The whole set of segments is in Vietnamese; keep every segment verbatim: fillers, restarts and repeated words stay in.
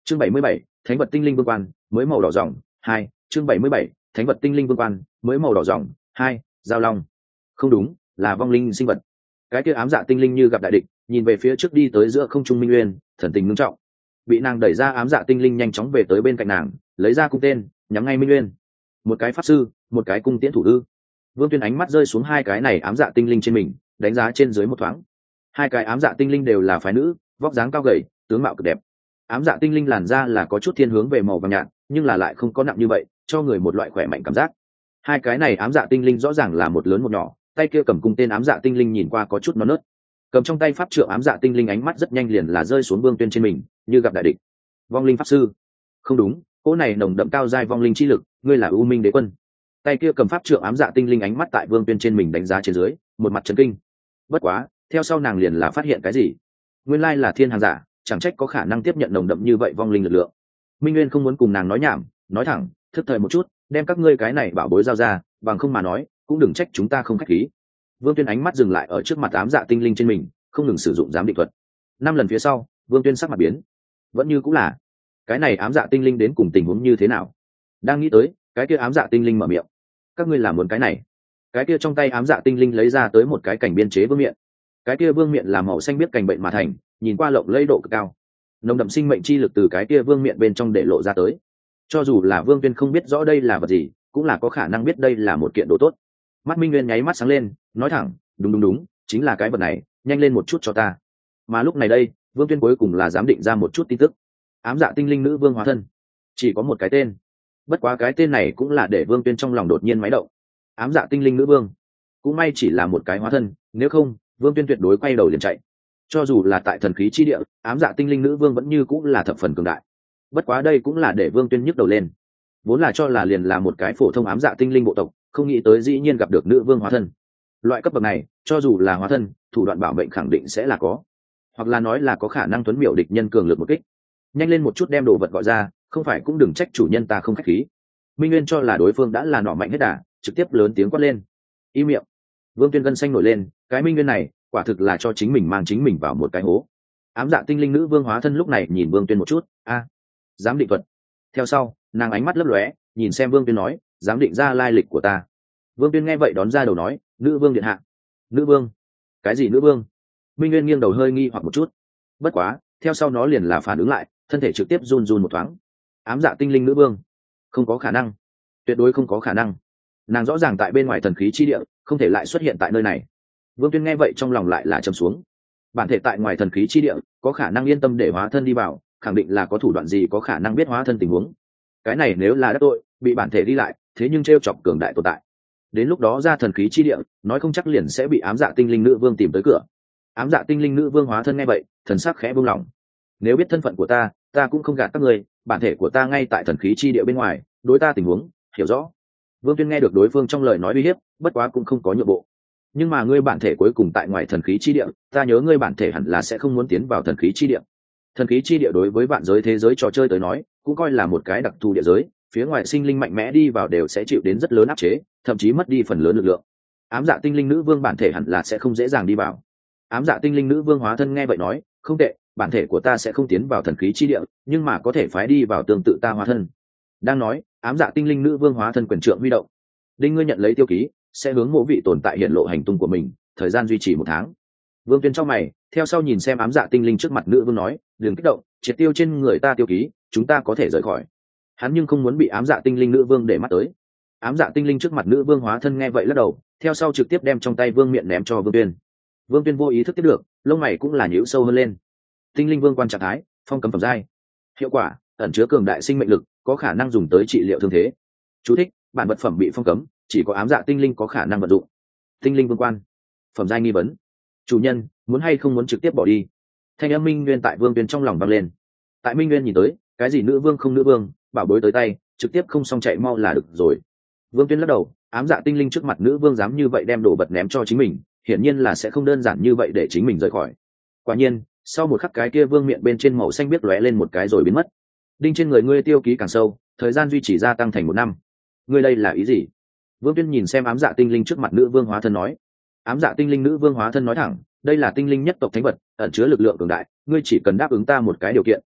chương bảy mươi bảy, thánh vật tinh linh vương quan mới màu đỏ ròng hai chương bảy mươi bảy, thánh vật tinh linh vương quan mới màu đỏ ròng hai giao long. Không đúng, là vong linh sinh vật. Cái kia ám dạ tinh linh như gặp đại địch, nhìn về phía trước đi tới giữa không trung minh nguyên, thần tình ngưng trọng. Bị nàng đẩy ra ám dạ tinh linh nhanh chóng về tới bên cạnh nàng, lấy ra cung tên nhắm ngay minh nguyên. Một cái pháp sư, một cái cung tiễn thủ ư? Vương Tuyên ánh mắt rơi xuống hai cái này ám dạ tinh linh trên mình, đánh giá trên dưới một thoáng. Hai cái ám dạ tinh linh đều là phái nữ, vóc dáng cao gầy, tướng mạo cực đẹp. Ám dạ tinh linh làn da là có chút thiên hướng về màu vàng nhạt, nhưng là lại không có nặng như vậy, cho người một loại khỏe mạnh cảm giác. Hai cái này ám dạ tinh linh rõ ràng là một lớn một nhỏ, tay kia cầm cung tên ám dạ tinh linh nhìn qua có chút non nớt. Cầm trong tay pháp trượng ám dạ tinh linh ánh mắt rất nhanh liền là rơi xuống Vương Tuyên trên mình, như gặp đại địch. Vong linh pháp sư? Không đúng, cỗ này nồng đậm cao giai vong linh chi lực, ngươi là U Minh Đế Quân. Tay kia cầm pháp trượng ám dạ tinh linh ánh mắt tại Vương Tuyên trên mình đánh giá trên dưới, một mặt chấn kinh. Bất quá, theo sau nàng liền là phát hiện cái gì? Nguyên lai là thiên hàng giả, chẳng trách có khả năng tiếp nhận nồng đậm như vậy vong linh lực lượng. Minh Nguyên không muốn cùng nàng nói nhảm, nói thẳng, thức thời một chút, đem các ngươi cái này bảo bối giao ra, bằng không mà nói, cũng đừng trách chúng ta không khách khí. Vương Tuyên ánh mắt dừng lại ở trước mặt ám dạ tinh linh trên mình, không ngừng sử dụng giám định thuật. Năm lần phía sau, Vương Tuyên sắc mặt biến, vẫn như cũng là cái này ám dạ tinh linh đến cùng tình huống như thế nào? Đang nghĩ tới, cái kia ám dạ tinh linh mở miệng, các ngươi làm muốn cái này? Cái kia trong tay ám dạ tinh linh lấy ra tới một cái cảnh biên chế vương miện. Cái kia vương miện là màu xanh biết cành bệnh mà thành, nhìn qua lộng lẫy độ cực cao, nồng đậm sinh mệnh chi lực từ cái kia vương miện bên trong để lộ ra tới. Cho dù là Vương Tuyên không biết rõ đây là vật gì, cũng là có khả năng biết đây là một kiện đồ tốt. Mắt Minh Nguyên nháy mắt sáng lên, nói thẳng, đúng đúng đúng, chính là cái vật này, nhanh lên một chút cho ta. Mà lúc này đây, Vương Tuyên cuối cùng là dám định ra một chút tin tức. Ám dạ tinh linh nữ vương hóa thân, chỉ có một cái tên. Bất quá cái tên này cũng là để Vương Tuyên trong lòng đột nhiên máy động. Ám dạ tinh linh nữ vương, cũng may chỉ là một cái hóa thân, nếu không, Vương Tuyên tuyệt đối quay đầu liền chạy. Cho dù là tại thần khí chi địa, ám dạ tinh linh nữ vương vẫn như cũng là thập phần cường đại. Bất quá đây cũng là để Vương Tuyên nhức đầu lên. Vốn là cho là liền là một cái phổ thông ám dạ tinh linh bộ tộc, không nghĩ tới dĩ nhiên gặp được nữ vương hóa thân. Loại cấp bậc này, cho dù là hóa thân, thủ đoạn bảo mệnh khẳng định sẽ là có, hoặc là nói là có khả năng tuấn miểu địch nhân cường lực một kích. Nhanh lên một chút đem đồ vật gọi ra, không phải cũng đừng trách chủ nhân ta không khách khí. Minh Nguyên cho là đối phương đã là nỏ mạnh hết đà, trực tiếp lớn tiếng quát lên. Im miệng. Vương Tuyên gân xanh nổi lên, cái Minh Nguyên này, quả thực là cho chính mình mang chính mình vào một cái hố. Ám dạ tinh linh nữ vương hóa thân lúc này nhìn Vương Tuyên một chút, a, dám định thuật. Theo sau, nàng ánh mắt lấp lóe, nhìn xem Vương Tuyên nói, dám định ra lai lịch của ta. Vương Tuyên nghe vậy đón ra đầu nói, nữ vương điện hạ. Nữ vương? Cái gì nữ vương? Minh Nguyên nghiêng đầu hơi nghi hoặc một chút. Bất quá, theo sau nó liền là phản ứng lại, thân thể trực tiếp run run một thoáng. Ám dạ tinh linh nữ vương? Không có khả năng, tuyệt đối không có khả năng. Nàng rõ ràng tại bên ngoài thần khí chi địa, không thể lại xuất hiện tại nơi này. Vương Tuyên nghe vậy trong lòng lại là trầm xuống. Bản thể tại ngoài thần khí chi địa, có khả năng yên tâm để hóa thân đi vào, khẳng định là có thủ đoạn gì có khả năng biết hóa thân tình huống. Cái này nếu là đắc tội, bị bản thể đi lại, thế nhưng trêu chọc cường đại tồn tại. Đến lúc đó ra thần khí chi địa, nói không chắc liền sẽ bị ám dạ tinh linh nữ vương tìm tới cửa. Ám dạ tinh linh nữ vương hóa thân nghe vậy, thần sắc khẽ buông lỏng. Nếu biết thân phận của ta, ta cũng không gạt các ngươi, bản thể của ta ngay tại thần khí chi địa bên ngoài, đối ta tình huống hiểu rõ. Vương Tuyên nghe được đối phương trong lời nói uy hiếp, bất quá cũng không có nhượng bộ. Nhưng mà ngươi bản thể cuối cùng tại ngoài thần khí chi địa, ta nhớ ngươi bản thể hẳn là sẽ không muốn tiến vào thần khí chi địa. Thần khí chi địa đối với vạn giới thế giới trò chơi tới nói, cũng coi là một cái đặc thù địa giới, phía ngoài sinh linh mạnh mẽ đi vào đều sẽ chịu đến rất lớn áp chế, thậm chí mất đi phần lớn lực lượng. Ám dạ tinh linh nữ vương bản thể hẳn là sẽ không dễ dàng đi vào. Ám dạ tinh linh nữ vương hóa thân nghe vậy nói, không tệ, bản thể của ta sẽ không tiến vào thần khí chi địa, nhưng mà có thể phái đi vào tương tự ta hóa thân. Đang nói, ám dạ tinh linh nữ vương hóa thân quyền trượng huy động. Đinh ngươi nhận lấy tiêu ký, sẽ hướng mộ vị tồn tại hiện lộ hành tung của mình, thời gian duy trì một tháng. Vương Tuyên trong mày, theo sau nhìn xem ám dạ tinh linh trước mặt nữ vương nói, đừng kích động, triệt tiêu trên người ta tiêu ký, chúng ta có thể rời khỏi. Hắn nhưng không muốn bị ám dạ tinh linh nữ vương để mắt tới. Ám dạ tinh linh trước mặt nữ vương hóa thân nghe vậy lắc đầu, theo sau trực tiếp đem trong tay vương miện ném cho Vương Tuyên. Vương Tuyên vô ý thức tiếp được, lông mày cũng là nhíu sâu hơn lên. Tinh linh vương quan trạng thái, phong cấm phẩm giai. Hiệu quả, ẩn chứa cường đại sinh mệnh lực, có khả năng dùng tới trị liệu thương thế. Chú thích, bản vật phẩm bị phong cấm, chỉ có ám dạ tinh linh có khả năng vận dụng. Tinh linh vương quan, phẩm giai nghi vấn. Chủ nhân, muốn hay không muốn trực tiếp bỏ đi? Thanh âm Minh Nguyên tại Vương Tuyên trong lòng vang lên. Tại Minh Nguyên nhìn tới, cái gì nữ vương không nữ vương, bảo bối tới tay, trực tiếp không xong chạy mau là được rồi. Vương Tuyên lắc đầu, ám dạ tinh linh trước mặt nữ vương dám như vậy đem đồ vật ném cho chính mình, hiển nhiên là sẽ không đơn giản như vậy để chính mình rời khỏi. Quả nhiên, sau một khắc cái kia vương miện bên trên màu xanh biết lóe lên một cái rồi biến mất. Đinh trên người ngươi tiêu ký càng sâu, thời gian duy trì gia tăng thành một năm. Ngươi đây là ý gì? Vương Tuyên nhìn xem ám dạ tinh linh trước mặt nữ vương hóa thân nói. Ám dạ tinh linh nữ vương hóa thân nói thẳng, đây là tinh linh nhất tộc thánh vật, ẩn chứa lực lượng cường đại, ngươi chỉ cần đáp ứng ta một cái điều kiện,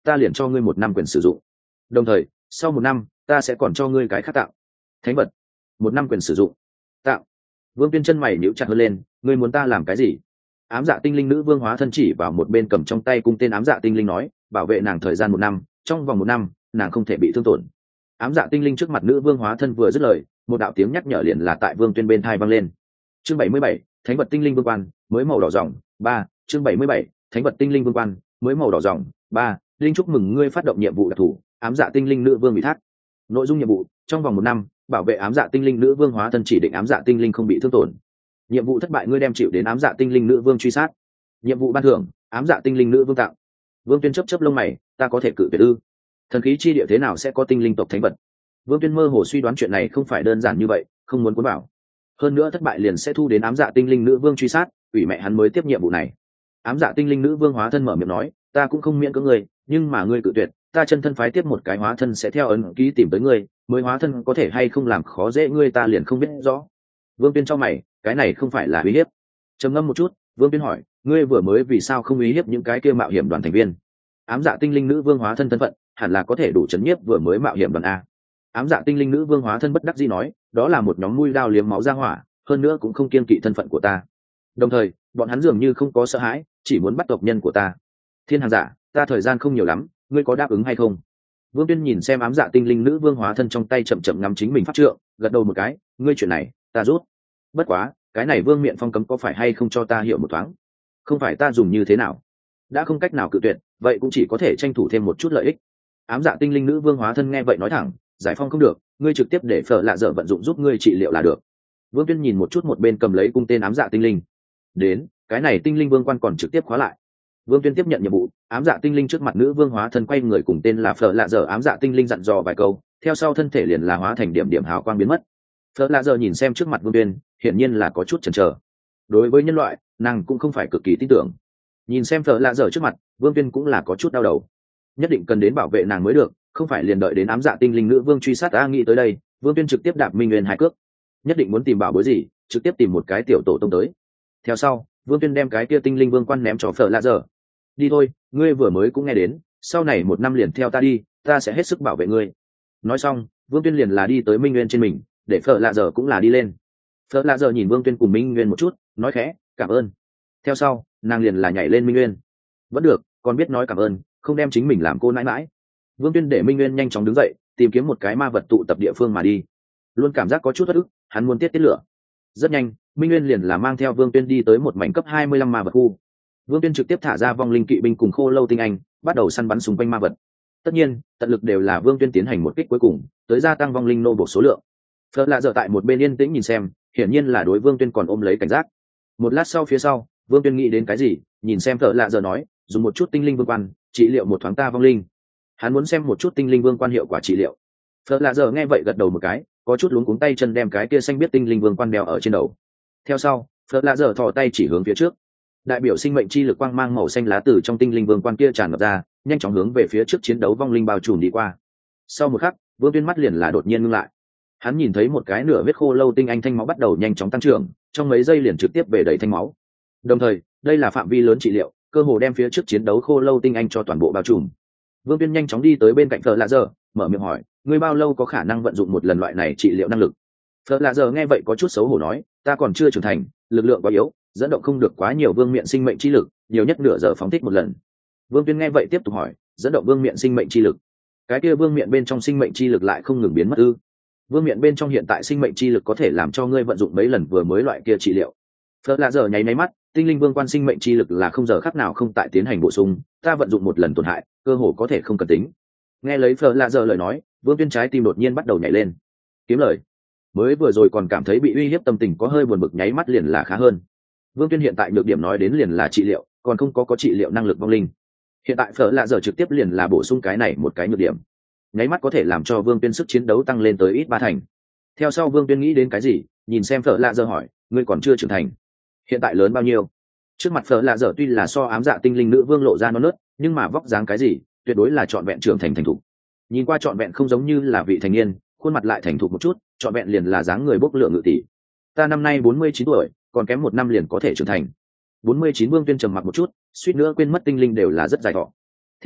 ta liền cho ngươi một năm quyền sử dụng, đồng thời sau một năm ta sẽ còn cho ngươi cái khác tạo thánh vật. Một năm quyền sử dụng tạo. Vương Tuyên chân mày nhíu chặt hơn lên, ngươi muốn ta làm cái gì? Ám dạ tinh linh nữ vương hóa thân chỉ vào một bên cầm trong tay cung tên ám dạ tinh linh nói, bảo vệ nàng thời gian một năm, trong vòng một năm nàng không thể bị thương tổn. Ám dạ tinh linh trước mặt nữ vương hóa thân vừa dứt lời, một đạo tiếng nhắc nhở liền là tại Vương Tuyên bên tai vang lên. Chương bảy mươi bảy, thánh vật tinh linh vương quan mới màu đỏ ròng ba. Chương bảy mươi bảy, thánh vật tinh linh vương quan mới màu đỏ ròng ba. Linh chúc mừng ngươi phát động nhiệm vụ đặc thù, ám dạ tinh linh nữ vương bị thác. Nội dung nhiệm vụ: trong vòng một năm bảo vệ ám dạ tinh linh nữ vương hóa thân chỉ định ám dạ tinh linh không bị thương tổn. Nhiệm vụ thất bại, ngươi đem chịu đến ám dạ tinh linh nữ vương truy sát. Nhiệm vụ ban thưởng: ám dạ tinh linh nữ vương tặng. Vương Tuyên chớp chớp lông mày, ta có thể cự tuyệt ư? Thần khí chi địa thế nào sẽ có tinh linh tộc thánh vật? Vương Tuyên mơ hồ suy đoán chuyện này không phải đơn giản như vậy, không muốn cuốn vào. Hơn nữa thất bại liền sẽ thu đến ám dạ tinh linh nữ vương truy sát, ủy mẹ hắn mới tiếp nhiệm vụ này. Ám dạ tinh linh nữ vương hóa thân mở miệng nói, ta cũng không miễn cưỡng ngươi, nhưng mà ngươi cự tuyệt, ta chân thân phái tiếp một cái hóa thân sẽ theo ấn ký tìm tới ngươi, mới hóa thân có thể hay không làm khó dễ ngươi ta liền không biết rõ. Vương Tuyên cho mày, cái này không phải là uy hiếp? Trầm ngâm một chút, Vương Tuyên hỏi, ngươi vừa mới vì sao không uy hiếp những cái kia mạo hiểm đoàn thành viên? Ám dạ tinh linh nữ vương hóa thân thân phận hẳn là có thể đủ chấn nhiếp vừa mới mạo hiểm đoàn a. Ám dạ tinh linh nữ vương hóa thân bất đắc dĩ nói, đó là một nhóm mũi đao liếm máu ra hỏa, hơn nữa cũng không kiên kỵ thân phận của ta, đồng thời bọn hắn dường như không có sợ hãi, chỉ muốn bắt tộc nhân của ta. Thiên hàng giả, ta thời gian không nhiều lắm, ngươi có đáp ứng hay không? Vương Tuyên nhìn xem ám dạ tinh linh nữ vương hóa thân trong tay chậm chậm ngắm chính mình pháp trượng, gật đầu một cái, ngươi chuyện này ta rút. Bất quá cái này vương miện phong cấm có phải hay không cho ta hiểu một thoáng? Không phải ta dùng như thế nào, đã không cách nào cự tuyệt, vậy cũng chỉ có thể tranh thủ thêm một chút lợi ích. Ám dạ tinh linh nữ vương hóa thân nghe vậy nói thẳng, giải phong không được, ngươi trực tiếp để Phở Lạ Dở vận dụng giúp ngươi trị liệu là được. Vương Tuyên nhìn một chút một bên cầm lấy cung tên ám dạ tinh linh, đến cái này tinh linh vương quan còn trực tiếp khóa lại. Vương Tuyên tiếp nhận nhiệm vụ, ám dạ tinh linh trước mặt nữ vương hóa thân quay người cùng tên là Phở Lạ Dở ám dạ tinh linh dặn dò vài câu, theo sau thân thể liền là hóa thành điểm điểm hào quang biến mất. Phở Lạ Dở nhìn xem trước mặt Vương Tuyên, hiển nhiên là có chút chần chờ. Đối với nhân loại, nàng cũng không phải cực kỳ tin tưởng. Nhìn xem Phở Lạ Dở trước mặt, Vương Tuyên cũng là có chút đau đầu. Nhất định cần đến bảo vệ nàng mới được, không phải liền đợi đến ám dạ tinh linh nữ vương truy sát ta. Nghĩ tới đây, Vương Tuyên trực tiếp đạp Minh Nguyên hai cước. Nhất định muốn tìm bảo bối gì, trực tiếp tìm một cái tiểu tổ tông tới. Theo sau, Vương Tuyên đem cái kia tinh linh vương quan ném cho Phở Lạ Dở. Đi thôi, ngươi vừa mới cũng nghe đến, sau này một năm liền theo ta đi, ta sẽ hết sức bảo vệ ngươi. Nói xong, Vương Tuyên liền là đi tới Minh Nguyên trên mình, để Phở Lạ Dở cũng là đi lên. Phở Lạ Dở nhìn Vương Tuyên cùng Minh Nguyên một chút, nói khẽ, cảm ơn. Theo sau, nàng liền là nhảy lên Minh Nguyên. Vẫn được, còn biết nói cảm ơn, không đem chính mình làm cô nãi mãi. Vương Tuyên để Minh Nguyên nhanh chóng đứng dậy, tìm kiếm một cái ma vật tụ tập địa phương mà đi. Luôn cảm giác có chút bất ức, hắn muốn tiết tiết lửa. Rất nhanh, Minh Nguyên liền là mang theo Vương Tuyên đi tới một mảnh cấp hai mươi lăm ma vật khu. Vương Tuyên trực tiếp thả ra vong linh kỵ binh cùng khô lâu tinh anh, bắt đầu săn bắn xung quanh ma vật. Tất nhiên, tận lực đều là Vương Tuyên tiến hành một kích cuối cùng, tới gia tăng vong linh nô buộc số lượng. Phở Lạ Dở tại một bên yên tĩnh nhìn xem, hiển nhiên là đối Vương Tuyên còn ôm lấy cảnh giác. Một lát sau phía sau, Vương Tuyên nghĩ đến cái gì, nhìn xem Phở Lạ Dở nói, dùng một chút tinh linh vương quan trị liệu một thoáng ta vong linh. Hắn muốn xem một chút tinh linh vương quan hiệu quả trị liệu. Phở Lạ Dở nghe vậy gật đầu một cái, có chút luống cuống tay chân đem cái kia xanh biết tinh linh vương quan đeo ở trên đầu. Theo sau, Phở Lạ Dở thò tay chỉ hướng phía trước. Đại biểu sinh mệnh chi lực quang mang màu xanh lá từ trong tinh linh vương quan kia tràn ngập ra, nhanh chóng hướng về phía trước chiến đấu vong linh bao trùm đi qua. Sau một khắc, Vương Tuyên mắt liền là đột nhiên ngưng lại. Hắn nhìn thấy một cái nửa vết khô lâu tinh anh thanh máu bắt đầu nhanh chóng tăng trưởng, trong mấy giây liền trực tiếp về đầy thanh máu. Đồng thời, đây là phạm vi lớn trị liệu, cơ hồ đem phía trước chiến đấu khô lâu tinh anh cho toàn bộ bao trùm. Vương Tuyên nhanh chóng đi tới bên cạnh Phở Lạ Dở, mở miệng hỏi, ngươi bao lâu có khả năng vận dụng một lần loại này trị liệu năng lực? Phở Lạ Dở nghe vậy có chút xấu hổ nói, ta còn chưa trưởng thành, lực lượng quá yếu, dẫn động không được quá nhiều vương miện sinh mệnh chi lực, nhiều nhất nửa giờ phóng thích một lần. Vương Tuyên nghe vậy tiếp tục hỏi, dẫn động vương miện sinh mệnh chi lực, cái kia vương miện bên trong sinh mệnh chi lực lại không ngừng biến mất ư? Vương miện bên trong hiện tại sinh mệnh chi lực có thể làm cho ngươi vận dụng mấy lần vừa mới loại kia trị liệu. Phở Lạ Dở nháy máy mắt, tinh linh vương quan sinh mệnh chi lực là không giờ khắc nào không tại tiến hành bổ sung, ta vận dụng một lần tổn hại, cơ hồ có thể không cần tính. Nghe lấy Phở Lạ Dở lời nói, Vương Tuyên trái tim đột nhiên bắt đầu nhảy lên. Kiếm lời. Mới vừa rồi còn cảm thấy bị uy hiếp, tâm tình có hơi buồn bực, nháy mắt liền là khá hơn. Vương Tuyên hiện tại nhược điểm nói đến liền là trị liệu, còn không có có trị liệu năng lực vong linh. Hiện tại Phở Lạ Dở trực tiếp liền là bổ sung cái này một cái nhược điểm, nháy mắt có thể làm cho Vương Tuyên sức chiến đấu tăng lên tới ít ba thành. Theo sau Vương Tuyên nghĩ đến cái gì, nhìn xem Phở Lạ Dở hỏi, ngươi còn chưa trưởng thành, hiện tại lớn bao nhiêu? Trước mặt Phở Lạ Dở tuy là so ám dạ tinh linh nữ vương lộ ra non nớt, nhưng mà vóc dáng cái gì, tuyệt đối là trọn vẹn trưởng thành thành thục. Nhìn qua trọn vẹn không giống như là vị thành niên, khuôn mặt lại thành thục một chút, trọn vẹn liền là dáng người bốc lượng ngự tỷ. Ta năm nay bốn mươi chín tuổi, còn kém một năm liền có thể trưởng thành. bốn mươi chín Vương Tuyên trầm mặc một chút, suýt nữa quên mất tinh linh đều là rất dài thọ. Theo sau,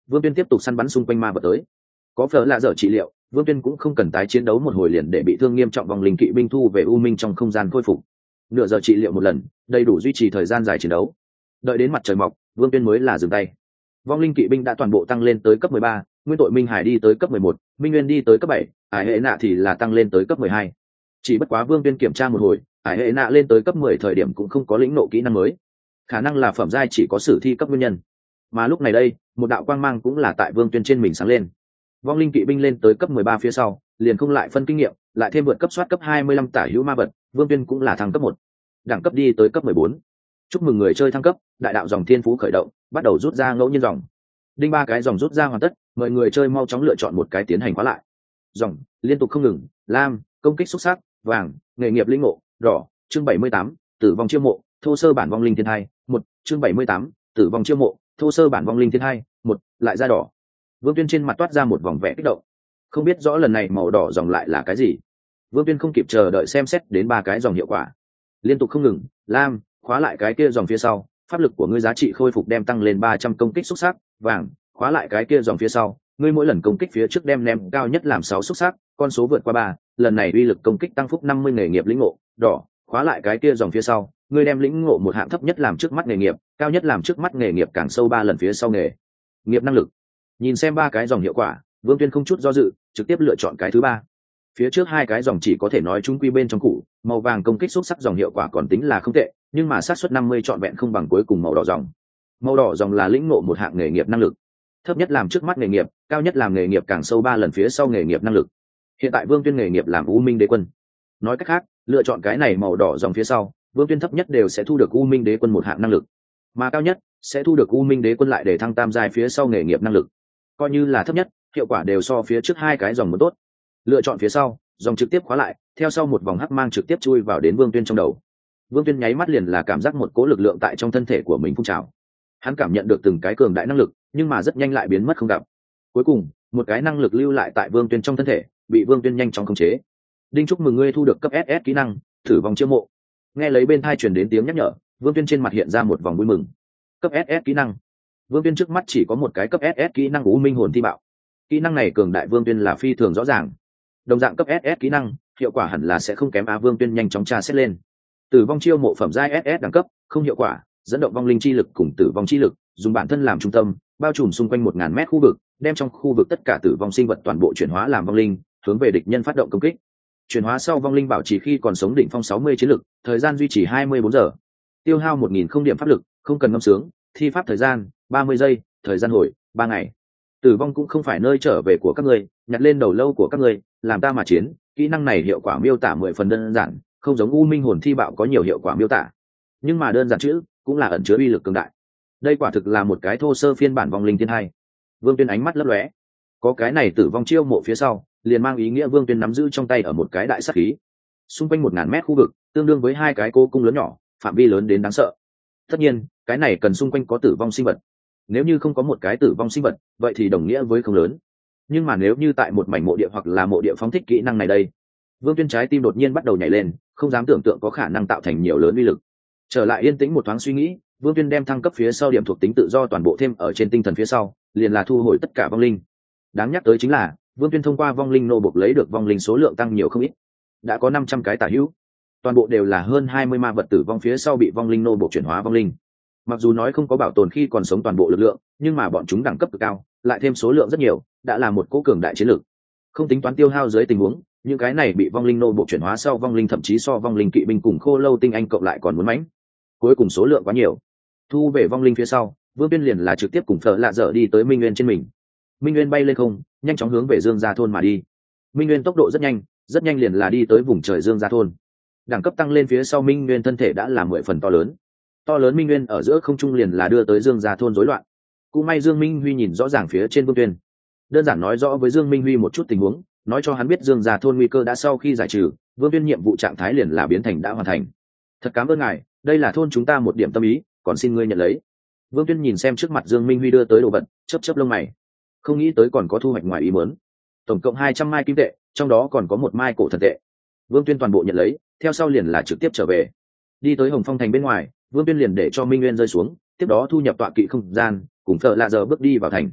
Vương Tuyên tiếp tục săn bắn xung quanh ma vật tới. Có phở lạ dở trị liệu, Vương Tuyên cũng không cần tái chiến đấu một hồi liền để bị thương nghiêm trọng vòng linh kỵ binh thu về u minh trong không gian khôi phục. Nửa giờ trị liệu một lần, đầy đủ duy trì thời gian dài chiến đấu. Đợi đến mặt trời mọc, Vương Tuyên mới là dừng tay. Vong linh kỵ binh đã toàn bộ tăng lên tới cấp mười ba, Nguyên Tội Minh Hải đi tới cấp mười một, Minh Nguyên đi tới cấp bảy, Ải Hệ Nạ thì là tăng lên tới cấp mười hai. Chỉ bất quá Vương Tuyên kiểm tra một hồi, Ải Hệ Nạ lên tới cấp mười thời điểm cũng không có lĩnh nộ kỹ năng mới. Khả năng là phẩm giai chỉ có sử thi cấp nguyên nhân. Mà lúc này đây, một đạo quang mang cũng là tại Vương Tuyên trên mình sáng lên. Vong linh kỵ binh lên tới cấp mười ba phía sau, liền không lại phân kinh nghiệm, lại thêm vượt cấp soát cấp hai mươi lăm tả hữu ma vật, Vương Tuyên cũng là thăng cấp một. Đẳng cấp đi tới cấp mười bốn. Chúc mừng người chơi thăng cấp, đại đạo dòng thiên phú khởi động, bắt đầu rút ra ngẫu nhiên dòng. Đinh ba cái dòng rút ra hoàn tất, mời người chơi mau chóng lựa chọn một cái tiến hành khóa lại. Dòng liên tục không ngừng, lam, công kích xuất sắc, vàng, nghề nghiệp linh ngộ, đỏ, chương bảy mươi tám, tử vong chiêu mộ, thô sơ bản vong linh thiên hai, một, chương bảy mươi tám, tử vong chiêu mộ, thô sơ bản vong linh thiên hai, một, lại ra đỏ. Vương Tuyên trên mặt toát ra một vòng vẻ kích động. Không biết rõ lần này màu đỏ dòng lại là cái gì. Vương Tuyên không kịp chờ đợi xem xét đến ba cái dòng hiệu quả. Liên tục không ngừng, lam, khóa lại cái kia dòng phía sau, pháp lực của ngươi giá trị khôi phục đem tăng lên ba trăm công kích xúc sắc, vàng, khóa lại cái kia dòng phía sau, ngươi mỗi lần công kích phía trước đem ném cao nhất làm sáu xúc sắc, con số vượt qua ba, lần này uy lực công kích tăng phúc năm mươi nghề nghiệp lĩnh ngộ, đỏ, khóa lại cái kia dòng phía sau, ngươi đem lĩnh ngộ một hạng thấp nhất làm trước mắt nghề nghiệp, cao nhất làm trước mắt nghề nghiệp càng sâu ba lần phía sau nghề nghiệp năng lực. Nhìn xem ba cái dòng hiệu quả, Vương Tuyên không chút do dự, trực tiếp lựa chọn cái thứ ba. Phía trước hai cái dòng chỉ có thể nói chung quy bên trong cũ, màu vàng công kích xúc sắc dòng hiệu quả còn tính là không tệ, nhưng mà xác suất năm mươi trọn vẹn không bằng cuối cùng màu đỏ dòng. Màu đỏ dòng là lĩnh ngộ một hạng nghề nghiệp năng lực, thấp nhất làm trước mắt nghề nghiệp, cao nhất làm nghề nghiệp càng sâu ba lần phía sau nghề nghiệp năng lực. Hiện tại Vương Tuyên nghề nghiệp làm U Minh Đế Quân. Nói cách khác, lựa chọn cái này màu đỏ dòng phía sau, Vương Tuyên thấp nhất đều sẽ thu được U Minh Đế Quân một hạng năng lực, mà cao nhất sẽ thu được U Minh Đế Quân lại để thăng tam giai phía sau nghề nghiệp năng lực. Coi như là thấp nhất, hiệu quả đều so phía trước hai cái dòng muốn tốt. Lựa chọn phía sau, dòng trực tiếp khóa lại, theo sau một vòng hắc mang trực tiếp chui vào đến Vương Tuyên trong đầu. Vương Tuyên nháy mắt liền là cảm giác một cỗ lực lượng tại trong thân thể của mình phun trào. Hắn cảm nhận được từng cái cường đại năng lực, nhưng mà rất nhanh lại biến mất không gặp. Cuối cùng, một cái năng lực lưu lại tại Vương Tuyên trong thân thể, bị Vương Tuyên nhanh chóng khống chế. Đinh, chúc mừng ngươi thu được cấp ét ét kỹ năng, thử vòng chiêu mộ. Nghe lấy bên tai truyền đến tiếng nhắc nhở, Vương Tuyên trên mặt hiện ra một vòng vui mừng. Cấp ét ét kỹ năng. Vương Tuyên trước mắt chỉ có một cái cấp ét ét kỹ năng U Minh hồn thi bạo. Kỹ năng này cường đại Vương Tuyên là phi thường rõ ràng. Đồng dạng cấp ét ét kỹ năng, hiệu quả hẳn là sẽ không kém á. Vương Tuyên nhanh chóng tra xét lên. Tử vong chiêu mộ phẩm giai ét ét đẳng cấp, không hiệu quả, dẫn động vong linh chi lực cùng tử vong chi lực, dùng bản thân làm trung tâm, bao trùm xung quanh một ngàn mét khu vực, đem trong khu vực tất cả tử vong sinh vật toàn bộ chuyển hóa làm vong linh, hướng về địch nhân phát động công kích. Chuyển hóa sau vong linh bảo trì khi còn sống đỉnh phong sáu mươi chiến lực, thời gian duy trì hai mươi bốn giờ. Tiêu hao một nghìn không điểm pháp lực, không cần ngâm sướng, thi pháp thời gian ba mươi giây, thời gian hồi ba ngày. Tử vong cũng không phải nơi trở về của các ngươi, nhặt lên đầu lâu của các ngươi, làm ta mà chiến. Kỹ năng này hiệu quả miêu tả mười phần đơn giản, không giống U Minh hồn thi bạo có nhiều hiệu quả miêu tả, nhưng mà đơn giản chữ cũng là ẩn chứa uy lực cường đại. Đây quả thực là một cái thô sơ phiên bản vong linh thiên hai. Vương Tuyên ánh mắt lấp lóe, có cái này tử vong chiêu mộ phía sau, liền mang ý nghĩa Vương Tuyên nắm giữ trong tay ở một cái đại sát khí, xung quanh một ngàn mét khu vực, tương đương với hai cái cô cung lớn nhỏ, phạm vi lớn đến đáng sợ. Tất nhiên, cái này cần xung quanh có tử vong sinh vật. Nếu như không có một cái tử vong sinh vật, vậy thì đồng nghĩa với không lớn. Nhưng mà nếu như tại một mảnh mộ địa hoặc là mộ địa phóng thích kỹ năng này đây, Vương Tuyên trái tim đột nhiên bắt đầu nhảy lên, không dám tưởng tượng có khả năng tạo thành nhiều lớn uy lực. Trở lại yên tĩnh một thoáng suy nghĩ, Vương Tuyên đem thăng cấp phía sau điểm thuộc tính tự do toàn bộ thêm ở trên tinh thần phía sau, liền là thu hồi tất cả vong linh. Đáng nhắc tới chính là, Vương Tuyên thông qua vong linh nô bộc lấy được vong linh số lượng tăng nhiều không ít, đã có năm trăm cái tả hữu, toàn bộ đều là hơn hai mươi ma vật tử vong phía sau bị vong linh nô bộc chuyển hóa vong linh. Mặc dù nói không có bảo tồn khi còn sống toàn bộ lực lượng, nhưng mà bọn chúng đẳng cấp cực cao, lại thêm số lượng rất nhiều, đã là một cỗ cường đại chiến lược. Không tính toán tiêu hao dưới tình huống, những cái này bị vong linh nô bộ chuyển hóa sau vong linh thậm chí so vong linh kỵ binh cùng khô lâu tinh anh cộng lại còn muốn mãnh. Cuối cùng số lượng quá nhiều, thu về vong linh phía sau, Vương Tuyên liền là trực tiếp cùng Phở Lạ Dở đi tới Minh Nguyên trên mình. Minh Nguyên bay lên không, nhanh chóng hướng về Dương Gia thôn mà đi. Minh Nguyên tốc độ rất nhanh, rất nhanh liền là đi tới vùng trời Dương Gia thôn. Đẳng cấp tăng lên phía sau Minh Nguyên thân thể đã là mười phần to lớn. To lớn Minh Nguyên ở giữa không trung liền là đưa tới Dương Gia thôn rối loạn. Cũng may Dương Minh Huy nhìn rõ ràng phía trên Vương Tuyên, đơn giản nói rõ với Dương Minh Huy một chút tình huống, nói cho hắn biết Dương Gia thôn nguy cơ đã sau khi giải trừ, Vương Tuyên nhiệm vụ trạng thái liền là biến thành đã hoàn thành. Thật cảm ơn ngài, đây là thôn chúng ta một điểm tâm ý, còn xin ngươi nhận lấy. Vương Tuyên nhìn xem trước mặt Dương Minh Huy đưa tới đồ vật, chớp chớp lông mày, không nghĩ tới còn có thu hoạch ngoài ý muốn. Tổng cộng hai trăm mai kim tệ, trong đó còn có một mai cổ thần tệ. Vương Tuyên toàn bộ nhận lấy, theo sau liền là trực tiếp trở về. Đi tới Hồng Phong thành bên ngoài, Vương Tuyên liền để cho Minh Nguyên rơi xuống, tiếp đó thu nhập tọa kỵ không gian, cùng Phở Lạ Dở bước đi vào thành.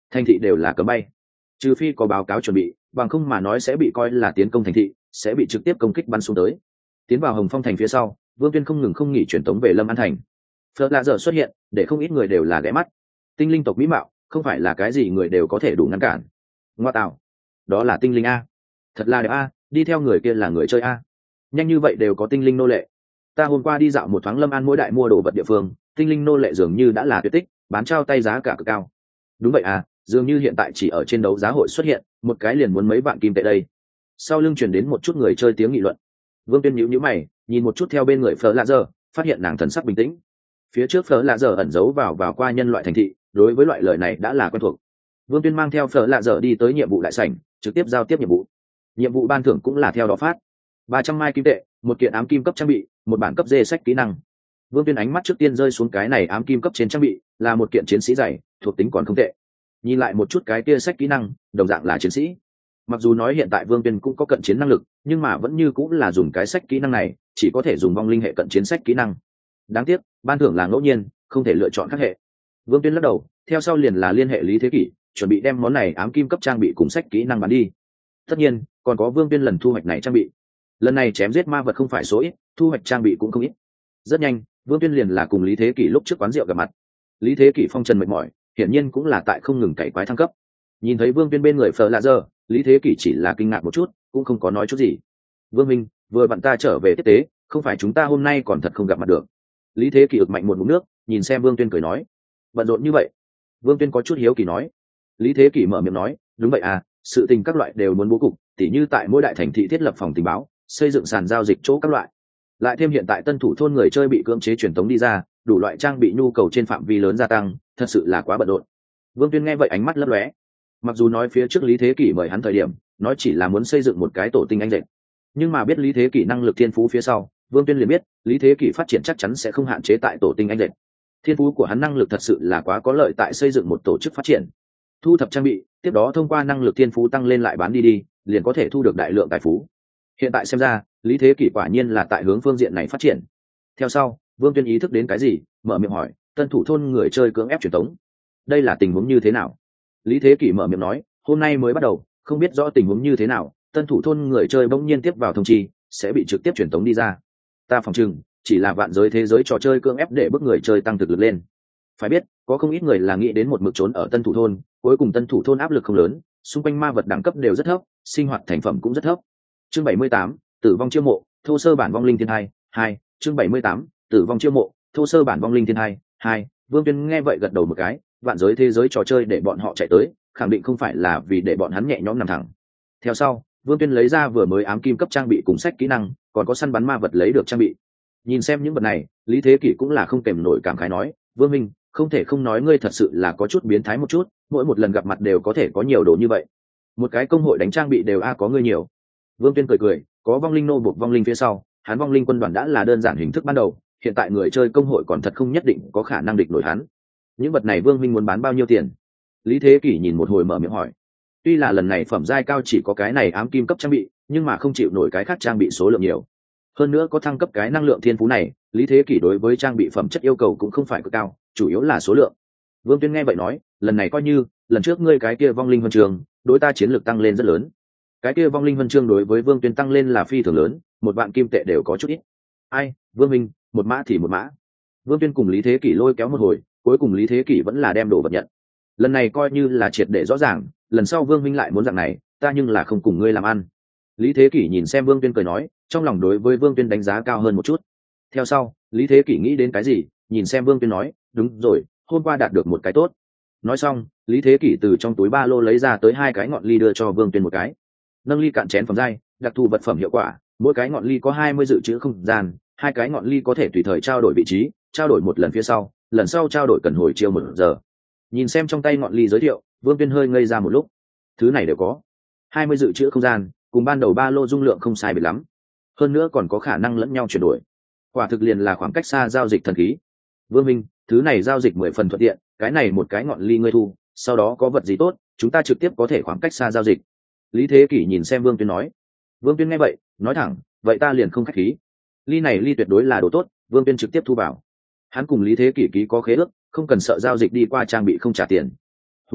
thành thị đều là cấm bay, trừ phi có báo cáo chuẩn bị, bằng không mà nói sẽ bị coi là tiến công thành thị, sẽ bị trực tiếp công kích bắn xuống tới. Tiến vào Hồng Phong thành phía sau, Vương Tuyên không ngừng không nghỉ truyền tống về Lâm An thành. Phật lạ giờ xuất hiện, để không ít người đều là ghé mắt. Tinh linh tộc mỹ mạo, không phải là cái gì người đều có thể đủ ngăn cản. Ngoa tạo, đó là tinh linh a, thật là đẹp a, đi theo người kia là người chơi a, nhanh như vậy đều có tinh linh nô lệ. Ta hôm qua đi dạo một thoáng Lâm An mỗi đại mua đồ vật địa phương, tinh linh nô lệ dường như đã là tuyệt tích, bán trao tay giá cả cực cao. Đúng vậy à, dường như hiện tại chỉ ở trên đấu giá hội xuất hiện, một cái liền muốn mấy vạn kim tệ đây. Sau lưng truyền đến một chút người chơi tiếng nghị luận. Vương Tuyên nhíu nhíu mày, nhìn một chút theo bên người Phở Lạ Giờ, phát hiện nàng thần sắc bình tĩnh. Phía trước Phở Lạ Giờ ẩn giấu vào vào qua nhân loại thành thị, đối với loại lời này đã là quen thuộc. Vương Tuyên mang theo Phở Lạ Giờ đi tới nhiệm vụ đại sảnh, trực tiếp giao tiếp nhiệm vụ. Nhiệm vụ ban thưởng cũng là theo đó phát. ba trăm mai kim tệ, một kiện ám kim cấp trang bị, một bản cấp dê sách kỹ năng. Vương Tuyên ánh mắt trước tiên rơi xuống cái này ám kim cấp trên trang bị, là một kiện chiến sĩ dày, thuộc tính còn không tệ. Nhìn lại một chút cái kia sách kỹ năng, đồng dạng là chiến sĩ. Mặc dù nói hiện tại Vương Tuyên cũng có cận chiến năng lực, nhưng mà vẫn như cũng là dùng cái sách kỹ năng này, chỉ có thể dùng vong linh hệ cận chiến sách kỹ năng. Đáng tiếc, ban thưởng là ngẫu nhiên, không thể lựa chọn các hệ. Vương Tuyên lắc đầu, theo sau liền là liên hệ Lý Thế Kỷ, chuẩn bị đem món này ám kim cấp trang bị cùng sách kỹ năng bán đi. Tất nhiên, còn có Vương Tuyên lần thu hoạch này trang bị. Lần này chém giết ma vật không phải số ít, thu hoạch trang bị cũng không ít. Rất nhanh, Vương Tuyên liền là cùng Lý Thế Kỷ lúc trước quán rượu gặp mặt. Lý Thế Kỷ phong trần mệt mỏi, hiển nhiên cũng là tại không ngừng cày quái thăng cấp. Nhìn thấy Vương Tuyên bên người Phở Lạ Giờ, Lý Thế Kỷ chỉ là kinh ngạc một chút, cũng không có nói chút gì. Vương Minh, vừa bạn ta trở về tiếp tế, không phải chúng ta hôm nay còn thật không gặp mặt được. Lý Thế Kỷ ực mạnh một ngụm nước, nhìn xem Vương Tuyên cười nói, bận rộn như vậy. Vương Tuyên có chút hiếu kỳ nói. Lý Thế Kỷ mở miệng nói, đúng vậy à, sự tình các loại đều muốn bố cục, tỉ như tại mỗi đại thành thị thiết lập phòng tình báo, xây dựng sàn giao dịch chỗ các loại. Lại thêm hiện tại tân thủ thôn người chơi bị cưỡng chế truyền tống đi ra, đủ loại trang bị nhu cầu trên phạm vi lớn gia tăng, thật sự là quá bận rộn. Vương Tuyên nghe vậy ánh mắt lấp lóe. Mặc dù nói phía trước Lý Thế Kỷ mời hắn thời điểm, nói chỉ là muốn xây dựng một cái tổ tinh anh dệt, nhưng mà biết Lý Thế Kỷ năng lực thiên phú phía sau, Vương Tuyên liền biết Lý Thế Kỷ phát triển chắc chắn sẽ không hạn chế tại tổ tinh anh dệt. Thiên phú của hắn năng lực thật sự là quá có lợi tại xây dựng một tổ chức phát triển. Thu thập trang bị, tiếp đó thông qua năng lực thiên phú tăng lên lại bán đi đi, liền có thể thu được đại lượng tài phú. Hiện tại xem ra, Lý Thế Kỷ quả nhiên là tại hướng phương diện này phát triển. Theo sau, Vương Tuyên ý thức đến cái gì, mở miệng hỏi, tân thủ thôn người chơi cưỡng ép truyền tống, đây là tình huống như thế nào? Lý Thế Kỷ mở miệng nói, hôm nay mới bắt đầu, không biết rõ tình huống như thế nào, tân thủ thôn người chơi bỗng nhiên tiếp vào thông chi, sẽ bị trực tiếp truyền tống đi ra. Ta phòng trừng, chỉ là vạn giới thế giới trò chơi cưỡng ép để bức người chơi tăng thực lực lên. Phải biết, có không ít người là nghĩ đến một mực trốn ở tân thủ thôn, cuối cùng tân thủ thôn áp lực không lớn, xung quanh ma vật đẳng cấp đều rất thấp, sinh hoạt thành phẩm cũng rất thấp. Chương bảy mươi tám, tử vong chiêu mộ, thô sơ bản vong linh thiên hai, hai, chương bảy mươi tám, tử vong chiêu mộ, thô sơ bản vong linh thiên hai, hai. Vương Tuyên nghe vậy gật đầu một cái, vạn giới thế giới trò chơi để bọn họ chạy tới, khẳng định không phải là vì để bọn hắn nhẹ nhõm nằm thẳng. Theo sau, Vương Tuyên lấy ra vừa mới ám kim cấp trang bị cùng sách kỹ năng, còn có săn bắn ma vật lấy được trang bị. Nhìn xem những vật này, Lý Thế Kỷ cũng là không kèm nổi cảm khái nói, Vương Minh, không thể không nói ngươi thật sự là có chút biến thái một chút, mỗi một lần gặp mặt đều có thể có nhiều đồ như vậy. Một cái công hội đánh trang bị đều a có ngươi nhiều. Vương Tuyên cười cười, có vong linh nô buộc vong linh phía sau, hắn vong linh quân đoàn đã là đơn giản hình thức ban đầu, hiện tại người chơi công hội còn thật không nhất định có khả năng địch nổi hắn. Những vật này Vương Minh muốn bán bao nhiêu tiền? Lý Thế Kỷ nhìn một hồi mở miệng hỏi. Tuy là lần này phẩm giai cao chỉ có cái này ám kim cấp trang bị, nhưng mà không chịu nổi cái khác trang bị số lượng nhiều. Hơn nữa có thăng cấp cái năng lượng thiên phú này, Lý Thế Kỷ đối với trang bị phẩm chất yêu cầu cũng không phải cực cao, chủ yếu là số lượng. Vương Tuyên nghe vậy nói, lần này coi như, lần trước ngươi cái kia vong linh huân trường, đối ta chiến lược tăng lên rất lớn. Cái kia vong linh huân chương đối với Vương Tuyên tăng lên là phi thường lớn, một vạn kim tệ đều có chút ít. Ai, Vương Minh, một mã thì một mã. Vương Tuyên cùng Lý Thế Kỷ lôi kéo một hồi, cuối cùng Lý Thế Kỷ vẫn là đem đồ vật nhận. Lần này coi như là triệt để rõ ràng, lần sau Vương Minh lại muốn dạng này, ta nhưng là không cùng ngươi làm ăn. Lý Thế Kỷ nhìn xem Vương Tuyên cười nói, trong lòng đối với Vương Tuyên đánh giá cao hơn một chút. Theo sau, Lý Thế Kỷ nghĩ đến cái gì, nhìn xem Vương Tuyên nói, đúng rồi, hôm qua đạt được một cái tốt. Nói xong, Lý Thế Kỷ từ trong túi ba lô lấy ra tới hai cái ngọn ly đưa cho Vương Tuyên một cái. Nâng ly cạn chén phẩm giai, đặc thù vật phẩm hiệu quả, mỗi cái ngọn ly có hai mươi dự trữ không gian, hai cái ngọn ly có thể tùy thời trao đổi vị trí, trao đổi một lần phía sau, lần sau trao đổi cần hồi chiều một giờ. Nhìn xem trong tay ngọn ly giới thiệu, Vương Tuyên hơi ngây ra một lúc. Thứ này đều có hai mươi dự trữ không gian, cùng ban đầu ba lô dung lượng không sai biệt lắm, hơn nữa còn có khả năng lẫn nhau chuyển đổi, quả thực liền là khoảng cách xa giao dịch thần khí. Vương Minh, thứ này giao dịch mười phần thuận tiện, cái này một cái ngọn ly ngươi thu, sau đó có vật gì tốt, chúng ta trực tiếp có thể khoảng cách xa giao dịch. Lý Thế Kỷ nhìn xem Vương Tuyên nói. Vương Tuyên nghe vậy, nói thẳng, vậy ta liền không khách khí. Ly này ly tuyệt đối là đồ tốt, Vương Tuyên trực tiếp thu vào. Hắn cùng Lý Thế Kỷ ký có khế ước, không cần sợ giao dịch đi qua trang bị không trả tiền. Huống hồ,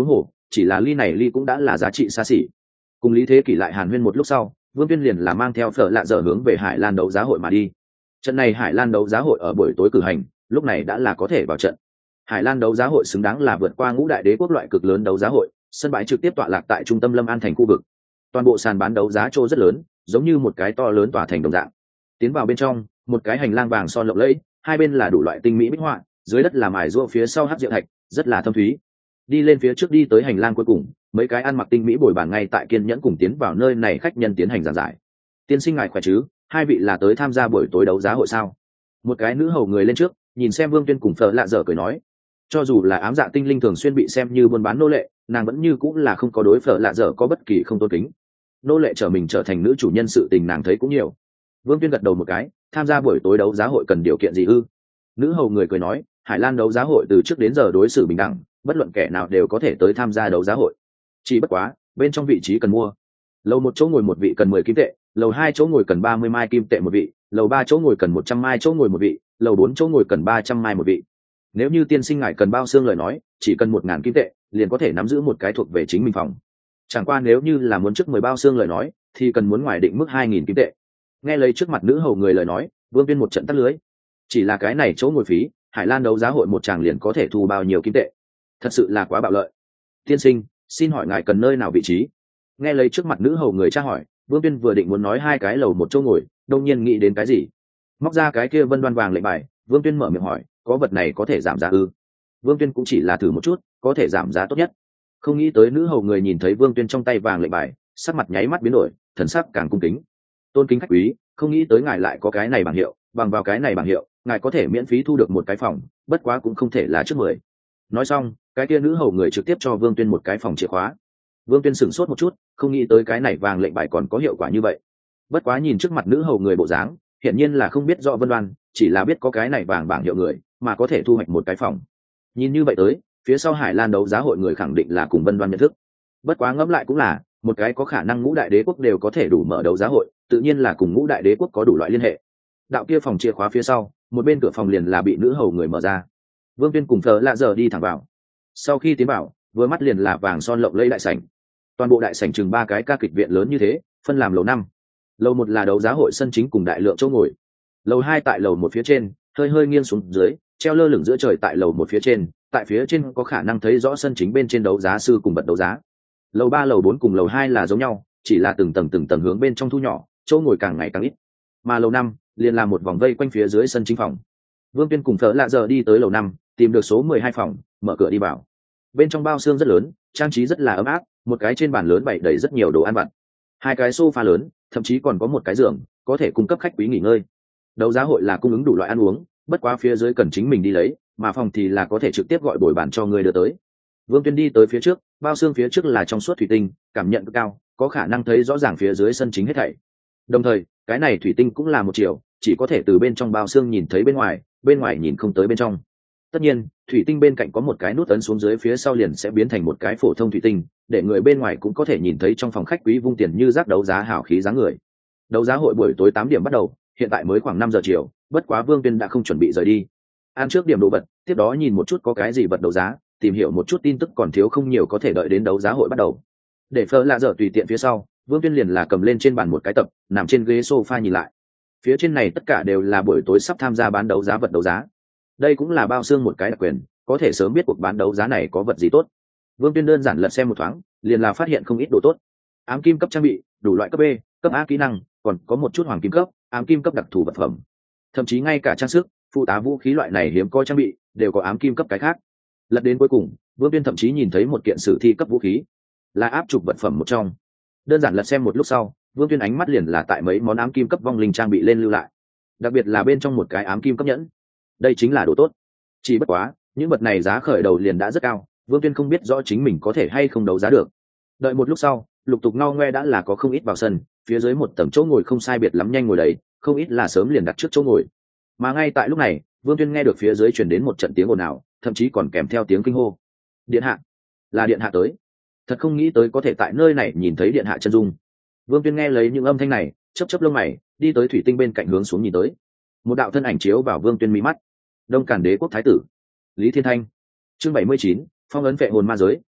chỉ là ly này ly cũng đã là giá trị xa xỉ. Cùng Lý Thế Kỷ lại hàn huyên một lúc sau, Vương Tuyên liền là mang theo Phở Lạ Dở hướng về Hải Lan đấu giá hội mà đi. Trận này Hải Lan đấu giá hội ở buổi tối cử hành, lúc này đã là có thể vào trận. Hải Lan đấu giá hội xứng đáng là vượt qua ngũ đại đế quốc loại cực lớn đấu giá hội, sân bãi trực tiếp tọa lạc tại trung tâm Lâm An thành khu vực. Toàn bộ sàn bán đấu giá trô rất lớn, giống như một cái to lớn tòa thành đồng dạng. Tiến vào bên trong, một cái hành lang vàng son lộng lẫy, hai bên là đủ loại tinh mỹ bích họa, dưới đất là mài rũa phía sau hắc diệu thạch, rất là thâm thúy. Đi lên phía trước đi tới hành lang cuối cùng, mấy cái ăn mặc tinh mỹ bồi bàn ngay tại kiên nhẫn cùng tiến vào nơi này khách nhân tiến hành giảng giải. Tiên sinh ngài khỏe chứ, hai vị là tới tham gia buổi tối đấu giá hội sao? Một cái nữ hầu người lên trước, nhìn xem Vương Tuyên cùng Phở Lạ Dở cười nói. Cho dù là ám dạ tinh linh thường xuyên bị xem như buôn bán nô lệ, nàng vẫn như cũng là không có đối Phở Lạ Dở có bất kỳ không tôn kính. Nô lệ trở mình trở thành nữ chủ nhân sự tình nàng thấy cũng nhiều. Vương Tuyên gật đầu một cái, tham gia buổi tối đấu giá hội cần điều kiện gì ư? Nữ hầu người cười nói, Hải Lan đấu giá hội từ trước đến giờ đối xử bình đẳng, bất luận kẻ nào đều có thể tới tham gia đấu giá hội. Chỉ bất quá, bên trong vị trí cần mua. Lầu một chỗ ngồi một vị cần mười kim tệ, lầu hai chỗ ngồi cần ba mươi mai kim tệ một vị, lầu ba chỗ ngồi cần một trăm mai chỗ ngồi một vị, lầu bốn chỗ ngồi cần ba trăm mai một vị. Nếu như tiên sinh ngài cần bao xương lời nói, chỉ cần một ngàn kim tệ, liền có thể nắm giữ một cái thuộc về chính mình phòng. Chẳng qua nếu như là muốn trước mười bao xương lời nói, thì cần muốn ngoài định mức hai nghìn kim tệ. Nghe lấy trước mặt nữ hầu người lời nói, Vương Tuyên một trận tắt lưới. Chỉ là cái này chỗ ngồi phí, Hải Lan đấu giá hội một tràng liền có thể thu bao nhiêu kim tệ? Thật sự là quá bạo lợi. Tiên sinh, xin hỏi ngài cần nơi nào vị trí? Nghe lấy trước mặt nữ hầu người tra hỏi, Vương Tuyên vừa định muốn nói hai cái lầu một chỗ ngồi, đông nhiên nghĩ đến cái gì, móc ra cái kia vân đoan vàng lệnh bài. Vương Tuyên mở miệng hỏi, có vật này có thể giảm giá ư? Vương Tuyên cũng chỉ là thử một chút, có thể giảm giá tốt nhất. Không nghĩ tới nữ hầu người nhìn thấy Vương Tuyên trong tay vàng lệnh bài, sắc mặt nháy mắt biến đổi, thần sắc càng cung kính. Tôn kính khách quý, không nghĩ tới ngài lại có cái này bảng hiệu, bằng vào cái này bảng hiệu, ngài có thể miễn phí thu được một cái phòng, bất quá cũng không thể là trước mười. Nói xong, cái kia nữ hầu người trực tiếp cho Vương Tuyên một cái phòng chìa khóa. Vương Tuyên sửng sốt một chút, không nghĩ tới cái này vàng lệnh bài còn có hiệu quả như vậy. Bất quá nhìn trước mặt nữ hầu người bộ dáng, hiển nhiên là không biết rõ Vân Đoan, chỉ là biết có cái này vàng bảng hiệu người, mà có thể thu hoạch một cái phòng. Nhìn như vậy tới, phía sau Hải Lan đấu giá hội người khẳng định là cùng Vân Đoan nhận thức. Bất quá ngẫm lại cũng là, một cái có khả năng ngũ đại đế quốc đều có thể đủ mở đấu giá hội, tự nhiên là cùng ngũ đại đế quốc có đủ loại liên hệ. Đạo kia phòng chìa khóa phía sau, một bên cửa phòng liền là bị nữ hầu người mở ra. Vương Tuyên cùng Phở Lạ Dở đi thẳng vào. Sau khi tiến vào, vừa mắt liền là vàng son lộng lẫy đại sảnh. Toàn bộ đại sảnh chừng ba cái ca kịch viện lớn như thế, phân làm lầu năm. Lầu một là đấu giá hội sân chính cùng đại lượng chỗ ngồi. Lầu hai tại lầu một phía trên, hơi hơi nghiêng xuống dưới, treo lơ lửng giữa trời tại lầu một phía trên, tại phía trên có khả năng thấy rõ sân chính bên trên đấu giá sư cùng bật đấu giá. Lầu ba, lầu bốn cùng lầu hai là giống nhau, chỉ là từng tầng từng tầng hướng bên trong thu nhỏ, chỗ ngồi càng ngày càng ít. Mà lầu năm liền là một vòng vây quanh phía dưới sân chính phòng. Vương Tuyên cùng Phở Lạ Dở đi tới lầu năm, tìm được số mười hai phòng, mở cửa đi vào. Bên trong bao xương rất lớn, trang trí rất là ấm áp, một cái trên bàn lớn bày đầy rất nhiều đồ ăn vặt, hai cái sofa lớn, thậm chí còn có một cái giường, có thể cung cấp khách quý nghỉ ngơi. Đấu giá hội là cung ứng đủ loại ăn uống, bất quá phía dưới cần chính mình đi lấy, mà phòng thì là có thể trực tiếp gọi bồi bàn cho người đưa tới. Vương Tuyên đi tới phía trước, bao xương phía trước là trong suốt thủy tinh, cảm nhận cực cao, có khả năng thấy rõ ràng phía dưới sân chính hết thảy. Đồng thời, cái này thủy tinh cũng là một chiều, chỉ có thể từ bên trong bao xương nhìn thấy bên ngoài, bên ngoài nhìn không tới bên trong. Tất nhiên, thủy tinh bên cạnh có một cái nút ấn xuống dưới phía sau liền sẽ biến thành một cái phổ thông thủy tinh, để người bên ngoài cũng có thể nhìn thấy trong phòng khách quý vung tiền như rác đấu giá hảo khí dáng người. Đấu giá hội buổi tối tám điểm bắt đầu, hiện tại mới khoảng năm giờ chiều, bất quá Vương Tuyên đã không chuẩn bị rời đi. Ăn trước điểm đồ vật, tiếp đó nhìn một chút có cái gì vật đấu giá, tìm hiểu một chút tin tức còn thiếu không nhiều có thể đợi đến đấu giá hội bắt đầu. Để Phở Lạ Dở tùy tiện phía sau, Vương Tuyên liền là cầm lên trên bàn một cái tập, nằm trên ghế sofa nhìn lại. Phía trên này tất cả đều là buổi tối sắp tham gia bán đấu giá vật đấu giá. Đây cũng là bao xương một cái đặc quyền, có thể sớm biết cuộc bán đấu giá này có vật gì tốt. Vương Tuyên đơn giản lật xem một thoáng, liền là phát hiện không ít đồ tốt. Ám kim cấp trang bị, đủ loại cấp B, cấp A kỹ năng, còn có một chút hoàng kim cấp, ám kim cấp đặc thù vật phẩm. Thậm chí ngay cả trang sức, phụ tá vũ khí loại này hiếm có trang bị, đều có ám kim cấp cái khác. Lật đến cuối cùng, Vương Tuyên thậm chí nhìn thấy một kiện sử thi cấp vũ khí, là áp trục vật phẩm một trong. Đơn giản lật xem một lúc sau, Vương Tuyên ánh mắt liền là tại mấy món ám kim cấp vong linh trang bị lên lưu lại. Đặc biệt là bên trong một cái ám kim cấp nhẫn. Đây chính là đồ tốt. Chỉ bất quá, những vật này giá khởi đầu liền đã rất cao, Vương Tuyên không biết rõ chính mình có thể hay không đấu giá được. Đợi một lúc sau, lục tục no ngoe đã là có không ít vào sân, phía dưới một tầng chỗ ngồi không sai biệt lắm nhanh ngồi đầy, không ít là sớm liền đặt trước chỗ ngồi. Mà ngay tại lúc này, Vương Tuyên nghe được phía dưới truyền đến một trận tiếng ồn ào, thậm chí còn kèm theo tiếng kinh hô. Điện hạ, là điện hạ tới. Thật không nghĩ tới có thể tại nơi này nhìn thấy điện hạ chân dung. Vương Tuyên nghe lấy những âm thanh này, chớp chớp lông mày, đi tới thủy tinh bên cạnh hướng xuống nhìn tới. Một đạo thân ảnh chiếu vào Vương Tuyên mí mắt. Đông Càn Đế quốc thái tử Lý Thiên Thanh. Chương bảy mươi chín, phong ấn vệ hồn ma giới,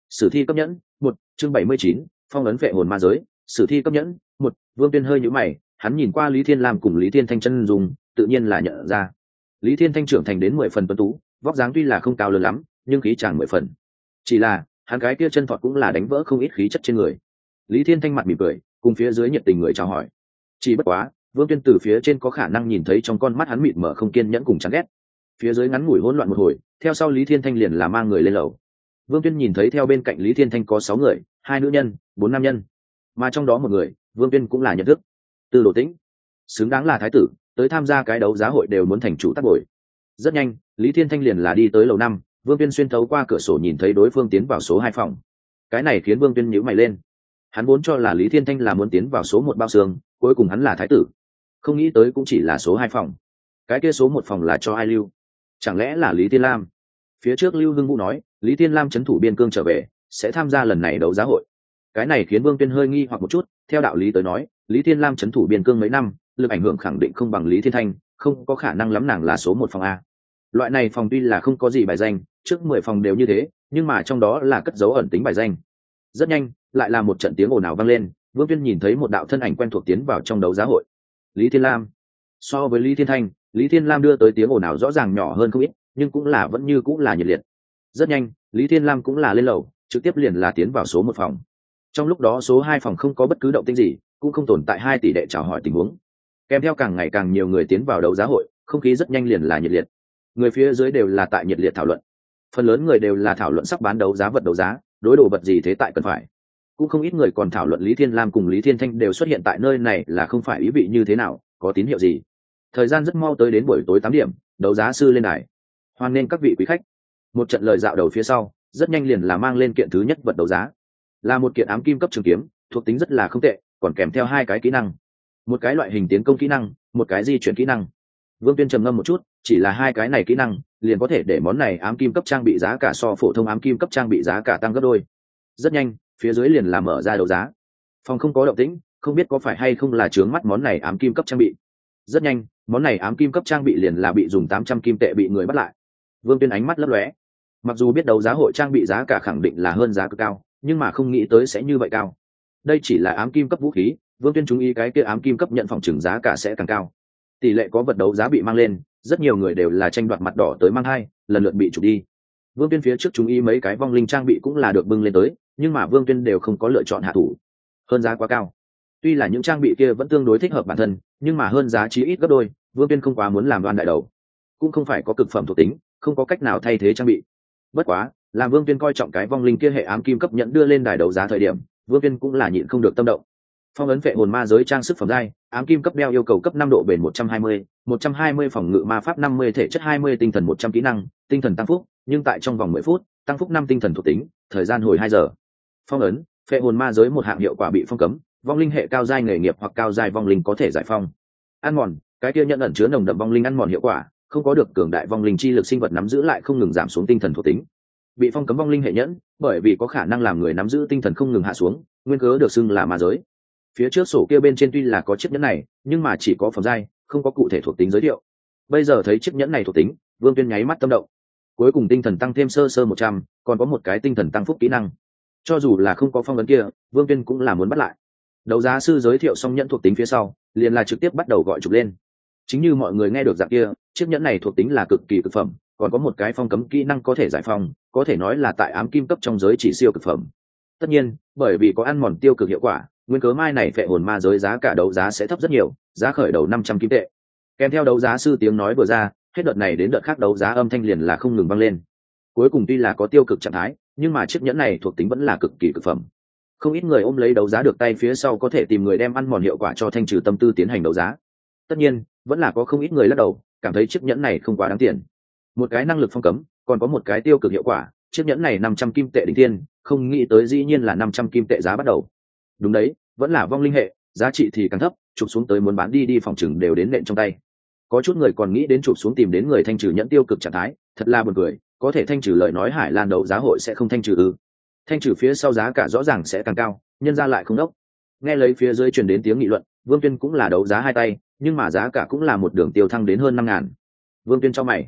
sử thi cấp nhẫn một chương bảy mươi chín phong ấn vệ hồn ma giới sử thi cấp nhẫn một. Vương Tuyên hơi nhíu mày, hắn nhìn qua Lý Thiên Lam cùng Lý Thiên Thanh chân dùng tự nhiên là nhận ra Lý Thiên Thanh trưởng thành đến mười phần tuấn tú, vóc dáng tuy là không cao lớn lắm nhưng khí chàng mười phần, chỉ là hắn cái kia chân thọt cũng là đánh vỡ không ít khí chất trên người. Lý Thiên Thanh mặt mỉm cười, cùng phía dưới nhiệt tình người chào hỏi. Chỉ bất quá Vương Tuyên từ phía trên có khả năng nhìn thấy trong con mắt hắn mịt mở không kiên nhẫn cùng chán ghét. Phía dưới ngắn ngủi hỗn loạn một hồi, theo sau Lý Thiên Thanh liền là mang người lên lầu. Vương Tuyên nhìn thấy theo bên cạnh Lý Thiên Thanh có sáu người, hai nữ nhân, bốn nam nhân, mà trong đó một người, Vương Tuyên cũng là nhận thức. Từ Đồ Tĩnh, xứng đáng là thái tử, tới tham gia cái đấu giá hội đều muốn thành chủ tác bồi. Rất nhanh, Lý Thiên Thanh liền là đi tới lầu năm, Vương Tuyên xuyên thấu qua cửa sổ nhìn thấy đối phương tiến vào số hai phòng. Cái này khiến Vương Tuyên nhíu mày lên. Hắn vốn cho là Lý Thiên Thanh là muốn tiến vào số một bao xương, cuối cùng hắn là thái tử, không nghĩ tới cũng chỉ là số hai phòng. Cái kia số một phòng là cho ai lưu? Chẳng lẽ là Lý Thiên Lam? Phía trước Lưu Hưng Vũ nói Lý Thiên Lam trấn thủ biên cương trở về sẽ tham gia lần này đấu giá hội. Cái này khiến Vương Tuyên hơi nghi hoặc một chút. Theo đạo lý tới nói, Lý Thiên Lam trấn thủ biên cương mấy năm, lực ảnh hưởng khẳng định không bằng Lý Thiên Thanh, không có khả năng lắm nàng là số một phòng a. Loại này phòng tuy là không có gì bài danh, trước mười phòng đều như thế, nhưng mà trong đó là cất dấu ẩn tính bài danh. Rất nhanh, lại là một trận tiếng ồn ào vang lên, Vương Tuyên nhìn thấy một đạo thân ảnh quen thuộc tiến vào trong đấu giá hội. Lý Thiên Lam. So với Lý Thiên Thanh, Lý Thiên Lam đưa tới tiếng ồn ào rõ ràng nhỏ hơn không ít, nhưng cũng là vẫn như cũng là nhiệt liệt. Rất nhanh, Lý Thiên Lam cũng là lên lầu, trực tiếp liền là tiến vào số một phòng. Trong lúc đó số hai phòng không có bất cứ động tĩnh gì, cũng không tồn tại hai tỷ đệ chào hỏi tình huống. Kèm theo càng ngày càng nhiều người tiến vào đấu giá hội, không khí rất nhanh liền là nhiệt liệt. Người phía dưới đều là tại nhiệt liệt thảo luận. Phần lớn người đều là thảo luận sắp bán đấu giá vật đấu giá, đối đồ vật gì thế tại cần phải. Cũng không ít người còn thảo luận Lý Thiên Lam cùng Lý Thiên Thanh đều xuất hiện tại nơi này là không phải ý vị như thế nào, có tín hiệu gì. Thời gian rất mau tới đến buổi tối tám điểm, đấu giá sư lên đài. Hoan nghênh các vị quý khách. Một trận lời dạo đầu phía sau, rất nhanh liền là mang lên kiện thứ nhất vật đấu giá. Là một kiện ám kim cấp trường kiếm, thuộc tính rất là không tệ, còn kèm theo hai cái kỹ năng. Một cái loại hình tiến công kỹ năng, một cái di chuyển kỹ năng. Vương Tuyên trầm ngâm một chút, chỉ là hai cái này kỹ năng, liền có thể để món này ám kim cấp trang bị giá cả so phổ thông ám kim cấp trang bị giá cả tăng gấp đôi. Rất nhanh, phía dưới liền là mở ra đấu giá. Phòng không có động tĩnh, không biết có phải hay không là chướng mắt món này ám kim cấp trang bị. Rất nhanh, món này ám kim cấp trang bị liền là bị dùng tám trăm kim tệ bị người bắt lại. Vương Tuyên ánh mắt lấp lóe. Mặc dù biết đấu giá hội trang bị giá cả khẳng định là hơn giá cực cao, nhưng mà không nghĩ tới sẽ như vậy cao. Đây chỉ là ám kim cấp vũ khí, Vương Tuyên chú ý cái kia ám kim cấp nhận phòng trừng giá cả sẽ càng cao. Tỷ lệ có vật đấu giá bị mang lên, rất nhiều người đều là tranh đoạt mặt đỏ tới mang hai, lần lượt bị chụp đi. Vương Tuyên phía trước chú ý mấy cái vong linh trang bị cũng là được bưng lên tới, nhưng mà Vương Tuyên đều không có lựa chọn hạ thủ. Hơn giá quá cao. Tuy là những trang bị kia vẫn tương đối thích hợp bản thân, nhưng mà hơn giá chí ít gấp đôi, Vương Tuyên không quá muốn làm đoan đại đầu. Cũng không phải có cực phẩm thuộc tính, không có cách nào thay thế trang bị. Bất quá, làm Vương Tuyên coi trọng cái vong linh kia hệ ám kim cấp nhận đưa lên đài đấu giá thời điểm, Vương Tuyên cũng là nhịn không được tâm động. Phong ấn vệ hồn ma giới trang sức phẩm giai, ám kim cấp đeo yêu cầu cấp năm độ bền một trăm hai mươi, một trăm hai mươi phòng ngự ma pháp năm mươi thể chất hai mươi tinh thần một trăm kỹ năng, tinh thần tăng phúc, nhưng tại trong vòng mười phút, tăng phúc năm tinh thần thuộc tính, thời gian hồi hai giờ. Phong ấn, vệ hồn ma giới một hạng hiệu quả bị phong cấm, vong linh hệ cao giai nghề nghiệp hoặc cao giai vong linh có thể giải phong. Ăn mòn, cái kia nhận ẩn chứa nồng đậm vong linh ăn mòn hiệu quả, không có được cường đại vong linh chi lực sinh vật nắm giữ lại không ngừng giảm xuống tinh thần thuộc tính. Bị phong cấm vong linh hệ nhẫn, bởi vì có khả năng làm người nắm giữ tinh thần không ngừng hạ xuống, nguyên cớ được xưng là ma giới. Phía trước sổ kia bên trên tuy là có chiếc nhẫn này, nhưng mà chỉ có phẩm giai, không có cụ thể thuộc tính giới thiệu. Bây giờ thấy chiếc nhẫn này thuộc tính, Vương Tuyên nháy mắt tâm động. Cuối cùng tinh thần tăng thêm sơ sơ một trăm, còn có một cái tinh thần tăng phúc kỹ năng. Cho dù là không có phong ấn kia, Vương Tuyên cũng là muốn bắt lại. Đấu giá sư giới thiệu xong nhẫn thuộc tính phía sau, liền là trực tiếp bắt đầu gọi chụp lên. Chính như mọi người nghe được dạng kia, chiếc nhẫn này thuộc tính là cực kỳ cực phẩm, còn có một cái phong cấm kỹ năng có thể giải phong, có thể nói là tại ám kim cấp trong giới chỉ siêu cực phẩm. Tất nhiên, bởi vì có ăn mòn tiêu cực hiệu quả, nguyên cớ mai này phệ hồn ma giới giá cả đấu giá sẽ thấp rất nhiều, giá khởi đầu năm trăm kim tệ. Kèm theo đấu giá sư tiếng nói vừa ra, hết đợt này đến đợt khác đấu giá âm thanh liền là không ngừng vang lên. Cuối cùng tuy là có tiêu cực trạng thái, nhưng mà chiếc nhẫn này thuộc tính vẫn là cực kỳ cực phẩm. Không ít người ôm lấy đấu giá được tay phía sau có thể tìm người đem ăn mòn hiệu quả cho thanh trừ tâm tư tiến hành đấu giá. Tất nhiên, vẫn là có không ít người lắc đầu, cảm thấy chiếc nhẫn này không quá đáng tiền. Một cái năng lực phong cấm, còn có một cái tiêu cực hiệu quả, chiếc nhẫn này năm trăm kim tệ đỉnh thiên, không nghĩ tới dĩ nhiên là năm trăm kim tệ giá bắt đầu. Đúng đấy, vẫn là vong linh hệ, giá trị thì càng thấp, chụp xuống tới muốn bán đi đi phòng chừng đều đến nện trong tay. Có chút người còn nghĩ đến chụp xuống tìm đến người thanh trừ nhẫn tiêu cực trạng thái, thật là buồn cười, có thể thanh trừ lời nói Hải Lan đấu giá hội sẽ không thanh trừ ư? Thanh trừ phía sau giá cả rõ ràng sẽ càng cao, nhân ra lại không đốc. Nghe lấy phía dưới truyền đến tiếng nghị luận, Vương Tuyên cũng là đấu giá hai tay, nhưng mà giá cả cũng là một đường tiêu thăng đến hơn năm ngàn. Vương Tuyên cho mày,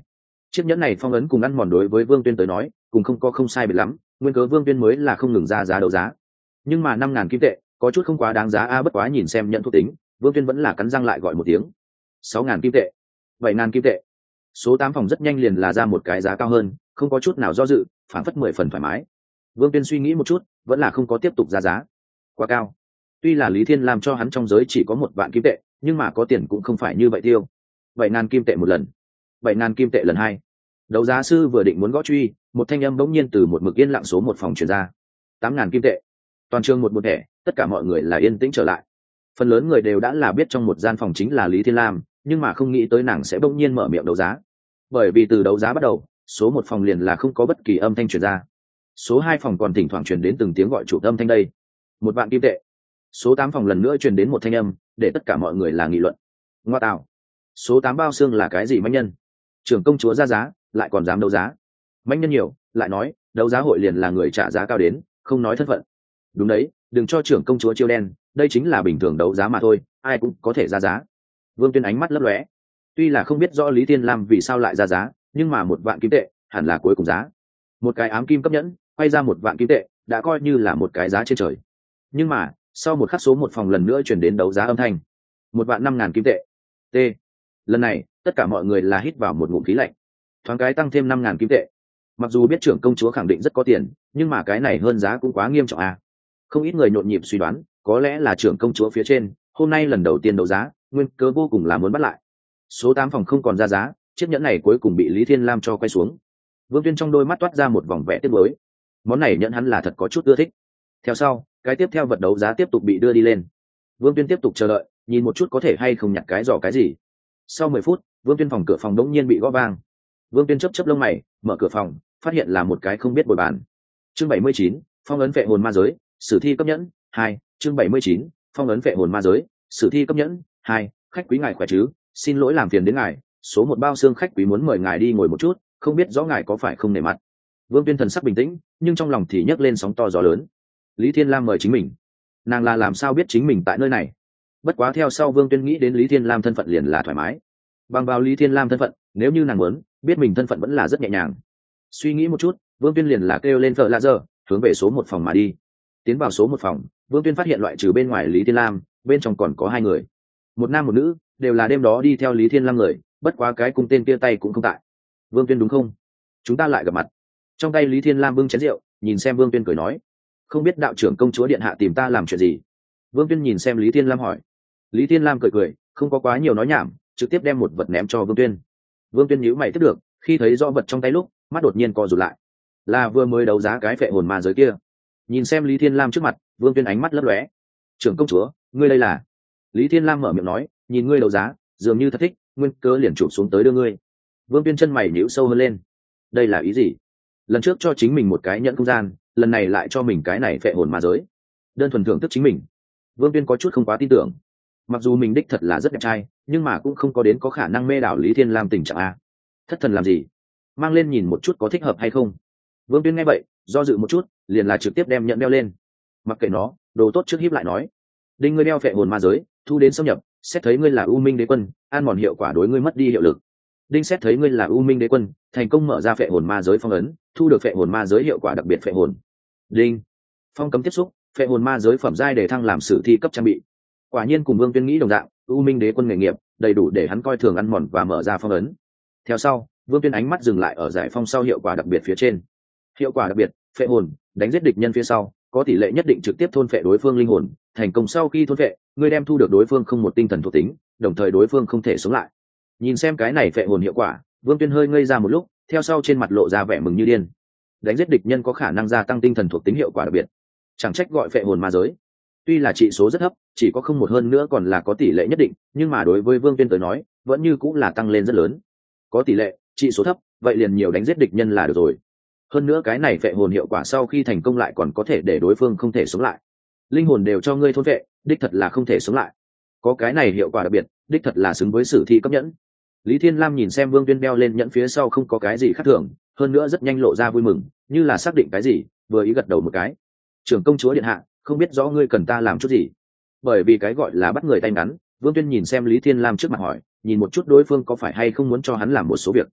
chiếc nhẫn này phong ấn cùng ăn mòn đối với Vương Tuyên tới nói cùng không có không sai biệt lắm, nguyên cớ Vương Tuyên mới là không ngừng ra giá đấu giá. Nhưng mà năm ngàn kim tệ có chút không quá đáng giá a, bất quá nhìn xem nhận thuộc tính, Vương Tuyên vẫn là cắn răng lại gọi một tiếng. Sáu ngàn kim tệ, bảy ngàn kim tệ. Số tám phòng rất nhanh liền là ra một cái giá cao hơn, không có chút nào do dự, phản phất mười phần thoải mái. Vương Tuyên suy nghĩ một chút, vẫn là không có tiếp tục ra giá. Quá cao. Tuy là Lý Thiên làm cho hắn trong giới chỉ có một vạn kim tệ, nhưng mà có tiền cũng không phải như vậy tiêu. Bảy ngàn kim tệ một lần, bảy ngàn kim tệ lần hai. Đấu giá sư vừa định muốn gõ truy, một thanh âm bỗng nhiên từ một mực yên lặng số một phòng truyền ra. Tám ngàn kim tệ. Toàn trường một một thẻ, tất cả mọi người là yên tĩnh trở lại. Phần lớn người đều đã là biết trong một gian phòng chính là Lý Thiên Lam, nhưng mà không nghĩ tới nàng sẽ bỗng nhiên mở miệng đấu giá. Bởi vì từ đấu giá bắt đầu, số một phòng liền là không có bất kỳ âm thanh truyền ra. Số hai phòng còn thỉnh thoảng truyền đến từng tiếng gọi chủ âm thanh đây. Một vạn kim tệ. Số tám phòng lần nữa truyền đến một thanh âm, để tất cả mọi người là nghị luận. Ngoa tạo. Số tám bao xương là cái gì mãnh nhân? Trưởng công chúa ra giá, lại còn dám đấu giá. Mãnh nhân nhiều, lại nói, đấu giá hội liền là người trả giá cao đến, không nói thân phận. Đúng đấy, đừng cho trưởng công chúa chiêu đen, đây chính là bình thường đấu giá mà thôi, ai cũng có thể ra giá. Vương Tuyên ánh mắt lấp lóe. Tuy là không biết rõ Lý Thiên Lam vì sao lại ra giá, nhưng mà một vạn kim tệ hẳn là cuối cùng giá. Một cái ám kim cấp nhẫn quay ra một vạn kim tệ đã coi như là một cái giá trên trời. Nhưng mà sau một khắc số một phòng lần nữa chuyển đến đấu giá âm thanh. Một vạn năm ngàn kim tệ. T. Lần này tất cả mọi người là hít vào một ngụm khí lạnh. Thoáng cái tăng thêm năm ngàn kim tệ. Mặc dù biết trưởng công chúa khẳng định rất có tiền, nhưng mà cái này hơn giá cũng quá nghiêm trọng à. Không ít người nhộn nhịp suy đoán, có lẽ là trưởng công chúa phía trên hôm nay lần đầu tiên đấu giá, nguyên cớ vô cùng là muốn bắt lại. Số tám phòng không còn ra giá, chiếc nhẫn này cuối cùng bị Lý Thiên Lam cho quay xuống. Vương Tuyên trong đôi mắt toát ra một vòng vẻ tiếc nuối. Món này nhẫn hắn là thật có chút ưa thích. Theo sau, cái tiếp theo vật đấu giá tiếp tục bị đưa đi lên. Vương Tuyên tiếp tục chờ đợi, nhìn một chút có thể hay không nhặt cái giỏ cái gì. Sau mười phút, Vương Tuyên phòng cửa phòng đống nhiên bị gõ vang. Vương Tuyên chớp chớp lông mày, mở cửa phòng, phát hiện là một cái không biết bồi bàn. Chương bảy mươi chín, phong ấn phệ hồn ma giới, sử thi cấp nhẫn hai. Chương bảy mươi chín, phong ấn phệ hồn ma giới, sử thi cấp nhẫn hai. Khách quý ngài khỏe chứ? Xin lỗi làm phiền đến ngài, số một bao xương khách quý muốn mời ngài đi ngồi một chút, không biết rõ ngài có phải không nể mặt. Vương Tuyên thần sắc bình tĩnh, nhưng trong lòng thì nhấc lên sóng to gió lớn. Lý Thiên Lam mời chính mình, nàng là làm sao biết chính mình tại nơi này? Bất quá theo sau Vương Tuyên nghĩ đến Lý Thiên Lam thân phận liền là thoải mái. Bằng vào Lý Thiên Lam thân phận, nếu như nàng muốn, biết mình thân phận vẫn là rất nhẹ nhàng. Suy nghĩ một chút, Vương Tuyên liền là kêu lên vợ lạ giờ, hướng về số một phòng mà đi. Tiến vào số một phòng, Vương Tuyên phát hiện loại trừ bên ngoài Lý Thiên Lam, bên trong còn có hai người, một nam một nữ, đều là đêm đó đi theo Lý Thiên Lam người, bất quá cái cung tên kia tay cũng không tại. Vương Tuyên đúng không? Chúng ta lại gặp mặt. Trong tay Lý Thiên Lam bưng chén rượu, nhìn xem Vương Tuyên cười nói, không biết đạo trưởng công chúa điện hạ tìm ta làm chuyện gì? Vương Tuyên nhìn xem Lý Thiên Lam hỏi. Lý Thiên Lam cười cười, không có quá nhiều nói nhảm, trực tiếp đem một vật ném cho Vương Tuyên. Vương Tuyên nhíu mày tiếp được, khi thấy rõ vật trong tay lúc, mắt đột nhiên co rụt lại. Là vừa mới đấu giá cái phệ hồn ma giới kia. Nhìn xem Lý Thiên Lam trước mặt, Vương Tuyên ánh mắt lấp lóe. Trưởng công chúa, ngươi đây là? Lý Thiên Lam mở miệng nói, nhìn ngươi đấu giá, dường như thật thích, nguyên cớ liền chụp xuống tới đưa ngươi. Vương Tuyên chân mày nhíu sâu hơn lên. Đây là ý gì? Lần trước cho chính mình một cái nhận không gian, lần này lại cho mình cái này phệ hồn ma giới. Đơn thuần thưởng thức chính mình. Vương Tuyên có chút không quá tin tưởng. Mặc dù mình đích thật là rất đẹp trai, nhưng mà cũng không có đến có khả năng mê đảo Lý Thiên Lam tình trạng a. Thất thần làm gì? Mang lên nhìn một chút có thích hợp hay không. Vương Tuyên nghe vậy, do dự một chút, liền là trực tiếp đem nhận đeo lên. Mặc kệ nó, đồ tốt trước hiếp lại nói. Đinh ngươi đeo phệ hồn ma giới, thu đến xâm nhập, xét thấy ngươi là U Minh Đế Quân, an mòn hiệu quả đối ngươi mất đi hiệu lực. Đinh xét thấy ngươi là U Minh Đế Quân, thành công mở ra phệ hồn ma giới phong ấn, thu được phệ hồn ma giới hiệu quả đặc biệt phệ hồn. Đinh. Phong cấm tiếp xúc, phệ hồn ma giới phẩm giai để thăng làm sử thi cấp trang bị. Quả nhiên cùng Vương Tuyên nghĩ đồng dạng, U Minh Đế Quân nghề nghiệp, đầy đủ để hắn coi thường ăn mòn và mở ra phong ấn. Theo sau, Vương Tuyên ánh mắt dừng lại ở giải phong sau hiệu quả đặc biệt phía trên. Hiệu quả đặc biệt, phệ hồn, đánh giết địch nhân phía sau, có tỷ lệ nhất định trực tiếp thôn phệ đối phương linh hồn, thành công sau khi thôn phệ, ngươi đem thu được đối phương không một tinh thần thuộc tính, đồng thời đối phương không thể sống lại. Nhìn xem cái này phệ hồn hiệu quả, Vương Tuyên hơi ngây ra một lúc, theo sau trên mặt lộ ra vẻ mừng như điên. Đánh giết địch nhân có khả năng gia tăng tinh thần thuộc tính hiệu quả đặc biệt, chẳng trách gọi phệ hồn ma giới. Tuy là trị số rất thấp, chỉ có không một hơn nữa còn là có tỷ lệ nhất định, nhưng mà đối với Vương Tuyên tới nói, vẫn như cũng là tăng lên rất lớn. Có tỷ lệ, trị số thấp, vậy liền nhiều đánh giết địch nhân là được rồi. Hơn nữa cái này phệ hồn hiệu quả sau khi thành công lại còn có thể để đối phương không thể sống lại. Linh hồn đều cho ngươi thôn phệ, đích thật là không thể sống lại. Có cái này hiệu quả đặc biệt, đích thật là xứng với sử thi cấp nhẫn. Lý Thiên Lam nhìn xem Vương Tuyên đeo lên nhẫn phía sau không có cái gì khác thường, hơn nữa rất nhanh lộ ra vui mừng, như là xác định cái gì, vừa ý gật đầu một cái. Trưởng công chúa điện hạ, không biết rõ ngươi cần ta làm chút gì? Bởi vì cái gọi là bắt người tay ngắn, Vương Tuyên nhìn xem Lý Thiên Lam trước mặt hỏi, nhìn một chút đối phương có phải hay không muốn cho hắn làm một số việc.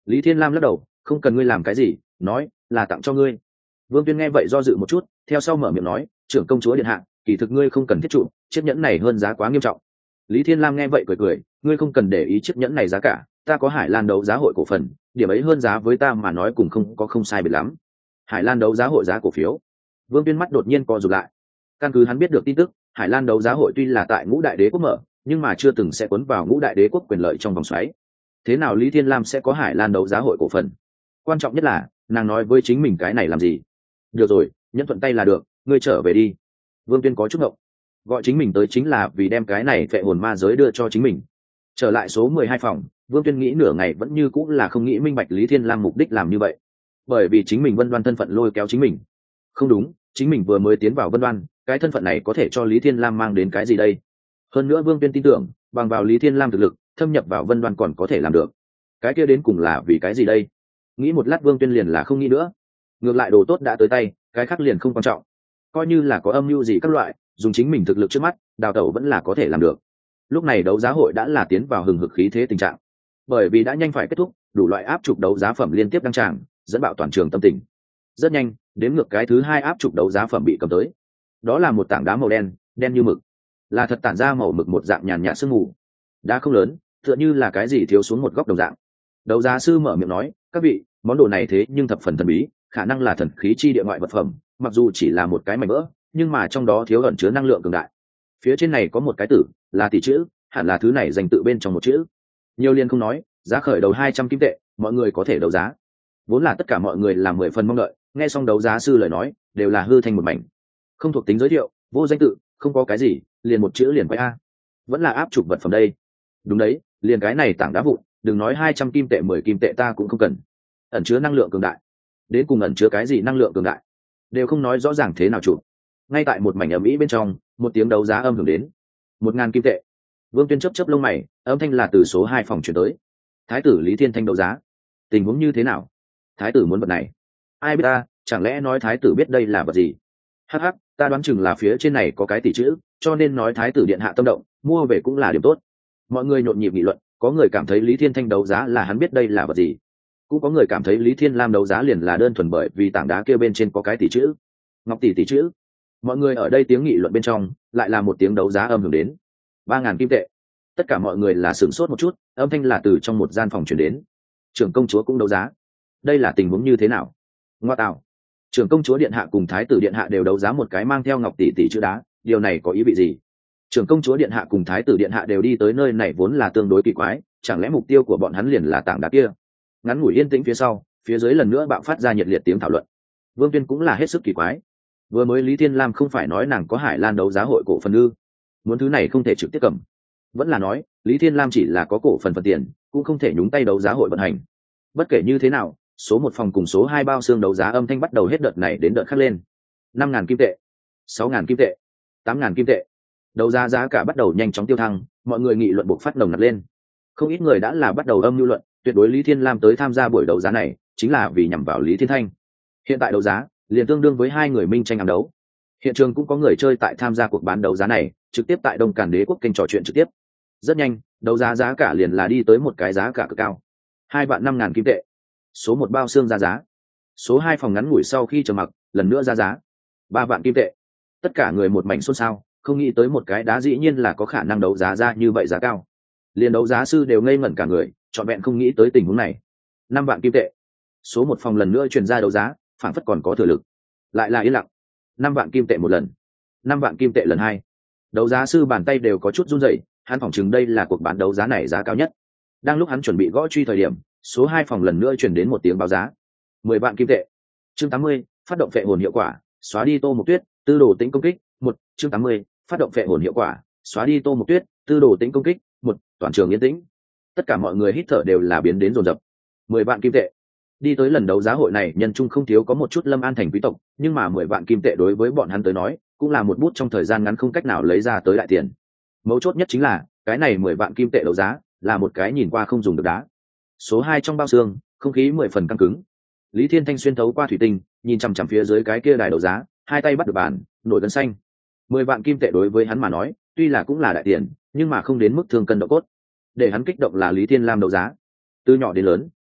Lý Thiên Lam lắc đầu, không cần ngươi làm cái gì, nói là tặng cho ngươi. Vương Tuyên nghe vậy do dự một chút, theo sau mở miệng nói, trưởng công chúa điện hạ, kỳ thực ngươi không cần thiết trụ, chiếc nhẫn này hơn giá quá nghiêm trọng. Lý Thiên Lam nghe vậy cười cười, ngươi không cần để ý chiếc nhẫn này giá cả, ta có Hải Lan đấu giá hội cổ phần, điểm ấy hơn giá với ta mà nói cũng không có không sai biệt lắm. Hải Lan đấu giá hội giá cổ phiếu. Vương Tuyên mắt đột nhiên co rụt lại. Căn cứ hắn biết được tin tức, Hải Lan đấu giá hội tuy là tại Ngũ Đại Đế quốc mở, nhưng mà chưa từng sẽ cuốn vào Ngũ Đại Đế quốc quyền lợi trong vòng xoáy. Thế nào Lý Thiên Lam sẽ có Hải Lan đấu giá hội cổ phần? Quan trọng nhất là, nàng nói với chính mình cái này làm gì? Được rồi, nhẫn thuận tay là được, ngươi trở về đi. Vương Tuyên có chút ngộng. Gọi chính mình tới chính là vì đem cái này phệ hồn ma giới đưa cho chính mình. Trở lại số mười hai phòng, Vương Tuyên nghĩ nửa ngày vẫn như cũng là không nghĩ minh bạch Lý Thiên Lam mục đích làm như vậy. Bởi vì chính mình Vân Đoan thân phận lôi kéo chính mình. Không đúng, chính mình vừa mới tiến vào Vân Đoan, cái thân phận này có thể cho Lý Thiên Lam mang đến cái gì đây? Hơn nữa Vương Tuyên tin tưởng, bằng vào Lý Thiên Lam thực lực, thâm nhập vào Vân Đoan còn có thể làm được. Cái kia đến cùng là vì cái gì đây? Nghĩ một lát Vương Tuyên liền là không nghĩ nữa. Ngược lại đồ tốt đã tới tay, cái khác liền không quan trọng. Coi như là có âm mưu gì các loại, dùng chính mình thực lực trước mắt, đào tẩu vẫn là có thể làm được. Lúc này đấu giá hội đã là tiến vào hừng hực khí thế tình trạng. Bởi vì đã nhanh phải kết thúc, đủ loại áp trục đấu giá phẩm liên tiếp đăng tràng, dẫn bạo toàn trường tâm tình. Rất nhanh, đến ngược cái thứ hai áp trục đấu giá phẩm bị cầm tới. Đó là một tảng đá màu đen, đen như mực, là thật tản ra màu mực một dạng nhàn nhạt sương mù. Đá không lớn, tựa như là cái gì thiếu xuống một góc đồng dạng. Đấu giá sư mở miệng nói, các vị, món đồ này thế nhưng thập phần thần bí, khả năng là thần khí chi địa ngoại vật phẩm, mặc dù chỉ là một cái mảnh vỡ, nhưng mà trong đó thiếu ẩn chứa năng lượng cường đại. Phía trên này có một cái tử, là tỷ chữ, hẳn là thứ này dành tự bên trong một chữ. Nhiều liên không nói, giá khởi đầu hai trăm kim tệ, mọi người có thể đấu giá. Vốn là tất cả mọi người làm mười phần mong đợi, nghe xong đấu giá sư lời nói, đều là hư thành một mảnh. Không thuộc tính giới thiệu, vô danh tự, không có cái gì, liền một chữ liền quay a. Vẫn là áp chụp vật phẩm đây. Đúng đấy, liền cái này tảng đá vụn, đừng nói hai trăm kim tệ mười kim tệ ta cũng không cần. Ẩn chứa năng lượng cường đại. Đến cùng ẩn chứa cái gì năng lượng cường đại, đều không nói rõ ràng thế nào chụp. Ngay tại một mảnh ầm ĩ bên trong, một tiếng đấu giá âm hưởng đến. Một ngàn kim tệ. Vương Tuyên chớp chớp lông mày, âm thanh là từ số hai phòng chuyển tới. Thái tử Lý Thiên Thanh đấu giá. Tình huống như thế nào? Thái tử muốn vật này. Ai biết ta, chẳng lẽ nói thái tử biết đây là vật gì? Hắc hắc, ta đoán chừng là phía trên này có cái tỷ chữ, cho nên nói thái tử điện hạ tâm động, mua về cũng là điểm tốt. Mọi người nhộn nhịp nghị luận, có người cảm thấy Lý Thiên Thanh đấu giá là hắn biết đây là vật gì, cũng có người cảm thấy Lý Thiên Lam đấu giá liền là đơn thuần bởi vì tảng đá kia bên trên có cái tỷ chữ, ngọc tỷ tỷ chữ. Mọi người ở đây tiếng nghị luận bên trong, lại là một tiếng đấu giá âm hưởng đến. Ba ngàn kim tệ. Tất cả mọi người là sửng sốt một chút, âm thanh là từ trong một gian phòng truyền đến. Trưởng công chúa cũng đấu giá. Đây là tình huống như thế nào? Ngoa tạo. Trưởng công chúa điện hạ cùng thái tử điện hạ đều đấu giá một cái mang theo ngọc tỷ tỷ chữ đá, điều này có ý vị gì? Trưởng công chúa điện hạ cùng thái tử điện hạ đều đi tới nơi này vốn là tương đối kỳ quái, chẳng lẽ mục tiêu của bọn hắn liền là tảng đá kia? Ngắn ngủi yên tĩnh phía sau, phía dưới lần nữa bạo phát ra nhiệt liệt tiếng thảo luận. Vương Tuyên cũng là hết sức kỳ quái. Vừa mới Lý Thiên Lam không phải nói nàng có Hải Lan đấu giá hội cổ phần ư? Muốn thứ này không thể trực tiếp cầm. Vẫn là nói, Lý Thiên Lam chỉ là có cổ phần phần tiền, cũng không thể nhúng tay đấu giá hội vận hành. Bất kể như thế nào, số một phòng cùng số hai bao xương đấu giá âm thanh bắt đầu hết đợt này đến đợt khác lên. Năm ngàn kim tệ, sáu ngàn kim tệ, tám ngàn kim tệ. Đấu giá giá cả bắt đầu nhanh chóng tiêu thăng, mọi người nghị luận buộc phát nồng nặc lên. Không ít người đã là bắt đầu âm mưu luận, tuyệt đối Lý Thiên Lam tới tham gia buổi đấu giá này chính là vì nhằm vào Lý Thiên Thanh. Hiện tại đấu giá liền tương đương với hai người minh tranh ám đấu. Hiện trường cũng có người chơi tại tham gia cuộc bán đấu giá này, trực tiếp tại Đông Càn Đế quốc kênh trò chuyện trực tiếp. Rất nhanh, đấu giá giá cả liền là đi tới một cái giá cả cực cao. Hai vạn năm ngàn kim tệ. Số một bao xương ra giá. Số hai phòng ngắn ngủi sau khi trầm mặc, lần nữa ra giá. Ba vạn kim tệ. Tất cả người một mảnh xôn xao, không nghĩ tới một cái đá dĩ nhiên là có khả năng đấu giá ra như vậy giá cao. Liên đấu giá sư đều ngây ngẩn cả người, trọn vẹn không nghĩ tới tình huống này. Năm vạn kim tệ. Số một phòng lần nữa truyền ra đấu giá, phản phất còn có thừa lực. Lại là yên lặng. Năm vạn kim tệ một lần. Năm vạn kim tệ lần hai. Đấu giá sư bàn tay đều có chút run rẩy, hắn phỏng chừng đây là cuộc bán đấu giá này giá cao nhất. Đang lúc hắn chuẩn bị gõ truy thời điểm, số hai phòng lần nữa truyền đến một tiếng báo giá. Mười vạn kim tệ. Chương tám mươi, phát động phệ hồn hiệu quả, xóa đi Tô Mộc Tuyết, tư đồ tính công kích. Một, chương tám mươi, phát động phệ hồn hiệu quả, xóa đi Tô Mộc Tuyết, tư đồ tính công kích. Một, toàn trường yên tĩnh. Tất cả mọi người hít thở đều là biến đến rồn rập. Mười vạn kim tệ. Đi tới lần đấu giá hội này, nhân trung không thiếu có một chút Lâm An thành quý tộc, nhưng mà mười vạn kim tệ đối với bọn hắn tới nói, cũng là một bút trong thời gian ngắn không cách nào lấy ra tới đại tiền. Mấu chốt nhất chính là, cái này mười vạn kim tệ đấu giá, là một cái nhìn qua không dùng được đá. Số hai trong bao xương, không khí mười phần căng cứng. Lý Thiên Thanh xuyên thấu qua thủy tinh, nhìn chằm chằm phía dưới cái kia đài đấu giá, hai tay bắt được bàn, nổi gân xanh. Mười vạn kim tệ đối với hắn mà nói, tuy là cũng là đại tiền, nhưng mà không đến mức thương cân độ cốt. Để hắn kích động là Lý Thiên Lam đấu giá. Từ nhỏ đến lớn,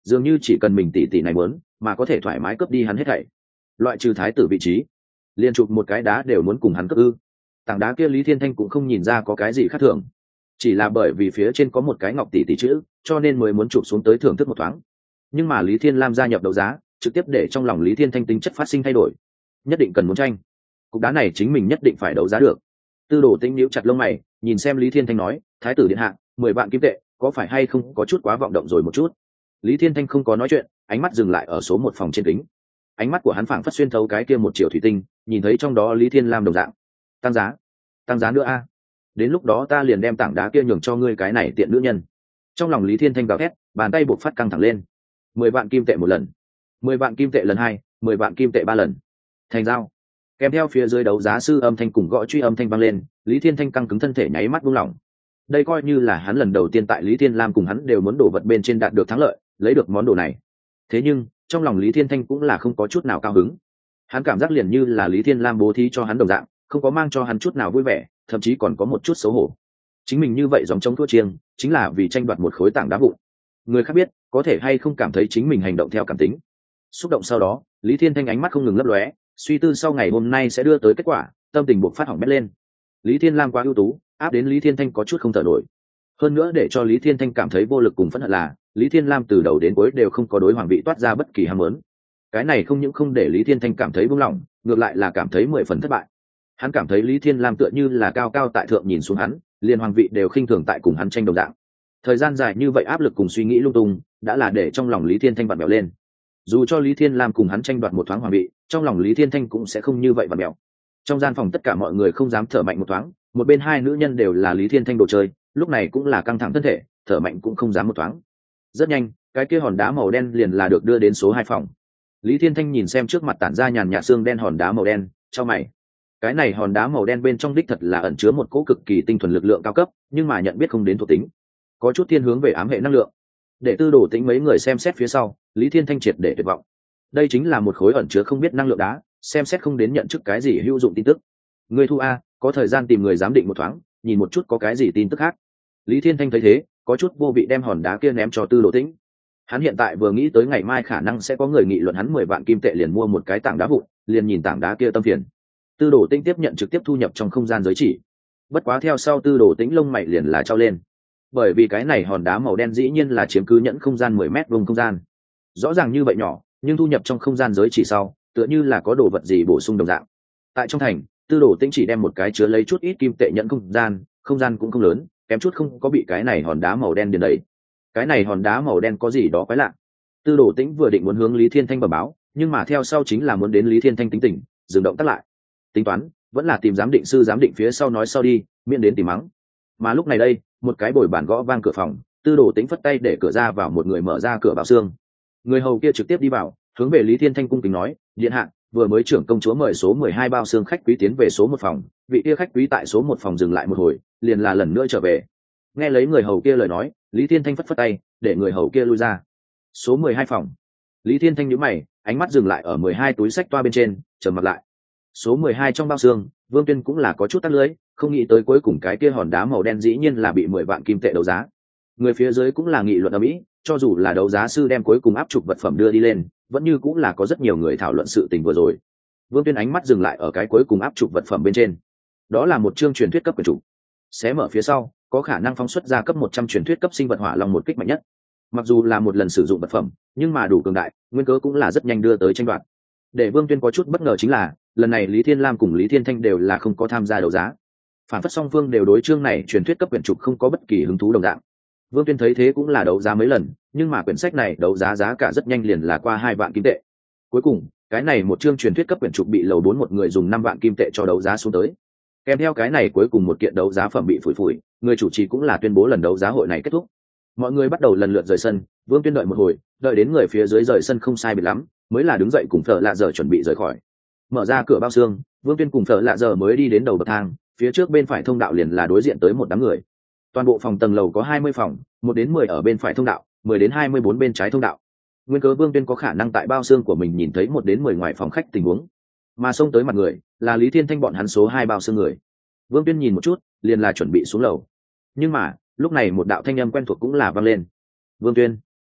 dường như chỉ cần mình tỷ tỷ này muốn mà có thể thoải mái cướp đi hắn hết thảy, loại trừ thái tử vị trí liên chụp một cái đá đều muốn cùng hắn cướp ư? Tảng đá kia Lý Thiên Thanh cũng không nhìn ra có cái gì khác thường, chỉ là bởi vì phía trên có một cái ngọc tỷ tỷ chữ cho nên mới muốn chụp xuống tới thưởng thức một thoáng. Nhưng mà Lý Thiên Lam gia nhập đấu giá trực tiếp để trong lòng Lý Thiên Thanh tính chất phát sinh thay đổi, nhất định cần muốn tranh cục đá này, chính mình nhất định phải đấu giá được. Tư Đồ Tĩnh nhíu chặt lông mày nhìn xem Lý Thiên Thanh nói, thái tử điện hạ, mười vạn kim tệ có phải hay không có chút quá vọng động rồi một chút? Lý Thiên Thanh không có nói chuyện, ánh mắt dừng lại ở số một phòng trên kính. Ánh mắt của hắn phảng phất xuyên thấu cái kia một triệu thủy tinh, nhìn thấy trong đó Lý Thiên Lam đồng dạng. Tăng giá, tăng giá nữa a! Đến lúc đó ta liền đem tảng đá kia nhường cho ngươi cái này tiện nữ nhân. Trong lòng Lý Thiên Thanh gào thét, bàn tay buộc phát căng thẳng lên. Mười vạn kim tệ một lần, mười vạn kim tệ lần hai, mười vạn kim tệ ba lần. Thành giao. Kèm theo phía dưới đấu giá sư âm thanh cùng gõ truy âm thanh vang lên, Lý Thiên Thanh căng cứng thân thể nháy mắt buông lỏng. Đây coi như là hắn lần đầu tiên tại Lý Thiên Lam cùng hắn đều muốn đổ vật bên trên đạt được thắng lợi, lấy được món đồ này. Thế nhưng trong lòng Lý Thiên Thanh cũng là không có chút nào cao hứng. Hắn cảm giác liền như là Lý Thiên Lam bố thí cho hắn đồng dạng, không có mang cho hắn chút nào vui vẻ, thậm chí còn có một chút xấu hổ. Chính mình như vậy giống chống thua chiêng, chính là vì tranh đoạt một khối tảng đá vụn. Người khác biết có thể hay không cảm thấy chính mình hành động theo cảm tính. Xúc động sau đó, Lý Thiên Thanh ánh mắt không ngừng lấp lóe, suy tư sau ngày hôm nay sẽ đưa tới kết quả, tâm tình buộc phát hỏng bét lên. Lý Thiên Lam quá ưu tú, áp đến Lý Thiên Thanh có chút không thở nổi. Hơn nữa để cho Lý Thiên Thanh cảm thấy vô lực cùng phẫn hận là, Lý Thiên Lam từ đầu đến cuối đều không có đối hoàng vị toát ra bất kỳ ham muốn. Cái này không những không để Lý Thiên Thanh cảm thấy buông lỏng, ngược lại là cảm thấy mười phần thất bại. Hắn cảm thấy Lý Thiên Lam tựa như là cao cao tại thượng nhìn xuống hắn, liền hoàng vị đều khinh thường tại cùng hắn tranh đồng dạng. Thời gian dài như vậy áp lực cùng suy nghĩ lung tung, đã là để trong lòng Lý Thiên Thanh vặn vẹo lên. Dù cho Lý Thiên Lam cùng hắn tranh đoạt một thoáng hoàng vị, trong lòng Lý Thiên Thanh cũng sẽ không như vậy vặn vẹo. Trong gian phòng tất cả mọi người không dám thở mạnh một thoáng, một bên hai nữ nhân đều là Lý Thiên Thanh đồ chơi, lúc này cũng là căng thẳng thân thể, thở mạnh cũng không dám một thoáng. Rất nhanh, cái kia hòn đá màu đen liền là được đưa đến số hai phòng. Lý Thiên Thanh nhìn xem trước mặt tản ra nhàn nhạt xương đen hòn đá màu đen, chau mày. Cái này hòn đá màu đen bên trong đích thật là ẩn chứa một cỗ cực kỳ tinh thuần lực lượng cao cấp, nhưng mà nhận biết không đến thuộc tính, có chút thiên hướng về ám hệ năng lượng. Để Tư Đồ Tĩnh mấy người xem xét phía sau, Lý Thiên Thanh triệt để tuyệt vọng. Đây chính là một khối ẩn chứa không biết năng lượng đá, xem xét không đến nhận chức cái gì hữu dụng tin tức. Người thu a, có thời gian tìm người giám định một thoáng, nhìn một chút có cái gì tin tức khác. Lý Thiên Thanh thấy thế, có chút vô vị đem hòn đá kia ném cho Tư Đồ Tĩnh. Hắn hiện tại vừa nghĩ tới ngày mai khả năng sẽ có người nghị luận hắn mười vạn kim tệ liền mua một cái tảng đá vụn, liền nhìn tảng đá kia tâm phiền. Tư Đồ Tĩnh tiếp nhận trực tiếp thu nhập trong không gian giới chỉ. Bất quá theo sau Tư Đồ Tĩnh lông mày liền là trao lên, bởi vì cái này hòn đá màu đen dĩ nhiên là chiếm cứ nhẫn không gian mười mét vuông không gian. Rõ ràng như vậy nhỏ, nhưng thu nhập trong không gian giới chỉ sau, tựa như là có đồ vật gì bổ sung đồng dạng. Tại trong thành, Tư Đồ Tĩnh chỉ đem một cái chứa lấy chút ít kim tệ nhẫn không gian, không gian cũng không lớn, kém chút không có bị cái này hòn đá màu đen điền đầy. Cái này hòn đá màu đen có gì đó quái lạ. Tư Đồ Tĩnh vừa định muốn hướng Lý Thiên Thanh bẩm báo, nhưng mà theo sau chính là muốn đến Lý Thiên Thanh tính tình, dừng động tắt lại. Tính toán, vẫn là tìm giám định sư giám định phía sau nói sau đi, miễn đến tìm mắng. Mà lúc này đây, một cái bồi bàn gõ vang cửa phòng, Tư Đồ Tĩnh phất tay để cửa ra vào một người mở ra cửa bảo xương. Người hầu kia trực tiếp đi vào, hướng về Lý Thiên Thanh cung kính nói, điện hạ, vừa mới trưởng công chúa mời số mười hai bao xương khách quý tiến về số một phòng, vị kia khách quý tại số một phòng dừng lại một hồi, liền là lần nữa trở về. Nghe lấy người hầu kia lời nói, Lý Thiên Thanh phất phất tay, để người hầu kia lui ra. Số mười hai phòng. Lý Thiên Thanh nhíu mày, ánh mắt dừng lại ở mười hai túi sách toa bên trên, trầm mặt lại. Số mười hai trong bao xương, Vương Tuyên cũng là có chút tắt lưới, không nghĩ tới cuối cùng cái kia hòn đá màu đen dĩ nhiên là bị mười vạn kim tệ đấu giá. Người phía dưới cũng là nghị luận ầm ĩ, cho dù là đấu giá sư đem cuối cùng áp trục vật phẩm đưa đi lên, vẫn như cũng là có rất nhiều người thảo luận sự tình vừa rồi. Vương Tuyên ánh mắt dừng lại ở cái cuối cùng áp trục vật phẩm bên trên. Đó là một chương truyền thuyết cấp quyển trục. Xé mở phía sau, có khả năng phóng xuất ra cấp một trăm truyền thuyết cấp sinh vật hỏa long một kích mạnh nhất. Mặc dù là một lần sử dụng vật phẩm, nhưng mà đủ cường đại, nguyên cớ cũng là rất nhanh đưa tới tranh đoạt. Để Vương Tuyên có chút bất ngờ chính là, lần này Lý Thiên Lam cùng Lý Thiên Thanh đều là không có tham gia đấu giá. Phản phất song phương đều đối chương này truyền thuyết cấp quyển trục không có bất kỳ hứng thú đồng dạng. Vương Tuyên thấy thế cũng là đấu giá mấy lần, nhưng mà quyển sách này đấu giá giá cả rất nhanh liền là qua hai vạn kim tệ. Cuối cùng, cái này một chương truyền thuyết cấp quyển trục bị lầu bốn một người dùng năm vạn kim tệ cho đấu giá xuống tới. Kèm theo cái này cuối cùng một kiện đấu giá phẩm bị phủi phủi, người chủ trì cũng là tuyên bố lần đấu giá hội này kết thúc. Mọi người bắt đầu lần lượt rời sân, Vương Tuyên đợi một hồi, đợi đến người phía dưới rời sân không sai biệt lắm, mới là đứng dậy cùng Phở Lạ Giờ chuẩn bị rời khỏi. Mở ra cửa bao xương, Vương Tuyên cùng Phở Lạ Giờ mới đi đến đầu bậc thang, phía trước bên phải thông đạo liền là đối diện tới một đám người. Toàn bộ phòng tầng lầu có hai mươi phòng, một đến mười ở bên phải thông đạo, mười đến hai mươi bốn bên trái thông đạo. Nguyên cớ Vương Tuyên có khả năng tại bao xương của mình nhìn thấy một đến mười ngoài phòng khách tình huống, mà xông tới mặt người là Lý Thiên Thanh bọn hắn số hai bao xương người. Vương Tuyên nhìn một chút, liền là chuẩn bị xuống lầu. Nhưng mà, lúc này một đạo thanh âm quen thuộc cũng là vang lên. "Vương Tuyên."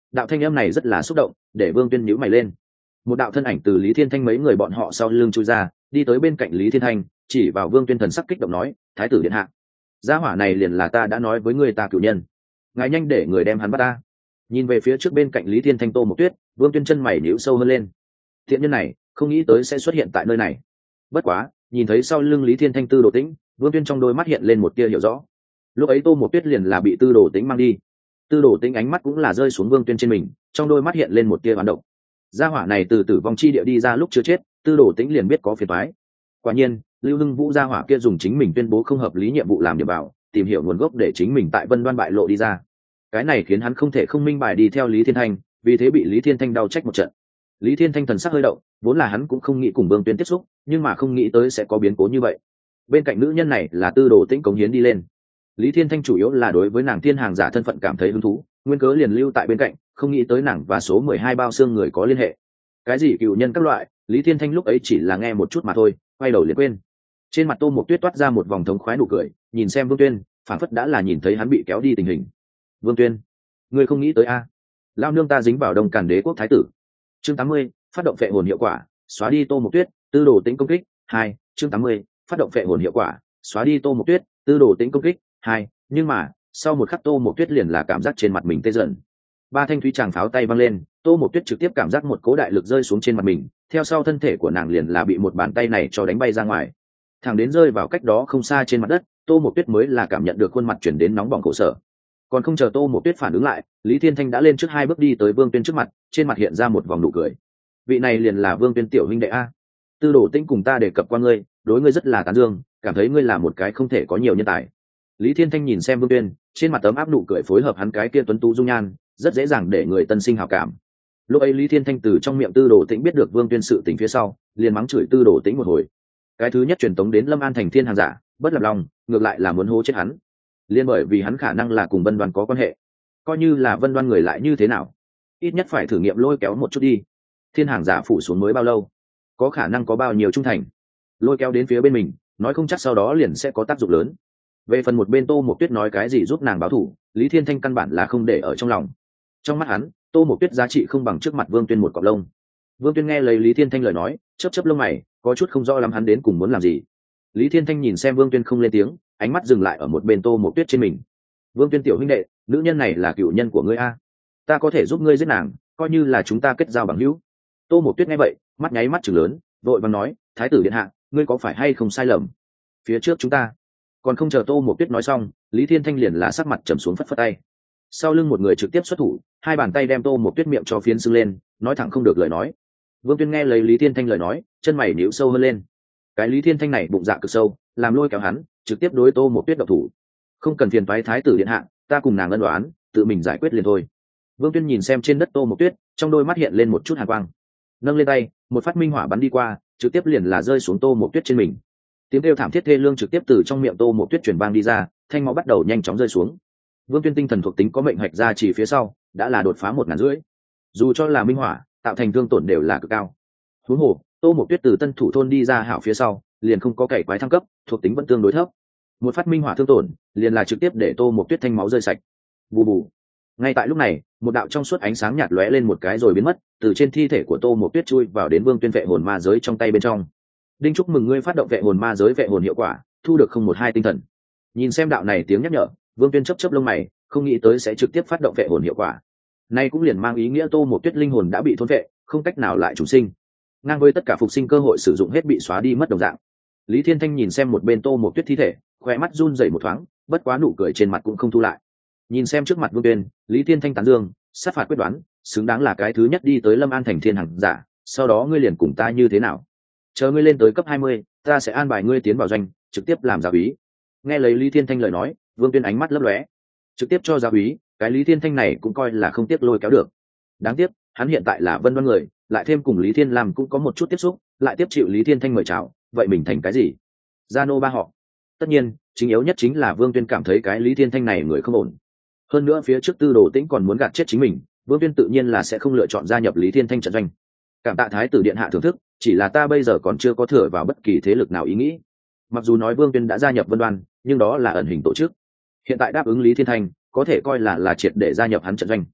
đạo thanh âm này rất là xúc động, để Vương Tuyên nhíu mày lên. Một đạo thân ảnh từ Lý Thiên Thanh mấy người bọn họ sau lưng chui ra, đi tới bên cạnh Lý Thiên Thanh, chỉ vào Vương Tuyên thần sắc kích động nói, thái tử điện hạ, gia hỏa này liền là ta đã nói với người ta cựu nhân, ngài nhanh để người đem hắn bắt ta. Nhìn về phía trước bên cạnh Lý Thiên Thanh Tô Mộc Tuyết, Vương Tuyên chân mày nhíu sâu hơn lên. Thiện nhân này không nghĩ tới sẽ xuất hiện tại nơi này. Bất quá, nhìn thấy sau lưng Lý Thiên Thanh Tư Đồ Tĩnh, Vương Tuyên trong đôi mắt hiện lên một tia hiểu rõ. Lúc ấy Tô Mộc Tuyết liền là bị Tư Đồ Tĩnh mang đi. Tư Đồ Tĩnh ánh mắt cũng là rơi xuống Vương Tuyên trên mình, trong đôi mắt hiện lên một tia oán độc. Gia hỏa này từ tử vong chi địa đi ra lúc chưa chết, Tư Đồ Tĩnh liền biết có phiền toái. Quả nhiên, Lưu Hưng Vũ gia hỏa kia dùng chính mình tuyên bố không hợp lý nhiệm vụ làm điểm bảo, tìm hiểu nguồn gốc để chính mình tại Vân Đoan bại lộ đi ra. Cái này khiến hắn không thể không minh bài đi theo Lý Thiên Thanh, vì thế bị Lý Thiên Thanh đau trách một trận. Lý Thiên Thanh thần sắc hơi động, vốn là hắn cũng không nghĩ cùng Vương Tuyên tiếp xúc, nhưng mà không nghĩ tới sẽ có biến cố như vậy. Bên cạnh nữ nhân này là Tư Đồ Tĩnh cống hiến đi lên. Lý Thiên Thanh chủ yếu là đối với nàng thiên hàng giả thân phận cảm thấy hứng thú, nguyên cớ liền lưu tại bên cạnh, không nghĩ tới nàng và số mười hai bao xương người có liên hệ. Cái gì cựu nhân các loại, Lý Thiên Thanh lúc ấy chỉ là nghe một chút mà thôi, quay đầu liền quên. Trên mặt Tô Mộc Tuyết toát ra một vòng thống khoái nụ cười, nhìn xem Vương Tuyên, phảng phất đã là nhìn thấy hắn bị kéo đi tình hình. Vương Tuyên, ngươi không nghĩ tới a? Lao nương ta dính vào Đông Càn Đế quốc thái tử. Chương tám mươi, phát động phệ hồn hiệu quả, xóa đi Tô Mộc Tuyết, Tư Đồ Tĩnh công kích. Hai, chương tám mươi, phát động phệ hồn hiệu quả, xóa đi Tô Mộc Tuyết, Tư Đồ Tĩnh công kích. Hai, nhưng mà, sau một khắc Tô Mộc Tuyết liền là cảm giác trên mặt mình tê dần. Ba thanh thúy tràng pháo tay văng lên, Tô Mộc Tuyết trực tiếp cảm giác một cố đại lực rơi xuống trên mặt mình, theo sau thân thể của nàng liền là bị một bàn tay này cho đánh bay ra ngoài. Thẳng đến rơi vào cách đó không xa trên mặt đất, Tô Mộc Tuyết mới là cảm nhận được khuôn mặt chuyển đến nóng bỏng khổ sở. Còn không chờ Tô Mộc Tuyết phản ứng lại, Lý Thiên Thanh đã lên trước hai bước đi tới Vương Tuyên trước mặt, trên mặt hiện ra một vòng nụ cười. Vị này liền là Vương Tuyên tiểu huynh đệ a. Tư Đồ Tĩnh cùng ta đề cập qua ngươi, đối ngươi rất là tán dương, cảm thấy ngươi là một cái không thể có nhiều nhân tài. Lý Thiên Thanh nhìn xem Vương Tuyên, trên mặt tấm áp nụ cười phối hợp hắn cái kia tuấn tú dung nhan, rất dễ dàng để người tân sinh hảo cảm. Lúc ấy Lý Thiên Thanh từ trong miệng Tư Đồ Tĩnh biết được Vương Tuyên sự tình phía sau, liền mắng chửi Tư Đồ Tĩnh một hồi. Cái thứ nhất truyền tống đến Lâm An thành thiên hàng giả, bất lập lòng, ngược lại là muốn hô chết hắn. Liên bởi vì hắn khả năng là cùng Vân Đoan có quan hệ, coi như là Vân Đoan người lại như thế nào, ít nhất phải thử nghiệm lôi kéo một chút đi. Thiên hàng giả phủ xuống mới bao lâu, có khả năng có bao nhiêu trung thành, lôi kéo đến phía bên mình, nói không chắc sau đó liền sẽ có tác dụng lớn. Về phần một bên Tô Mộc Tuyết nói cái gì giúp nàng báo thù, Lý Thiên Thanh căn bản là không để ở trong lòng. Trong mắt hắn, Tô Mộc Tuyết giá trị không bằng trước mặt Vương Tuyên một cọng lông. Vương Tuyên nghe lấy Lý Thiên Thanh lời nói, chớp chớp lông mày, có chút không rõ lắm hắn đến cùng muốn làm gì. Lý Thiên Thanh nhìn xem Vương Tuyên không lên tiếng, ánh mắt dừng lại ở một bên Tô Mộc Tuyết trên mình. Vương Tuyên tiểu huynh đệ, nữ nhân này là cựu nhân của ngươi a, ta có thể giúp ngươi giết nàng, coi như là chúng ta kết giao bằng hữu. Tô Mộc Tuyết nghe vậy, mắt nháy mắt trừng lớn, vội vàng nói, thái tử điện hạ, ngươi có phải hay không sai lầm? Phía trước chúng ta. Còn không chờ Tô Mộc Tuyết nói xong, Lý Thiên Thanh liền là sắc mặt trầm xuống phất phất tay. Sau lưng một người trực tiếp xuất thủ, hai bàn tay đem Tô Mộc Tuyết miệng cho phiến sưng lên, nói thẳng không được lời nói. Vương Tuyên nghe lấy Lý Thiên Thanh lời nói, chân mày nhíu sâu hơn lên. Cái Lý Thiên Thanh này bụng dạ cực sâu, làm lôi kéo hắn, trực tiếp đối Tô Mộc Tuyết độc thủ. Không cần phiền toái thái tử điện hạ, ta cùng nàng ân đoán, tự mình giải quyết liền thôi. Vương Tuyên nhìn xem trên đất Tô Mộc Tuyết, trong đôi mắt hiện lên một chút hàn quang. Nâng lên tay, một phát minh hỏa bắn đi qua, trực tiếp liền là rơi xuống Tô Mộc Tuyết trên mình. Tiếng kêu thảm thiết thê lương trực tiếp từ trong miệng Tô Mộc Tuyết truyền vang đi ra, thanh máu bắt đầu nhanh chóng rơi xuống. Vương Tuyên tinh thần thuộc tính có mệnh hạch ra chỉ phía sau, đã là đột phá một ngàn rưỡi. Dù cho là minh hỏa, tạo thành thương tổn đều là cực cao. Huống hồ, Tô Mộc Tuyết từ Tân Thủ thôn đi ra hảo phía sau, liền không có cày quái thăng cấp, thuộc tính vẫn tương đối thấp. Một phát minh hỏa thương tổn, liền là trực tiếp để Tô Mộc Tuyết thanh máu rơi sạch. Bù bù. Ngay tại lúc này, một đạo trong suốt ánh sáng nhạt lóe lên một cái rồi biến mất, từ trên thi thể của Tô Mộc Tuyết chui vào đến Vương Tuyên vệ hồn ma giới trong tay bên trong. Đinh, chúc mừng ngươi phát động vệ hồn ma giới vệ hồn hiệu quả, thu được không một hai tinh thần. Nhìn xem đạo này tiếng nhắc nhở, Vương Tuyên chớp chớp lông mày, không nghĩ tới sẽ trực tiếp phát động vệ hồn hiệu quả. Nay cũng liền mang ý nghĩa Tô Mộc Tuyết linh hồn đã bị thôn vệ, không cách nào lại chủ sinh. Ngang với tất cả phục sinh cơ hội sử dụng hết bị xóa đi mất đồng dạng. Lý Thiên Thanh nhìn xem một bên Tô Mộc Tuyết thi thể, khóe mắt run rẩy một thoáng, bất quá nụ cười trên mặt cũng không thu lại. Nhìn xem trước mặt Vương Tuyên, Lý Thiên Thanh tán dương, sát phạt quyết đoán, xứng đáng là cái thứ nhất đi tới Lâm An thành thiên hàng giả, sau đó ngươi liền cùng ta như thế nào? Chờ ngươi lên tới cấp hai mươi, ta sẽ an bài ngươi tiến vào doanh, trực tiếp làm giáo úy. Nghe lấy Lý Thiên Thanh lời nói, Vương Tuyên ánh mắt lấp lóe, trực tiếp cho giáo úy, cái Lý Thiên Thanh này cũng coi là không tiếc lôi kéo được. Đáng tiếc, hắn hiện tại là Vân Đoan người, lại thêm cùng Lý Thiên làm cũng có một chút tiếp xúc, lại tiếp chịu Lý Thiên Thanh mời chào, vậy mình thành cái gì? Gia nô ba họ. Tất nhiên, chính yếu nhất chính là Vương Tuyên cảm thấy cái Lý Thiên Thanh này người không ổn. Hơn nữa phía trước Tư Đồ Tĩnh còn muốn gạt chết chính mình, Vương Tuyên tự nhiên là sẽ không lựa chọn gia nhập Lý Thiên Thanh trận doanh. Cảm tạ thái tử điện hạ thưởng thức, chỉ là ta bây giờ còn chưa có thừa vào bất kỳ thế lực nào ý nghĩ. Mặc dù nói Vương Tuyên đã gia nhập Vân Đoan, nhưng đó là ẩn hình tổ chức. Hiện tại đáp ứng Lý Thiên Thanh, có thể coi là là triệt để gia nhập hắn trận doanh.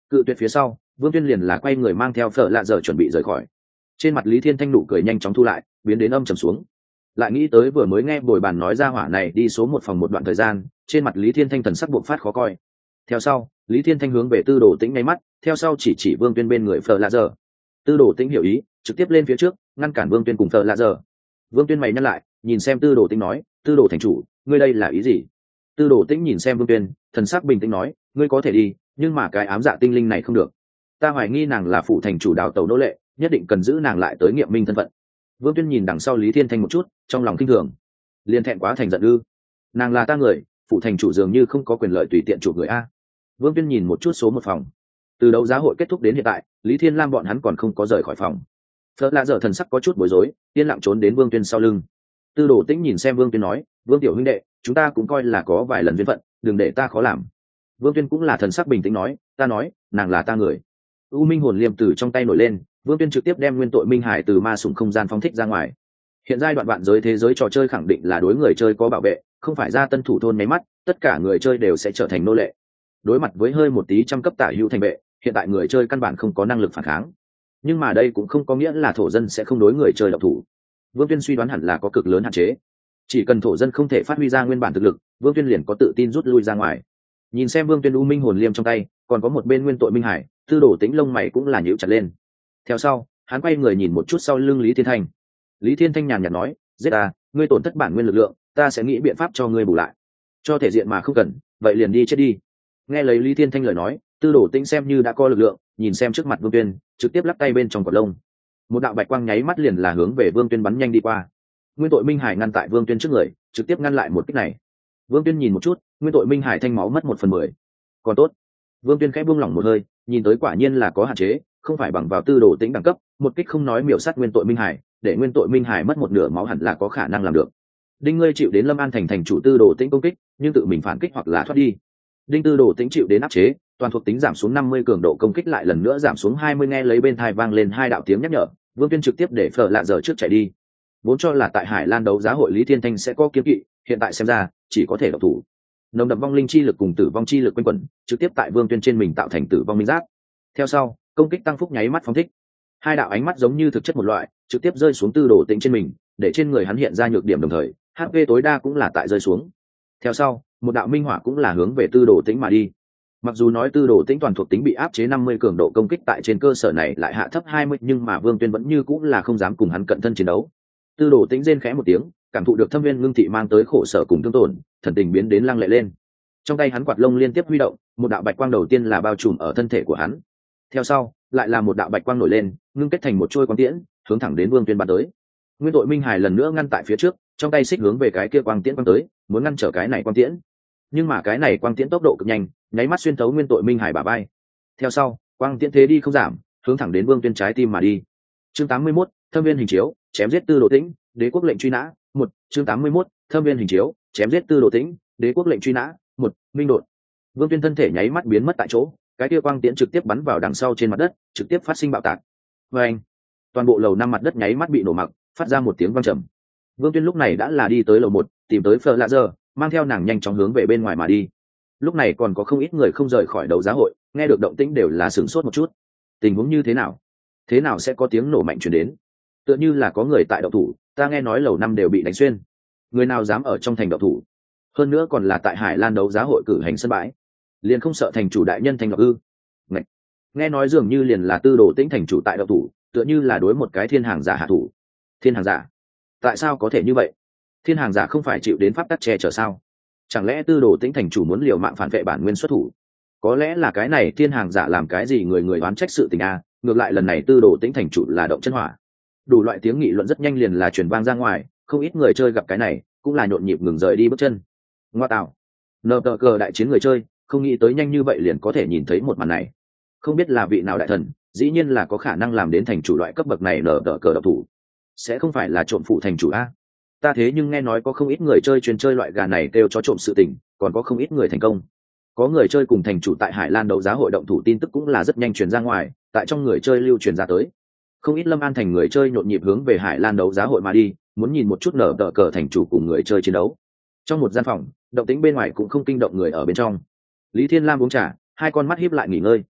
Cự tuyệt phía sau, Vương Tuyên liền là quay người mang theo Phở Lạ Dở chuẩn bị rời khỏi. Trên mặt Lý Thiên Thanh nụ cười nhanh chóng thu lại, biến đến âm trầm xuống. Lại nghĩ tới vừa mới nghe bồi bàn nói ra hỏa này đi số một phòng một đoạn thời gian, trên mặt Lý Thiên Thanh thần sắc buộc phát khó coi. Theo sau, Lý Thiên Thanh hướng về Tư Đồ Tĩnh nháy mắt, theo sau chỉ chỉ Vương Tuyên bên người Phở Lạ Dở. Tư Đồ Tĩnh hiểu ý, trực tiếp lên phía trước, ngăn cản Vương Tuyên cùng Phở Lạ Dở. Vương Tuyên mày nhăn lại, nhìn xem Tư Đồ Tĩnh nói, Tư Đồ thành chủ, ngươi đây là ý gì? Tư Đồ Tĩnh nhìn xem Vương Tuyên, thần sắc bình tĩnh nói, ngươi có thể đi, nhưng mà cái ám dạ tinh linh này không được. Ta hoài nghi nàng là phụ thành chủ đào tẩu nô lệ, nhất định cần giữ nàng lại tới nghiệm minh thân phận. Vương Tuyên nhìn đằng sau Lý Thiên Thanh một chút, trong lòng kinh thường, liền thẹn quá thành giận ư? Nàng là ta người, phụ thành chủ dường như không có quyền lợi tùy tiện chủ người a. Vương Tuyên nhìn một chút số một phòng. Từ đấu giá hội kết thúc đến hiện tại, Lý Thiên Lam bọn hắn còn không có rời khỏi phòng. Phớt Lạ Dở thần sắc có chút bối rối, yên lặng trốn đến Vương Tuyên sau lưng. Tư Đồ Tĩnh nhìn xem Vương Tuyên nói, Vương tiểu huynh đệ, chúng ta cũng coi là có vài lần duyên phận, đừng để ta khó làm. Vương Tuyên cũng là thần sắc bình tĩnh nói, ta nói, nàng là ta người. U Minh hồn liêm từ trong tay nổi lên, Vương Tuyên trực tiếp đem nguyên tội Minh Hải từ ma sủng không gian phóng thích ra ngoài. Hiện giai đoạn vạn giới thế giới trò chơi khẳng định là đối người chơi có bảo vệ, không phải ra tân thủ thôn nháy mắt, tất cả người chơi đều sẽ trở thành nô lệ. Đối mặt với hơi một tí trăm cấp tả hữu thành vệ, hiện tại người chơi căn bản không có năng lực phản kháng. Nhưng mà đây cũng không có nghĩa là thổ dân sẽ không đối người chơi độc thủ. Vương Tuyên suy đoán hẳn là có cực lớn hạn chế. Chỉ cần thổ dân không thể phát huy ra nguyên bản thực lực, Vương Tuyên liền có tự tin rút lui ra ngoài. Nhìn xem Vương Tuyên U Minh hồn liêm trong tay, còn có một bên nguyên tội Minh Hải, Tư Đồ Tĩnh lông mày cũng là nhíu chặt lên. Theo sau, hắn quay người nhìn một chút sau lưng Lý Thiên Thanh. Lý Thiên Thanh nhàn nhạt nói, giết ta, ngươi tổn thất bản nguyên lực lượng, ta sẽ nghĩ biện pháp cho ngươi bù lại. Cho thể diện mà không cần, vậy liền đi chết đi. Nghe lấy Lý Thiên Thanh lời nói, Tư Đồ Tĩnh xem như đã có lực lượng, nhìn xem trước mặt Vương Tuyên, trực tiếp lắc tay bên trong cột lông. Một đạo bạch quang nháy mắt liền là hướng về Vương Tuyên bắn nhanh đi qua. Nguyên tội Minh Hải ngăn tại Vương Tuyên trước người, trực tiếp ngăn lại một kích này. Vương Tuyên nhìn một chút, nguyên tội Minh Hải thanh máu mất một phần mười. Còn tốt. Vương Tuyên khẽ buông lỏng một hơi, nhìn tới quả nhiên là có hạn chế, không phải bằng vào Tư Đồ Tĩnh đẳng cấp, một kích không nói miểu sát nguyên tội Minh Hải, để nguyên tội Minh Hải mất một nửa máu hẳn là có khả năng làm được. Đinh ngươi chịu đến Lâm An thành thành chủ Tư Đồ Tĩnh công kích, nhưng tự mình phản kích hoặc là thoát đi. Đinh Tư Đồ Tĩnh chịu đến áp chế, toàn thuộc tính giảm xuống năm mươi, cường độ công kích lại lần nữa giảm xuống hai mươi, nghe lấy bên tai vang lên hai đạo tiếng nhắc nhở, Vương Tuyên trực tiếp để Phở Lạ Dở trước chạy đi. Vốn cho là tại Hải Lan đấu giá hội Lý Thiên Thanh sẽ có kiếm kỵ, hiện tại xem ra chỉ có thể độc thủ. Nồng đậm vong linh chi lực cùng tử vong chi lực quanh quẩn, trực tiếp tại Vương Tuyên trên mình tạo thành tử vong minh giáp. Theo sau, công kích tăng phúc nháy mắt phóng thích. Hai đạo ánh mắt giống như thực chất một loại, trực tiếp rơi xuống Tư Đồ Tĩnh trên mình, để trên người hắn hiện ra nhược điểm đồng thời, hát pê tối đa cũng là tại rơi xuống. Theo sau, một đạo minh hỏa cũng là hướng về Tư Đồ Tĩnh mà đi. Mặc dù nói Tư Đồ Tĩnh toàn thuộc tính bị áp chế năm mươi, cường độ công kích tại trên cơ sở này lại hạ thấp hai mươi, nhưng mà Vương Tuyên vẫn như cũng là không dám cùng hắn cận thân chiến đấu. Tư Đồ Tĩnh rên khẽ một tiếng, cảm thụ được thâm viên ngưng thị mang tới khổ sở cùng thương tổn, thần tình biến đến lăng lệ lên. Trong tay hắn quạt lông liên tiếp huy động, một đạo bạch quang đầu tiên là bao trùm ở thân thể của hắn. Theo sau, lại là một đạo bạch quang nổi lên, ngưng kết thành một trôi quang tiễn, hướng thẳng đến Vương Tuyên bắn tới. Nguyên tội Minh Hải lần nữa ngăn tại phía trước, trong tay xích hướng về cái kia quang tiễn quang tới, muốn ngăn trở cái này quang tiễn. Nhưng mà cái này quang tiễn tốc độ cực nhanh, nháy mắt xuyên thấu nguyên tội Minh Hải bả vai. Theo sau, quang tiễn thế đi không giảm, hướng thẳng đến Vương Tuyên trái tim mà đi. Chương tám mươi mốt, Thâm viên hình chiếu, chém giết Tư Đồ Tĩnh, đế quốc lệnh truy nã. Một, chương tám mươi mốt, Thâm viên hình chiếu, chém giết Tư Đồ Tĩnh, đế quốc lệnh truy nã. Một, minh đột. Vương Tuyên thân thể nháy mắt biến mất tại chỗ, cái kia quang tiễn trực tiếp bắn vào đằng sau trên mặt đất, trực tiếp phát sinh bạo tạc. Và anh, toàn bộ lầu năm mặt đất nháy mắt bị nổ mặc, phát ra một tiếng vang trầm. Vương Tuyên lúc này đã là đi tới lầu một, tìm tới Phở Lạ Dở, mang theo nàng nhanh chóng hướng về bên ngoài mà đi. Lúc này còn có không ít người không rời khỏi đấu giá hội, nghe được động tĩnh đều là sửng sốt một chút. Tình huống như thế nào? Thế nào sẽ có tiếng nổ mạnh truyền đến? Tựa như là có người tại động thủ, ta nghe nói lầu năm đều bị đánh xuyên. Người nào dám ở trong thành động thủ? Hơn nữa còn là tại Hải Lan đấu giá hội cử hành sân bãi, liền không sợ thành chủ đại nhân thành ngọc ư? Ngậy. Nghe nói dường như liền là Tư Đồ Tĩnh thành chủ tại động thủ, tựa như là đối một cái thiên hàng giả hạ thủ. Thiên hàng giả? Tại sao có thể như vậy? Thiên hàng giả không phải chịu đến pháp tắc che chở sao? Chẳng lẽ Tư Đồ Tĩnh thành chủ muốn liều mạng phản vệ bản nguyên xuất thủ? Có lẽ là cái này thiên hàng giả làm cái gì người người oán trách sự tình a? Ngược lại lần này Tư Đồ Tĩnh thành chủ là động chân hỏa. Đủ loại tiếng nghị luận rất nhanh liền là truyền vang ra ngoài, không ít người chơi gặp cái này cũng là nhộn nhịp ngừng rời đi bước chân. Ngoa tạo, nờ tờ cờ đại chiến người chơi, không nghĩ tới nhanh như vậy liền có thể nhìn thấy một màn này. Không biết là vị nào đại thần, dĩ nhiên là có khả năng làm đến thành chủ loại cấp bậc này nờ tờ cờ độc thủ. Sẽ không phải là trộm phụ thành chủ a? Ta thế nhưng nghe nói có không ít người chơi chuyên chơi loại gà này kêu cho trộm sự tình, còn có không ít người thành công. Có người chơi cùng thành chủ tại Hải Lan đấu giá hội động thủ tin tức cũng là rất nhanh truyền ra ngoài, tại trong người chơi lưu truyền ra tới. Không ít Lâm An thành người chơi nhộn nhịp hướng về Hải Lan đấu giá hội mà đi, muốn nhìn một chút nở tờ cờ thành chủ cùng người chơi chiến đấu. Trong một gian phòng, động tĩnh bên ngoài cũng không kinh động người ở bên trong. Lý Thiên Lam uống trà, hai con mắt híp lại nghỉ ngơi.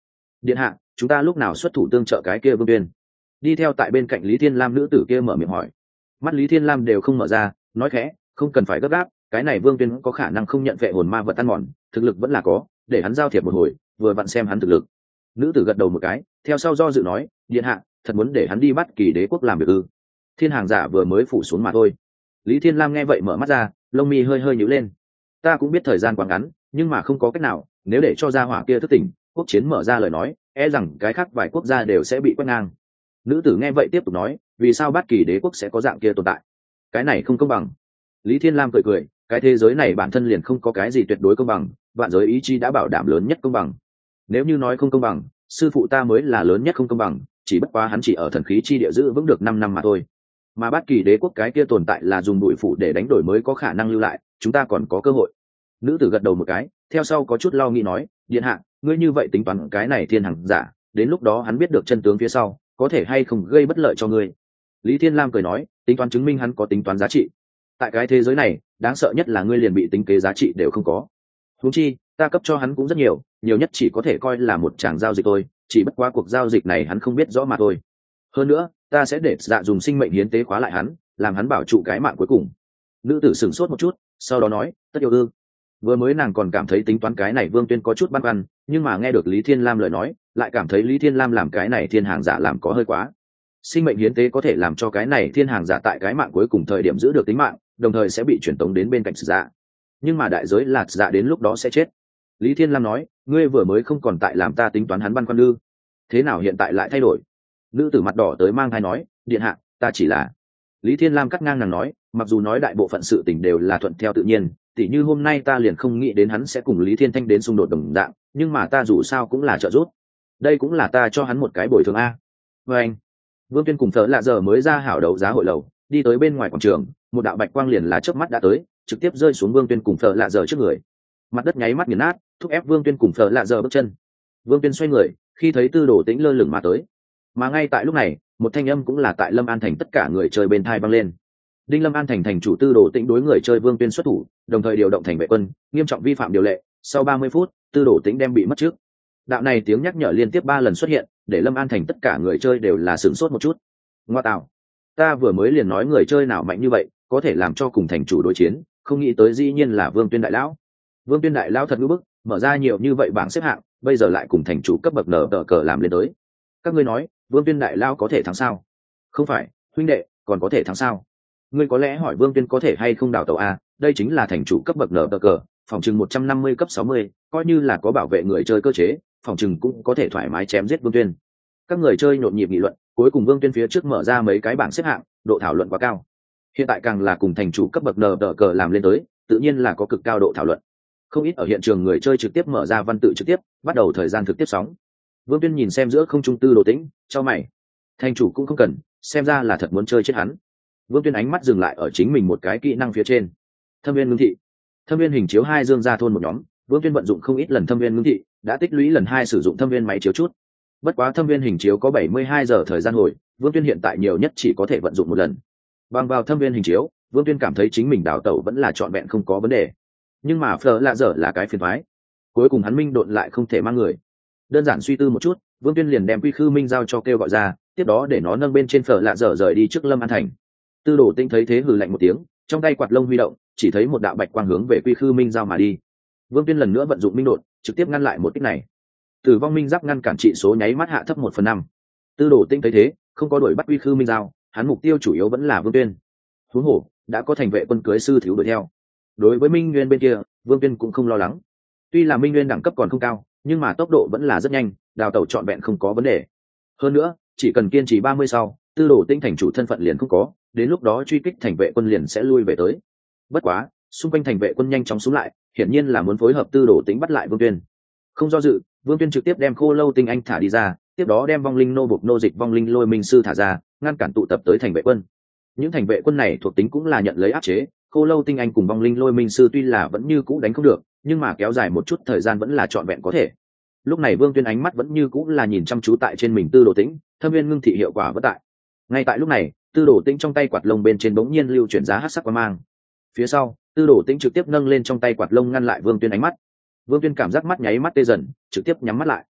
điện hạ, chúng ta lúc nào xuất thủ tương trợ cái kia Vương Tuyên? Đi theo tại bên cạnh Lý Thiên Lam nữ tử kia mở miệng hỏi. Mắt Lý Thiên Lam đều không mở ra, nói khẽ, không cần phải gấp gáp, cái này Vương Tuyên có khả năng không nhận vệ hồn ma vật ăn mòn, thực lực vẫn là có, để hắn giao thiệp một hồi, vừa vặn xem hắn thực lực. Nữ tử gật đầu một cái, theo sau do dự nói, điện hạ, thật muốn để hắn đi bắt Kỳ Đế quốc làm việc ư? Thiên hàng giả vừa mới phủ xuống mà thôi. Lý Thiên Lam nghe vậy mở mắt ra, lông mi hơi hơi nhíu lên. Ta cũng biết thời gian quá ngắn, nhưng mà không có cách nào, nếu để cho gia hỏa kia thức tỉnh, quốc chiến mở ra lời nói, e rằng cái khác vài quốc gia đều sẽ bị quét ngang. Nữ tử nghe vậy tiếp tục nói, vì sao Bát Kỳ Đế quốc sẽ có dạng kia tồn tại? Cái này không công bằng. Lý Thiên Lam cười cười, cái thế giới này bản thân liền không có cái gì tuyệt đối công bằng, vạn giới ý chí đã bảo đảm lớn nhất công bằng. Nếu như nói không công bằng, sư phụ ta mới là lớn nhất không công bằng, chỉ bất quá hắn chỉ ở thần khí chi địa giữ vững được năm năm mà thôi. Mà Bát Kỳ Đế quốc cái kia tồn tại là dùng bụi phủ để đánh đổi mới có khả năng lưu lại, chúng ta còn có cơ hội. Nữ tử gật đầu một cái, theo sau có chút lo nghĩ nói, điện hạ, ngươi như vậy tính toán cái này thiên hằng giả, đến lúc đó hắn biết được chân tướng phía sau, có thể hay không gây bất lợi cho ngươi? Lý Thiên Lam cười nói, tính toán chứng minh hắn có tính toán giá trị. Tại cái thế giới này, đáng sợ nhất là ngươi liền bị tính kế giá trị đều không có. Huống chi, ta cấp cho hắn cũng rất nhiều, nhiều nhất chỉ có thể coi là một tràng giao dịch thôi, chỉ bất quá cuộc giao dịch này hắn không biết rõ mà thôi. Hơn nữa, ta sẽ để dạ dùng sinh mệnh hiến tế khóa lại hắn, làm hắn bảo trụ cái mạng cuối cùng. Nữ tử sửng sốt một chút, sau đó nói, tất yêu ư? Vừa mới nàng còn cảm thấy tính toán cái này Vương Tuyên có chút băn khoăn, nhưng mà nghe được Lý Thiên Lam lời nói, lại cảm thấy Lý Thiên Lam làm cái này thiên hàng giả làm có hơi quá. Sinh mệnh hiến tế có thể làm cho cái này thiên hàng giả tại cái mạng cuối cùng thời điểm giữ được tính mạng, đồng thời sẽ bị truyền tống đến bên cạnh dạ. Nhưng mà đại giới là dạ đến lúc đó sẽ chết. Lý Thiên Lam nói, ngươi vừa mới không còn tại làm ta tính toán hắn băn khoăn ư? Thế nào hiện tại lại thay đổi? Nữ tử mặt đỏ tới mang thai nói, điện hạ, ta chỉ là. Lý Thiên Lam cắt ngang nàng nói, mặc dù nói đại bộ phận sự tình đều là thuận theo tự nhiên, tỉ như hôm nay ta liền không nghĩ đến hắn sẽ cùng Lý Thiên Thanh đến xung đột đồng dạng, nhưng mà ta dù sao cũng là trợ giúp. Đây cũng là ta cho hắn một cái bồi thường a. Và anh, Vương Tuyên cùng Phở Lạ giờ mới ra hảo đấu giá hội lầu, đi tới bên ngoài quảng trường, một đạo bạch quang liền là chớp mắt đã tới, trực tiếp rơi xuống Vương Tuyên cùng Phở Lạ giờ trước người. Mặt đất nháy mắt nghiền nát, thúc ép Vương Tuyên cùng Phở Lạ giờ bước chân. Vương Tuyên xoay người, khi thấy Tư Đồ Tĩnh lơ lửng mà tới. Mà ngay tại lúc này, một thanh âm cũng là tại Lâm An thành tất cả người chơi bên thai vang lên. Đinh Lâm An thành thành chủ Tư Đồ Tĩnh đối người chơi Vương Tuyên xuất thủ, đồng thời điều động thành vệ quân, nghiêm trọng vi phạm điều lệ, sau ba mươi phút, Tư Đồ Tĩnh đem bị mất trước. Đạo này tiếng nhắc nhở liên tiếp ba lần xuất hiện, để Lâm An thành tất cả người chơi đều là sửng sốt một chút. Ngoa tạo, ta vừa mới liền nói người chơi nào mạnh như vậy, có thể làm cho cùng thành chủ đối chiến, không nghĩ tới dĩ nhiên là Vương Tuyên đại lão. Vương Tuyên đại lão thật ngữ bức, mở ra nhiều như vậy bảng xếp hạng, bây giờ lại cùng thành chủ cấp bậc nở tờ cờ làm lên tới. Các ngươi nói, Vương Tuyên đại lão có thể thắng sao? Không phải, huynh đệ, còn có thể thắng sao? Ngươi có lẽ hỏi Vương Tuyên có thể hay không đào tẩu a, đây chính là thành chủ cấp bậc nở tờ cờ, phòng chừng một trăm năm mươi cấp sáu mươi, coi như là có bảo vệ người chơi cơ chế, phòng chừng cũng có thể thoải mái chém giết Vương Tuyên. Các người chơi nhộn nhịp nghị luận, cuối cùng Vương Tuyên phía trước mở ra mấy cái bảng xếp hạng, độ thảo luận quá cao. Hiện tại càng là cùng thành chủ cấp bậc nở tờ cờ làm lên tới, tự nhiên là có cực cao độ thảo luận. Không ít ở hiện trường người chơi trực tiếp mở ra văn tự trực tiếp, bắt đầu thời gian thực tiếp sóng. Vương Tuyên nhìn xem giữa không trung Tư Đồ Tĩnh, cho mày. Thành chủ cũng không cần, xem ra là thật muốn chơi chết hắn. Vương Tuyên ánh mắt dừng lại ở chính mình một cái kỹ năng phía trên. Thâm viên ngưng thị. Thâm viên hình chiếu hai dương ra thôn một nhóm, Vương Tuyên vận dụng không ít lần thâm viên ngưng thị, đã tích lũy lần hai sử dụng thâm viên máy chiếu chút. Bất quá thâm viên hình chiếu có bảy mươi hai giờ thời gian hồi, Vương Tuyên hiện tại nhiều nhất chỉ có thể vận dụng một lần. Bằng vào thâm viên hình chiếu, Vương Tuyên cảm thấy chính mình đào tẩu vẫn là trọn vẹn không có vấn đề. Nhưng mà Phở Lạ dở là cái phiền toái. Cuối cùng hắn minh độn lại không thể mang người. Đơn giản suy tư một chút, Vương Tuyên liền đem Quy Khư Minh giao cho kêu gọi ra, tiếp đó để nó nâng bên trên Phở Lạ dở rời đi trước Lâm An thành. Tư Đồ Tĩnh thấy thế hừ lạnh một tiếng, trong tay quạt lông huy động, chỉ thấy một đạo bạch quang hướng về Quy Khư Minh giao mà đi. Vương Tuyên lần nữa vận dụng minh độn, trực tiếp ngăn lại một kích này. Tử vong minh giáp ngăn cản trị số nháy mắt hạ thấp một phần năm. Tư Đồ Tĩnh thấy thế, không có đuổi bắt Quy Khư Minh giao, hắn mục tiêu chủ yếu vẫn là Vương Tuyên. Huống hồ, đã có thành vệ quân cưới sư thiếu đuổi theo. Đối với Minh Nguyên bên kia, Vương Tuyên cũng không lo lắng. Tuy là Minh Nguyên đẳng cấp còn không cao, nhưng mà tốc độ vẫn là rất nhanh, đào tẩu trọn vẹn không có vấn đề. Hơn nữa, chỉ cần kiên trì ba mươi sau, Tư Đồ Tĩnh thành chủ thân phận liền không có, đến lúc đó truy kích thành vệ quân liền sẽ lui về tới. Bất quá, xung quanh thành vệ quân nhanh chóng xuống lại, hiển nhiên là muốn phối hợp Tư Đồ Tĩnh bắt lại Vương Tuyên. Không do dự, Vương Tuyên trực tiếp đem Khô Lâu Tinh Anh thả đi ra, tiếp đó đem vong linh nô bộc nô dịch vong linh lôi minh sư thả ra, ngăn cản tụ tập tới thành vệ quân. Những thành vệ quân này thuộc tính cũng là nhận lấy áp chế, Khô Lâu Tinh Anh cùng vong linh lôi minh sư tuy là vẫn như cũ đánh không được, nhưng mà kéo dài một chút thời gian vẫn là trọn vẹn có thể. Lúc này Vương Tuyên ánh mắt vẫn như cũ là nhìn chăm chú tại trên mình Tư Đồ Tĩnh, thâm viên ngưng thị hiệu quả vẫn tại. Ngay tại lúc này, Tư Đồ Tĩnh trong tay quạt lông bên trên bỗng nhiên lưu chuyển giá hắc sắc quang mang. Phía sau, Tư Đồ Tĩnh trực tiếp nâng lên trong tay quạt lông ngăn lại Vương Tuyên ánh mắt. Vương Tuyên cảm giác mắt nháy mắt tê dần, trực tiếp nhắm mắt lại.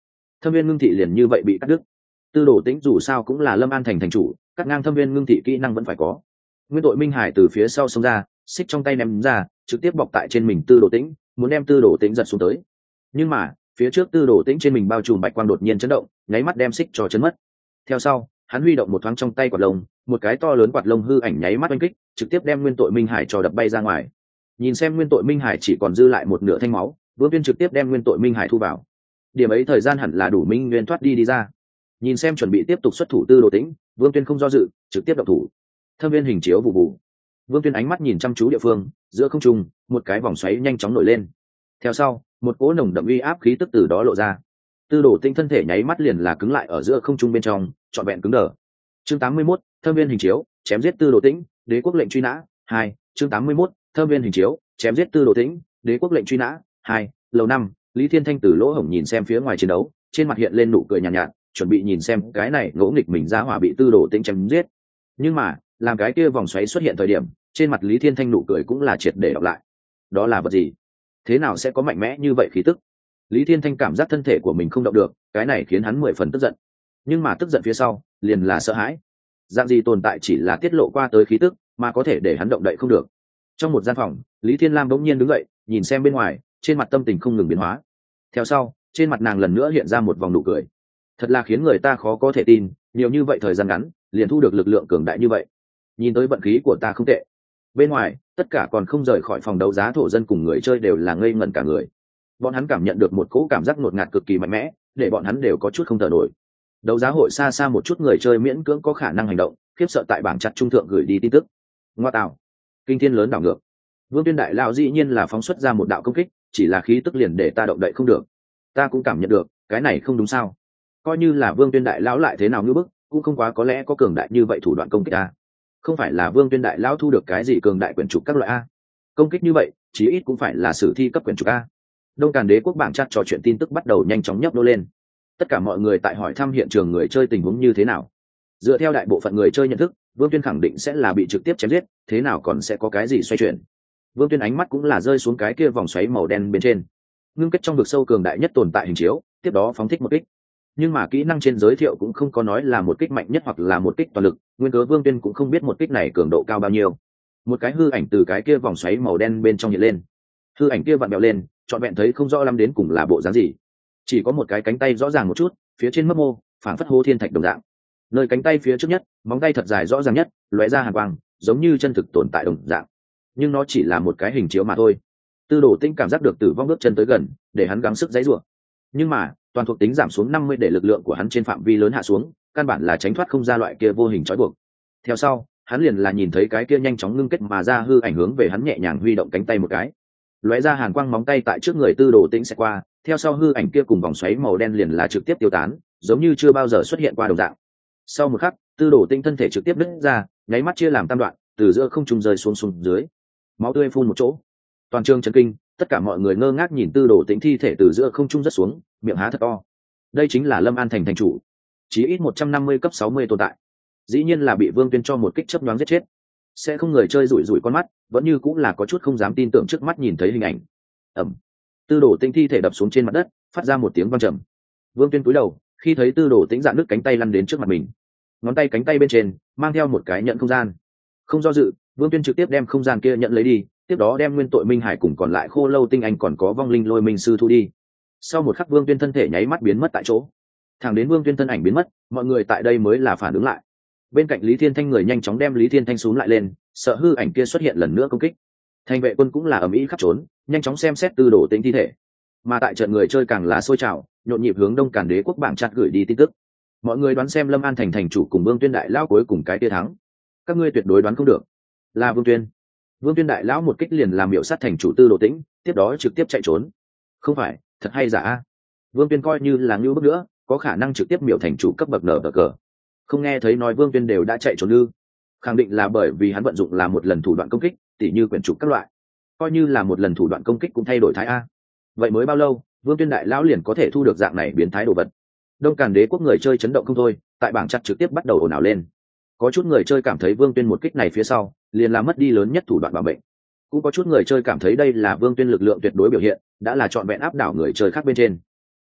Thâm viên ngưng thị liền như vậy bị cắt đứt. Tư Đồ Tĩnh dù sao cũng là Lâm An thành thành chủ, cắt ngang thâm viên ngưng thị kỹ năng vẫn phải có. Nguyên tội Minh Hải từ phía sau xông ra, xích trong tay ném ra, trực tiếp bọc tại trên mình Tư Đồ Tĩnh, muốn đem Tư Đồ Tĩnh giật xuống tới. Nhưng mà phía trước Tư Đồ Tĩnh trên mình bao trùm bạch quang đột nhiên chấn động, nháy mắt đem xích cho chấn mất. Theo sau hắn huy động một thoáng trong tay quạt lông, một cái to lớn quạt lông hư ảnh nháy mắt oanh kích, trực tiếp đem nguyên tội Minh Hải cho đập bay ra ngoài. Nhìn xem nguyên tội Minh Hải chỉ còn dư lại một nửa thanh máu, Vương Tuyên trực tiếp đem nguyên tội Minh Hải thu vào. Điểm ấy thời gian hẳn là đủ Minh Nguyên thoát đi đi ra. Nhìn xem chuẩn bị tiếp tục xuất thủ Tư Đồ Tĩnh, Vương Tuyên không do dự, trực tiếp động thủ. Thâm viên hình chiếu vụ vụ. Vương Tuyên ánh mắt nhìn chăm chú địa phương, giữa không trung, một cái vòng xoáy nhanh chóng nổi lên. Theo sau, một cỗ nồng đậm uy áp khí tức từ đó lộ ra. Tư Đồ Tĩnh thân thể nháy mắt liền là cứng lại ở giữa không trung bên trong, trọn vẹn cứng đờ. Chương tám mươi mốt, Thâm viên hình chiếu, chém giết Tư Đồ Tĩnh, Đế quốc lệnh truy nã. Hai, chương tám mươi mốt, Thâm viên hình chiếu, chém giết Tư Đồ Tĩnh, Đế quốc lệnh truy nã. Hai, lầu năm, Lý Thiên Thanh từ lỗ hổng nhìn xem phía ngoài chiến đấu, trên mặt hiện lên nụ cười nhàn nhạt, nhạt, chuẩn bị nhìn xem cái này ngỗ nghịch mình ra hỏa bị Tư Đồ Tĩnh chém giết. Nhưng mà, làm cái kia vòng xoáy xuất hiện thời điểm, trên mặt Lý Thiên Thanh nụ cười cũng là triệt để đọc lại. Đó là vật gì? Thế nào sẽ có mạnh mẽ như vậy khí tức? Lý Thiên Thanh cảm giác thân thể của mình không động được, cái này khiến hắn mười phần tức giận. Nhưng mà tức giận phía sau, liền là sợ hãi. Dạng gì tồn tại chỉ là tiết lộ qua tới khí tức, mà có thể để hắn động đậy không được. Trong một gian phòng, Lý Thiên Lam bỗng nhiên đứng dậy, nhìn xem bên ngoài, trên mặt tâm tình không ngừng biến hóa. Theo sau, trên mặt nàng lần nữa hiện ra một vòng nụ cười. Thật là khiến người ta khó có thể tin, nhiều như vậy thời gian ngắn, liền thu được lực lượng cường đại như vậy. Nhìn tới vận khí của ta không tệ. Bên ngoài, tất cả còn không rời khỏi phòng đấu giá thổ dân cùng người chơi đều là ngây ngẩn cả người. Bọn hắn cảm nhận được một cỗ cảm giác ngột ngạt cực kỳ mạnh mẽ, để bọn hắn đều có chút không thở nổi. Đấu giá hội xa xa một chút người chơi miễn cưỡng có khả năng hành động, khiếp sợ tại bảng chặt trung thượng gửi đi tin tức. Ngoa tạo, kinh thiên lớn đảo ngược. Vương Tuyên đại lão dĩ nhiên là phóng xuất ra một đạo công kích, chỉ là khí tức liền để ta động đậy không được. Ta cũng cảm nhận được, cái này không đúng sao? Coi như là Vương Tuyên đại lão lại thế nào như bức, cũng không quá có lẽ có cường đại như vậy thủ đoạn công kích a. Không phải là Vương Tuyên đại lão thu được cái gì cường đại quyển trục các loại a? Công kích như vậy, chí ít cũng phải là sử thi cấp quyển trục a. Đông Càn Đế quốc bảng chat trò chuyện tin tức bắt đầu nhanh chóng nhấp nô lên. Tất cả mọi người tại hỏi thăm hiện trường người chơi tình huống như thế nào. Dựa theo đại bộ phận người chơi nhận thức, Vương Tuyên khẳng định sẽ là bị trực tiếp chém giết, thế nào còn sẽ có cái gì xoay chuyển. Vương Tuyên ánh mắt cũng là rơi xuống cái kia vòng xoáy màu đen bên trên. Ngưng kết trong vực sâu cường đại nhất tồn tại hình chiếu, tiếp đó phóng thích một kích. Nhưng mà kỹ năng trên giới thiệu cũng không có nói là một kích mạnh nhất hoặc là một kích toàn lực, nguyên cớ Vương Tuyên cũng không biết một kích này cường độ cao bao nhiêu. Một cái hư ảnh từ cái kia vòng xoáy màu đen bên trong hiện lên. Hư ảnh kia vặn vẹo lên, trọn vẹn thấy không rõ lắm đến cùng là bộ dáng gì. Chỉ có một cái cánh tay rõ ràng một chút, phía trên mấp mô, phảng phất hô thiên thạch đồng dạng. Nơi cánh tay phía trước nhất, móng tay thật dài rõ ràng nhất, lóe ra hàn quang, giống như chân thực tồn tại đồng dạng. Nhưng nó chỉ là một cái hình chiếu mà thôi. Tư Đồ Tĩnh cảm giác được tử vong bước chân tới gần, để hắn gắng sức giãy giụa. Nhưng mà, toàn thuộc tính giảm xuống năm mươi để lực lượng của hắn trên phạm vi lớn hạ xuống, căn bản là tránh thoát không ra loại kia vô hình trói buộc. Theo sau, hắn liền là nhìn thấy cái kia nhanh chóng ngưng kết mà ra hư ảnh hướng về hắn nhẹ nhàng huy động cánh tay một cái. Lóe ra hàn quang móng tay tại trước người Tư Đồ Tĩnh sẽ qua, theo sau hư ảnh kia cùng vòng xoáy màu đen liền là trực tiếp tiêu tán, giống như chưa bao giờ xuất hiện qua đồng dạng. Sau một khắc, Tư Đồ Tĩnh thân thể trực tiếp đứt ra, nháy mắt chia làm tam đoạn, từ giữa không trung rơi xuống xuống dưới. Máu tươi phun một chỗ. Toàn trường chấn kinh, tất cả mọi người ngơ ngác nhìn Tư Đồ Tĩnh thi thể từ giữa không trung rớt xuống, miệng há thật to. Đây chính là Lâm An thành thành chủ, chí ít một trăm năm mươi cấp sáu mươi tồn tại. Dĩ nhiên là bị Vương Tuyên cho một kích chớp nhoáng giết chết. Sẽ không người chơi rủi rủi con mắt, vẫn như cũng là có chút không dám tin tưởng trước mắt nhìn thấy hình ảnh. Ầm. Tư Đồ Tĩnh thi thể đập xuống trên mặt đất, phát ra một tiếng vang trầm. Vương Tuyên cúi đầu, khi thấy Tư Đồ Tĩnh dạn nứt cánh tay lăn đến trước mặt mình. Ngón tay cánh tay bên trên mang theo một cái nhận không gian. Không do dự, Vương Tuyên trực tiếp đem không gian kia nhận lấy đi, tiếp đó đem nguyên tội Minh Hải cùng còn lại Khô Lâu Tinh Anh còn có vong linh Lôi Minh sư thu đi. Sau một khắc Vương Tuyên thân thể nháy mắt biến mất tại chỗ. Thẳng đến Vương Tuyên thân ảnh biến mất, mọi người tại đây mới là phản ứng lại. Bên cạnh Lý Thiên Thanh người nhanh chóng đem Lý Thiên Thanh xuống lại lên, sợ hư ảnh kia xuất hiện lần nữa công kích. Thành vệ quân cũng là ầm ĩ khắp trốn, nhanh chóng xem xét Tư Đồ Tĩnh thi thể. Mà tại trận người chơi càng là sôi trào, nhộn nhịp hướng Đông Càn Đế quốc bảng chat gửi đi tin tức. Mọi người đoán xem Lâm An thành thành chủ cùng Vương Tuyên đại lão cuối cùng cái kia thắng. Các ngươi tuyệt đối đoán không được, là Vương Tuyên. Vương Tuyên đại lão một kích liền làm miểu sát thành chủ Tư Đồ Tĩnh, tiếp đó trực tiếp chạy trốn. Không phải, thật hay giả a? Vương Tuyên coi như là ngưu bức nữa, có khả năng trực tiếp miểu thành chủ cấp bậc nở bờ cờ. Không nghe thấy nói Vương Tuyên đều đã chạy trốn ư? Khẳng định là bởi vì hắn vận dụng là một lần thủ đoạn công kích, tỉ như quyển trục các loại. Coi như là một lần thủ đoạn công kích cũng thay đổi thái a. Vậy mới bao lâu, Vương Tuyên đại lão liền có thể thu được dạng này biến thái đồ vật. Đông Càn Đế quốc người chơi chấn động không thôi, tại bảng chat trực tiếp bắt đầu ồn ào lên. Có chút người chơi cảm thấy Vương Tuyên một kích này phía sau, liền là mất đi lớn nhất thủ đoạn bảo mệnh. Cũng có chút người chơi cảm thấy đây là Vương Tuyên lực lượng tuyệt đối biểu hiện, đã là trọn vẹn áp đảo người chơi khác bên trên.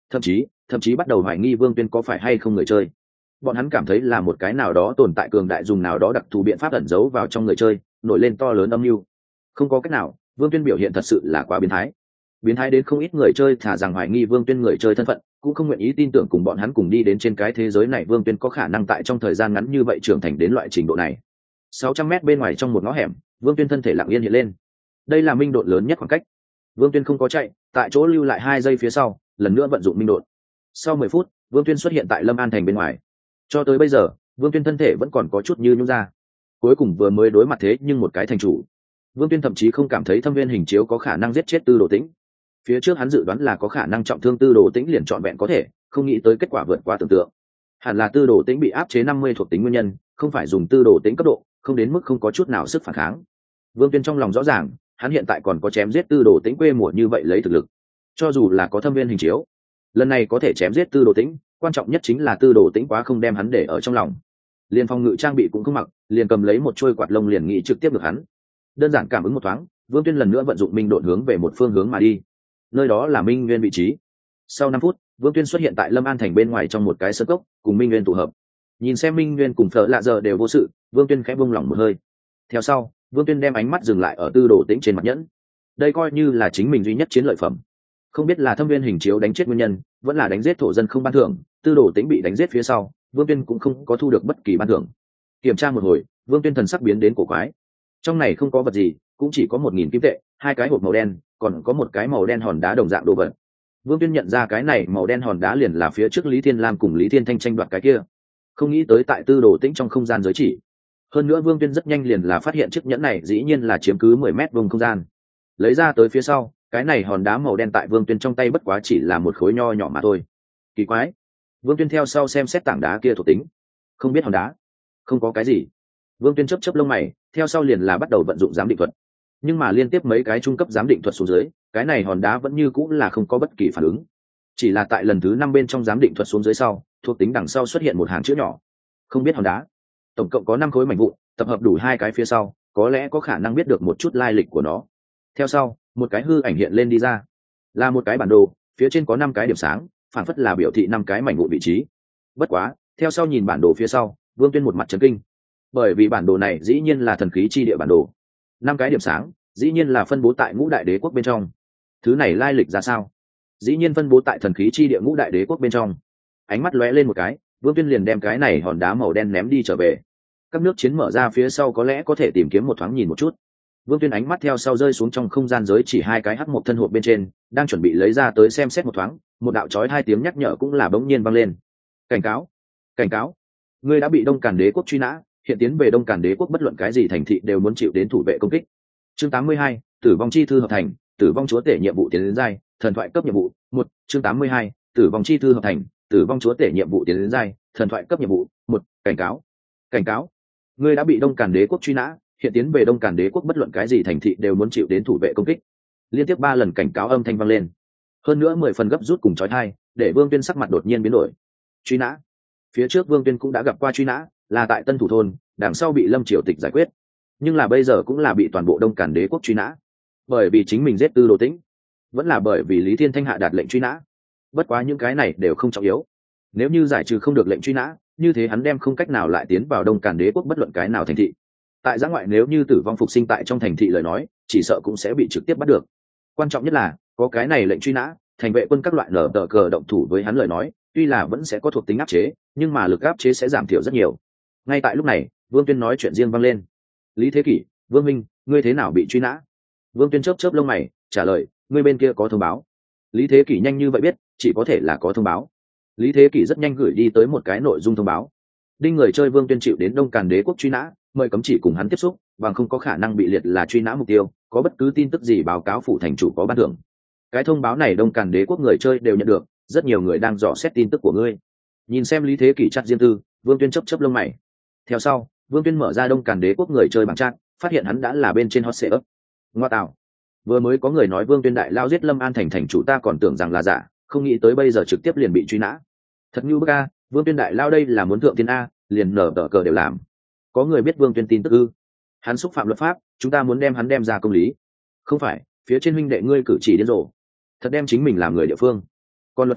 thậm chí thậm chí bắt đầu hoài nghi Vương Tuyên có phải hay không người chơi. Bọn hắn cảm thấy là một cái nào đó tồn tại cường đại dùng nào đó đặc thù biện pháp ẩn giấu vào trong người chơi, nổi lên to lớn âm mưu. Không có cách nào, Vương Tuyên biểu hiện thật sự là quá biến thái. Biến thái đến không ít người chơi thả rằng hoài nghi Vương Tuyên người chơi thân phận, cũng không nguyện ý tin tưởng cùng bọn hắn cùng đi đến trên cái thế giới này Vương Tuyên có khả năng tại trong thời gian ngắn như vậy trưởng thành đến loại trình độ này. sáu trăm mét bên ngoài trong một ngõ hẻm, Vương Tuyên thân thể lặng yên hiện lên. Đây là minh độn lớn nhất khoảng cách. Vương Tuyên không có chạy, tại chỗ lưu lại hai giây phía sau, lần nữa vận dụng minh độn. Sau mười phút, Vương Tuyên xuất hiện tại Lâm An thành bên ngoài. Cho tới bây giờ, Vương Tuyên thân thể vẫn còn có chút như nhũn ra. Cuối cùng vừa mới đối mặt thế nhưng một cái thành chủ. Vương Tuyên thậm chí không cảm thấy Thâm Viên hình chiếu có khả năng giết chết Tư Đồ Tĩnh. Phía trước hắn dự đoán là có khả năng trọng thương Tư Đồ Tĩnh liền trọn vẹn có thể, không nghĩ tới kết quả vượt qua tưởng tượng. Hẳn là Tư Đồ Tĩnh bị áp chế năm mươi thuộc tính nguyên nhân, không phải dùng Tư Đồ Tĩnh cấp độ, không đến mức không có chút nào sức phản kháng. Vương Tuyên trong lòng rõ ràng, hắn hiện tại còn có chém giết Tư Đồ Tĩnh quê mùa như vậy lấy thực lực. Cho dù là có Thâm Viên hình chiếu, lần này có thể chém giết Tư Đồ Tĩnh, quan trọng nhất chính là Tư Đồ Tĩnh quá không đem hắn để ở trong lòng. Liên phong ngự trang bị cũng không mặc, liền cầm lấy một chuôi quạt lông liền nghĩ trực tiếp được hắn. Đơn giản cảm ứng một thoáng, Vương Tuyên lần nữa vận dụng minh độn hướng về một phương hướng mà đi. Nơi đó là Minh Nguyên vị trí. Sau năm phút, Vương Tuyên xuất hiện tại Lâm An thành bên ngoài trong một cái sơn cốc, cùng Minh Nguyên tụ hợp. Nhìn xem Minh Nguyên cùng Phở Lạ giờ đều vô sự, Vương Tuyên khẽ buông lỏng một hơi. Theo sau, Vương Tuyên đem ánh mắt dừng lại ở Tư Đồ Tĩnh trên mặt nhẫn. Đây coi như là chính mình duy nhất chiến lợi phẩm. Không biết là Thâm Viên hình chiếu đánh chết nguyên nhân, vẫn là đánh giết thổ dân không ban thưởng, Tư Đồ Tĩnh bị đánh giết phía sau, Vương Tuyên cũng không có thu được bất kỳ ban thưởng. Kiểm tra một hồi, Vương Tuyên thần sắc biến đến cổ quái. Trong này không có vật gì, cũng chỉ có một nghìn kim tệ, hai cái hộp màu đen, còn có một cái màu đen hòn đá đồng dạng đồ vật. Vương Tuyên nhận ra cái này màu đen hòn đá liền là phía trước Lý Thiên Lam cùng Lý Thiên Thanh tranh đoạt cái kia. Không nghĩ tới tại Tư Đồ Tĩnh trong không gian giới chỉ. Hơn nữa Vương Tuyên rất nhanh liền là phát hiện chiếc nhẫn này dĩ nhiên là chiếm cứ mười mét vuông không gian. Lấy ra tới phía sau, cái này hòn đá màu đen tại Vương Tuyên trong tay bất quá chỉ là một khối nho nhỏ mà thôi. Kỳ quái. Vương Tuyên theo sau xem xét tảng đá kia thuộc tính. Không biết hòn đá. Không có cái gì. Vương Tuyên chớp chớp lông mày, theo sau liền là bắt đầu vận dụng giám định thuật. Nhưng mà liên tiếp mấy cái trung cấp giám định thuật xuống dưới, cái này hòn đá vẫn như cũng là không có bất kỳ phản ứng. Chỉ là tại lần thứ năm bên trong giám định thuật xuống dưới sau, thuộc tính đằng sau xuất hiện một hàng chữ nhỏ. Không biết hòn đá. Tổng cộng có năm khối mảnh vụn, tập hợp đủ hai cái phía sau, có lẽ có khả năng biết được một chút lai lịch của nó. Theo sau, một cái hư ảnh hiện lên đi ra, là một cái bản đồ, phía trên có năm cái điểm sáng, phản phất là biểu thị năm cái mảnh vụn vị trí. Bất quá, theo sau nhìn bản đồ phía sau, Vương Tuyên một mặt chấn kinh, bởi vì bản đồ này dĩ nhiên là thần khí chi địa bản đồ. Năm cái điểm sáng, dĩ nhiên là phân bố tại ngũ đại đế quốc bên trong. Thứ này lai lịch ra sao? Dĩ nhiên phân bố tại thần khí chi địa ngũ đại đế quốc bên trong. Ánh mắt lóe lên một cái, Vương Tuyên liền đem cái này hòn đá màu đen ném đi trở về. Các nước chiến mở ra phía sau có lẽ có thể tìm kiếm một thoáng nhìn một chút. Vương Tuyên ánh mắt theo sau rơi xuống trong không gian giới chỉ hai cái hắc một thân hộp bên trên, đang chuẩn bị lấy ra tới xem xét một thoáng, một đạo chói hai tiếng nhắc nhở cũng là bỗng nhiên vang lên. Cảnh cáo, cảnh cáo, ngươi đã bị Đông Càn Đế quốc truy nã, hiện tiến về Đông Càn Đế quốc bất luận cái gì thành thị đều muốn chịu đến thủ vệ công kích. Chương tám mươi hai, tử vong chi thư hợp thành, tử vong chúa tể nhiệm vụ tiến đến giai, thần thoại cấp nhiệm vụ một. Chương tám mươi hai, tử vong chi thư hợp thành, tử vong chúa tể nhiệm vụ tiến đến giai, thần thoại cấp nhiệm vụ một. Cảnh cáo, cảnh cáo, ngươi đã bị Đông Càn Đế quốc truy nã, hiện tiến về Đông Càn Đế quốc bất luận cái gì thành thị đều muốn chịu đến thủ vệ công kích. Liên tiếp ba lần cảnh cáo âm thanh vang lên, hơn nữa mười phần gấp rút cùng chói tai, để Vương Tuyên sắc mặt đột nhiên biến đổi. Truy nã. Phía trước Vương Tuyên cũng đã gặp qua truy nã, là tại Tân Thủ thôn, đằng sau bị Lâm Triều Tịch giải quyết, nhưng là bây giờ cũng là bị toàn bộ Đông Càn Đế quốc truy nã, bởi vì chính mình giết Tư Đồ Tĩnh, vẫn là bởi vì Lý Thiên Thanh hạ đạt lệnh truy nã. Bất quá những cái này đều không trọng yếu, nếu như giải trừ không được lệnh truy nã, như thế hắn đem không cách nào lại tiến vào Đông Càn Đế quốc bất luận cái nào thành thị. Tại giã ngoại nếu như tử vong phục sinh tại trong thành thị lời nói, chỉ sợ cũng sẽ bị trực tiếp bắt được. Quan trọng nhất là có cái này lệnh truy nã, thành vệ quân các loại nở tờ cờ động thủ với hắn lời nói, tuy là vẫn sẽ có thuộc tính áp chế, nhưng mà lực áp chế sẽ giảm thiểu rất nhiều. Ngay tại lúc này, Vương Tuyên nói chuyện riêng vang lên. Lý Thế Kỷ, Vương Minh, ngươi thế nào bị truy nã? Vương Tuyên chớp chớp lông mày, trả lời, ngươi bên kia có thông báo. Lý Thế Kỷ nhanh như vậy biết, chỉ có thể là có thông báo. Lý Thế Kỷ rất nhanh gửi đi tới một cái nội dung thông báo. Đinh người chơi Vương Tuyên chịu đến Đông Càn Đế quốc truy nã, mời cấm chỉ cùng hắn tiếp xúc, bằng không có khả năng bị liệt là truy nã mục tiêu, có bất cứ tin tức gì báo cáo phủ thành chủ có ban thưởng. Cái thông báo này Đông Càn Đế quốc người chơi đều nhận được, rất nhiều người đang dò xét tin tức của ngươi. Nhìn xem Lý Thế Kỷ chat riêng tư, Vương Tuyên chớp chớp lông mày. Theo sau, Vương Tuyên mở ra Đông Càn Đế quốc người chơi bảng chat, phát hiện hắn đã là bên trên hot setup. Ngoa tạo, vừa mới có người nói Vương Tuyên đại lao giết Lâm An thành thành chủ, ta còn tưởng rằng là giả, không nghĩ tới bây giờ trực tiếp liền bị truy nã. Thật như bức a, Vương Tuyên đại lao đây là muốn thượng thiên a, liền nở tờ cờ đều làm. Có người biết Vương Tuyên tin tức ư? Hắn xúc phạm luật pháp, chúng ta muốn đem hắn đem ra công lý. Không phải, phía trên huynh đệ ngươi cử chỉ điên rồ, thật đem chính mình làm người địa phương. Còn luật pháp,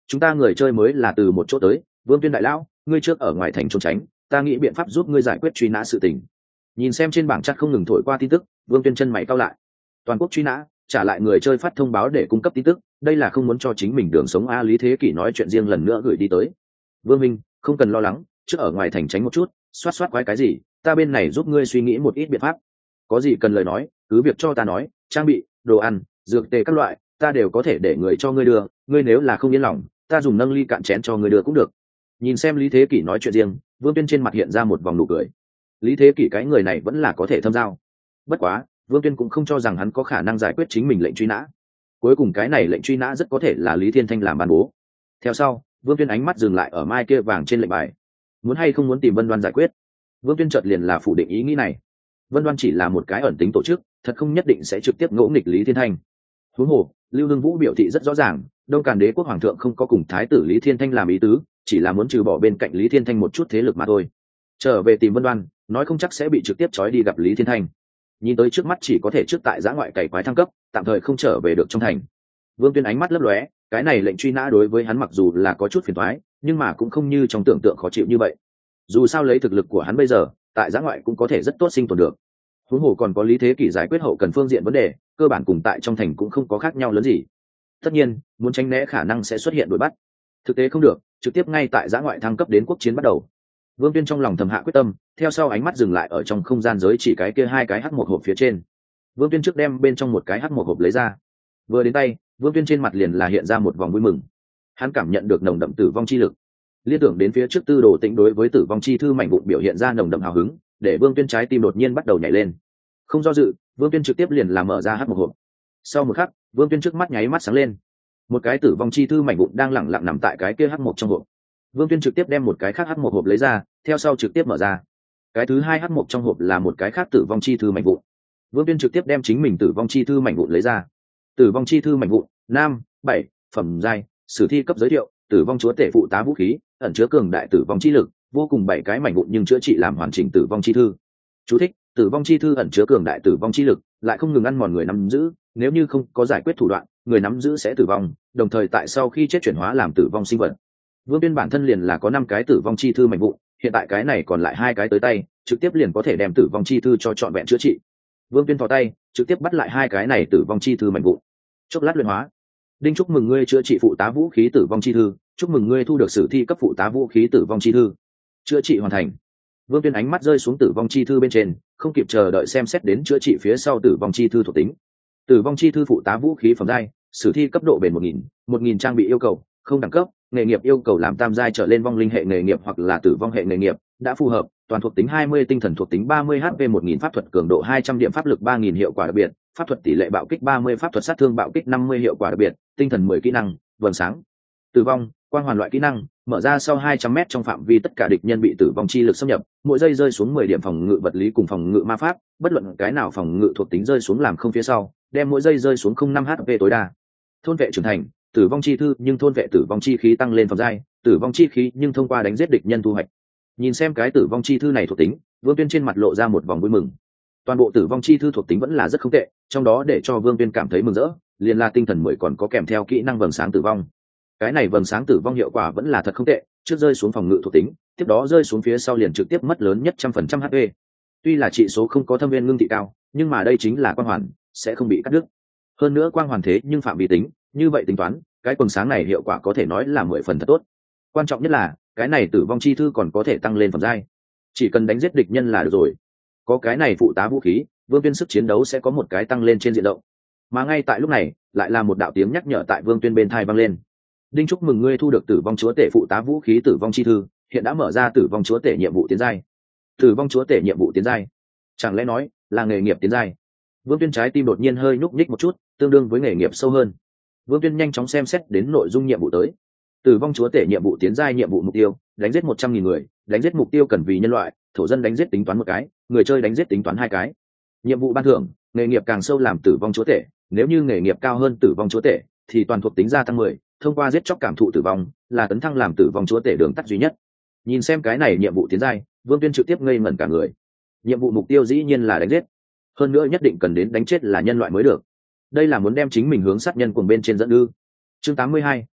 chúng ta người chơi mới là từ một chỗ tới. Vương Tuyên đại lão, ngươi trước ở ngoài thành trốn tránh, ta nghĩ biện pháp giúp ngươi giải quyết truy nã sự tình. Nhìn xem trên bảng chat không ngừng thổi qua tin tức, Vương Tuyên chân mày cau lại. Toàn quốc truy nã, trả lại người chơi phát thông báo để cung cấp tin tức, đây là không muốn cho chính mình đường sống a. Lý Thế Kỷ nói chuyện riêng lần nữa gửi đi tới. Vương Minh, không cần lo lắng, trước ở ngoài thành tránh một chút, xoát xoát quái cái gì, ta bên này giúp ngươi suy nghĩ một ít biện pháp. Có gì cần lời nói, cứ việc cho ta nói, trang bị, đồ ăn, dược tề các loại, ta đều có thể để người cho ngươi đưa, ngươi nếu là không yên lòng, ta dùng nâng ly cạn chén cho ngươi đưa cũng được. Nhìn xem Lý Thế Kỷ nói chuyện riêng, Vương Tuyên trên mặt hiện ra một vòng nụ cười. Lý Thế Kỷ cái người này vẫn là có thể thâm giao. Bất quá, Vương Tuyên cũng không cho rằng hắn có khả năng giải quyết chính mình lệnh truy nã. Cuối cùng cái này lệnh truy nã rất có thể là Lý Thiên Thanh làm ban bố. Theo sau, Vương Tuyên ánh mắt dừng lại ở mai kia vàng trên lệnh bài. Muốn hay không muốn tìm Vân Đoan giải quyết? Vương Tuyên chợt liền là phủ định ý nghĩ này. Vân Đoan chỉ là một cái ẩn tính tổ chức, thật không nhất định sẽ trực tiếp ngỗ nghịch Lý Thiên Thanh. Huống hồ, Lưu Hưng Vũ biểu thị rất rõ ràng, Đông Càn Đế quốc hoàng thượng không có cùng thái tử Lý Thiên Thanh làm ý tứ, chỉ là muốn trừ bỏ bên cạnh Lý Thiên Thanh một chút thế lực mà thôi. Trở về tìm Vân Đoan, nói không chắc sẽ bị trực tiếp trói đi gặp Lý Thiên Thanh. Nhìn tới trước mắt chỉ có thể trước tại giã ngoại cày quái thăng cấp, tạm thời không trở về được trong thành. Vương Tuyên ánh mắt lấp lóe, cái này lệnh truy nã đối với hắn mặc dù là có chút phiền toái, nhưng mà cũng không như trong tưởng tượng khó chịu như vậy. Dù sao lấy thực lực của hắn bây giờ, tại giã ngoại cũng có thể rất tốt sinh tồn được. Huống hồ còn có Lý Thế Kỷ giải quyết hậu cần phương diện vấn đề, cơ bản cùng tại trong thành cũng không có khác nhau lớn gì. Tất nhiên, muốn tránh né khả năng sẽ xuất hiện đuổi bắt. Thực tế không được, trực tiếp ngay tại giã ngoại thăng cấp đến quốc chiến bắt đầu. Vương Tuyên trong lòng thầm hạ quyết tâm, theo sau ánh mắt dừng lại ở trong không gian giới chỉ cái kia hai cái hắc một hộp phía trên. Vương Tuyên trước đem bên trong một cái hắc một hộp lấy ra. Vừa đến tay, Vương Tuyên trên mặt liền là hiện ra một vòng vui mừng. Hắn cảm nhận được nồng đậm tử vong chi lực. Liên tưởng đến phía trước Tư Đồ Tĩnh đối với tử vong chi thư mảnh vụn biểu hiện ra nồng đậm hào hứng, để Vương Tuyên trái tim đột nhiên bắt đầu nhảy lên. Không do dự, Vương Tuyên trực tiếp liền làm mở ra hắc một hộp. Sau một khắc, Vương Tuyên trước mắt nháy mắt sáng lên. Một cái tử vong chi thư mảnh vụn đang lẳng lặng nằm tại cái kia hắc một trong hộp. Vương Tuyên trực tiếp đem một cái khác hắc một hộp lấy ra, theo sau trực tiếp mở ra. Cái thứ hai hắc một trong hộp là một cái khác tử vong chi thư mảnh vụn. Vương Tuyên trực tiếp đem chính mình tử vong chi thư mảnh vụn lấy ra. Tử vong chi thư mảnh vụn, nam, bảy, phẩm giai, sử thi cấp giới thiệu, tử vong chúa tể phụ tá vũ khí, ẩn chứa cường đại tử vong chi lực, vô cùng bảy cái mảnh vụn nhưng chữa trị làm hoàn chỉnh tử vong chi thư. Chú thích: tử vong chi thư ẩn chứa cường đại tử vong chi lực, lại không ngừng ăn mòn người nắm giữ, nếu như không có giải quyết thủ đoạn, người nắm giữ sẽ tử vong, đồng thời tại sau khi chết chuyển hóa làm tử vong sinh vật. Vương Tuyên bản thân liền là có năm cái tử vong chi thư mảnh vụn, hiện tại cái này còn lại hai cái tới tay, trực tiếp liền có thể đem tử vong chi thư cho trọn vẹn chữa trị. Vương Tuyên thò tay, trực tiếp bắt lại hai cái này tử vong chi thư mảnh vụn. Chốc lát luyện hóa. Đinh, chúc mừng ngươi chữa trị phụ tá vũ khí tử vong chi thư, chúc mừng ngươi thu được sử thi cấp phụ tá vũ khí tử vong chi thư. Chữa trị hoàn thành. Vương Tuyên ánh mắt rơi xuống tử vong chi thư bên trên, không kịp chờ đợi xem xét đến chữa trị phía sau tử vong chi thư thuộc tính. Tử vong chi thư phụ tá vũ khí phẩm giai, sử thi cấp độ bền một nghìn, một nghìn trang bị yêu cầu, không đẳng cấp, nghề nghiệp yêu cầu làm tam giai trở lên vong linh hệ nghề nghiệp hoặc là tử vong hệ nghề nghiệp, đã phù hợp, toàn thuộc tính hai mươi, tinh thần thuộc tính ba mươi, hát pê một nghìn, pháp thuật cường độ hai trăm điểm, pháp lực ba nghìn, hiệu quả đặc biệt, pháp thuật tỷ lệ bạo kích ba mươi, pháp thuật sát thương bạo kích năm mươi, hiệu quả đặc biệt, tinh thần mười, kỹ năng, vầng sáng, tử vong, quang hoàn loại kỹ năng, mở ra sau hai trăm mét trong phạm vi tất cả địch nhân bị tử vong chi lực xâm nhập, mỗi giây rơi xuống mười điểm phòng ngự vật lý cùng phòng ngự ma pháp, bất luận cái nào phòng ngự thuộc tính rơi xuống làm không phía sau, đem mỗi giây rơi xuống không năm hát pê tối đa. Thôn vệ trưởng thành, tử vong chi thư nhưng thôn vệ tử vong chi khí tăng lên phẩm giai, tử vong chi khí nhưng thông qua đánh giết địch nhân thu hoạch. Nhìn xem cái tử vong chi thư này thuộc tính, Vương Tuyên trên mặt lộ ra một vòng vui mừng. Toàn bộ tử vong chi thư thuộc tính vẫn là rất không tệ, trong đó để cho Vương Tuyên cảm thấy mừng rỡ, liền là tinh thần mười còn có kèm theo kỹ năng vầng sáng tử vong. Cái này vầng sáng tử vong hiệu quả vẫn là thật không tệ, trước rơi xuống phòng ngự thuộc tính, tiếp đó rơi xuống phía sau liền trực tiếp mất lớn nhất trăm phần trăm hát pê. Tuy là trị số không có thâm viên ngưng thị cao, nhưng mà đây chính là quang hoàn, sẽ không bị cắt đứt. Hơn nữa quang hoàn thế nhưng phạm vi tính, như vậy tính toán, cái quầng sáng này hiệu quả có thể nói là mười phần thật tốt. Quan trọng nhất là, cái này tử vong chi thư còn có thể tăng lên phẩm giai. Chỉ cần đánh giết địch nhân là được rồi. Có cái này phụ tá vũ khí, Vương Tuyên sức chiến đấu sẽ có một cái tăng lên trên diện rộng. Mà ngay tại lúc này, lại là một đạo tiếng nhắc nhở tại Vương Tuyên bên tai vang lên. Đinh, chúc mừng ngươi thu được tử vong chúa tể phụ tá vũ khí tử vong chi thư, hiện đã mở ra tử vong chúa tể nhiệm vụ tiến giai. Tử vong chúa tể nhiệm vụ tiến giai, chẳng lẽ nói là nghề nghiệp tiến giai? Vương Tuyên trái tim đột nhiên hơi nhúc nhích một chút, tương đương với nghề nghiệp sâu hơn. Vương Tuyên nhanh chóng xem xét đến nội dung nhiệm vụ tới. Tử vong chúa tể nhiệm vụ tiến giai, nhiệm vụ mục tiêu, đánh giết một trăm nghìn người, đánh giết mục tiêu cần vì nhân loại, thổ dân đánh giết tính toán một cái, người chơi đánh giết tính toán hai cái. Nhiệm vụ ban thưởng, nghề nghiệp càng sâu làm tử vong chúa tể, nếu như nghề nghiệp cao hơn tử vong chúa tể thì toàn thuộc tính gia tăng mười, thông qua giết chóc cảm thụ tử vong, là tấn thăng làm tử vong chúa tể đường tắt duy nhất. Nhìn xem cái này nhiệm vụ tiến giai, Vương Tuyên trực tiếp ngây ngẩn cả người. Nhiệm vụ mục tiêu dĩ nhiên là đánh giết, hơn nữa nhất định cần đến đánh chết là nhân loại mới được. Đây là muốn đem chính mình hướng sát nhân cuồng bên trên dẫn ư? Chương tám mươi hai,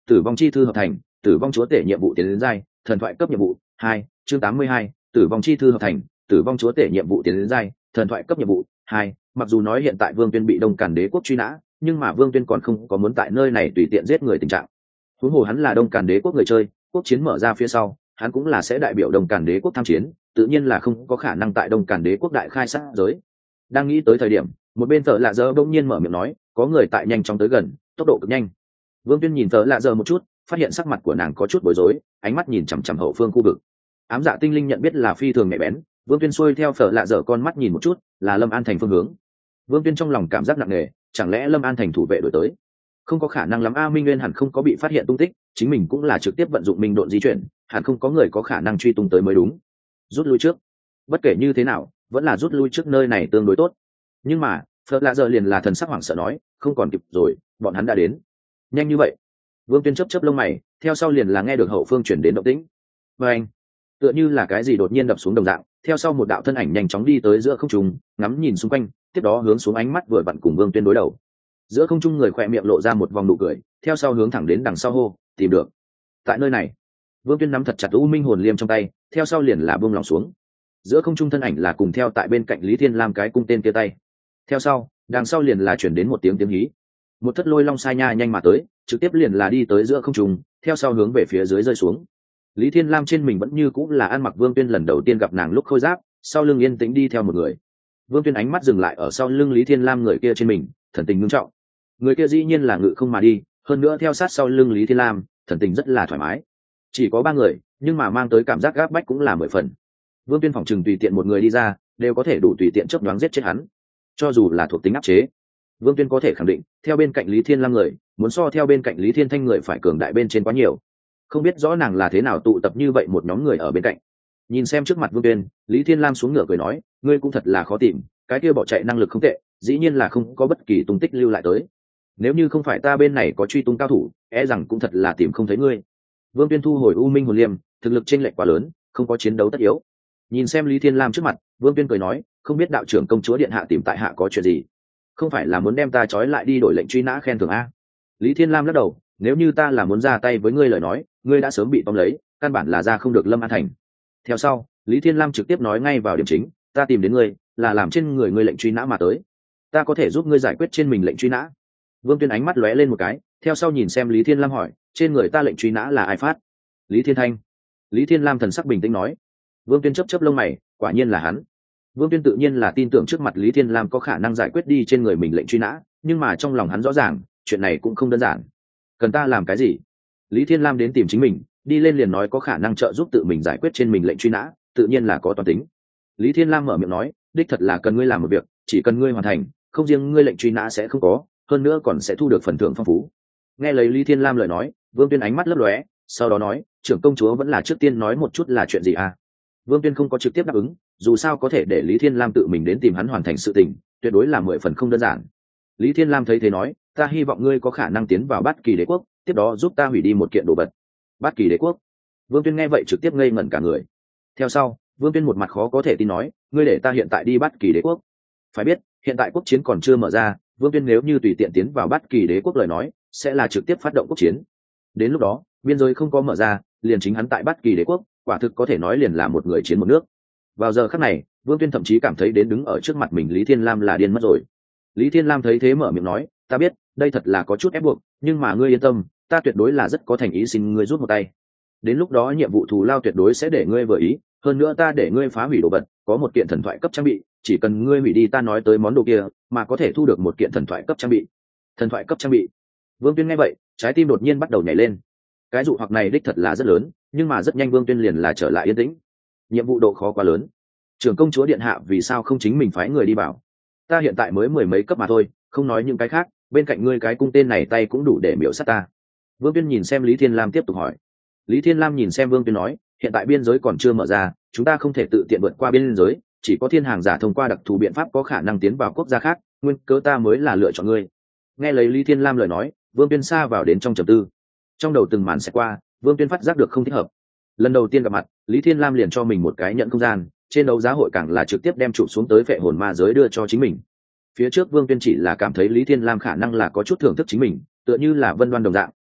tử vong chi thư hợp thành, tử vong chúa tể nhiệm vụ tiến đến giai, thần thoại cấp nhiệm vụ hai, chương tám mươi hai, tử vong chi thư hợp thành, tử vong chúa tể nhiệm vụ tiến đến giai, thần thoại cấp nhiệm vụ hai. Mặc dù nói hiện tại Vương Tuyên bị Đông Càn Đế quốc truy nã, nhưng mà Vương Tuyên còn không có muốn tại nơi này tùy tiện giết người tình trạng. Huống hồ hắn là Đông Càn Đế quốc người chơi, quốc chiến mở ra phía sau, hắn cũng là sẽ đại biểu Đông Càn Đế quốc tham chiến, tự nhiên là không có khả năng tại Đông Càn Đế quốc đại khai sát giới. Đang nghĩ tới thời điểm, một bên Tở Lạ Giơ bỗng nhiên mở miệng nói, có người tại nhanh chóng tới gần, tốc độ cực nhanh. Vương Tuyên nhìn Tở Lạ Giơ một chút, phát hiện sắc mặt của nàng có chút bối rối, ánh mắt nhìn chằm chằm hậu phương khu vực. Ám dạ tinh linh nhận biết là phi thường nhạy bén, Vương Tuyên xuôi theo Tở Lạ Giơ con mắt nhìn một chút, là Lâm An Thành phương hướng. Vương Tuyên trong lòng cảm giác nặng nề, chẳng lẽ Lâm An Thành thủ vệ đuổi tới? Không có khả năng lắm, a Minh Nguyên hẳn không có bị phát hiện tung tích, chính mình cũng là trực tiếp vận dụng minh độn di chuyển, hẳn không có người có khả năng truy tung tới mới đúng. Rút lui trước. Bất kể như thế nào, vẫn là rút lui trước, nơi này tương đối tốt. Nhưng mà, Phật Lạ Giờ liền là thần sắc hoảng sợ nói, không còn kịp rồi, bọn hắn đã đến. Nhanh như vậy? Vương Tuyên chớp chớp lông mày, theo sau liền là nghe được hậu phương chuyển đến động tĩnh. Và anh, tựa như là cái gì đột nhiên đập xuống đồng dạng, theo sau một đạo thân ảnh nhanh chóng đi tới giữa không trung, ngắm nhìn xung quanh, tiếp đó hướng xuống, ánh mắt vừa vặn cùng Vương Tuyên đối đầu. Giữa không trung người khỏe miệng lộ ra một vòng nụ cười, theo sau hướng thẳng đến đằng sau hô, tìm được. Tại nơi này, Vương Tuyên nắm thật chặt U Minh hồn liêm trong tay, theo sau liền là buông lòng xuống. Giữa không trung thân ảnh là cùng theo tại bên cạnh Lý Thiên Lam cái cung tên kia tay. Theo sau, đằng sau liền là chuyển đến một tiếng tiếng hí. Một thất lôi long sai nha nhanh mà tới, trực tiếp liền là đi tới giữa không trung, theo sau hướng về phía dưới rơi xuống. Lý Thiên Lam trên mình vẫn như cũng là ăn mặc Vương Tuyên lần đầu tiên gặp nàng lúc khôi giáp, sau lưng yên tĩnh đi theo một người. Vương Tuyên ánh mắt dừng lại ở sau lưng Lý Thiên Lam người kia trên mình, thần tình nghiêm trọng. Người kia dĩ nhiên là ngự không mà đi, hơn nữa theo sát sau lưng Lý Thiên Lam, thần tình rất là thoải mái. Chỉ có ba người, nhưng mà mang tới cảm giác gáp bách cũng là mười phần. Vương Tuyên phòng trừng tùy tiện một người đi ra, đều có thể đủ tùy tiện chớp nhoáng giết chết hắn. Cho dù là thuộc tính áp chế, Vương Tuyên có thể khẳng định, theo bên cạnh Lý Thiên Lam người, muốn so theo bên cạnh Lý Thiên Thanh người phải cường đại bên trên quá nhiều. Không biết rõ nàng là thế nào tụ tập như vậy một nhóm người ở bên cạnh. Nhìn xem trước mặt Vương Tuyên, Lý Thiên Lam xuống ngựa cười nói, ngươi cũng thật là khó tìm, cái kia bỏ chạy năng lực không tệ, dĩ nhiên là không có bất kỳ tung tích lưu lại tới. Nếu như không phải ta bên này có truy tung cao thủ, e rằng cũng thật là tìm không thấy ngươi. Vương Tuyên thu hồi U Minh hồn liêm, thực lực chênh lệch quá lớn, không có chiến đấu tất yếu. Nhìn xem Lý Thiên Lam trước mặt, Vương Tuyên cười nói, không biết đạo trưởng công chúa điện hạ tìm tại hạ có chuyện gì? Không phải là muốn đem ta trói lại đi đổi lệnh truy nã khen thưởng a? Lý Thiên Lam lắc đầu, nếu như ta là muốn ra tay với ngươi lời nói, ngươi đã sớm bị tóm lấy, căn bản là ra không được Lâm An Thành. Theo sau, Lý Thiên Lam trực tiếp nói ngay vào điểm chính, ta tìm đến ngươi, là làm trên người ngươi lệnh truy nã mà tới. Ta có thể giúp ngươi giải quyết trên mình lệnh truy nã. Vương Tuyên ánh mắt lóe lên một cái, theo sau nhìn xem Lý Thiên Lam hỏi, trên người ta lệnh truy nã là ai phát? Lý Thiên Thanh. Lý Thiên Lam thần sắc bình tĩnh nói. Vương Tuyên chớp chớp lông mày, quả nhiên là hắn. Vương Tuyên tự nhiên là tin tưởng trước mặt Lý Thiên Lam có khả năng giải quyết đi trên người mình lệnh truy nã, nhưng mà trong lòng hắn rõ ràng, chuyện này cũng không đơn giản. Cần ta làm cái gì? Lý Thiên Lam đến tìm chính mình, đi lên liền nói có khả năng trợ giúp tự mình giải quyết trên mình lệnh truy nã, tự nhiên là có toàn tính. Lý Thiên Lam mở miệng nói, đích thật là cần ngươi làm một việc, chỉ cần ngươi hoàn thành, không riêng ngươi lệnh truy nã sẽ không có, hơn nữa còn sẽ thu được phần thưởng phong phú. Nghe lấy Lý Thiên Lam lời nói, Vương Tuyên ánh mắt lấp lóe, sau đó nói, trưởng công chúa vẫn là trước tiên nói một chút là chuyện gì à? Vương Tuyên không có trực tiếp đáp ứng, dù sao có thể để Lý Thiên Lam tự mình đến tìm hắn hoàn thành sự tình, tuyệt đối là mười phần không đơn giản. Lý Thiên Lam thấy thế nói, ta hy vọng ngươi có khả năng tiến vào Bát Kỳ Đế quốc, tiếp đó giúp ta hủy đi một kiện đồ vật. Bát Kỳ Đế quốc? Vương Tuyên nghe vậy trực tiếp ngây ngẩn cả người. Theo sau, Vương Tuyên một mặt khó có thể tin nói, ngươi để ta hiện tại đi Bát Kỳ Đế quốc? Phải biết, hiện tại quốc chiến còn chưa mở ra, Vương Tuyên nếu như tùy tiện tiến vào Bát Kỳ Đế quốc lời nói, sẽ là trực tiếp phát động quốc chiến. Đến lúc đó, biên giới không có mở ra, liền chính hắn tại Bát Kỳ Đế quốc, quả thực có thể nói liền là một người chiến một nước. Vào giờ khắc này, Vương Tuyên thậm chí cảm thấy đến đứng ở trước mặt mình Lý Thiên Lam là điên mất rồi. Lý Thiên Lam thấy thế mở miệng nói, ta biết, đây thật là có chút ép buộc, nhưng mà ngươi yên tâm, ta tuyệt đối là rất có thành ý xin ngươi rút một tay. Đến lúc đó nhiệm vụ thù lao tuyệt đối sẽ để ngươi vừa ý, hơn nữa ta để ngươi phá hủy đồ vật, có một kiện thần thoại cấp trang bị, chỉ cần ngươi hủy đi ta nói tới món đồ kia, mà có thể thu được một kiện thần thoại cấp trang bị. Thần thoại cấp trang bị? Vương Tuyên nghe vậy, trái tim đột nhiên bắt đầu nhảy lên. Cái dụ hoặc này đích thật là rất lớn, nhưng mà rất nhanh Vương Tuyên liền là trở lại yên tĩnh. Nhiệm vụ độ khó quá lớn. Trưởng công chúa điện hạ vì sao không chính mình phái người đi bảo? Ta hiện tại mới mười mấy cấp mà thôi, không nói những cái khác, bên cạnh ngươi cái cung tên này tay cũng đủ để miểu sát ta. Vương Tuyên nhìn xem Lý Thiên Lam tiếp tục hỏi. Lý Thiên Lam nhìn xem Vương Tuyên nói, hiện tại biên giới còn chưa mở ra, chúng ta không thể tự tiện vượt qua biên giới, chỉ có thiên hàng giả thông qua đặc thù biện pháp có khả năng tiến vào quốc gia khác, nguyên cớ ta mới là lựa chọn ngươi. Nghe lấy Lý Thiên Lam lời nói, Vương Tuyên xa vào đến trong trầm tư. Trong đầu từng màn sẽ qua, Vương Tuyên phát giác được không thích hợp. Lần đầu tiên gặp mặt, Lý Thiên Lam liền cho mình một cái nhận không gian, trên đấu giá hội càng là trực tiếp đem chụp xuống tới phệ hồn ma giới đưa cho chính mình. Phía trước Vương Tuyên chỉ là cảm thấy Lý Thiên Lam khả năng là có chút thưởng thức chính mình, tựa như là Vân Đoan đồng dạng,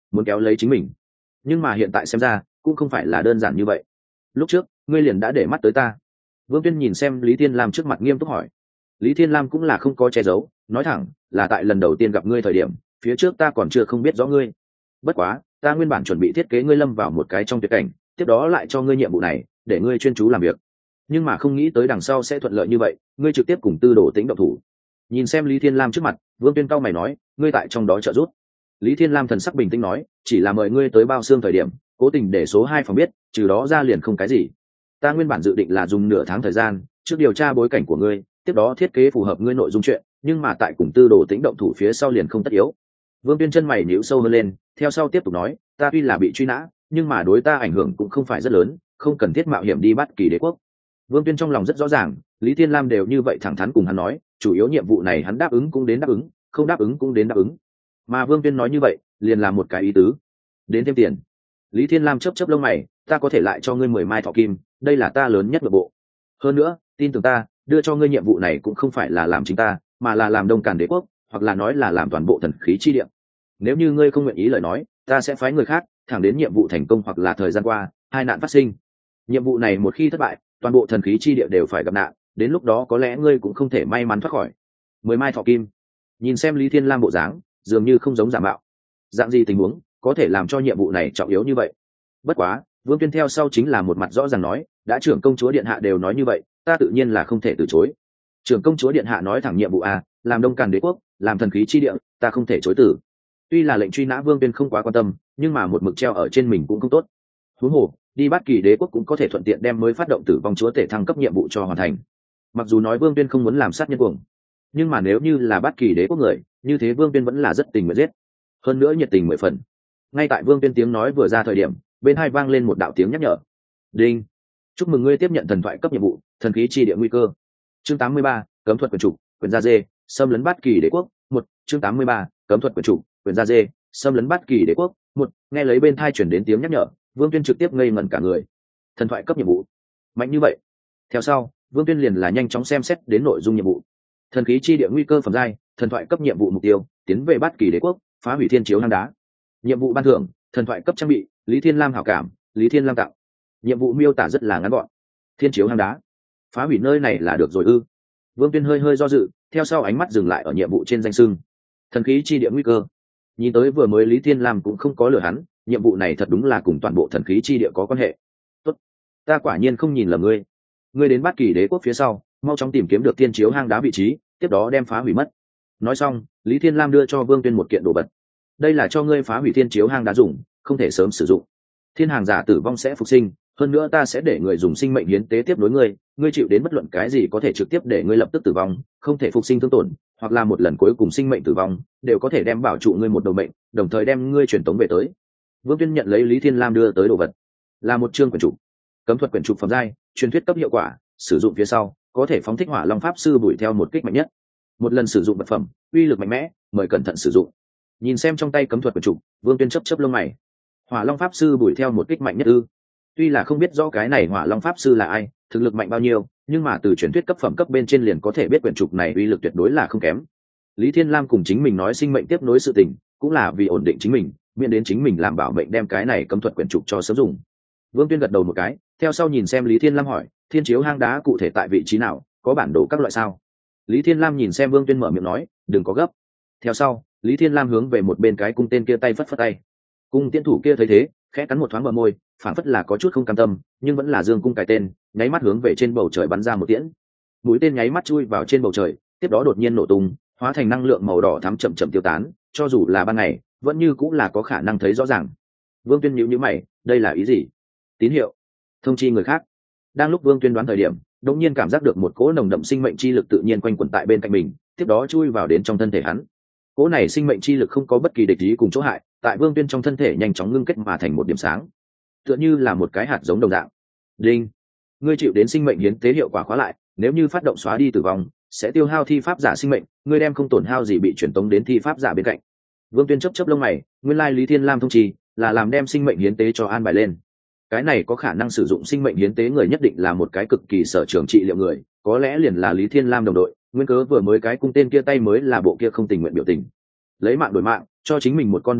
muốn kéo lấy chính mình. Nhưng mà hiện tại xem ra cũng không phải là đơn giản như vậy. Lúc trước ngươi liền đã để mắt tới ta. Vương Tuyên nhìn xem Lý Thiên Lam trước mặt nghiêm túc hỏi. Lý Thiên Lam cũng là không có che giấu, nói thẳng là tại lần đầu tiên gặp ngươi thời điểm, phía trước ta còn chưa không biết rõ ngươi. Bất quá ta nguyên bản chuẩn bị thiết kế ngươi lâm vào một cái trong tuyệt cảnh, tiếp đó lại cho ngươi nhiệm vụ này để ngươi chuyên chú làm việc, nhưng mà không nghĩ tới đằng sau sẽ thuận lợi như vậy, ngươi trực tiếp cùng Tư Đồ Tĩnh động thủ. Nhìn xem Lý Thiên Lam trước mặt, Vương Tuyên cau mày nói, ngươi tại trong đó trợ giúp. Lý Thiên Lam thần sắc bình tĩnh nói, chỉ là mời ngươi tới bao xương thời điểm cố tình để số hai phòng biết, trừ đó ra liền không cái gì. Ta nguyên bản dự định là dùng nửa tháng thời gian trước điều tra bối cảnh của ngươi, tiếp đó thiết kế phù hợp ngươi nội dung chuyện, nhưng mà tại cùng Tư Đồ Tĩnh động thủ phía sau liền không tất yếu. Vương Tuyên chân mày nhíu sâu hơn lên, theo sau tiếp tục nói, ta tuy là bị truy nã, nhưng mà đối ta ảnh hưởng cũng không phải rất lớn, không cần thiết mạo hiểm đi bắt Kỳ Đế quốc. Vương Tuyên trong lòng rất rõ ràng, Lý Thiên Lam đều như vậy thẳng thắn cùng hắn nói, chủ yếu nhiệm vụ này hắn đáp ứng cũng đến đáp ứng, không đáp ứng cũng đến đáp ứng. Mà Vương Tuyên nói như vậy, liền là một cái ý tứ, đến thêm tiền. Lý Thiên Lam chớp chớp lông mày, ta có thể lại cho ngươi mười mai thọ kim, đây là ta lớn nhất nội bộ. Hơn nữa, tin tưởng ta, đưa cho ngươi nhiệm vụ này cũng không phải là làm chính ta, mà là làm Đông Càn Đế quốc, hoặc là nói là làm toàn bộ thần khí chi địa. Nếu như ngươi không nguyện ý lời nói, ta sẽ phái người khác, thẳng đến nhiệm vụ thành công hoặc là thời gian qua hai nạn phát sinh. Nhiệm vụ này một khi thất bại, toàn bộ thần khí chi địa đều phải gặp nạn, đến lúc đó có lẽ ngươi cũng không thể may mắn thoát khỏi. Mười mai thọ kim. Nhìn xem Lý Thiên Lam bộ dáng, dường như không giống giả mạo. Dạng gì tình huống có thể làm cho nhiệm vụ này trọng yếu như vậy? Bất quá, Vương Tuyên theo sau chính là một mặt rõ ràng nói, đã trưởng công chúa điện hạ đều nói như vậy, ta tự nhiên là không thể từ chối. Trưởng công chúa điện hạ nói thẳng nhiệm vụ a, làm Đông Càn Đế quốc, làm thần khí chi địa, ta không thể chối từ. Tuy là lệnh truy nã Vương Tuyên không quá quan tâm, nhưng mà một mực treo ở trên mình cũng không tốt. Huống hồ, đi bắt Kỳ Đế quốc cũng có thể thuận tiện đem mới phát động tử vong chúa tể thăng cấp nhiệm vụ cho hoàn thành. Mặc dù nói Vương Tuyên không muốn làm sát nhân cuồng, nhưng mà nếu như là bắt Kỳ Đế quốc người, như thế Vương Tuyên vẫn là rất tình nguyện giết, hơn nữa nhiệt tình mười phần. Ngay tại Vương Tuyên tiếng nói vừa ra thời điểm, bên hai vang lên một đạo tiếng nhắc nhở. Đinh, chúc mừng ngươi tiếp nhận thần thoại cấp nhiệm vụ, thần khí chi địa nguy cơ. Chương tám mươi ba, cấm thuật quyền chủ, quyền gia dê, xâm lấn bắt Kỳ Đế quốc. Một, chương tám mươi ba, cấm thuật quyền chủ, quyền gia dê, xâm lấn bắt Kỳ Đế quốc. Một, nghe lấy bên thai chuyển đến tiếng nhắc nhở, Vương Tuyên trực tiếp ngây ngẩn cả người. Thần thoại cấp nhiệm vụ mạnh như vậy? Theo sau, Vương Tuyên liền là nhanh chóng xem xét đến nội dung nhiệm vụ. Thần khí chi địa nguy cơ phẩm giai, thần thoại cấp nhiệm vụ mục tiêu, tiến về bắt Kỳ Đế quốc, phá hủy thiên chiếu hang đá. Nhiệm vụ ban thưởng, thần thoại cấp trang bị, Lý Thiên Lam hảo cảm, Lý Thiên Lam tặng. Nhiệm vụ miêu tả rất là ngắn gọn. Thiên chiếu hang đá, phá hủy nơi này là được rồi ư? Vương Tuyên hơi hơi do dự, theo sau ánh mắt dừng lại ở nhiệm vụ trên danh xưng. Thần khí chi địa nguy cơ. Nhìn tới vừa mới Lý Thiên Lam cũng không có lừa hắn, nhiệm vụ này thật đúng là cùng toàn bộ thần khí chi địa có quan hệ. Tốt, ta quả nhiên không nhìn lầm ngươi. Ngươi đến bắt Kỳ Đế quốc phía sau, mau chóng tìm kiếm được thiên chiếu hang đá vị trí, tiếp đó đem phá hủy mất. Nói xong, Lý Thiên Lam đưa cho Vương Tuyên một kiện đồ vật. Đây là cho ngươi phá hủy thiên chiếu hang đá dùng, không thể sớm sử dụng. Thiên hàng giả tử vong sẽ phục sinh, hơn nữa ta sẽ để người dùng sinh mệnh hiến tế tiếp nối ngươi, ngươi chịu đến bất luận cái gì có thể trực tiếp để ngươi lập tức tử vong, không thể phục sinh thương tổn, hoặc là một lần cuối cùng sinh mệnh tử vong, đều có thể đem bảo trụ ngươi một đầu mệnh, đồng thời đem ngươi truyền tống về tới. Vương Tuyên nhận lấy Lý Thiên Lam đưa tới đồ vật, là một chương quyển trục, cấm thuật quyển trục phẩm giai, truyền thuyết cấp hiệu quả, sử dụng phía sau có thể phóng thích hỏa long pháp sư đuổi theo một kích mạnh nhất, một lần sử dụng vật phẩm, uy lực mạnh mẽ, mời cẩn thận sử dụng. Nhìn xem trong tay cấm thuật quyển trục, Vương Tuyên chớp chớp lông mày. Hỏa long pháp sư đuổi theo một kích mạnh nhất ư? Tuy là không biết rõ cái này hỏa long pháp sư là ai, thực lực mạnh bao nhiêu, nhưng mà từ truyền thuyết cấp phẩm cấp bên trên liền có thể biết quyển trục này uy lực tuyệt đối là không kém. Lý Thiên Lam cùng chính mình nói sinh mệnh tiếp nối sự tình, cũng là vì ổn định chính mình, miễn đến chính mình làm bảo mệnh đem cái này cấm thuật quyển trục cho sớm dùng. Vương Tuyên gật đầu một cái, theo sau nhìn xem Lý Thiên Lam hỏi, thiên chiếu hang đá cụ thể tại vị trí nào, có bản đồ các loại sao? Lý Thiên Lam nhìn xem Vương Tuyên mở miệng nói, đừng có gấp. Theo sau, Lý Thiên Lam hướng về một bên cái cung tên kia tay phất phất tay. Cung tiễn thủ kia thấy thế, khẽ cắn một thoáng bờ môi, phản phất là có chút không cam tâm, nhưng vẫn là dương cung cài tên, nháy mắt hướng về trên bầu trời bắn ra một tiễn. Mũi tên nháy mắt chui vào trên bầu trời, tiếp đó đột nhiên nổ tung, hóa thành năng lượng màu đỏ thắm chậm chậm tiêu tán, cho dù là ban ngày, vẫn như cũng là có khả năng thấy rõ ràng. Vương Tuyên nhíu nhíu mày, đây là ý gì? Tín hiệu, thông chi người khác. Đang lúc Vương Tuyên đoán thời điểm, đột nhiên cảm giác được một cỗ nồng đậm sinh mệnh chi lực tự nhiên quanh quẩn tại bên cạnh mình, tiếp đó chui vào đến trong thân thể hắn. Cỗ này sinh mệnh chi lực không có bất kỳ địch ý cùng chỗ hại, tại Vương Tuyên trong thân thể nhanh chóng ngưng kết mà thành một điểm sáng, tựa như là một cái hạt giống đồng dạng. Đinh, ngươi chịu đến sinh mệnh hiến tế hiệu quả khóa lại, nếu như phát động xóa đi tử vong, sẽ tiêu hao thi pháp giả sinh mệnh, ngươi đem không tổn hao gì bị chuyển tống đến thi pháp giả bên cạnh. Vương Tuyên chớp chớp lông mày, nguyên lai Lý Thiên Lam thông trì là làm đem sinh mệnh hiến tế cho an bài lên. Cái này có khả năng sử dụng sinh mệnh hiến tế người nhất định là một cái cực kỳ sở trường trị liệu người, có lẽ liền là Lý Thiên Lam đồng đội, nguyên cớ vừa mới cái cung tên kia tay mới là bộ kia không tình nguyện biểu tình. Lấy mạng đổi mạng, cho chính mình một con đường lùi,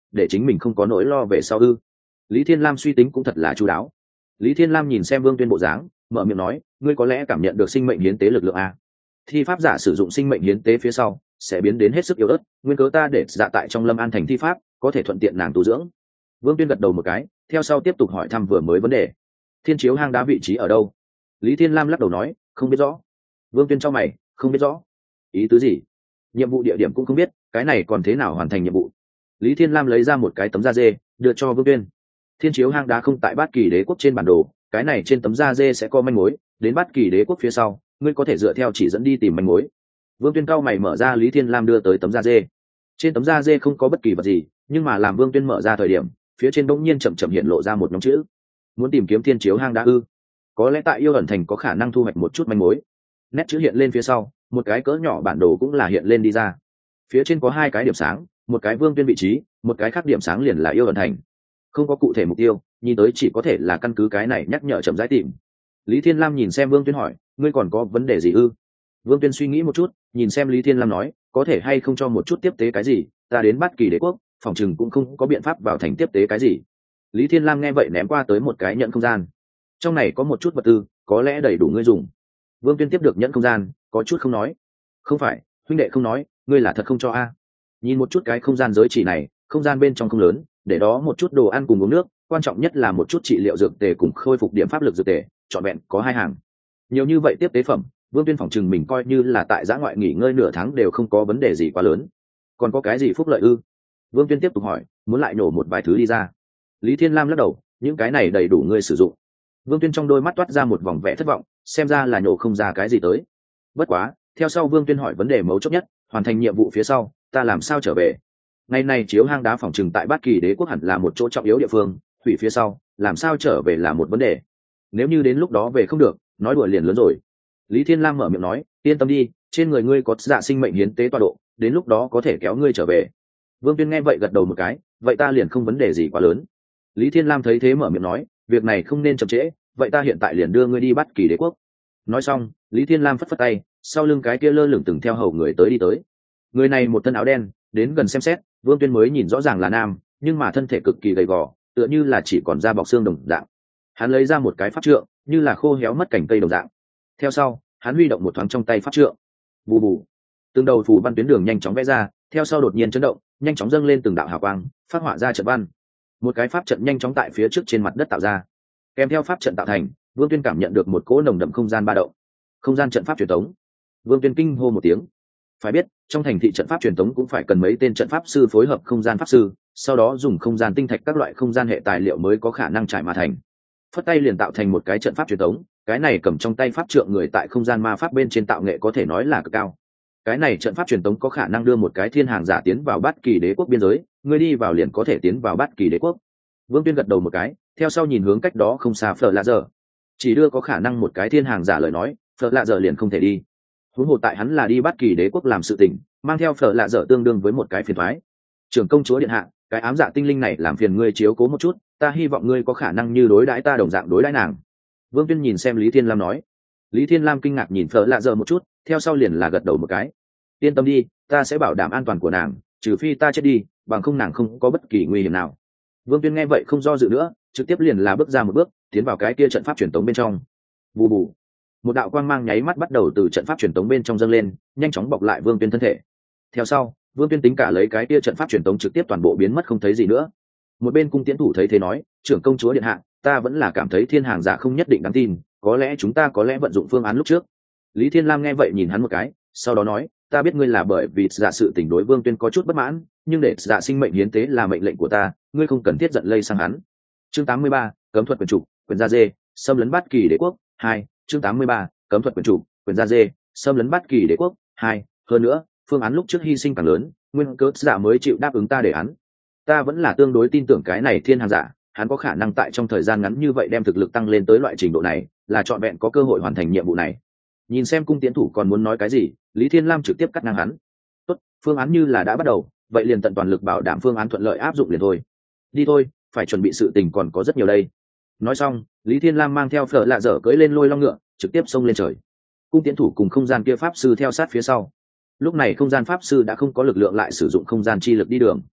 để chính mình không có nỗi lo về sau ư? Lý Thiên Lam suy tính cũng thật là chu đáo. Lý Thiên Lam nhìn xem Vương Tuyên bộ dáng, mở miệng nói, ngươi có lẽ cảm nhận được sinh mệnh hiến tế lực lượng a. Thi pháp giả sử dụng sinh mệnh hiến tế phía sau sẽ biến đến hết sức yếu ớt, nguyên cớ ta để dạ tại trong Lâm An thành thi pháp có thể thuận tiện nàng tu dưỡng. Vương Tuyên gật đầu một cái, theo sau tiếp tục hỏi thăm vừa mới vấn đề. Thiên chiếu hang đá vị trí ở đâu? Lý Thiên Lam lắc đầu nói, không biết rõ. Vương Tuyên cho mày, không biết rõ. Ý tứ gì? Nhiệm vụ địa điểm cũng không biết, cái này còn thế nào hoàn thành nhiệm vụ? Lý Thiên Lam lấy ra một cái tấm da dê, đưa cho Vương Tuyên. Thiên chiếu hang đá không tại Bát Kỳ Đế quốc trên bản đồ, cái này trên tấm da dê sẽ có manh mối, đến Bát Kỳ Đế quốc phía sau, ngươi có thể dựa theo chỉ dẫn đi tìm manh mối. Vương Tuyên cao mày mở ra Lý Thiên Lam đưa tới tấm da dê. Trên tấm da dê không có bất kỳ vật gì, nhưng mà làm Vương Tuyên mở ra thời điểm, phía trên bỗng nhiên chậm chậm hiện lộ ra một nhóm chữ. Muốn tìm kiếm thiên chiếu hang đá ư? Có lẽ tại yêu ẩn thành có khả năng thu hoạch một chút manh mối. Nét chữ hiện lên phía sau, một cái cỡ nhỏ bản đồ cũng là hiện lên đi ra. Phía trên có hai cái điểm sáng, một cái Vương Tuyên vị trí, một cái khác điểm sáng liền là yêu ẩn thành. Không có cụ thể mục tiêu, nhìn tới chỉ có thể là căn cứ cái này nhắc nhở chậm rãi tìm. Lý Thiên Lam nhìn xem Vương Tuyên hỏi, ngươi còn có vấn đề gì ư? Vương Tuyên suy nghĩ một chút, nhìn xem Lý Thiên Lam nói, có thể hay không cho một chút tiếp tế cái gì, ta đến Bát Kỳ Đế quốc, phòng chừng cũng không có biện pháp vào thành tiếp tế cái gì. Lý Thiên Lam nghe vậy ném qua tới một cái nhẫn không gian. Trong này có một chút vật tư, có lẽ đầy đủ ngươi dùng. Vương Tuyên tiếp được nhẫn không gian, có chút không nói. Không phải, huynh đệ không nói, ngươi là thật không cho a? Nhìn một chút cái không gian giới chỉ này, không gian bên trong không lớn, để đó một chút đồ ăn cùng uống nước, quan trọng nhất là một chút trị liệu dược tề cùng khôi phục điểm pháp lực dược tề, trọn vẹn có hai hàng. Nhiều như vậy tiếp tế phẩm, Vương Tuyên phòng chừng mình coi như là tại giã ngoại nghỉ ngơi nửa tháng đều không có vấn đề gì quá lớn. Còn có cái gì phúc lợi ư? Vương Tuyên tiếp tục hỏi, muốn lại nổ một vài thứ đi ra. Lý Thiên Lam lắc đầu, những cái này đầy đủ ngươi sử dụng. Vương Tuyên trong đôi mắt toát ra một vòng vẻ thất vọng, xem ra là nhổ không ra cái gì tới. Bất quá, theo sau Vương Tuyên hỏi vấn đề mấu chốt nhất, hoàn thành nhiệm vụ phía sau, ta làm sao trở về? Ngày này chiếu hang đá phòng trừng tại Bát Kỳ Đế quốc hẳn là một chỗ trọng yếu địa phương, hủy phía sau, làm sao trở về là một vấn đề. Nếu như đến lúc đó về không được, nói đùa liền lớn rồi. Lý Thiên Lam mở miệng nói, yên tâm đi, trên người ngươi có dạ sinh mệnh hiến tế tọa độ, đến lúc đó có thể kéo ngươi trở về. Vương Tuyên nghe vậy gật đầu một cái, vậy ta liền không vấn đề gì quá lớn. Lý Thiên Lam thấy thế mở miệng nói, việc này không nên chậm trễ, vậy ta hiện tại liền đưa ngươi đi Bát Kỳ Đế quốc. Nói xong, Lý Thiên Lam phất phất tay, sau lưng cái kia lơ lửng từng theo hầu người tới đi tới. Người này một thân áo đen, đến gần xem xét, Vương Tuyên mới nhìn rõ ràng là nam, nhưng mà thân thể cực kỳ gầy gò, tựa như là chỉ còn da bọc xương đồng dạng. Hắn lấy ra một cái pháp trượng, như là khô héo mất cành cây đồng dạng. Theo sau, hắn huy động một thoáng trong tay pháp trượng. Bù bù. Từng đầu phù văn tuyến đường nhanh chóng vẽ ra, theo sau đột nhiên chấn động, nhanh chóng dâng lên từng đạo hào quang, phát họa ra trận văn. Một cái pháp trận nhanh chóng tại phía trước trên mặt đất tạo ra. Kèm theo pháp trận tạo thành, Vương Tuyên cảm nhận được một cỗ nồng đậm không gian ba động. Không gian trận pháp truyền thống. Vương Tuyên kinh hô một tiếng. Phải biết, trong thành thị trận pháp truyền thống cũng phải cần mấy tên trận pháp sư phối hợp không gian pháp sư, sau đó dùng không gian tinh thạch các loại không gian hệ tài liệu mới có khả năng trải mà thành. Phất tay liền tạo thành một cái trận pháp truyền thống, cái này cầm trong tay pháp trượng người tại không gian ma pháp bên trên tạo nghệ có thể nói là cực cao. Cái này trận pháp truyền thống có khả năng đưa một cái thiên hàng giả tiến vào Bát Kỳ Đế quốc biên giới, người đi vào liền có thể tiến vào Bát Kỳ Đế quốc. Vương Tuyên gật đầu một cái, theo sau nhìn hướng cách đó không xa Phở Lạ Giờ. Chỉ đưa có khả năng một cái thiên hàng giả lời nói, Phở Lạ Giờ liền không thể đi. Huống hồ tại hắn là đi Bát Kỳ Đế quốc làm sự tình, mang theo Phở Lạ Giờ tương đương với một cái phiền toái. Trưởng công chúa điện hạ, cái ám dạ tinh linh này làm phiền ngươi chiếu cố một chút, ta hy vọng ngươi có khả năng như đối đãi ta đồng dạng đối đãi nàng. Vương Tuyên nhìn xem Lý Thiên Lam nói. Lý Thiên Lam kinh ngạc nhìn Phở Lạ Giờ một chút, theo sau liền là gật đầu một cái. Yên tâm đi, ta sẽ bảo đảm an toàn của nàng, trừ phi ta chết đi, bằng không nàng không có bất kỳ nguy hiểm nào. Vương Tuyên nghe vậy không do dự nữa, trực tiếp liền là bước ra một bước, tiến vào cái kia trận pháp truyền tống bên trong. Bù bù. Một đạo quang mang nháy mắt bắt đầu từ trận pháp truyền tống bên trong dâng lên, nhanh chóng bọc lại Vương Tuyên thân thể. Theo sau, Vương Tuyên tính cả lấy cái kia trận pháp truyền tống trực tiếp toàn bộ biến mất không thấy gì nữa. Một bên cung tiễn thủ thấy thế nói, trưởng công chúa điện hạ, ta vẫn là cảm thấy thiên hàng giả không nhất định đáng tin, có lẽ chúng ta có lẽ vận dụng phương án lúc trước. Lý Thiên Lam nghe vậy nhìn hắn một cái, sau đó nói, ta biết ngươi là bởi vì giả sự tình đối Vương Tuyên có chút bất mãn, nhưng để giả sinh mệnh hiến tế là mệnh lệnh của ta, ngươi không cần thiết giận lây sang hắn. Chương tám mươi ba, cấm thuật quyền chủ, quyền gia dê, xâm lấn Bát Kỳ Đế quốc. Hai. Chương tám mươi ba, cấm thuật quyền chủ, quyền gia dê, xâm lấn Bát Kỳ Đế quốc. Hai. Hơn nữa, phương án lúc trước hy sinh càng lớn, nguyên cớ giả mới chịu đáp ứng ta để hắn. Ta vẫn là tương đối tin tưởng cái này thiên hàng giả, hắn có khả năng tại trong thời gian ngắn như vậy đem thực lực tăng lên tới loại trình độ này, là trọn vẹn có cơ hội hoàn thành nhiệm vụ này. Nhìn xem cung tiến thủ còn muốn nói cái gì, Lý Thiên Lam trực tiếp cắt ngang hắn. Tốt, phương án như là đã bắt đầu, vậy liền tận toàn lực bảo đảm phương án thuận lợi áp dụng liền thôi. Đi thôi, phải chuẩn bị sự tình còn có rất nhiều đây. Nói xong, Lý Thiên Lam mang theo Phở Lạ Dở cưỡi lên lôi long ngựa, trực tiếp xông lên trời. Cung tiến thủ cùng không gian kia pháp sư theo sát phía sau. Lúc này không gian pháp sư đã không có lực lượng lại sử dụng không gian chi lực đi đường.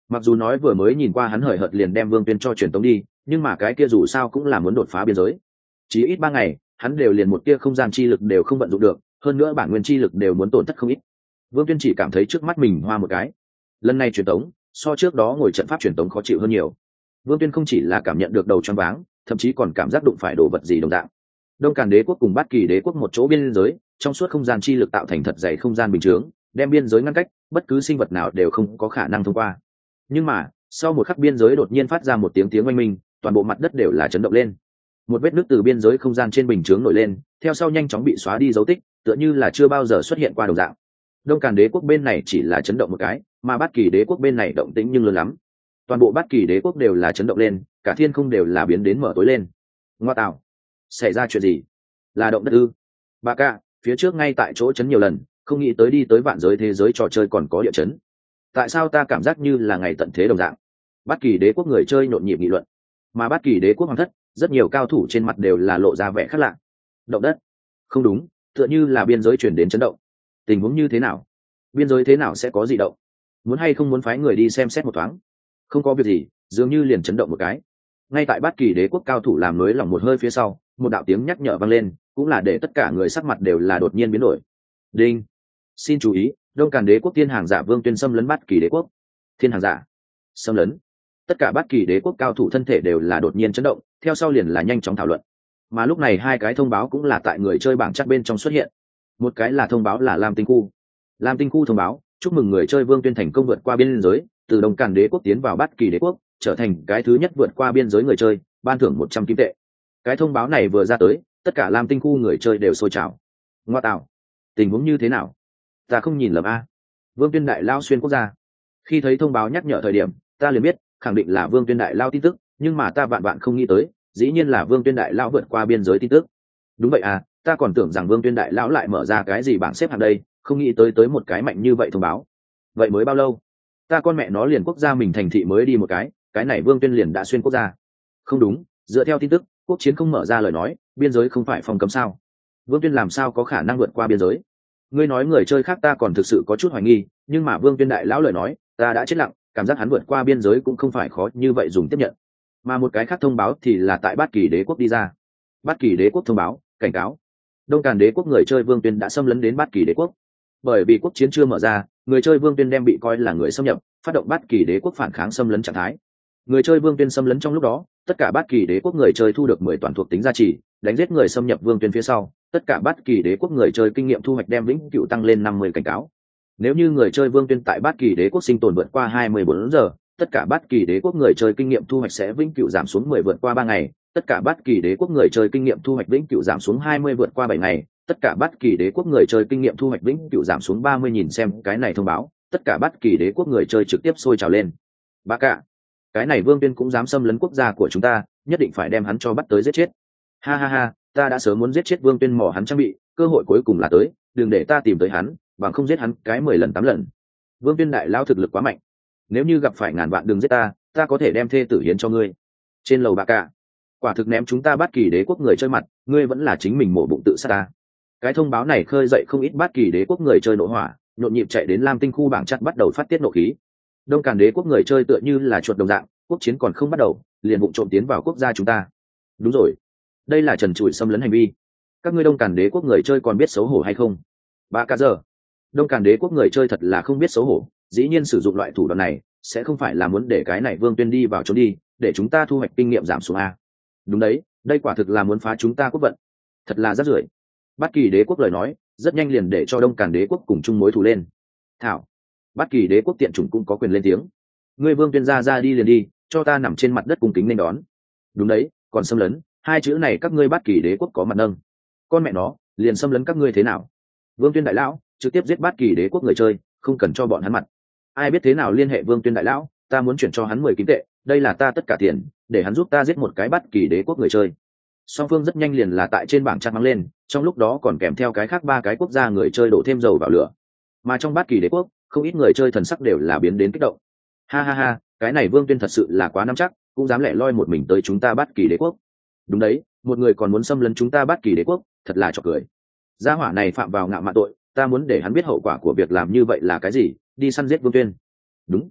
Mặc dù nói vừa mới nhìn qua hắn hời hợt liền đem Vương Tuyên cho truyền tống đi, nhưng mà cái kia dù sao cũng là muốn đột phá biên giới. Chỉ ít ba ngày, hắn đều liền một tia không gian chi lực đều không vận dụng được, hơn nữa bản nguyên chi lực đều muốn tổn thất không ít. Vương Tuyên chỉ cảm thấy trước mắt mình hoa một cái. Lần này truyền tống, so trước đó ngồi trận pháp truyền tống khó chịu hơn nhiều. Vương Tuyên không chỉ là cảm nhận được đầu choáng váng, thậm chí còn cảm giác đụng phải đồ vật gì đồng dạng. Đông Càn Đế quốc cùng Bát Kỳ Đế quốc một chỗ biên giới, trong suốt không gian chi lực tạo thành thật dày không gian bình chướng, đem biên giới ngăn cách, bất cứ sinh vật nào đều không có khả năng thông qua. Nhưng mà, sau một khắc biên giới đột nhiên phát ra một tiếng tiếng oanh minh, toàn bộ mặt đất đều là chấn động lên. Một vết nứt từ biên giới không gian trên bình chướng nổi lên, theo sau nhanh chóng bị xóa đi dấu tích, tựa như là chưa bao giờ xuất hiện qua đồng dạng. Đông Càn Đế quốc bên này chỉ là chấn động một cái, mà Bát Kỳ Đế quốc bên này động tĩnh nhưng lớn lắm. Toàn bộ Bát Kỳ Đế quốc đều là chấn động lên, cả thiên không đều là biến đến mở tối lên. Ngoa tạo, xảy ra chuyện gì? Là động đất ư? Bà ca, phía trước ngay tại chỗ chấn nhiều lần, không nghĩ tới đi tới vạn giới thế giới trò chơi còn có địa chấn. Tại sao ta cảm giác như là ngày tận thế đồng dạng? Bát Kỳ Đế quốc người chơi nhộn nhịp nghị luận, mà Bát Kỳ Đế quốc hoàng thất, rất nhiều cao thủ trên mặt đều là lộ ra vẻ khác lạ. Động đất? Không đúng, tựa như là biên giới chuyển đến chấn động. Tình huống như thế nào? Biên giới thế nào sẽ có dị động? Muốn hay không muốn phái người đi xem xét một thoáng? Không có việc gì, dường như liền chấn động một cái. Ngay tại Bát Kỳ Đế quốc cao thủ làm nới lỏng một hơi phía sau, một đạo tiếng nhắc nhở vang lên, cũng là để tất cả người sắc mặt đều là đột nhiên biến đổi. Đinh, xin chú ý, Đông Càn Đế quốc thiên hàng giả Vương Tuyên xâm lấn Bát Kỳ Đế quốc. Thiên hàng giả xâm lấn. Tất cả Bát Kỳ Đế quốc cao thủ thân thể đều là đột nhiên chấn động, theo sau liền là nhanh chóng thảo luận. Mà lúc này hai cái thông báo cũng là tại người chơi bảng chat bên trong xuất hiện. Một cái là thông báo là Lam Tinh khu. Lam Tinh khu thông báo, chúc mừng người chơi Vương Tuyên thành công vượt qua biên giới, từ Đông Càn Đế quốc tiến vào Bát Kỳ Đế quốc, trở thành cái thứ nhất vượt qua biên giới người chơi, ban thưởng một trăm kim tệ. Cái thông báo này vừa ra tới, tất cả Lam Tinh khu người chơi đều sôi trào. Ngoa tạo, tình huống như thế nào? Ta không nhìn lầm a. Vương Tuyên đại lao xuyên quốc gia. Khi thấy thông báo nhắc nhở thời điểm, ta liền biết, khẳng định là Vương Tuyên đại lao tin tức, nhưng mà ta vạn vạn không nghĩ tới, dĩ nhiên là Vương Tuyên đại lao vượt qua biên giới tin tức. Đúng vậy à, ta còn tưởng rằng Vương Tuyên đại lão lại mở ra cái gì bảng xếp hạng đây, không nghĩ tới tới một cái mạnh như vậy thông báo. Vậy mới bao lâu? Ta con mẹ nó liền quốc gia mình thành thị mới đi một cái, cái này Vương Tuyên liền đã xuyên quốc gia. Không đúng, dựa theo tin tức, quốc chiến không mở ra lời nói, biên giới không phải phòng cấm sao? Vương Tuyên làm sao có khả năng vượt qua biên giới? Ngươi nói người chơi khác ta còn thực sự có chút hoài nghi, nhưng mà Vương Tuyên đại lão lời nói, ta đã chết lặng, cảm giác hắn vượt qua biên giới cũng không phải khó như vậy dùng tiếp nhận. Mà một cái khác thông báo thì là tại Bát Kỳ Đế quốc đi ra. Bát Kỳ Đế quốc thông báo, cảnh cáo, Đông Càn Đế quốc người chơi Vương Tuyên đã xâm lấn đến Bát Kỳ Đế quốc. Bởi vì quốc chiến chưa mở ra, người chơi Vương Tuyên đem bị coi là người xâm nhập, phát động Bát Kỳ Đế quốc phản kháng xâm lấn trạng thái. Người chơi Vương Tuyên xâm lấn trong lúc đó, tất cả Bát Kỳ Đế quốc người chơi thu được mười toàn thuộc tính gia trì, đánh giết người xâm nhập Vương Tuyên phía sau, tất cả Bát Kỳ Đế quốc người chơi kinh nghiệm thu hoạch đem vĩnh cửu tăng lên năm mươi cảnh cáo. Nếu như người chơi Vương Tuyên tại Bát Kỳ Đế quốc sinh tồn vượt qua hai mươi bốn giờ, tất cả Bát Kỳ Đế quốc người chơi kinh nghiệm thu hoạch sẽ vĩnh cửu giảm xuống mười vượt qua ba ngày, tất cả Bát Kỳ Đế quốc người chơi kinh nghiệm thu hoạch vĩnh cửu giảm xuống hai mươi vượt qua bảy ngày, tất cả Bát Kỳ Đế quốc người chơi kinh nghiệm thu hoạch vĩnh cửu giảm xuống ba mươi. Nhìn xem cái này thông báo, tất cả Bát Kỳ Đế quốc người chơi trực tiếp sôi trào lên. Bá cả, cái này Vương Tuyên cũng dám xâm lấn quốc gia của chúng ta, nhất định phải đem hắn cho bắt tới giết chết. Ha ha ha, ta đã sớm muốn giết chết Vương Tuyên mỏ hắn trang bị, cơ hội cuối cùng là tới, đừng để ta tìm tới hắn, bằng không giết hắn cái mười lần tám lần. Vương Tuyên đại lao thực lực quá mạnh, nếu như gặp phải ngàn vạn đừng giết ta, ta có thể đem thê tử hiến cho ngươi. Trên lầu bá cả, quả thực ném chúng ta Bát Kỳ Đế quốc người chơi mặt, ngươi vẫn là chính mình mổ bụng tự sát ta. Cái thông báo này khơi dậy không ít Bát Kỳ Đế quốc người chơi nổ hỏa, nhộn nhịp chạy đến Lam Tinh khu bảng chat bắt đầu phát tiết nộ khí. Đông Càn Đế quốc người chơi tựa như là chuột đồng dạng, quốc chiến còn không bắt đầu, liền vụng trộm tiến vào quốc gia chúng ta. Đúng rồi, đây là trần trụi xâm lấn hành vi. Các ngươi Đông Càn Đế quốc người chơi còn biết xấu hổ hay không? Ba ca giờ, Đông Càn Đế quốc người chơi thật là không biết xấu hổ, dĩ nhiên sử dụng loại thủ đoạn này, sẽ không phải là muốn để cái này Vương Tuyên đi vào trốn đi, để chúng ta thu hoạch kinh nghiệm giảm xuống a? Đúng đấy, đây quả thực là muốn phá chúng ta quốc vận, thật là rác rưởi. Bát Kỳ Đế quốc lời nói, rất nhanh liền để cho Đông Càn Đế quốc cùng chung mối thù lên. Thảo, Bát Kỳ Đế quốc tiện chủng cũng có quyền lên tiếng. Ngươi Vương Tuyên ra ra đi liền đi, cho ta nằm trên mặt đất cung kính nên đón. Đúng đấy, còn xâm lấn, hai chữ này các ngươi Bát Kỳ Đế quốc có mặt nâng. Con mẹ nó, liền xâm lấn các ngươi thế nào? Vương Tuyên đại lão trực tiếp giết Bát Kỳ Đế quốc người chơi, không cần cho bọn hắn mặt. Ai biết thế nào liên hệ Vương Tuyên đại lão, ta muốn chuyển cho hắn mười kim tệ, đây là ta tất cả tiền, để hắn giúp ta giết một cái Bát Kỳ Đế quốc người chơi. Song phương rất nhanh liền là tại trên bảng chat mắng lên, trong lúc đó còn kèm theo cái khác ba cái quốc gia người chơi đổ thêm dầu vào lửa. Mà trong Bát Kỳ Đế quốc, không ít người chơi thần sắc đều là biến đến kích động. Ha ha ha, cái này Vương Tuyên thật sự là quá nắm chắc, cũng dám lẻ loi một mình tới chúng ta Bát Kỳ Đế quốc. Đúng đấy, một người còn muốn xâm lấn chúng ta Bát Kỳ Đế quốc, thật là trò cười. Gia hỏa này phạm vào ngạo mạn tội, ta muốn để hắn biết hậu quả của việc làm như vậy là cái gì, đi săn giết Vương Tuyên. Đúng,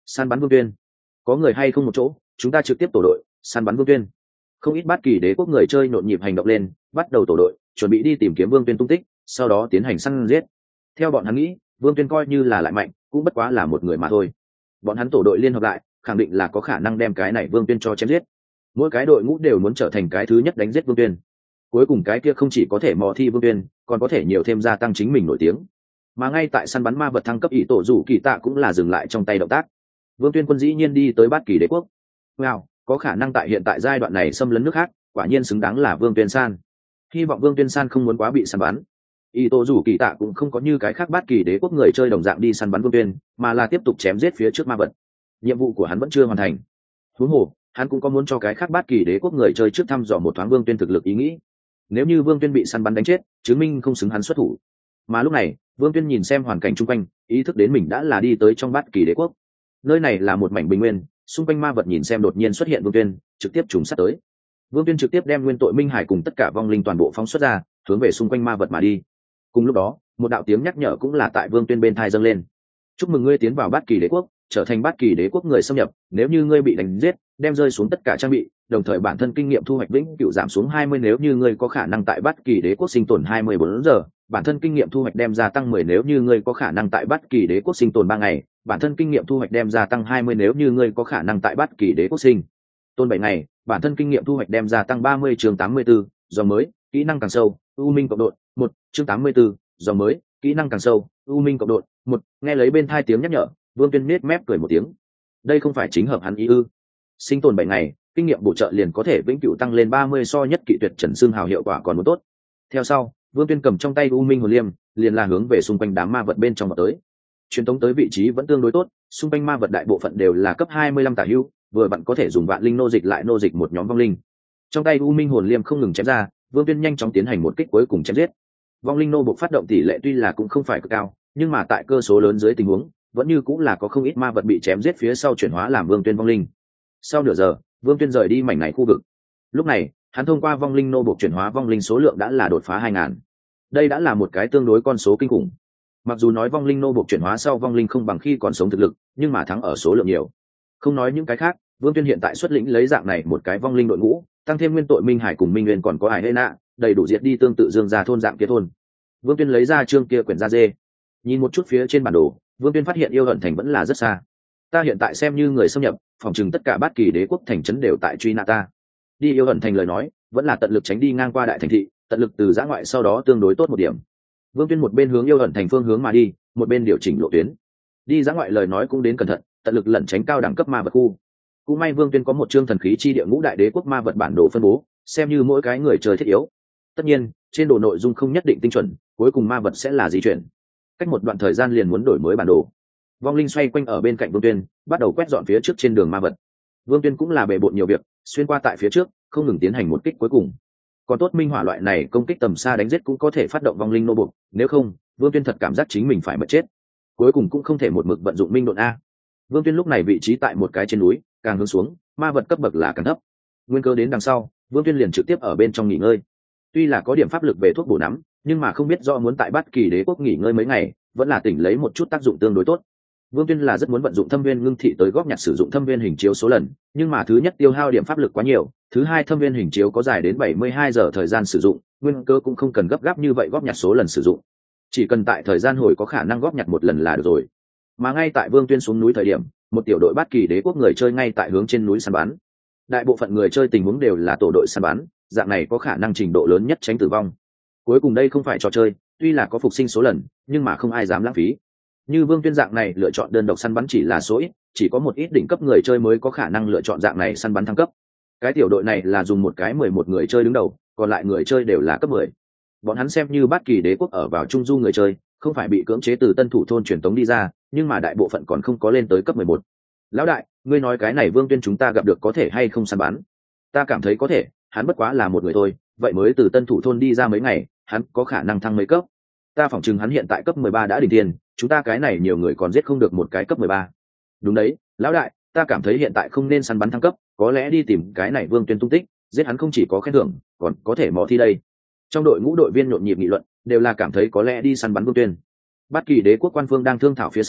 Săn bắn Vương Tuyên, có người hay không một chỗ, chúng ta trực tiếp tổ đội săn bắn Vương Tuyên. Không ít Bát Kỳ đế quốc người chơi nhộn nhịp hành động lên, bắt đầu tổ đội chuẩn bị đi tìm kiếm Vương Tuyên tung tích, sau đó tiến hành săn giết. Theo bọn hắn nghĩ, Vương Tuyên coi như là lại mạnh cũng bất quá là một người mà thôi. Bọn hắn tổ đội liên hợp lại khẳng định là có khả năng đem cái này Vương Tuyên cho chém giết. Mỗi cái đội ngũ đều muốn trở thành cái thứ nhất đánh giết Vương Tuyên. Cuối cùng cái kia không chỉ có thể mò thi Vương Tuyên, còn có thể nhiều thêm gia tăng chính mình nổi tiếng. Mà ngay tại săn bắn ma vật thăng cấp ý tổ rủ kỳ tạ cũng là dừng lại trong tay động tác. Vương Tuyên quân dĩ nhiên đi tới Bát Kỳ đế quốc. Wow, có khả năng tại hiện tại giai đoạn này xâm lấn nước khác, quả nhiên xứng đáng là Vương Tuyên San. Hy vọng Vương Tuyên San không muốn quá bị săn bắn. Ý tổ rủ kỳ tạ cũng không có như cái khác Bát Kỳ đế quốc người chơi đồng dạng đi săn bắn Vương Tuyên, mà là tiếp tục chém giết phía trước ma vật. Nhiệm vụ của hắn vẫn chưa hoàn thành. Huống hồ, hắn cũng có muốn cho cái khác Bát Kỳ đế quốc người chơi trước thăm dò một thoáng Vương Tuyên thực lực ý nghĩ. Nếu như Vương Tuyên bị săn bắn đánh chết, chứng minh không xứng hắn xuất thủ. Mà lúc này, Vương Tuyên nhìn xem hoàn cảnh chung quanh, ý thức đến mình đã là đi tới trong Bát Kỳ đế quốc. Nơi này là một mảnh bình nguyên, xung quanh ma vật nhìn xem đột nhiên xuất hiện Vương Tuyên, trực tiếp trùng sát tới. Vương Tuyên trực tiếp đem nguyên tội minh hải cùng tất cả vong linh toàn bộ phóng xuất ra, hướng về xung quanh ma vật mà đi. Cùng lúc đó, một đạo tiếng nhắc nhở cũng là tại Vương Tuyên bên tai dâng lên. Chúc mừng ngươi tiến vào Bát Kỳ đế quốc, trở thành Bát Kỳ đế quốc người xâm nhập, nếu như ngươi bị đánh giết, đem rơi xuống tất cả trang bị, đồng thời bản thân kinh nghiệm thu hoạch vĩnh cửu giảm xuống hai mươi, nếu như ngươi có khả năng tại Bát Kỳ đế quốc sinh tồn hai mươi bốn giờ, bản thân kinh nghiệm thu hoạch đem gia tăng mười, nếu như ngươi có khả năng tại Bát Kỳ đế quốc sinh tồn ba ngày, bản thân kinh nghiệm thu hoạch đem gia tăng hai mươi, nếu như ngươi có khả năng tại Bát Kỳ đế quốc sinh tồn bảy ngày, bản thân kinh nghiệm thu hoạch đem gia tăng ba mươi. Chương tám mươi tư, dòng mới, kỹ năng càng sâu, u minh cộng độn, một. Chương tám mươi tư, dòng mới, kỹ năng càng sâu, u minh cộng độn, một. Nghe lấy bên tai tiếng nhắc nhở, Vương Tuyên nết mép cười một tiếng. Đây không phải chính hợp hắn ý ư? Sinh tồn bảy ngày, kinh nghiệm bổ trợ liền có thể vĩnh cửu tăng lên ba mươi, so nhất kỵ tuyệt trần xương hào hiệu quả còn muốn tốt. Theo sau, Vương Tuyên cầm trong tay u minh hồn liêm, liền là hướng về xung quanh đám ma vật bên trong vào tới. Truyền tống tới vị trí vẫn tương đối tốt, xung quanh ma vật đại bộ phận đều là cấp hai mươi lăm tả hữu, vừa vặn có thể dùng vạn linh nô dịch lại nô dịch một nhóm vong linh. Trong tay u minh hồn liêm không ngừng chém ra, Vương Tuyên nhanh chóng tiến hành một kích cuối cùng chém giết. Vong linh nô buộc phát động tỷ lệ tuy là cũng không phải cực cao, nhưng mà tại cơ số lớn dưới tình huống, vẫn như cũng là có không ít ma vật bị chém giết phía sau chuyển hóa làm Vương Tuyên vong linh. Sau nửa giờ, Vương Tuyên rời đi mảnh này khu vực. Lúc này, hắn thông qua vong linh nô buộc chuyển hóa vong linh số lượng đã là đột phá hai ngàn. Đây đã là một cái tương đối con số kinh khủng. Mặc dù nói vong linh nô buộc chuyển hóa sau vong linh không bằng khi còn sống thực lực, nhưng mà thắng ở số lượng nhiều. Không nói những cái khác, Vương Tuyên hiện tại xuất lĩnh lấy dạng này một cái vong linh đội ngũ, tăng thêm nguyên tội minh hải cùng minh nguyên còn có hải hê nạ, đầy đủ diệt đi tương tự dương gia thôn dạng kia thôn. Vương Tuyên lấy ra chương kia quyển da dê, nhìn một chút phía trên bản đồ, Vương Tuyên phát hiện yêu hận thành vẫn là rất xa. Ta hiện tại xem như người xâm nhập, phòng chừng tất cả Bát Kỳ đế quốc thành trấn đều tại truy nã ta. Đi yêu hận thành lời nói, vẫn là tận lực tránh đi ngang qua đại thành thị, tận lực từ giã ngoại sau đó tương đối tốt một điểm. Vương Tuyên một bên hướng yêu hận thành phương hướng mà đi, một bên điều chỉnh lộ tuyến. Đi giã ngoại lời nói cũng đến cẩn thận, tận lực lẩn tránh cao đẳng cấp ma vật khu. Cũng may Vương Tuyên có một chương thần khí chi địa ngũ đại đế quốc ma vật bản đồ phân bố, xem như mỗi cái người chơi thiết yếu. Tất nhiên, trên đồ nội dung không nhất định tinh chuẩn, cuối cùng ma vật sẽ là di chuyển. Cách một đoạn thời gian liền muốn đổi mới bản đồ. Vong linh xoay quanh ở bên cạnh Vương Tuyên, bắt đầu quét dọn phía trước trên đường ma vật. Vương Tuyên cũng là bề bộn nhiều việc, xuyên qua tại phía trước, không ngừng tiến hành một kích cuối cùng. Còn tốt minh hỏa loại này công kích tầm xa đánh giết cũng có thể phát động vong linh nô buộc, nếu không, Vương Tuyên thật cảm giác chính mình phải mất chết. Cuối cùng cũng không thể một mực vận dụng minh độn a. Vương Tuyên lúc này vị trí tại một cái trên núi, càng hướng xuống, ma vật cấp bậc là càng thấp. Nguyên cơ đến đằng sau, Vương Tuyên liền trực tiếp ở bên trong nghỉ ngơi. Tuy là có điểm pháp lực về thuốc bổ nắm, nhưng mà không biết do muốn tại Bát Kỳ đế quốc nghỉ ngơi mấy ngày, vẫn là tỉnh lấy một chút tác dụng tương đối tốt. Vương Tuyên là rất muốn vận dụng thâm viên ngưng thị tới góp nhặt sử dụng thâm viên hình chiếu số lần, nhưng mà thứ nhất tiêu hao điểm pháp lực quá nhiều, thứ hai thâm viên hình chiếu có dài đến bảy mươi hai giờ thời gian sử dụng, nguyên cơ cũng không cần gấp gáp như vậy góp nhặt số lần sử dụng. Chỉ cần tại thời gian hồi có khả năng góp nhặt một lần là được rồi. Mà ngay tại Vương Tuyên xuống núi thời điểm, một tiểu đội Bát Kỳ đế quốc người chơi ngay tại hướng trên núi săn bắn. Đại bộ phận người chơi tình huống đều là tổ đội săn bắn, dạng này có khả năng trình độ lớn nhất tránh tử vong. Cuối cùng đây không phải trò chơi, tuy là có phục sinh số lần, nhưng mà không ai dám lãng phí. Như Vương Tuyên dạng này lựa chọn đơn độc săn bắn chỉ là số ít, chỉ có một ít đỉnh cấp người chơi mới có khả năng lựa chọn dạng này săn bắn thăng cấp. Cái tiểu đội này là dùng một cái mười một người chơi đứng đầu, còn lại người chơi đều là cấp mười. Bọn hắn xem như Bát Kỳ đế quốc ở vào trung du người chơi, không phải bị cưỡng chế từ tân thủ thôn truyền tống đi ra, nhưng mà đại bộ phận còn không có lên tới cấp mười một. Lão đại, ngươi nói cái này Vương Tuyên chúng ta gặp được có thể hay không săn bắn? Ta cảm thấy có thể, hắn bất quá là một người thôi, vậy mới từ tân thủ thôn đi ra mấy ngày, hắn có khả năng thăng mấy cấp. Ta phỏng chừng hắn hiện tại cấp mười ba đã đỉnh tiền, chúng ta cái này nhiều người còn giết không được một cái cấp mười ba. Đúng đấy, lão đại, ta cảm thấy hiện tại không nên săn bắn thăng cấp, có lẽ đi tìm cái này Vương Tuyên tung tích, giết hắn không chỉ có khen thưởng, còn có thể mò thi đây. Trong đội ngũ đội viên nhộn nhịp nghị luận, đều là cảm thấy có lẽ đi săn bắn Vương Tuyên. Bát Kỳ đế quốc quan phương đang thương thảo phía sau,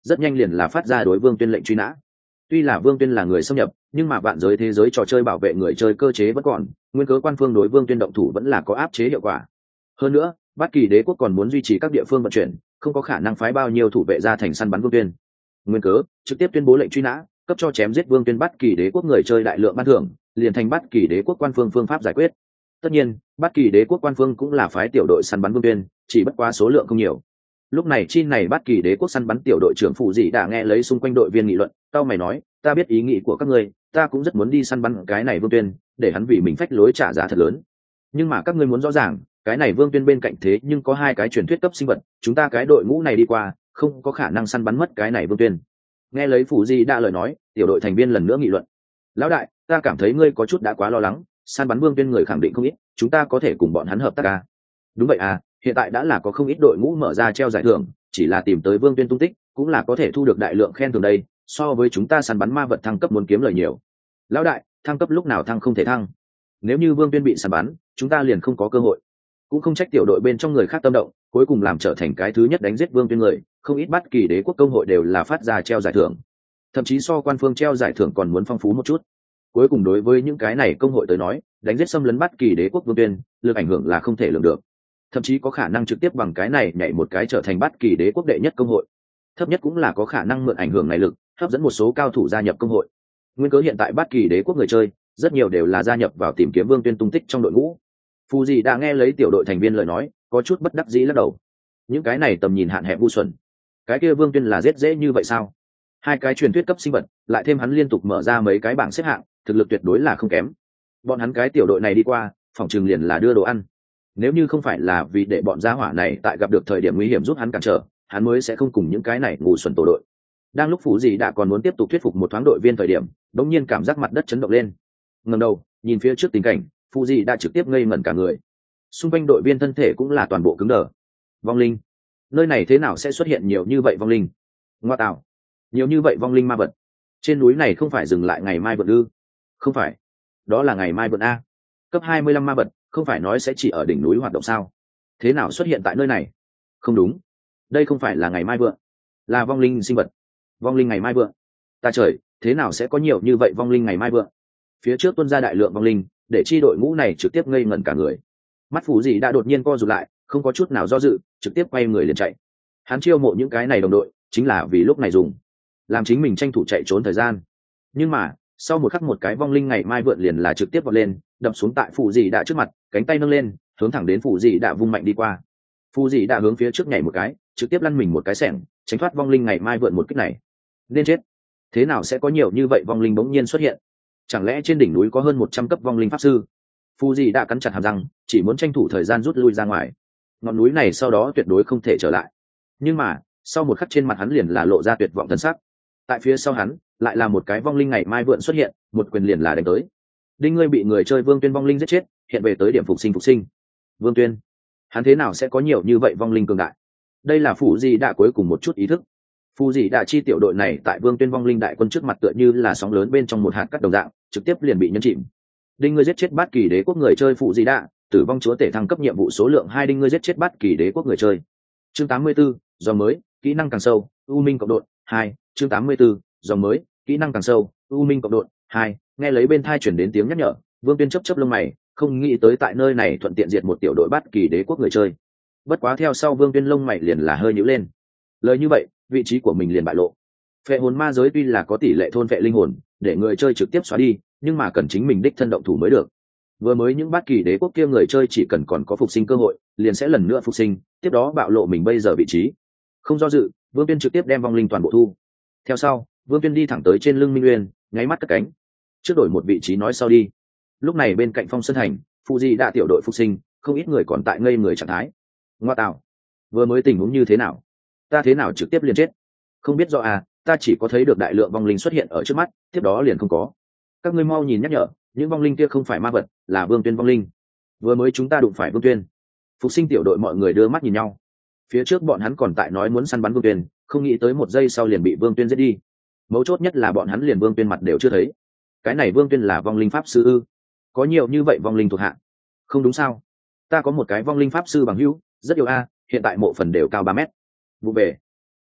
rất nhanh liền là phát ra đối Vương Tuyên lệnh truy nã. Tuy là Vương Tuyên là người xâm nhập, nhưng mà vạn giới thế giới trò chơi bảo vệ người chơi cơ chế vẫn còn, nguyên cớ quan phương đối Vương Tuyên động thủ vẫn là có áp chế hiệu quả. Hơn nữa, Bát Kỳ Đế quốc còn muốn duy trì các địa phương vận chuyển, không có khả năng phái bao nhiêu thủ vệ ra thành săn bắn Vương Tuyên. Nguyên cớ, trực tiếp tuyên bố lệnh truy nã, cấp cho chém giết Vương Tuyên Bát Kỳ Đế quốc người chơi đại lượng ban thưởng, liền thành Bát Kỳ Đế quốc quan phương phương pháp giải quyết. Tất nhiên, Bát Kỳ Đế quốc quan phương cũng là phái tiểu đội săn bắn Vương Tuyên, chỉ bất quá số lượng không nhiều. Lúc này chi này Bát Kỳ Đế quốc săn bắn tiểu đội trưởng phụ dị đã nghe lấy xung quanh đội viên nghị luận, tao mày nói, ta biết ý nghĩ của các ngươi, ta cũng rất muốn đi săn bắn cái này Vương Tuyên, để hắn vì mình phách lối trả giá thật lớn. Nhưng mà các ngươi muốn rõ ràng, cái này Vương Tuyên bên cạnh thế nhưng có hai cái truyền thuyết cấp sinh vật, chúng ta cái đội ngũ này đi qua, không có khả năng săn bắn mất cái này Vương Tuyên. Nghe lấy phụ dị đã lời nói, tiểu đội thành viên lần nữa nghị luận. Lão đại, ta cảm thấy ngươi có chút đã quá lo lắng, săn bắn Vương Tuyên người khẳng định không ít, chúng ta có thể cùng bọn hắn hợp tác à? Đúng vậy à, hiện tại đã là có không ít đội ngũ mở ra treo giải thưởng, chỉ là tìm tới Vương Tuyên tung tích, cũng là có thể thu được đại lượng khen thưởng đây, so với chúng ta săn bắn ma vật thăng cấp muốn kiếm lời nhiều. Lão đại, thăng cấp lúc nào thăng không thể thăng, nếu như Vương Tuyên bị săn bắn, chúng ta liền không có cơ hội. Cũng không trách tiểu đội bên trong người khác tâm động, cuối cùng làm trở thành cái thứ nhất đánh giết Vương Tuyên người, không ít Bát Kỳ Đế quốc công hội đều là phát ra treo giải thưởng, thậm chí so quan phương treo giải thưởng còn muốn phong phú một chút. Cuối cùng đối với những cái này công hội tới nói, đánh giết xâm lấn Bát Kỳ Đế quốc Vương Tuyên, lực ảnh hưởng là không thể lường được, thậm chí có khả năng trực tiếp bằng cái này nhảy một cái trở thành Bát Kỳ Đế quốc đệ nhất công hội, thấp nhất cũng là có khả năng mượn ảnh hưởng này lực hấp dẫn một số cao thủ gia nhập công hội. Nguyên cớ hiện tại Bát Kỳ Đế quốc người chơi rất nhiều đều là gia nhập vào tìm kiếm Vương Tuyên tung tích trong đội ngũ. Phù Dị đã nghe lấy tiểu đội thành viên lời nói, có chút bất đắc dĩ lắc đầu. Những cái này tầm nhìn hạn hẹp ngu xuẩn. Cái kia Vương Tuyên là giết dễ như vậy sao? Hai cái truyền thuyết cấp sinh vật, lại thêm hắn liên tục mở ra mấy cái bảng xếp hạng, thực lực tuyệt đối là không kém. Bọn hắn cái tiểu đội này đi qua, phòng trường liền là đưa đồ ăn. Nếu như không phải là vì để bọn gia hỏa này tại gặp được thời điểm nguy hiểm giúp hắn cản trở, hắn mới sẽ không cùng những cái này ngu xuẩn tổ đội. Đang lúc Phù Dị đã còn muốn tiếp tục thuyết phục một thoáng đội viên thời điểm, đột nhiên cảm giác mặt đất chấn động lên. Ngẩng đầu, nhìn phía trước tình cảnh, Phù Dị đã trực tiếp ngây ngẩn cả người. Xung quanh đội viên thân thể cũng là toàn bộ cứng đờ. Vong linh, nơi này thế nào sẽ xuất hiện nhiều như vậy vong linh? Ngoa tạo, nhiều như vậy vong linh ma vật. Trên núi này không phải dừng lại ngày mai vượt ư? Không phải, đó là ngày mai vượt a. Cấp hai mươi lăm ma vật, không phải nói sẽ chỉ ở đỉnh núi hoạt động sao? Thế nào xuất hiện tại nơi này? Không đúng, đây không phải là ngày mai vượn, là vong linh sinh vật. Vong linh ngày mai vượn, ta trời, thế nào sẽ có nhiều như vậy vong linh ngày mai vượn? Phía trước tuôn ra đại lượng vong linh, để chi đội ngũ này trực tiếp ngây ngẩn cả người. Mắt Phù Dị đã đột nhiên co rụt lại, không có chút nào do dự, trực tiếp quay người liền chạy. Hắn chiêu mộ những cái này đồng đội, chính là vì lúc này dùng, làm chính mình tranh thủ chạy trốn thời gian. Nhưng mà sau một khắc một cái vong linh ngày mai vượn liền là trực tiếp vọt lên, đập xuống tại Phù Dị đã trước mặt, cánh tay nâng lên, hướng thẳng đến Phù Dị đã vung mạnh đi qua. Phù Dị đã hướng phía trước nhảy một cái, trực tiếp lăn mình một cái xẻng, tránh thoát vong linh ngày mai vượn một kích này. Nên chết, thế nào sẽ có nhiều như vậy vong linh bỗng nhiên xuất hiện? Chẳng lẽ trên đỉnh núi có hơn một trăm cấp vong linh pháp sư? Phù Dị đã cắn chặt hàm răng, chỉ muốn tranh thủ thời gian rút lui ra ngoài. Ngọn núi này sau đó tuyệt đối không thể trở lại. Nhưng mà sau một khắc trên mặt hắn liền là lộ ra tuyệt vọng thần sắc. Tại phía sau hắn lại là một cái vong linh ngày mai vượn xuất hiện, một quyền liền là đánh tới. Đinh ngươi bị người chơi Vương Tuyên vong linh giết chết, hiện về tới điểm phục sinh phục sinh. Vương Tuyên, hắn thế nào sẽ có nhiều như vậy vong linh cường đại? Đây là Phù Dị đã cuối cùng một chút ý thức. Phù Dị đã chi tiểu đội này tại Vương Tuyên vong linh đại quân trước mặt tựa như là sóng lớn bên trong một hạt cát đồng dạng, trực tiếp liền bị nhấn chìm. Đinh ngươi giết chết Bát Kỳ Đế quốc người chơi Phù Dị đã, tử vong chúa tể thăng cấp nhiệm vụ số lượng hai. Đinh ngươi giết chết Bát Kỳ Đế quốc người chơi. Chương tám mươi 44, dòng mới, kỹ năng càng sâu, u minh cộng độn hai. Chương tám mươi 44, dòng mới, kỹ năng càng sâu, u minh cộng độn hai. Nghe lấy bên thai chuyển đến tiếng nhắc nhở, Vương Tuyên chớp chớp lông mày, không nghĩ tới tại nơi này thuận tiện diệt một tiểu đội Bát Kỳ Đế quốc người chơi. Bất quá theo sau Vương Tuyên lông mày liền là hơi nhíu lên. Lời như vậy, vị trí của mình liền bại lộ. Phệ hồn ma giới tuy là có tỷ lệ thôn phệ linh hồn, để người chơi trực tiếp xóa đi, nhưng mà cần chính mình đích thân động thủ mới được. Vừa mới những Bát Kỳ Đế quốc kia người chơi chỉ cần còn có phục sinh cơ hội, liền sẽ lần nữa phục sinh, tiếp đó bạo lộ mình bây giờ vị trí. Không do dự, Vương Tuyên trực tiếp đem vong linh toàn bộ thu. Theo sau, Vương Tuyên đi thẳng tới trên lưng Minh Uyên, nháy mắt cất cánh. Trước đổi một vị trí nói sau đi. Lúc này bên cạnh Phong Sơn Thành, Phù Dị đã tiểu đội phục sinh, không ít người còn tại ngây người trạng thái. Ngoa tạo, vừa mới tình huống như thế nào? Ta thế nào trực tiếp liền chết? Không biết do à, ta chỉ có thấy được đại lượng vong linh xuất hiện ở trước mắt, tiếp đó liền không có. Các ngươi mau nhìn nhắc nhở, những vong linh kia không phải ma vật, là Vương Tuyên vong linh. Vừa mới chúng ta đụng phải Vương Tuyên. Phục sinh tiểu đội mọi người đưa mắt nhìn nhau. Phía trước bọn hắn còn tại nói muốn săn bắn Vương Tuyên, không nghĩ tới một giây sau liền bị Vương Tuyên giết đi. Mấu chốt nhất là bọn hắn liền Vương Tuyên mặt đều chưa thấy. Cái này Vương Tuyên là vong linh pháp sư ư? Có nhiều như vậy vong linh thuộc hạ? Không đúng sao? Ta có một cái vong linh pháp sư bằng hữu, rất yêu a, hiện tại mộ phần đều cao ba mét. Vụ về,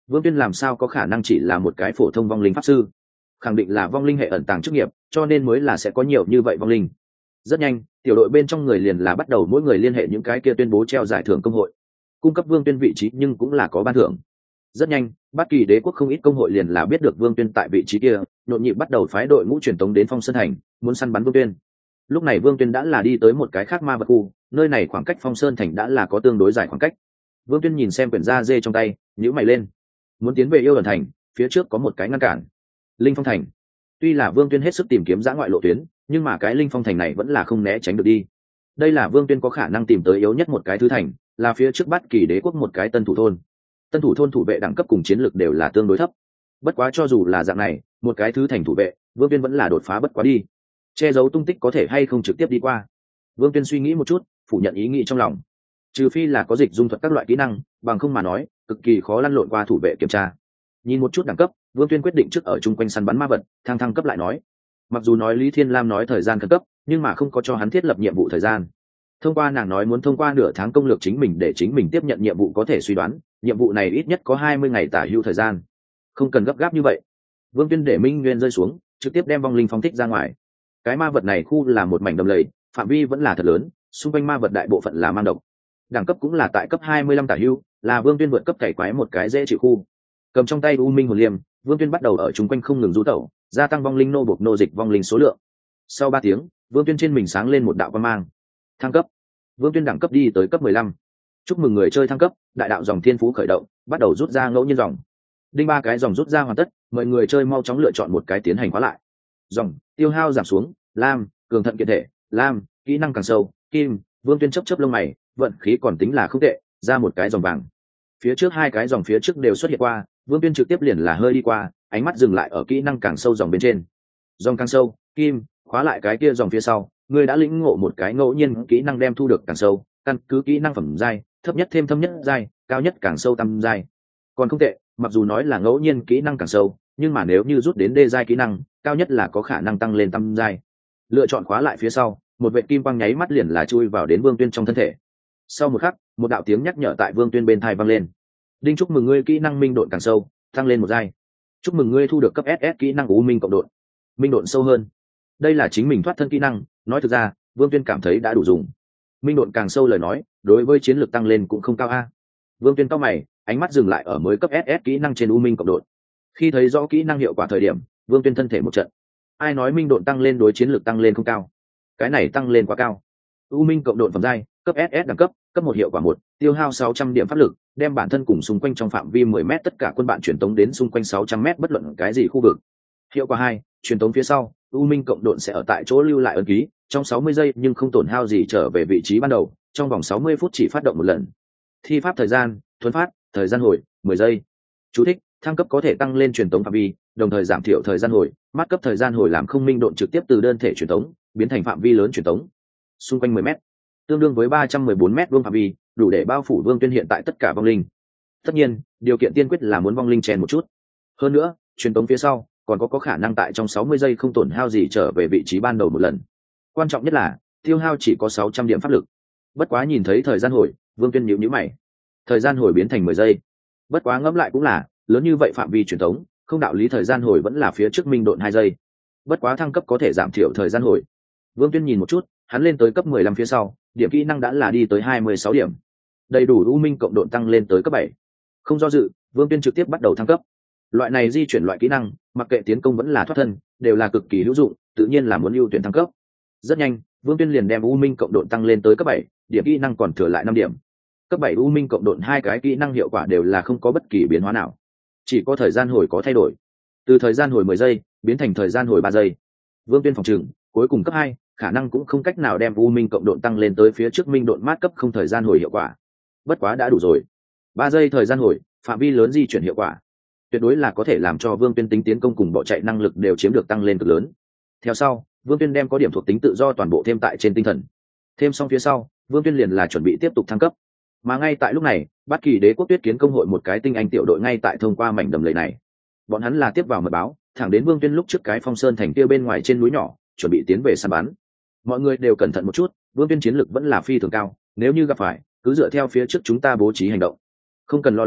Vương Tuyên làm sao có khả năng chỉ là một cái phổ thông vong linh pháp sư, khẳng định là vong linh hệ ẩn tàng chức nghiệp, cho nên mới là sẽ có nhiều như vậy vong linh. Rất nhanh, tiểu đội bên trong người liền là bắt đầu mỗi người liên hệ những cái kia tuyên bố treo giải thưởng công hội, cung cấp Vương Tuyên vị trí nhưng cũng là có ban thưởng. Rất nhanh, bất kỳ đế quốc không ít công hội liền là biết được Vương Tuyên tại vị trí kia, nhộn nhịp bắt đầu phái đội ngũ truyền tống đến Phong Sơn thành, muốn săn bắn Vương Tuyên. Lúc này Vương Tuyên đã là đi tới một cái khác ma vật khu, nơi này khoảng cách Phong Sơn thành đã là có tương đối dài khoảng cách. Vương Tuyên nhìn xem quyển da dê trong tay, nhíu mày lên. Muốn tiến về Yêu Ẩn thành, phía trước có một cái ngăn cản. Linh Phong thành. Tuy là Vương Tuyên hết sức tìm kiếm dã ngoại lộ tuyến, nhưng mà cái Linh Phong thành này vẫn là không né tránh được đi. Đây là Vương Tuyên có khả năng tìm tới yếu nhất một cái thứ thành, là phía trước Bát Kỳ đế quốc một cái tân thủ thôn. Tân thủ thôn thủ vệ đẳng cấp cùng chiến lược đều là tương đối thấp. Bất quá cho dù là dạng này, một cái thứ thành thủ vệ, Vương Tuyên vẫn là đột phá bất quá đi. Che giấu tung tích có thể hay không trực tiếp đi qua. Vương Tuyên suy nghĩ một chút, phủ nhận ý nghĩ trong lòng. Trừ phi là có dịch dung thuật các loại kỹ năng, bằng không mà nói, cực kỳ khó lăn lộn qua thủ vệ kiểm tra. Nhìn một chút đẳng cấp, Vương Tuyên quyết định trước ở chung quanh săn bắn ma vật, thăng thăng cấp lại nói. Mặc dù nói Lý Thiên Lam nói thời gian khẩn cấp, nhưng mà không có cho hắn thiết lập nhiệm vụ thời gian. Thông qua nàng nói muốn thông qua nửa tháng công lược chính mình để chính mình tiếp nhận nhiệm vụ, có thể suy đoán nhiệm vụ này ít nhất có hai mươi ngày tả hữu thời gian, không cần gấp gáp như vậy. Vương Tuyên để Minh Nguyên rơi xuống, trực tiếp đem vong linh phóng thích ra ngoài. Cái ma vật này khu là một mảnh đầm lầy, phạm vi vẫn là thật lớn, xung quanh ma vật đại bộ phận là man độc, đẳng cấp cũng là tại cấp hai mươi lăm tả hữu, là Vương Tuyên vượt cấp cày quái một cái dễ chịu khu. Cầm trong tay U Minh Hồn Liêm, Vương Tuyên bắt đầu ở chung quanh không ngừng du tẩu, gia tăng vong linh nô buộc nô dịch vong linh số lượng. Sau ba tiếng, Vương Tuyên trên mình sáng lên một đạo quang mang. Thăng cấp. Vương Tuyên đẳng cấp đi tới cấp mười lăm. Chúc mừng người chơi thăng cấp, đại đạo dòng thiên phú khởi động, bắt đầu rút ra ngẫu nhiên dòng. Đinh ba cái dòng rút ra hoàn tất, mời người chơi mau chóng lựa chọn một cái tiến hành khóa lại. Dòng tiêu hao giảm xuống, lam, cường thận kiện thể, lam, kỹ năng càng sâu, kim. Vương Tuyên chớp chớp lông mày, vận khí còn tính là không tệ, ra một cái dòng vàng. Phía trước hai cái dòng phía trước đều xuất hiện qua, Vương Tuyên trực tiếp liền là hơi đi qua, ánh mắt dừng lại ở kỹ năng càng sâu dòng bên trên. Dòng càng sâu, kim, khóa lại cái kia dòng phía sau, ngươi đã lĩnh ngộ một cái ngẫu nhiên kỹ năng đem thu được càng sâu, căn cứ kỹ năng phẩm giai, thấp nhất thêm thâm nhất giai, cao nhất càng sâu tam giai. Còn không tệ, mặc dù nói là ngẫu nhiên kỹ năng càng sâu, nhưng mà nếu như rút đến đê giai kỹ năng, cao nhất là có khả năng tăng lên tam giai. Lựa chọn khóa lại phía sau, một vệt kim quang nháy mắt liền là chui vào đến Vương Tuyên trong thân thể. Sau một khắc, một đạo tiếng nhắc nhở tại Vương Tuyên bên tai vang lên. Đinh, chúc mừng ngươi kỹ năng minh độn càng sâu, tăng lên một giai. Chúc mừng ngươi thu được cấp ét ét kỹ năng U Minh cộng độn. Minh độn sâu hơn. Đây là chính mình thoát thân kỹ năng, nói thực ra, Vương Tuyên cảm thấy đã đủ dùng. Minh độn càng sâu lời nói, đối với chiến lược tăng lên cũng không cao a. Vương Tuyên cao mày, ánh mắt dừng lại ở mới cấp ét ét kỹ năng trên U Minh cộng độn. Khi thấy rõ kỹ năng hiệu quả thời điểm, Vương Tuyên thân thể một trận. Ai nói minh độn tăng lên đối chiến lược tăng lên không cao? Cái này tăng lên quá cao. U Minh cộng độn phẩm giai, cấp ét ét đẳng cấp, cấp một hiệu quả một, tiêu hao sáu trăm điểm pháp lực, đem bản thân cùng xung quanh trong phạm vi mười mét tất cả quân bạn truyền tống đến xung quanh sáu trăm mét bất luận cái gì khu vực. Hiệu quả hai, truyền tống phía sau, U Minh cộng độn sẽ ở tại chỗ lưu lại ấn ký, trong sáu mươi giây nhưng không tổn hao gì trở về vị trí ban đầu, trong vòng sáu mươi phút chỉ phát động một lần. Thi pháp thời gian, thuấn phát, thời gian hồi, mười giây. Chú thích, thăng cấp có thể tăng lên truyền tống phạm vi, đồng thời giảm thiểu thời gian hồi, mát cấp thời gian hồi làm không minh độn trực tiếp từ đơn thể truyền tống, biến thành phạm vi lớn truyền tống. Xung quanh mười mét, tương đương với ba trăm mười bốn mét vuông phạm vi, đủ để bao phủ Vương Tuyên hiện tại tất cả vong linh. Tất nhiên, điều kiện tiên quyết là muốn vong linh chèn một chút. Hơn nữa, truyền tống phía sau, còn có có khả năng tại trong sáu mươi giây không tổn hao gì trở về vị trí ban đầu một lần. Quan trọng nhất là, tiêu hao chỉ có sáu trăm điểm pháp lực. Bất quá nhìn thấy thời gian hồi, Vương Tuyên nhíu nhíu mày. Thời gian hồi biến thành mười giây. Bất quá ngẫm lại cũng là, lớn như vậy phạm vi truyền tống, không đạo lý thời gian hồi vẫn là phía trước minh độn hai giây. Bất quá thăng cấp có thể giảm thiểu thời gian hồi. Vương Tuyên nhìn một chút, hắn lên tới cấp mười lăm phía sau, điểm kỹ năng đã là đi tới hai mươi sáu điểm. Đầy đủ U Minh cộng độn tăng lên tới cấp bảy. Không do dự, Vương Tuyên trực tiếp bắt đầu thăng cấp. Loại này di chuyển loại kỹ năng, mặc kệ tiến công vẫn là thoát thân, đều là cực kỳ hữu dụng, tự nhiên là muốn ưu tuyển thăng cấp. Rất nhanh, Vương Tuyên liền đem U Minh cộng độn tăng lên tới cấp bảy, điểm kỹ năng còn thừa lại năm điểm. Cấp bảy U Minh cộng độn hai cái kỹ năng hiệu quả đều là không có bất kỳ biến hóa nào, chỉ có thời gian hồi có thay đổi, từ thời gian hồi mười giây biến thành thời gian hồi ba giây. Vương Tuyên phòng trừng, cuối cùng cấp hai, khả năng cũng không cách nào đem U Minh cộng độn tăng lên tới phía trước minh độn mát cấp không thời gian hồi hiệu quả. Bất quá đã đủ rồi. ba giây thời gian hồi, phạm vi lớn di chuyển hiệu quả, tuyệt đối là có thể làm cho Vương Tuyên tính tiến công cùng bỏ chạy năng lực đều chiếm được tăng lên cực lớn. Theo sau, Vương Tuyên đem có điểm thuộc tính tự do toàn bộ thêm tại trên tinh thần. Thêm xong phía sau, Vương Tuyên liền là chuẩn bị tiếp tục thăng cấp. Mà ngay tại lúc này, Bát Kỳ Đế quốc Tuyết Kiến công hội một cái tinh anh tiểu đội ngay tại thông qua mảnh đầm lầy này. Bọn hắn là tiếp vào mật báo, thẳng đến Vương Tuyên lúc trước cái Phong Sơn thành kia bên ngoài trên núi nhỏ, chuẩn bị tiến về săn bắn. Mọi người đều cẩn thận một chút, Vương Tuyên chiến lực vẫn là phi thường cao, nếu như gặp phải, cứ dựa theo phía trước chúng ta bố trí hành động. Không cần lo lắng,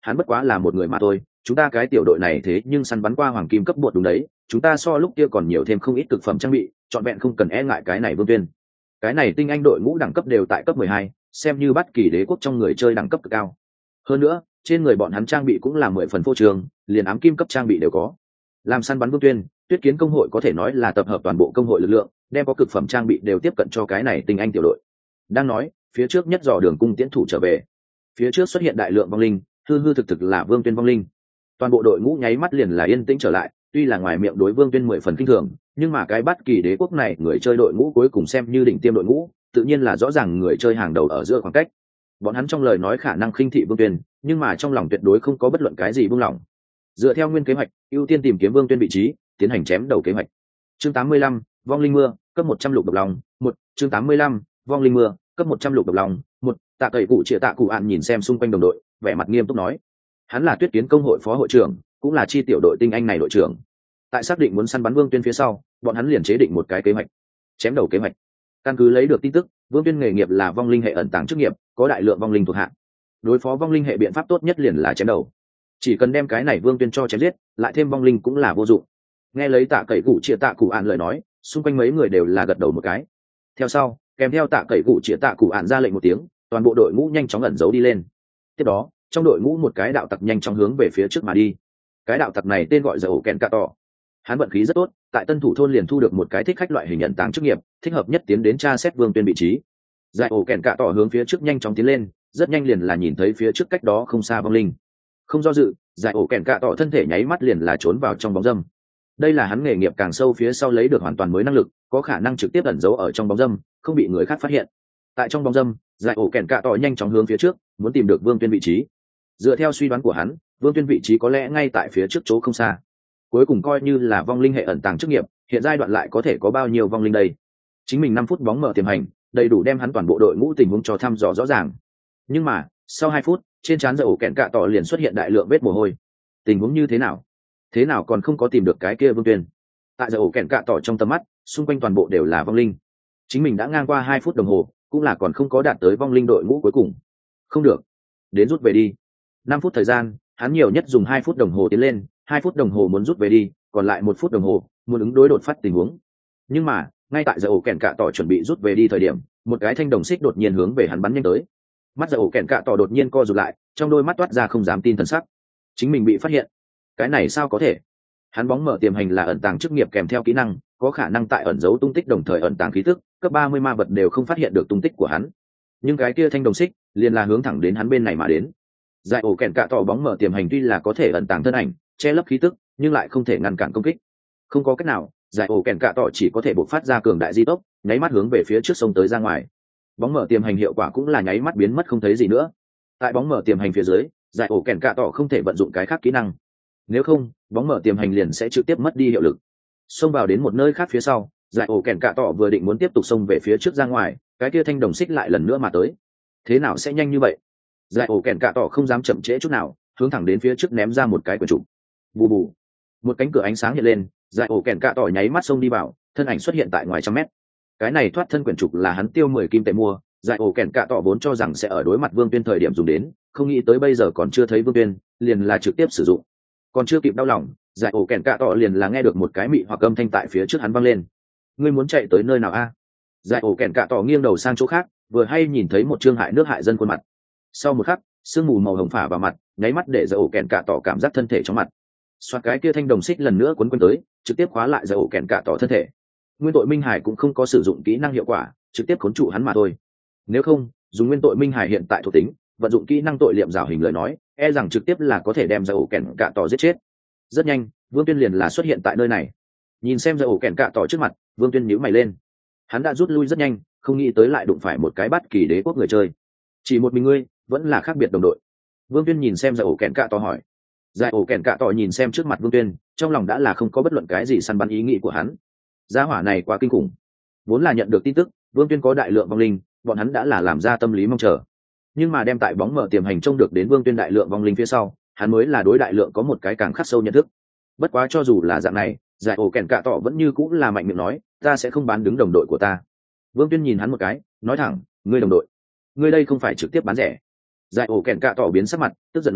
hắn bất quá là một người mà thôi, chúng ta cái tiểu đội này thế nhưng săn bắn qua hoàng kim cấp bột đúng đấy, chúng ta so lúc kia còn nhiều thêm không ít thực phẩm trang bị, trọn vẹn không cần e ngại cái này Vương Tuyên. Cái này tinh anh đội ngũ đẳng cấp đều tại cấp mười hai, xem như bất kỳ đế quốc trong người chơi đẳng cấp cực cao. Hơn nữa, trên người bọn hắn trang bị cũng là mười phần phô trường, liền ám kim cấp trang bị đều có. Làm săn bắn Vương Tuyên, Tuyết Kiến công hội có thể nói là tập hợp toàn bộ công hội lực lượng, đem có cực phẩm trang bị đều tiếp cận cho cái này tinh anh tiểu đội. Đang nói, phía trước nhất dò đường cung tiễn thủ trở về. Phía trước xuất hiện đại lượng vong linh, hư hư thực thực là Vương Tuyên vong linh. Toàn bộ đội ngũ nháy mắt liền là yên tĩnh trở lại, tuy là ngoài miệng đối Vương Tuyên mười phần kinh thường, nhưng mà cái bất kỳ đế quốc này người chơi đội ngũ cuối cùng xem như đỉnh tiêm đội ngũ, tự nhiên là rõ ràng người chơi hàng đầu ở giữa khoảng cách. Bọn hắn trong lời nói khả năng khinh thị Vương Tuyên, nhưng mà trong lòng tuyệt đối không có bất luận cái gì buông lỏng. Dựa theo nguyên kế hoạch, ưu tiên tìm kiếm Vương Tuyên vị trí, tiến hành chém đầu kế hoạch. Chương tám mươi lăm, vong linh mưa, cấp một trăm lục độc lòng, một, chương tám mươi lăm, vong linh mưa, cấp một trăm lục độc lòng, một. Tạ Cậy Cụ Triệu Tạ Cụ Án nhìn xem xung quanh đồng đội, vẻ mặt nghiêm túc nói: hắn là Tuyết Kiến công hội phó hội trưởng, cũng là chi tiểu đội tinh anh này đội trưởng. Tại xác định muốn săn bắn Vương Tuyên phía sau, bọn hắn liền chế định một cái kế hoạch, chém đầu kế hoạch. Căn cứ lấy được tin tức, Vương Tuyên nghề nghiệp là vong linh hệ ẩn tàng chức nghiệp, có đại lượng vong linh thuộc hạ. Đối phó vong linh hệ biện pháp tốt nhất liền là chém đầu. Chỉ cần đem cái này Vương Tuyên cho chém giết, lại thêm vong linh cũng là vô dụng. Nghe lấy Tạ Cậy Cụ Triệu Tạ Cụ Án lời nói, xung quanh mấy người đều là gật đầu một cái. Theo sau, kèm theo Tạ Cậy Cụ Triệu Tạ Cụ Án ra lệnh một tiếng, toàn bộ đội ngũ nhanh chóng ẩn giấu đi lên. Tiếp đó, trong đội ngũ một cái đạo tặc nhanh chóng hướng về phía trước mà đi. Cái đạo tặc này tên gọi là Ổ Kèn Cạ Tỏ. Hắn vận khí rất tốt, tại Tân Thủ thôn liền thu được một cái thích khách loại hình nhận táng chức nghiệp, thích hợp nhất tiến đến tra xét Vương Tuyên vị trí. Giải Ổ Kèn Cạ Tỏ hướng phía trước nhanh chóng tiến lên, rất nhanh liền là nhìn thấy phía trước cách đó không xa vong linh. Không do dự, Giải Ổ Kèn Cạ Tỏ thân thể nháy mắt liền là trốn vào trong bóng râm. Đây là hắn nghề nghiệp càng sâu phía sau lấy được hoàn toàn mới năng lực, có khả năng trực tiếp ẩn giấu ở trong bóng râm, không bị người khác phát hiện. Tại trong bóng râm, Giải Ổ Kèn Cạ Tỏ nhanh chóng hướng phía trước, muốn tìm được Vương Tuyên vị trí. Dựa theo suy đoán của hắn, Vương Tuyên vị trí có lẽ ngay tại phía trước chỗ không xa. Cuối cùng coi như là vong linh hệ ẩn tàng chức nghiệp, hiện giai đoạn lại có thể có bao nhiêu vong linh đây? Chính mình năm phút bóng mở tiềm hành, đầy đủ đem hắn toàn bộ đội ngũ tình huống cho thăm dò rõ ràng. Nhưng mà, sau hai phút, trên trán Giải Ổ Kèn Cạ Tỏ liền xuất hiện đại lượng vết mồ hôi. Tình huống như thế nào? Thế nào còn không có tìm được cái kia Vương Tuyên? Tại Giải Ổ Kèn Cạ Tỏ trong tầm mắt, xung quanh toàn bộ đều là vong linh. Chính mình đã ngang qua hai phút đồng hồ, cũng là còn không có đạt tới vong linh đội ngũ cuối cùng. Không được, đến rút về đi. Năm phút thời gian, hắn nhiều nhất dùng hai phút đồng hồ tiến lên, hai phút đồng hồ muốn rút về đi, còn lại một phút đồng hồ muốn ứng đối đột phát tình huống. Nhưng mà, ngay tại Giải Ổ Kèn Cạ Tỏ chuẩn bị rút về đi thời điểm, một cái thanh đồng xích đột nhiên hướng về hắn bắn nhanh tới. Mắt Giải Ổ Kèn Cạ Tỏ đột nhiên co rụt lại, trong đôi mắt toát ra không dám tin thần sắc. Chính mình bị phát hiện. Cái này sao có thể? Hắn bóng mở tiềm hành là ẩn tàng chức nghiệp kèm theo kỹ năng, có khả năng tại ẩn giấu tung tích đồng thời ẩn tàng khí tức, cấp ba mươi ma vật đều không phát hiện được tung tích của hắn. Nhưng cái kia thanh đồng xích liền là hướng thẳng đến hắn bên này mà đến. Giải Ổ Kèn Cạ Tỏ bóng mở tiềm hành tuy là có thể ẩn tàng thân ảnh, che lấp khí tức, nhưng lại không thể ngăn cản công kích. Không có cách nào, Giải Ổ Kèn Cạ Tỏ chỉ có thể bộc phát ra cường đại di tốc, nháy mắt hướng về phía trước sông tới ra ngoài. Bóng mở tiềm hành hiệu quả cũng là nháy mắt biến mất không thấy gì nữa. Tại bóng mở tiềm hành phía dưới, Giải Ổ Kèn Cạ Tỏ không thể vận dụng cái khác kỹ năng. Nếu không, bóng mở tiềm hành liền sẽ trực tiếp mất đi hiệu lực. Xông vào đến một nơi khác phía sau, Giải Ổ Kèn Cạ Tỏ vừa định muốn tiếp tục xông về phía trước ra ngoài, cái kia thanh đồng xích lại lần nữa mà tới. Thế nào sẽ nhanh như vậy? Giải Ổ Kèn Cạ Tỏ không dám chậm trễ chút nào, hướng thẳng đến phía trước ném ra một cái quyển trục. Bù bù, một cánh cửa ánh sáng hiện lên, Giải Ổ Kèn Cạ Tỏ nháy mắt xông đi vào, thân ảnh xuất hiện tại ngoài trăm mét. Cái này thoát thân quyển trục là hắn tiêu mười kim tệ mua, Giải Ổ Kèn Cạ Tỏ vốn cho rằng sẽ ở đối mặt Vương Tuyên thời điểm dùng đến, không nghĩ tới bây giờ còn chưa thấy Vương Tuyên, liền là trực tiếp sử dụng. Còn chưa kịp đau lòng, Giải Ổ Kèn Cạ Tỏ liền là nghe được một cái mị hoặc âm thanh tại phía trước hắn vang lên. Ngươi muốn chạy tới nơi nào a? Giải Ổ Kèn Cạ Tỏ nghiêng đầu sang chỗ khác, vừa hay nhìn thấy một trương hại nước hại dân khuôn mặt. Sau một khắc, sương mù màu hồng phả vào mặt, nháy mắt để Giải Ổ Kèn Cạ Tỏ cảm giác thân thể chóng mặt. Xoạt cái kia thanh đồng xích lần nữa quấn quấn tới, trực tiếp khóa lại Giải Ổ Kèn Cạ Tỏ thân thể. Nguyên tội Minh Hải cũng không có sử dụng kỹ năng hiệu quả, trực tiếp khốn trụ hắn mà thôi. Nếu không, dùng nguyên tội Minh Hải hiện tại thuộc tính, vận dụng kỹ năng tội liệm rào hình lời nói, e rằng trực tiếp là có thể đem Giải Ổ Kèn Cạ Tỏ giết chết. Rất nhanh, Vương Tuyên liền là xuất hiện tại nơi này. Nhìn xem Giải Ổ Kèn Cạ Tỏ trước mặt, Vương Tuyên nhíu mày lên. Hắn đã rút lui rất nhanh, không nghĩ tới lại đụng phải một cái bắt kỳ đế quốc người chơi. Chỉ một mình ngươi, vẫn là khác biệt đồng đội. Vương Tuyên nhìn xem Giải Ổ Kèn Cạ Tỏ hỏi. Giải Ổ Kèn Cạ Tỏ nhìn xem trước mặt Vương Tuyên, trong lòng đã là không có bất luận cái gì săn bắn ý nghĩ của hắn. Gia hỏa này quá kinh khủng. Vốn là nhận được tin tức, Vương Tuyên có đại lượng vong linh, bọn hắn đã là làm ra tâm lý mong chờ. Nhưng mà đem tại bóng mở tiềm hành trông được đến Vương Tuyên đại lượng vong linh phía sau, hắn mới là đối đại lượng có một cái càng khắc sâu nhận thức. Bất quá cho dù là dạng này, Giải Ổ Kèn Cạ Tỏ vẫn như cũng là mạnh miệng nói, ta sẽ không bán đứng đồng đội của ta. Vương Tuyên nhìn hắn một cái, nói thẳng, ngươi đồng đội, ngươi đây không phải trực tiếp bán rẻ. Giải Ổ Kèn Cạ Tỏ biến sắc mặt, tức giận nói,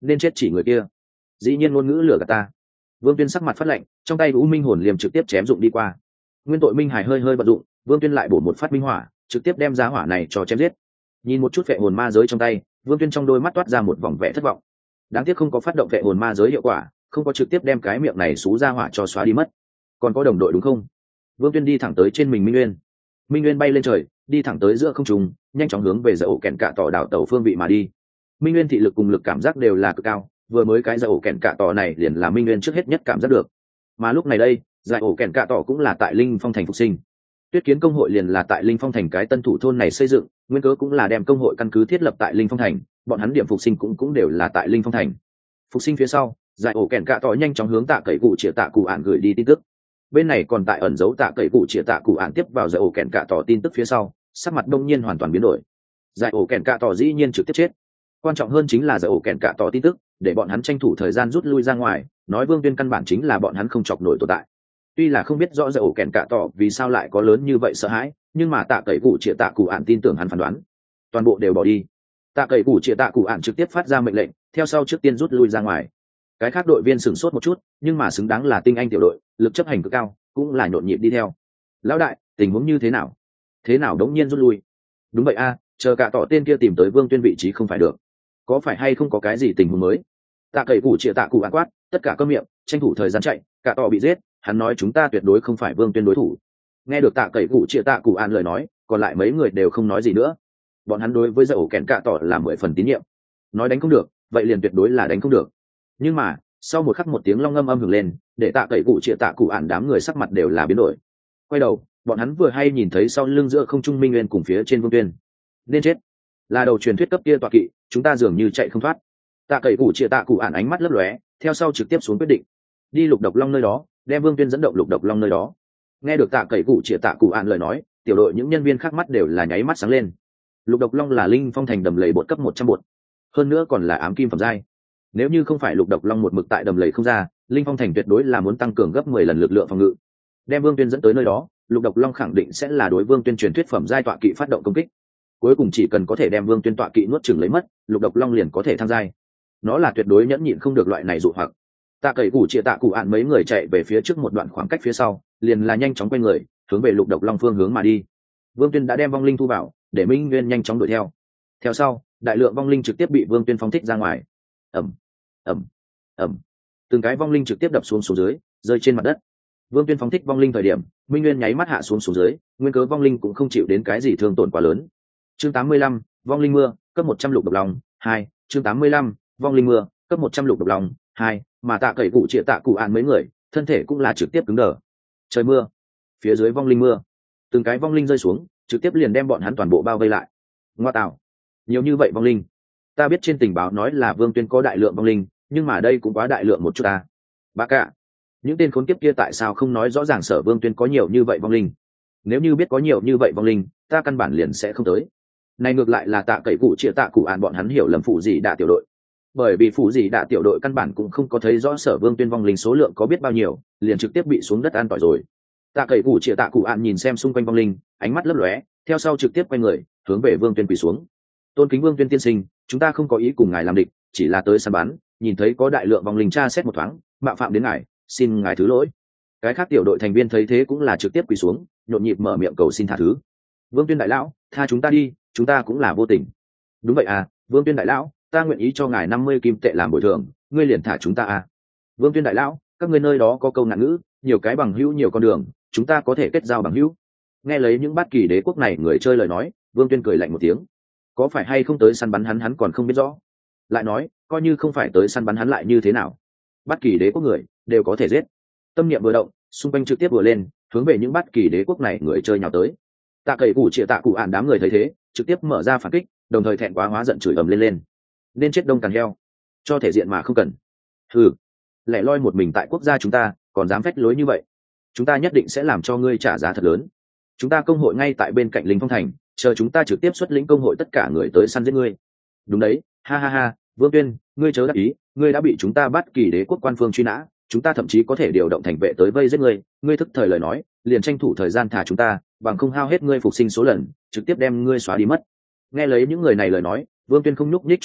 nên chết chỉ người kia. Dĩ nhiên ngôn ngữ lừa gạt ta. Vương Tuyên sắc mặt phát lạnh, trong tay U Minh hồn liềm trực tiếp chém dụng đi qua. Nguyên tội minh hải hơi hơi bật dụng, Vương Tuyên lại bổ một phát minh hỏa, trực tiếp đem giá hỏa này cho chém giết. Nhìn một chút vệ hồn ma giới trong tay, Vương Tuyên trong đôi mắt toát ra một vòng vẻ thất vọng. Đáng tiếc không có phát động vệ hồn ma giới hiệu quả, không có trực tiếp đem cái miệng này xú ra hỏa cho xóa đi mất. Còn có đồng đội đúng không? Vương Tuyên đi thẳng tới trên mình Minh Nguyên. Minh Nguyên bay lên trời, đi thẳng tới giữa không trung, nhanh chóng hướng về giải ổ kèn cạ tỏ đảo tàu phương vị mà đi. Minh Nguyên thị lực cùng lực cảm giác đều là cực cao, vừa mới cái giải ổ kèn cạ tỏ này liền là Minh Nguyên trước hết nhất cảm giác được. Mà lúc này đây, giải ổ kèn cạ tỏ cũng là tại Linh Phong thành phục sinh. Tuyết Kiến công hội liền là tại Linh Phong thành cái tân thủ thôn này xây dựng, nguyên cớ cũng là đem công hội căn cứ thiết lập tại Linh Phong thành, bọn hắn điểm phục sinh cũng cũng đều là tại Linh Phong thành. Phục sinh phía sau, giải ổ kèn cạ tỏ nhanh chóng hướng tạ cậy cụ chĩa tạ cụ ản gửi đi tin tức. Bên này còn tại ẩn giấu tạ cậy cụ chĩa tạ cụ ản tiếp vào giải ổ kèn cạ tỏ tin tức phía sau, sắc mặt đông nhiên hoàn toàn biến đổi. Giải ổ kèn cạ tỏ dĩ nhiên trực tiếp chết. Quan trọng hơn chính là giải ổ kèn cạ tỏ tin tức, để bọn hắn tranh thủ thời gian rút lui ra ngoài, nói Vương Tuyên căn bản chính là bọn hắn không chọc nổi tồn tại. Tuy là không biết rõ giải ổ kèn cạ tỏ vì sao lại có lớn như vậy sợ hãi, nhưng mà tạ cậy cụ chĩa tạ cụ ản tin tưởng hắn phán đoán, toàn bộ đều bỏ đi. Tạ cậy cụ chĩa tạ cụ ản trực tiếp phát ra mệnh lệnh, theo sau trước tiên rút lui ra ngoài. Cái khác đội viên sửng sốt một chút, nhưng mà xứng đáng là tinh anh tiểu đội, lực chấp hành cực cao, cũng là nhộn nhịp đi theo. Lão đại, tình huống như thế nào? Thế nào đống nhiên rút lui? Đúng vậy a, chờ cả tỏ tên kia tìm tới Vương Tuyên vị trí không phải được. Có phải hay không có cái gì tình huống mới? Tạ cậy cụ chĩa tạ cụ ản quát, tất cả câm miệng, tranh thủ thời gian chạy, cả tỏ bị giết, hắn nói chúng ta tuyệt đối không phải Vương Tuyên đối thủ. Nghe được tạ cậy cụ chĩa tạ cụ ản lời nói, còn lại mấy người đều không nói gì nữa. Bọn hắn đối với giải ổ kèn cả tỏ là mười phần tín nhiệm. Nói đánh không được, vậy liền tuyệt đối là đánh không được. Nhưng mà sau một khắc một tiếng long ngâm âm hưởng lên, để tạ cậy cụ chĩa tạ cụ ản đám người sắc mặt đều là biến đổi. Quay đầu, bọn hắn vừa hay nhìn thấy sau lưng giữa không trung Minh Nguyên cùng phía trên Vương Tuyên. Nên chết, là đầu truyền thuyết cấp kia tọa kỵ, chúng ta dường như chạy không thoát. Tạ cậy cụ chĩa tạ cụ ản ánh mắt lấp lóe, theo sau trực tiếp xuống quyết định, đi lục độc long nơi đó, đem Vương Tuyên dẫn động lục độc long nơi đó. Nghe được tạ cậy cụ chĩa tạ cụ ản lời nói, tiểu đội những nhân viên khác mắt đều là nháy mắt sáng lên. Lục độc long là Linh Phong thành đầm lầy bột cấp một trăm bột, hơn nữa còn là ám kim phẩm giai. Nếu như không phải lục độc long một mực tại đầm lầy không ra, Linh Phong thành tuyệt đối là muốn tăng cường gấp mười lần lực lượng phòng ngự. Đem Vương Tuyên dẫn tới nơi đó, lục độc long khẳng định sẽ là đối Vương Tuyên truyền thuyết phẩm giai tọa kỵ phát động công kích. Cuối cùng chỉ cần có thể đem Vương Tuyên tọa kỵ nuốt chửng lấy mất, lục độc long liền có thể tham giai. Nó là tuyệt đối nhẫn nhịn không được loại này dụ hoặc. Tạ cậy cụ chĩa tạ cụ ạn mấy người chạy về phía trước một đoạn khoảng cách phía sau, liền là nhanh chóng quay người, hướng về lục độc long phương hướng mà đi. Vương Tuyên đã đem vong linh thu vào, để Minh Nguyên nhanh chóng đuổi theo. Theo sau, đại lượng vong linh trực tiếp bị Vương Tuyên phóng thích ra ngoài. Ầm, ầm, ầm. Từng cái vong linh trực tiếp đập xuống xuống dưới, rơi trên mặt đất. Vương Tuyên phóng thích vong linh thời điểm, Minh Nguyên nháy mắt hạ xuống xuống dưới, nguyên cớ vong linh cũng không chịu đến cái gì thương tổn quá lớn. Chương tám mươi lăm, vong linh mưa, cấp một trăm lục độc long, hai. Chương tám mươi lăm, vong linh mưa, cấp một trăm lục độc long, hai. Mà tạ cậy cụ chĩa tạ cụ ạn mấy người, thân thể cũng là trực tiếp cứng đờ. Trời mưa, phía dưới vong linh mưa, từng cái vong linh rơi xuống, trực tiếp liền đem bọn hắn toàn bộ bao vây lại. Ngoa tạo, nhiều như vậy vong linh. Ta biết trên tình báo nói là Vương Tuyên có đại lượng vong linh, nhưng mà đây cũng quá đại lượng một chút ta. Bác cả, những tên khốn kiếp kia tại sao không nói rõ ràng Sở Vương Tuyên có nhiều như vậy vong linh? Nếu như biết có nhiều như vậy vong linh, ta căn bản liền sẽ không tới. Này ngược lại là tạ cậy cụ chĩa tạ cụ ạn bọn hắn hiểu lầm phụ gì đạ tiểu đội. Bởi vì phụ gì đạ tiểu đội căn bản cũng không có thấy rõ Sở Vương Tuyên vong linh số lượng có biết bao nhiêu, liền trực tiếp bị xuống đất an tỏi rồi. Tạ cậy cụ chĩa tạ cụ ạn nhìn xem xung quanh vong linh, ánh mắt lấp lóe, theo sau trực tiếp quay người, hướng về Vương Tuyên quỳ xuống. Tôn kính Vương Tuyên tiên sinh, chúng ta không có ý cùng ngài làm địch, chỉ là tới săn bắn, nhìn thấy có đại lượng vong linh tra xét một thoáng, mạo phạm đến ngài, xin ngài thứ lỗi. Cái khác tiểu đội thành viên thấy thế cũng là trực tiếp quỳ xuống, nhộn nhịp mở miệng cầu xin tha thứ. Vương Tuyên đại lão, tha chúng ta đi, chúng ta cũng là vô tình. Đúng vậy à, Vương Tuyên đại lão, ta nguyện ý cho ngài năm mươi kim tệ làm bồi thường, ngươi liền thả chúng ta à. Vương Tuyên đại lão, các ngươi nơi đó có câu nạn ngữ, nhiều cái bằng hữu nhiều con đường, chúng ta có thể kết giao bằng hữu. Nghe lấy những bát kỳ đế quốc này người chơi lời nói, Vương Tuyên cười lạnh một tiếng. Có phải hay không tới săn bắn hắn hắn còn không biết rõ. Lại nói, coi như không phải tới săn bắn hắn lại như thế nào? Bát kỳ đế quốc người đều có thể giết. Tâm niệm vừa động, xung quanh trực tiếp vừa lên, hướng về những bát kỳ đế quốc này người chơi nhào tới. Tạ cậy cụ chĩa tạ cụ ạn đám người thấy thế, trực tiếp mở ra phản kích, đồng thời thẹn quá hóa giận chửi ầm lên lên. Nên chết đông càn heo, cho thể diện mà không cần. Hừ, lẻ loi một mình tại quốc gia chúng ta, còn dám phách lối như vậy, chúng ta nhất định sẽ làm cho ngươi trả giá thật lớn. Chúng ta công hội ngay tại bên cạnh Linh Phong thành, chờ chúng ta trực tiếp xuất lĩnh công hội tất cả người tới săn giết ngươi. Đúng đấy, ha ha ha, Vương Tuyên, ngươi chớ đắc ý, ngươi đã bị chúng ta bắt kỳ đế quốc quan phương truy nã, chúng ta thậm chí có thể điều động thành vệ tới vây giết ngươi, ngươi thức thời lời nói, liền tranh thủ thời gian thả chúng ta, bằng không hao hết ngươi phục sinh số lần, trực tiếp đem ngươi xóa đi mất. Nghe lấy những người này lời nói, Vương Tuyên không nhúc nhích chút nào,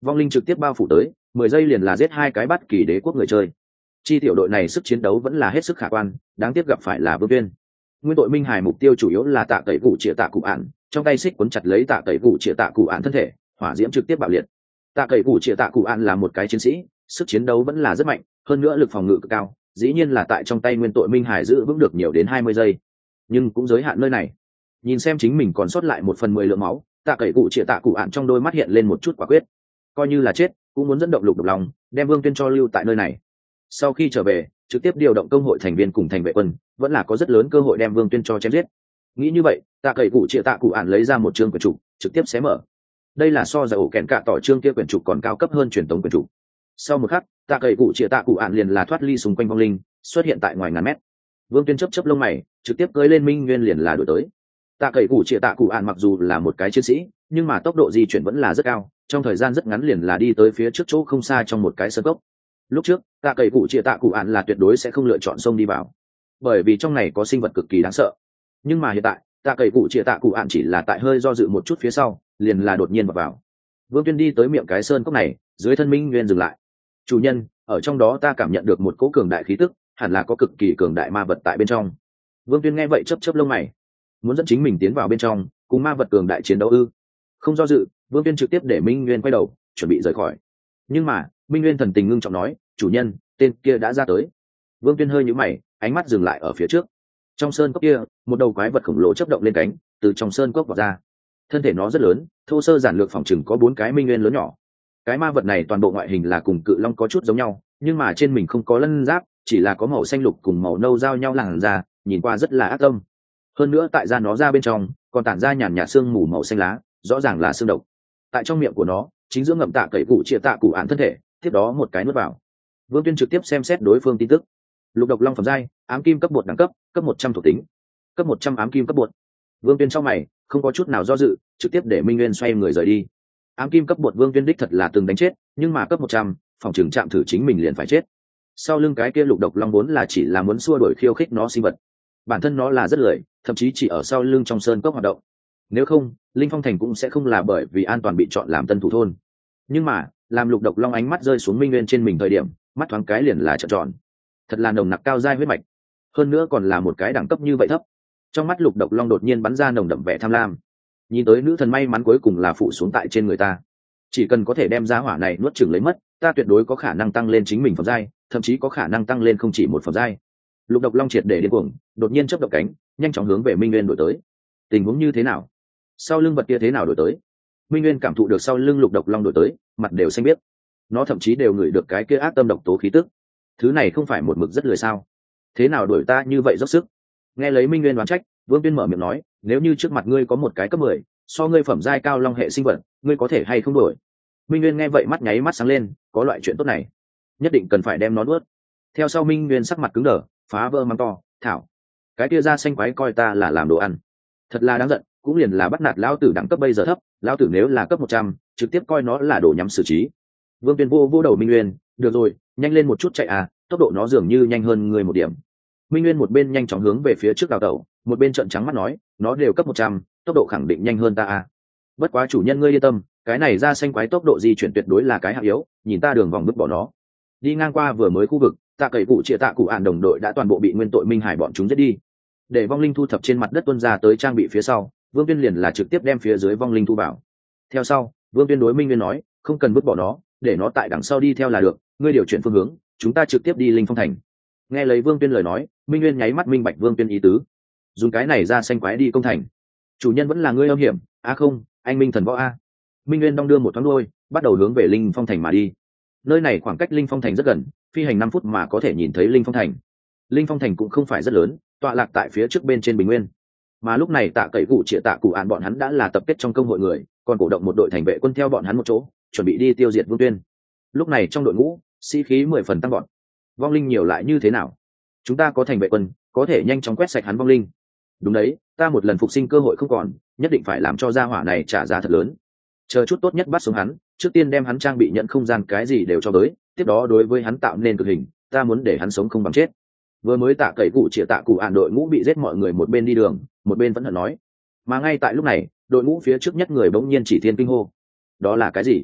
vong linh trực tiếp bao phủ tới, mười giây liền là giết hai cái bắt kỳ đế quốc người chơi. Chi tiểu đội này sức chiến đấu vẫn là hết sức khả quan, đáng tiếc gặp phải là Vương Tuyên. Nguyên tội minh hải mục tiêu chủ yếu là tạ tẩy cụ chĩa tạ cụ ạn, trong tay xích quấn chặt lấy tạ tẩy cụ chĩa tạ cụ ạn thân thể, hỏa diễm trực tiếp bạo liệt. Tạ tẩy cụ chĩa tạ cụ ạn là một cái chiến sĩ, sức chiến đấu vẫn là rất mạnh, hơn nữa lực phòng ngự cực cao, dĩ nhiên là tại trong tay nguyên tội minh hải giữ vững được nhiều đến hai mươi giây, nhưng cũng giới hạn nơi này. Nhìn xem chính mình còn sót lại một phần mười lượng máu, tạ tẩy cụ chĩa tạ cụ ạn trong đôi mắt hiện lên một chút quả quyết, coi như là chết cũng muốn dẫn động lục độc lòng, đem Vương Tuyên cho lưu tại nơi này. Sau khi trở về, trực tiếp điều động công hội thành viên cùng thành vệ quân, vẫn là có rất lớn cơ hội đem Vương Tuyên cho chém giết. Nghĩ như vậy, tạ cậy cụ chĩa tạ cụ ạn lấy ra một chương quyển trục, trực tiếp xé mở. Đây là so giải ổ kèn cả tỏi chương kia quyển trục còn cao cấp hơn truyền thống quyển trục. Sau một khắc, tạ cậy cụ chĩa tạ cụ ạn liền là thoát ly xung quanh vong linh, xuất hiện tại ngoài ngàn mét. Vương Tuyên chớp chớp lông mày, trực tiếp cưỡi lên Minh Nguyên liền là đuổi tới. Tạ cậy cụ chĩa tạ cụ ạn mặc dù là một cái chiến sĩ, nhưng mà tốc độ di chuyển vẫn là rất cao, trong thời gian rất ngắn liền là đi tới phía trước chỗ không xa trong một cái sơn cốc. Lúc trước, tạ cậy cụ chĩa tạ cụ ạn là tuyệt đối sẽ không lựa chọn sông đi vào, bởi vì trong này có sinh vật cực kỳ đáng sợ. Nhưng mà hiện tại, tạ cậy cụ chĩa tạ cụ ạn chỉ là tại hơi do dự một chút phía sau, liền là đột nhiên vào vào. Vương Tuyên đi tới miệng cái sơn cốc này, dưới thân Minh Nguyên dừng lại. Chủ nhân, ở trong đó ta cảm nhận được một cỗ cường đại khí tức, hẳn là có cực kỳ cường đại ma vật tại bên trong. Vương Tuyên nghe vậy chớp chớp lông mày, muốn dẫn chính mình tiến vào bên trong, cùng ma vật cường đại chiến đấu ư? Không do dự, Vương Tuyên trực tiếp để Minh Nguyên quay đầu, chuẩn bị rời khỏi. Nhưng mà, Minh Nguyên thần tình ngưng trọng nói, chủ nhân, tên kia đã ra tới. Vương Tuyên hơi nhíu mày, ánh mắt dừng lại ở phía trước. Trong sơn cốc kia, một đầu quái vật khổng lồ chớp động lên cánh, từ trong sơn cốc vọt ra. Thân thể nó rất lớn, thô sơ giản lược phòng chừng có bốn cái Minh Nguyên lớn nhỏ. Cái ma vật này toàn bộ ngoại hình là cùng cự long có chút giống nhau, nhưng mà trên mình không có lân giáp, chỉ là có màu xanh lục cùng màu nâu giao nhau làn da, nhìn qua rất là ác tâm. Hơn nữa tại da nó ra bên trong, còn tản ra nhàn nhạt sương mù màu xanh lá, rõ ràng là xương độc. Tại trong miệng của nó, chính giữa ngậm tạ cậy cụ chia tạ cụ án thân thể, tiếp đó một cái nuốt vào. Vương Tuyên trực tiếp xem xét đối phương tin tức. Lục độc long phẩm giai, ám kim cấp bột đẳng cấp, cấp một trăm thuộc tính, cấp một trăm ám kim cấp bột. Vương Tuyên trong mày, không có chút nào do dự, trực tiếp để Minh Nguyên xoay người rời đi. Ám kim cấp bột Vương Tuyên đích thật là từng đánh chết, nhưng mà cấp một trăm, phòng trường chạm thử chính mình liền phải chết. Sau lưng cái kia lục độc long vốn là chỉ là muốn xua đuổi khiêu khích nó sinh vật. Bản thân nó là rất lười, thậm chí chỉ ở sau lưng trong sơn cốc hoạt động. Nếu không, Linh Phong Thành cũng sẽ không là bởi vì an toàn bị chọn làm tân thủ thôn. Nhưng mà, làm lục độc long ánh mắt rơi xuống Minh Nguyên trên mình thời điểm, mắt thoáng cái liền là trợn tròn. Thật là nồng nặc cao giai huyết mạch, hơn nữa còn là một cái đẳng cấp như vậy thấp. Trong mắt lục độc long đột nhiên bắn ra nồng đậm vẻ tham lam. Nhìn tới nữ thần may mắn cuối cùng là phụ xuống tại trên người ta. Chỉ cần có thể đem giá hỏa này nuốt chửng lấy mất, ta tuyệt đối có khả năng tăng lên chính mình phẩm giai, thậm chí có khả năng tăng lên không chỉ một phẩm giai. Lục độc long triệt để điên cuồng, đột nhiên chớp động cánh, nhanh chóng hướng về Minh Nguyên đuổi tới. Tình huống như thế nào? Sau lưng vật kia thế nào đuổi tới? Minh Nguyên cảm thụ được sau lưng lục độc long đuổi tới, mặt đều xanh biếc. Nó thậm chí đều ngửi được cái kia ác tâm độc tố khí tức. Thứ này không phải một mực rất lười sao? Thế nào đuổi ta như vậy dốc sức? Nghe lấy Minh Nguyên đoán trách, Vương Tuyên mở miệng nói, nếu như trước mặt ngươi có một cái cấp mười, so ngươi phẩm giai cao long hệ sinh vật, ngươi có thể hay không đuổi? Minh Nguyên nghe vậy mắt nháy mắt sáng lên, có loại chuyện tốt này, nhất định cần phải đem nó nuốt. Theo sau Minh Nguyên sắc mặt cứng đờ, phá vỡ mắng to, thảo, cái kia da xanh quái coi ta là làm đồ ăn, thật là đáng giận, cũng liền là bắt nạt lão tử đẳng cấp bây giờ thấp, lão tử nếu là cấp một trăm, trực tiếp coi nó là đồ nhắm xử trí. Vương Tuyên vô vô đầu Minh Nguyên, được rồi, nhanh lên một chút chạy à, tốc độ nó dường như nhanh hơn người một điểm. Minh Nguyên một bên nhanh chóng hướng về phía trước đào tẩu, một bên trợn trắng mắt nói, nó đều cấp một trăm, tốc độ khẳng định nhanh hơn ta à. Bất quá chủ nhân ngươi yên tâm, cái này da xanh quái tốc độ di chuyển tuyệt đối là cái hạng yếu, nhìn ta đường vòng vứt bỏ nó. Đi ngang qua vừa mới khu vực, tạ cậy cụ chia tạ cụ ạn đồng đội đã toàn bộ bị nguyên tội minh hải bọn chúng giết đi. Để vong linh thu thập trên mặt đất tuân ra tới trang bị phía sau, Vương Tuyên liền là trực tiếp đem phía dưới vong linh thu vào. Theo sau, Vương Tuyên đối Minh Nguyên nói, không cần vứt bỏ nó, để nó tại đằng sau đi theo là được, ngươi điều chuyển phương hướng, chúng ta trực tiếp đi Linh Phong Thành. Nghe lấy Vương Tuyên lời nói, Minh Nguyên nháy mắt minh bạch Vương Tuyên ý tứ, dùng cái này ra xanh quái đi công thành. Chủ nhân vẫn là ngươi âm hiểm, a à không, anh Minh thần võ a. Minh Nguyên đong đưa một thoáng đôi, bắt đầu hướng về Linh Phong Thành mà đi. Nơi này khoảng cách Linh Phong Thành rất gần, phi hành năm phút mà có thể nhìn thấy Linh Phong Thành. Linh Phong Thành cũng không phải rất lớn, tọa lạc tại phía trước bên trên bình nguyên. Mà lúc này tạ cậy cụ trịa tạ cụ ạn bọn hắn đã là tập kết trong công hội người, còn cổ động một đội thành vệ quân theo bọn hắn một chỗ, chuẩn bị đi tiêu diệt Vương Tuyên. Lúc này trong đội ngũ, sĩ khí mười phần tăng bọn. Vong linh nhiều lại như thế nào? Chúng ta có thành vệ quân, có thể nhanh chóng quét sạch hắn vong linh. Đúng đấy, ta một lần phục sinh cơ hội không còn, nhất định phải làm cho gia hỏa này trả giá thật lớn. Chờ chút tốt nhất bắt sống hắn, trước tiên đem hắn trang bị nhận không gian cái gì đều cho tới, tiếp đó đối với hắn tạo nên cực hình, ta muốn để hắn sống không bằng chết. Vừa mới tạ cậy cụ trịa tạ cụ ạn đội ngũ bị giết, mọi người một bên đi đường, một bên vẫn hận nói. Mà ngay tại lúc này, đội ngũ phía trước nhất người bỗng nhiên chỉ thiên kinh hô. Đó là cái gì?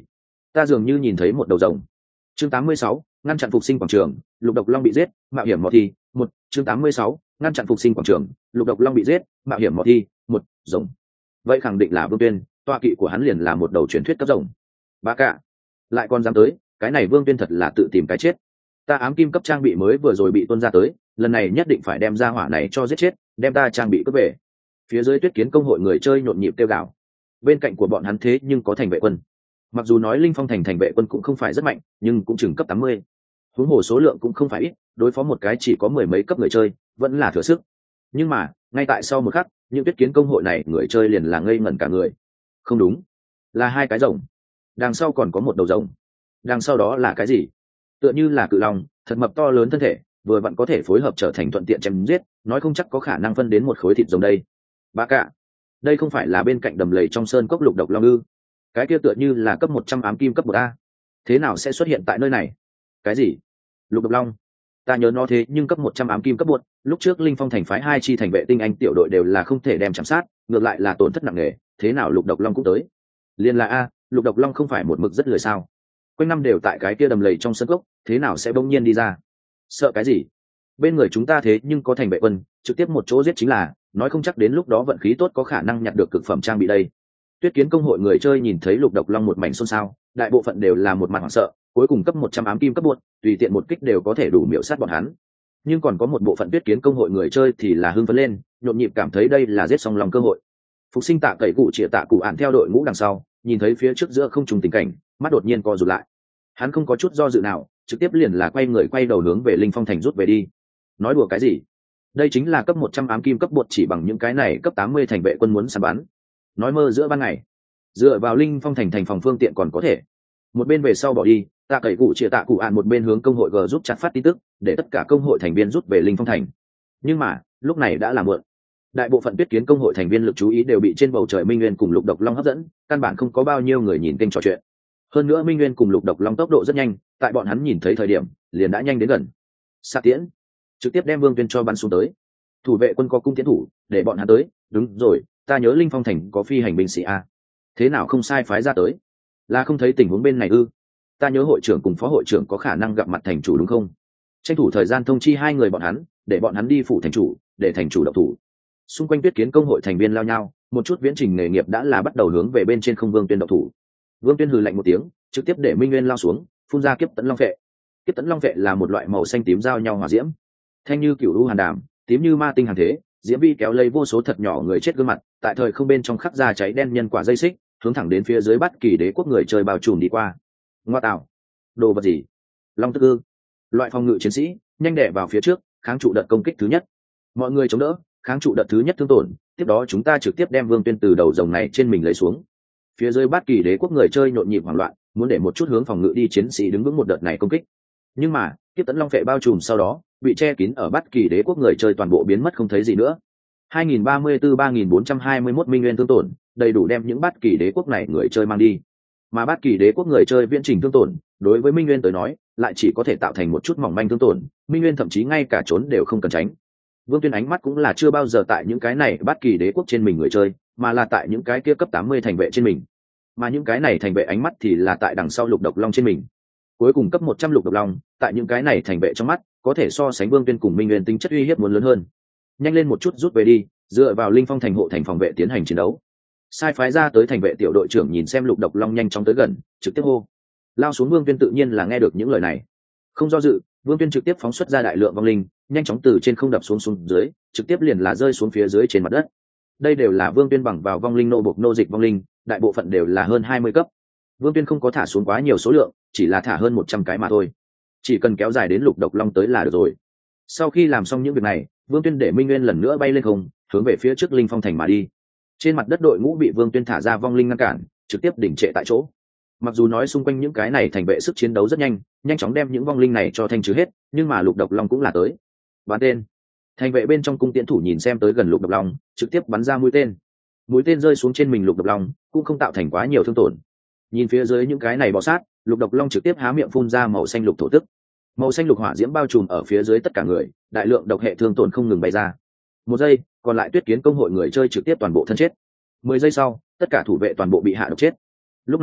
ta dường như nhìn thấy một đầu rồng. Chương tám mươi sáu, ngăn chặn phục sinh quảng trường, lục độc long bị giết, mạo hiểm mò thi. Một, chương tám mươi sáu, ngăn chặn phục sinh quảng trường, lục độc long bị giết, mạo hiểm mò thi. Một, rồng. Vậy khẳng định là Vương Tuyên, tọa kỵ của hắn liền là một đầu truyền thuyết cấp rồng. Ba cả, lại còn dám tới, cái này Vương Tuyên thật là tự tìm cái chết. Ta ám kim cấp trang bị mới vừa rồi bị tuôn ra tới, lần này nhất định phải đem ra hỏa này cho giết chết, đem ta trang bị cướp về. Phía dưới Tuyết Kiến công hội người chơi nhộn nhịp kêu gào. Bên cạnh của bọn hắn thế nhưng có thành vệ quân. Mặc dù nói Linh Phong thành thành vệ quân cũng không phải rất mạnh, nhưng cũng chừng cấp tám mươi. Huống hồ số lượng cũng không phải ít, đối phó một cái chỉ có mười mấy cấp người chơi, vẫn là thừa sức. Nhưng mà, ngay tại sau một khắc, những Tuyết Kiến công hội này người chơi liền là ngây ngẩn cả người. Không đúng, là hai cái rồng. Đằng sau còn có một đầu rồng. Đằng sau đó là cái gì? Tựa như là cự long, thật mập to lớn thân thể, vừa vặn có thể phối hợp trở thành thuận tiện chém giết, nói không chắc có khả năng phân đến một khối thịt rồng đây. Ba cả, đây không phải là bên cạnh đầm lầy trong sơn cốc lục độc long ư? Cái kia tựa như là cấp một trăm ám kim cấp một a, thế nào sẽ xuất hiện tại nơi này? Cái gì? Lục độc long? Ta nhớ nó thế nhưng cấp một trăm ám kim cấp một, lúc trước Linh Phong thành phái hai chi thành vệ tinh anh tiểu đội đều là không thể đem chạm sát, ngược lại là tổn thất nặng nề, thế nào lục độc long cũng tới? Liên là a, lục độc long không phải một mực rất lười sao? Quanh năm đều tại cái kia đầm lầy trong sơn cốc, thế nào sẽ bỗng nhiên đi ra? Sợ cái gì? Bên người chúng ta thế nhưng có thành vệ quân, trực tiếp một chỗ giết chính là, nói không chắc đến lúc đó vận khí tốt có khả năng nhặt được cực phẩm trang bị đây. Tuyết Kiến công hội người chơi nhìn thấy lục độc long một mảnh xôn xao, đại bộ phận đều là một mặt hoảng sợ, cuối cùng cấp một trăm ám kim cấp buột, tùy tiện một kích đều có thể đủ miểu sát bọn hắn. Nhưng còn có một bộ phận Tuyết Kiến công hội người chơi thì là hưng phấn lên, nhộn nhịp cảm thấy đây là giết xong lòng cơ hội. Phục sinh tạ cậy cụ chĩa tạ cụ ạn theo đội ngũ đằng sau, nhìn thấy phía trước giữa không trùng tình cảnh, mắt đột nhiên co rụt lại. Hắn không có chút do dự nào, trực tiếp liền là quay người quay đầu hướng về Linh Phong thành rút về đi. Nói đùa cái gì? Đây chính là cấp một trăm ám kim cấp bột, chỉ bằng những cái này cấp tám mươi thành vệ quân muốn săn bắn. Nói mơ giữa ban ngày. Dựa vào Linh Phong thành thành phòng phương tiện còn có thể. Một bên về sau bỏ đi, tạ cậy cụ chia tạ cụ ạn một bên hướng công hội G giúp chặt phát tin tức, để tất cả công hội thành viên rút về Linh Phong thành. Nhưng mà, lúc này đã là muộn. Đại bộ phận Tuyết Kiến công hội thành viên lực chú ý đều bị trên bầu trời Minh Nguyên cùng Lục Độc Long hấp dẫn, căn bản không có bao nhiêu người nhìn kênh trò chuyện. Hơn nữa Minh Nguyên cùng Lục Độc Long tốc độ rất nhanh, tại bọn hắn nhìn thấy thời điểm, liền đã nhanh đến gần. Xạ tiễn, trực tiếp đem Vương Tuyên cho bắn xuống tới. Thủ vệ quân có cung tiến thủ, để bọn hắn tới. Đúng rồi, ta nhớ Linh Phong thành có phi hành binh sĩ a, thế nào không sai phái ra tới? Là không thấy tình huống bên này ư? Ta nhớ hội trưởng cùng phó hội trưởng có khả năng gặp mặt thành chủ đúng không? Tranh thủ thời gian thông chi hai người bọn hắn, để bọn hắn đi phủ thành chủ, để thành chủ động thủ. Xung quanh Tuyết Kiến công hội thành viên lao nhau, một chút viễn trình nghề nghiệp đã là bắt đầu hướng về bên trên không Vương Tuyên động thủ. Vương Tuyên hừ lạnh một tiếng, trực tiếp để Minh Nguyên lao xuống, phun ra kiếp tấn long vệ. Kiếp tấn long vệ là một loại màu xanh tím giao nhau hỏa diễm, thanh như cửu u hàn đàm, tím như ma tinh hàng thế, diễm vi kéo lây vô số thật nhỏ người chết gương mặt, tại thời không bên trong khắc ra cháy đen nhân quả dây xích, hướng thẳng đến phía dưới Bát Kỳ đế quốc người chơi bao trùm đi qua. Ngoa tạo, đồ vật gì? Long tức ư? Loại phòng ngự chiến sĩ, nhanh đè vào phía trước, kháng trụ đợt công kích thứ nhất. Mọi người chống đỡ, kháng trụ đợt thứ nhất thương tổn, tiếp đó chúng ta trực tiếp đem Vương Tuyên từ đầu rồng này trên mình lấy xuống. Phía dưới Bát Kỳ đế quốc người chơi nhộn nhịp hoảng loạn, muốn để một chút hướng phòng ngự đi chiến sĩ đứng vững một đợt này công kích. Nhưng mà, kiếp tấn long vệ bao trùm sau đó, bị che kín ở Bát Kỳ đế quốc người chơi toàn bộ biến mất không thấy gì nữa. hai nghìn ba mươi tư ba nghìn bốn trăm hai mươi mốt minh nguyên thương tổn, đầy đủ đem những Bát Kỳ đế quốc này người chơi mang đi. Mà Bát Kỳ đế quốc người chơi viễn trình thương tổn, đối với Minh Nguyên tới nói, lại chỉ có thể tạo thành một chút mỏng manh thương tổn, Minh Nguyên thậm chí ngay cả trốn đều không cần tránh. Vương Tuyên ánh mắt cũng là chưa bao giờ tại những cái này Bát Kỳ đế quốc trên mình người chơi, mà là tại những cái kia cấp tám mươi thành vệ trên mình. Mà những cái này thành vệ ánh mắt thì là tại đằng sau Lục Độc Long trên mình. Cuối cùng cấp một trăm Lục Độc Long, tại những cái này thành vệ trong mắt, có thể so sánh Vương Tuyên cùng Minh Nguyên tính chất uy hiếp muốn lớn hơn. Nhanh lên một chút rút về đi, dựa vào Linh Phong thành hộ thành phòng vệ tiến hành chiến đấu. Sai phái ra tới thành vệ tiểu đội trưởng nhìn xem Lục Độc Long nhanh chóng tới gần, trực tiếp hô. Lao xuống Vương Tuyên tự nhiên là nghe được những lời này. Không do dự, Vương Tuyên trực tiếp phóng xuất ra đại lượng vong linh, nhanh chóng từ trên không đập xuống xuống dưới, trực tiếp liền là rơi xuống phía dưới trên mặt đất. Đây đều là Vương Tuyên bằng vào vong linh nô bộc nô dịch vong linh, đại bộ phận đều là hơn hai mươi cấp. Vương Tuyên không có thả xuống quá nhiều số lượng, chỉ là thả hơn một trăm cái mà thôi. Chỉ cần kéo dài đến Lục Độc Long tới là được rồi. Sau khi làm xong những việc này, Vương Tuyên để Minh Nguyên lần nữa bay lên không, hướng về phía trước Linh Phong thành mà đi. Trên mặt đất đội ngũ bị Vương Tuyên thả ra vong linh ngăn cản, trực tiếp đỉnh trệ tại chỗ. Mặc dù nói xung quanh những cái này thành vệ sức chiến đấu rất nhanh, nhanh chóng đem những vong linh này cho thanh trừ hết, nhưng mà Lục Độc Long cũng là tới. Bắn tên. Thành vệ bên trong cung tiễn thủ nhìn xem tới gần Lục Độc Long, trực tiếp bắn ra mũi tên. Mũi tên rơi xuống trên mình Lục Độc Long, cũng không tạo thành quá nhiều thương tổn. Nhìn phía dưới những cái này bò sát, Lục Độc Long trực tiếp há miệng phun ra màu xanh lục thổ tức. Màu xanh lục hỏa diễm bao trùm ở phía dưới tất cả người, đại lượng độc hệ thương tổn không ngừng bay ra. Một giây, còn lại Tuyết Kiến công hội người chơi trực tiếp toàn bộ thân chết. Mười giây sau, tất cả thủ vệ toàn bộ bị hạ độc chết. Lúc này,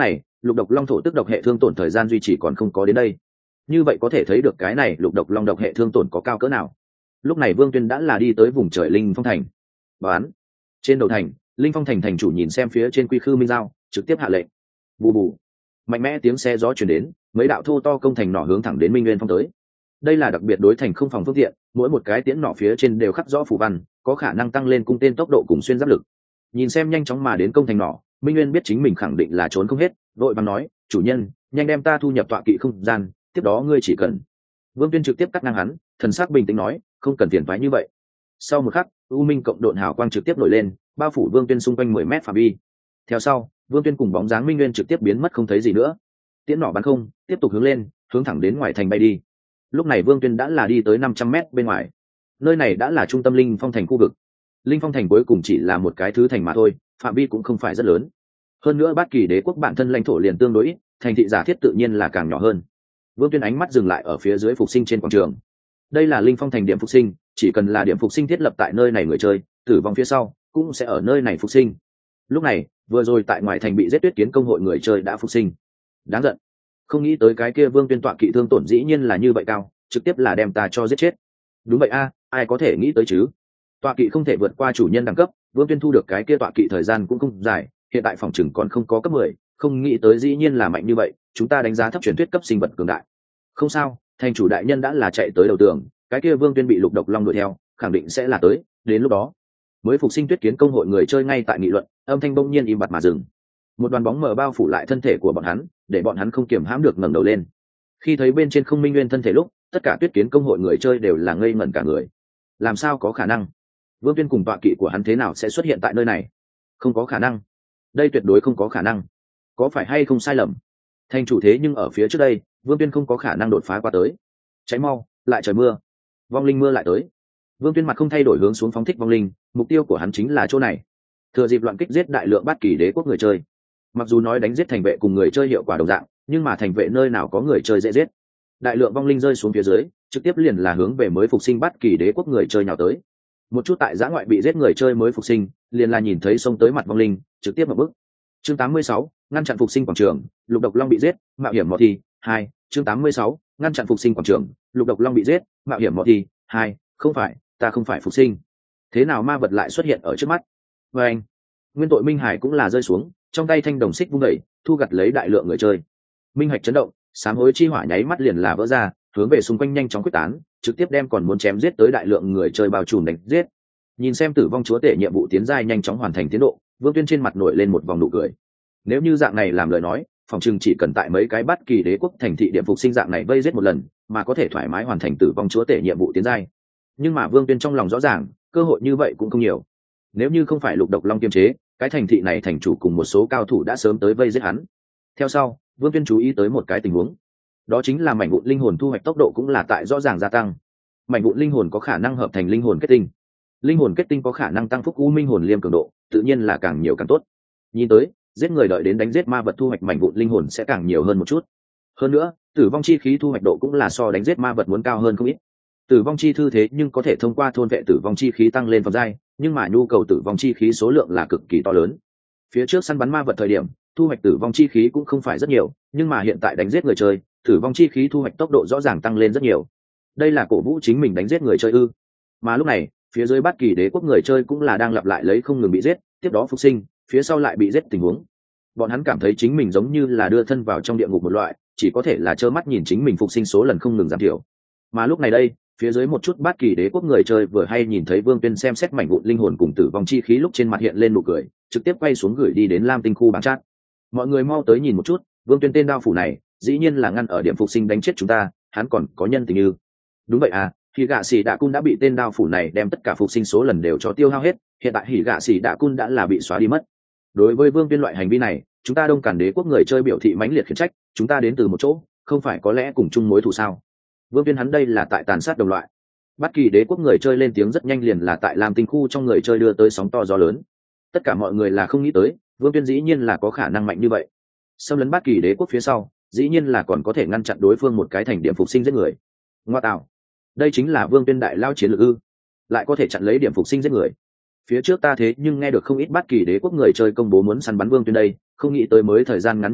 lục độc long thổ tức độc hệ thương tổn thời gian duy trì còn không có đến đây. Như vậy có thể thấy được cái này lục độc long độc hệ thương tổn có cao cỡ nào. Lúc này Vương Tuyên đã là đi tới vùng trời Linh Phong thành. Bán. Trên đầu thành, Linh Phong thành thành chủ nhìn xem phía trên Quy Khư Minh Giao, trực tiếp hạ lệnh. Bù bù. Mạnh mẽ tiếng xe gió truyền đến, mấy đạo thô to công thành nỏ hướng thẳng đến Minh Nguyên Phong tới. Đây là đặc biệt đối thành không phòng phương tiện, mỗi một cái tiễn nỏ phía trên đều khắc rõ phù văn, có khả năng tăng lên cung tên tốc độ cùng xuyên giáp lực. Nhìn xem nhanh chóng mà đến công thành nỏ, Minh Nguyên biết chính mình khẳng định là trốn không hết, vội vàng nói, chủ nhân, nhanh đem ta thu nhập tọa kỵ không gian, tiếp đó ngươi chỉ cần. Vương Tuyên trực tiếp cắt ngang hắn, thần sắc bình tĩnh nói, không cần phiền toái như vậy. Sau một khắc, u minh cộng độn hào quang trực tiếp nổi lên, bao phủ Vương Tuyên xung quanh mười mét phạm vi. Theo sau, Vương Tuyên cùng bóng dáng Minh Nguyên trực tiếp biến mất không thấy gì nữa. Tiễn nỏ bắn không, tiếp tục hướng lên, hướng thẳng đến ngoài thành bay đi. Lúc này Vương Tuyên đã là đi tới năm trăm mét bên ngoài. Nơi này đã là trung tâm Linh Phong thành khu vực. Linh Phong thành cuối cùng chỉ là một cái thứ thành mà thôi, phạm vi cũng không phải rất lớn. Hơn nữa Bát Kỳ đế quốc bản thân lãnh thổ liền tương đối ít, thành thị giả thiết tự nhiên là càng nhỏ hơn. Vương Tuyên ánh mắt dừng lại ở phía dưới phục sinh trên quảng trường. Đây là Linh Phong thành điểm phục sinh, chỉ cần là điểm phục sinh thiết lập tại nơi này người chơi, tử vong phía sau cũng sẽ ở nơi này phục sinh. Lúc này, vừa rồi tại ngoài thành bị giết Tuyết Kiến công hội người chơi đã phục sinh. Đáng giận, không nghĩ tới cái kia Vương Tuyên tọa kỵ thương tổn dĩ nhiên là như vậy cao, trực tiếp là đem ta cho giết chết. Đúng vậy a, ai có thể nghĩ tới chứ? Tọa kỵ không thể vượt qua chủ nhân đẳng cấp, Vương Tuyên thu được cái kia tọa kỵ thời gian cũng không dài, hiện tại phòng chừng còn không có cấp mười, không nghĩ tới dĩ nhiên là mạnh như vậy, chúng ta đánh giá thấp truyền thuyết cấp sinh vật cường đại. Không sao, thành chủ đại nhân đã là chạy tới đầu tường, cái kia Vương Tuyên bị lục độc long đuổi theo, khẳng định sẽ là tới, đến lúc đó mới phục sinh Tuyết Kiến công hội người chơi ngay tại nghị luận, âm thanh bỗng nhiên im bặt mà dừng. Một đoàn bóng mờ bao phủ lại thân thể của bọn hắn, để bọn hắn không kiềm hãm được ngẩng đầu lên. Khi thấy bên trên không minh nguyên thân thể lúc, tất cả Tuyết Kiến công hội người chơi đều là ngây ngẩn cả người. Làm sao có khả năng? Vương Tuyên cùng tọa kỵ của hắn thế nào sẽ xuất hiện tại nơi này? Không có khả năng, đây tuyệt đối không có khả năng. Có phải hay không sai lầm? Thành chủ thế nhưng ở phía trước đây, Vương Tuyên không có khả năng đột phá qua tới. Cháy mau, lại trời mưa. Vong linh mưa lại tới. Vương Tuyên mặt không thay đổi hướng xuống phóng thích vong linh, mục tiêu của hắn chính là chỗ này. Thừa dịp loạn kích giết đại lượng Bát Kỳ đế quốc người chơi. Mặc dù nói đánh giết thành vệ cùng người chơi hiệu quả đồng dạng, nhưng mà thành vệ nơi nào có người chơi dễ giết. Đại lượng vong linh rơi xuống phía dưới, trực tiếp liền là hướng về mới phục sinh Bát Kỳ đế quốc người chơi nhào tới. Một chút tại giã ngoại bị giết người chơi mới phục sinh, liền là nhìn thấy xông tới mặt vong linh, trực tiếp một bước. Chương tám mươi sáu, ngăn chặn phục sinh quảng trường, lục độc long bị giết, mạo hiểm mò thi. Hai, chương tám mươi sáu, ngăn chặn phục sinh quảng trường, lục độc long bị giết, mạo hiểm mò thi. Hai, không phải, ta không phải phục sinh. Thế nào ma vật lại xuất hiện ở trước mắt? Và anh, nguyên tội Minh Hải cũng là rơi xuống, trong tay thanh đồng xích vung đẩy, thu gặt lấy đại lượng người chơi. Minh Hạch chấn động, sám hối chi hỏa nháy mắt liền là vỡ ra, hướng về xung quanh nhanh chóng quyết tán, trực tiếp đem còn muốn chém giết tới đại lượng người chơi bao trùm đánh giết. Nhìn xem tử vong chúa tể nhiệm vụ tiến giai nhanh chóng hoàn thành tiến độ, Vương Tuyên trên mặt nổi lên một vòng nụ cười. Nếu như dạng này làm lời nói, phòng chừng chỉ cần tại mấy cái Bát Kỳ đế quốc thành thị điểm phục sinh dạng này vây giết một lần, mà có thể thoải mái hoàn thành tử vong chúa tể nhiệm vụ tiến giai. Nhưng mà Vương Tuyên trong lòng rõ ràng, cơ hội như vậy cũng không nhiều. Nếu như không phải lục độc long kiềm chế, cái thành thị này thành chủ cùng một số cao thủ đã sớm tới vây giết hắn. Theo sau, Vương Tuyên chú ý tới một cái tình huống, đó chính là mảnh vụn linh hồn thu hoạch tốc độ cũng là tại rõ ràng gia tăng. Mảnh vụn linh hồn có khả năng hợp thành linh hồn kết tinh, linh hồn kết tinh có khả năng tăng phúc u minh hồn liêm cường độ, tự nhiên là càng nhiều càng tốt. Nhìn tới, giết người đợi đến đánh giết ma vật thu hoạch mảnh vụn linh hồn sẽ càng nhiều hơn một chút. Hơn nữa, tử vong chi khí thu hoạch độ cũng là so đánh giết ma vật muốn cao hơn không ít. Tử vong chi thư thế nhưng có thể thông qua thôn vệ tử vong chi khí tăng lên phẩm giai, nhưng mà nhu cầu tử vong chi khí số lượng là cực kỳ to lớn. Phía trước săn bắn ma vật thời điểm, thu hoạch tử vong chi khí cũng không phải rất nhiều, nhưng mà hiện tại đánh giết người chơi, tử vong chi khí thu hoạch tốc độ rõ ràng tăng lên rất nhiều. Đây là cổ vũ chính mình đánh giết người chơi ư? Mà lúc này, phía dưới Bát Kỳ đế quốc người chơi cũng là đang lặp lại lấy không ngừng bị giết, tiếp đó phục sinh, phía sau lại bị giết tình huống. Bọn hắn cảm thấy chính mình giống như là đưa thân vào trong địa ngục một loại, chỉ có thể là trơ mắt nhìn chính mình phục sinh số lần không ngừng giảm thiểu. Mà lúc này đây, phía dưới một chút Bát Kỳ đế quốc người chơi vừa hay nhìn thấy Vương Tuyên xem xét mảnh vụn linh hồn cùng tử vong chi khí lúc trên mặt hiện lên nụ cười, trực tiếp quay xuống gửi đi đến Lam Tinh khu bảng chat. Mọi người mau tới nhìn một chút, Vương Tuyên tên đao phủ này, dĩ nhiên là ngăn ở điểm phục sinh đánh chết chúng ta, hắn còn có nhân tình như. Đúng vậy à, Hỉ Gạ Sĩ Đạ Cun đã bị tên đao phủ này đem tất cả phục sinh số lần đều cho tiêu hao hết, hiện tại Hỉ Gạ Sĩ Đạ Cun đã là bị xóa đi mất. Đối với Vương Tuyên loại hành vi này, chúng ta Đông Càn đế quốc người chơi biểu thị mãnh liệt khiển trách, chúng ta đến từ một chỗ, không phải có lẽ cùng chung mối thù sao? Vương Tuyên hắn đây là tại tàn sát đồng loại. Bát Kỳ đế quốc người chơi lên tiếng rất nhanh liền là tại Lam Tinh khu trong người chơi đưa tới sóng to gió lớn. Tất cả mọi người là không nghĩ tới, Vương Tuyên dĩ nhiên là có khả năng mạnh như vậy. Xâm lấn Bát Kỳ đế quốc phía sau, dĩ nhiên là còn có thể ngăn chặn đối phương một cái thành điểm phục sinh giết người. Ngoa tạo, đây chính là Vương Tuyên đại lao chiến lược ư? Lại có thể chặn lấy điểm phục sinh giết người. Phía trước ta thế nhưng nghe được không ít Bát Kỳ đế quốc người chơi công bố muốn săn bắn Vương Tuyên đây, không nghĩ tới mới thời gian ngắn như vậy,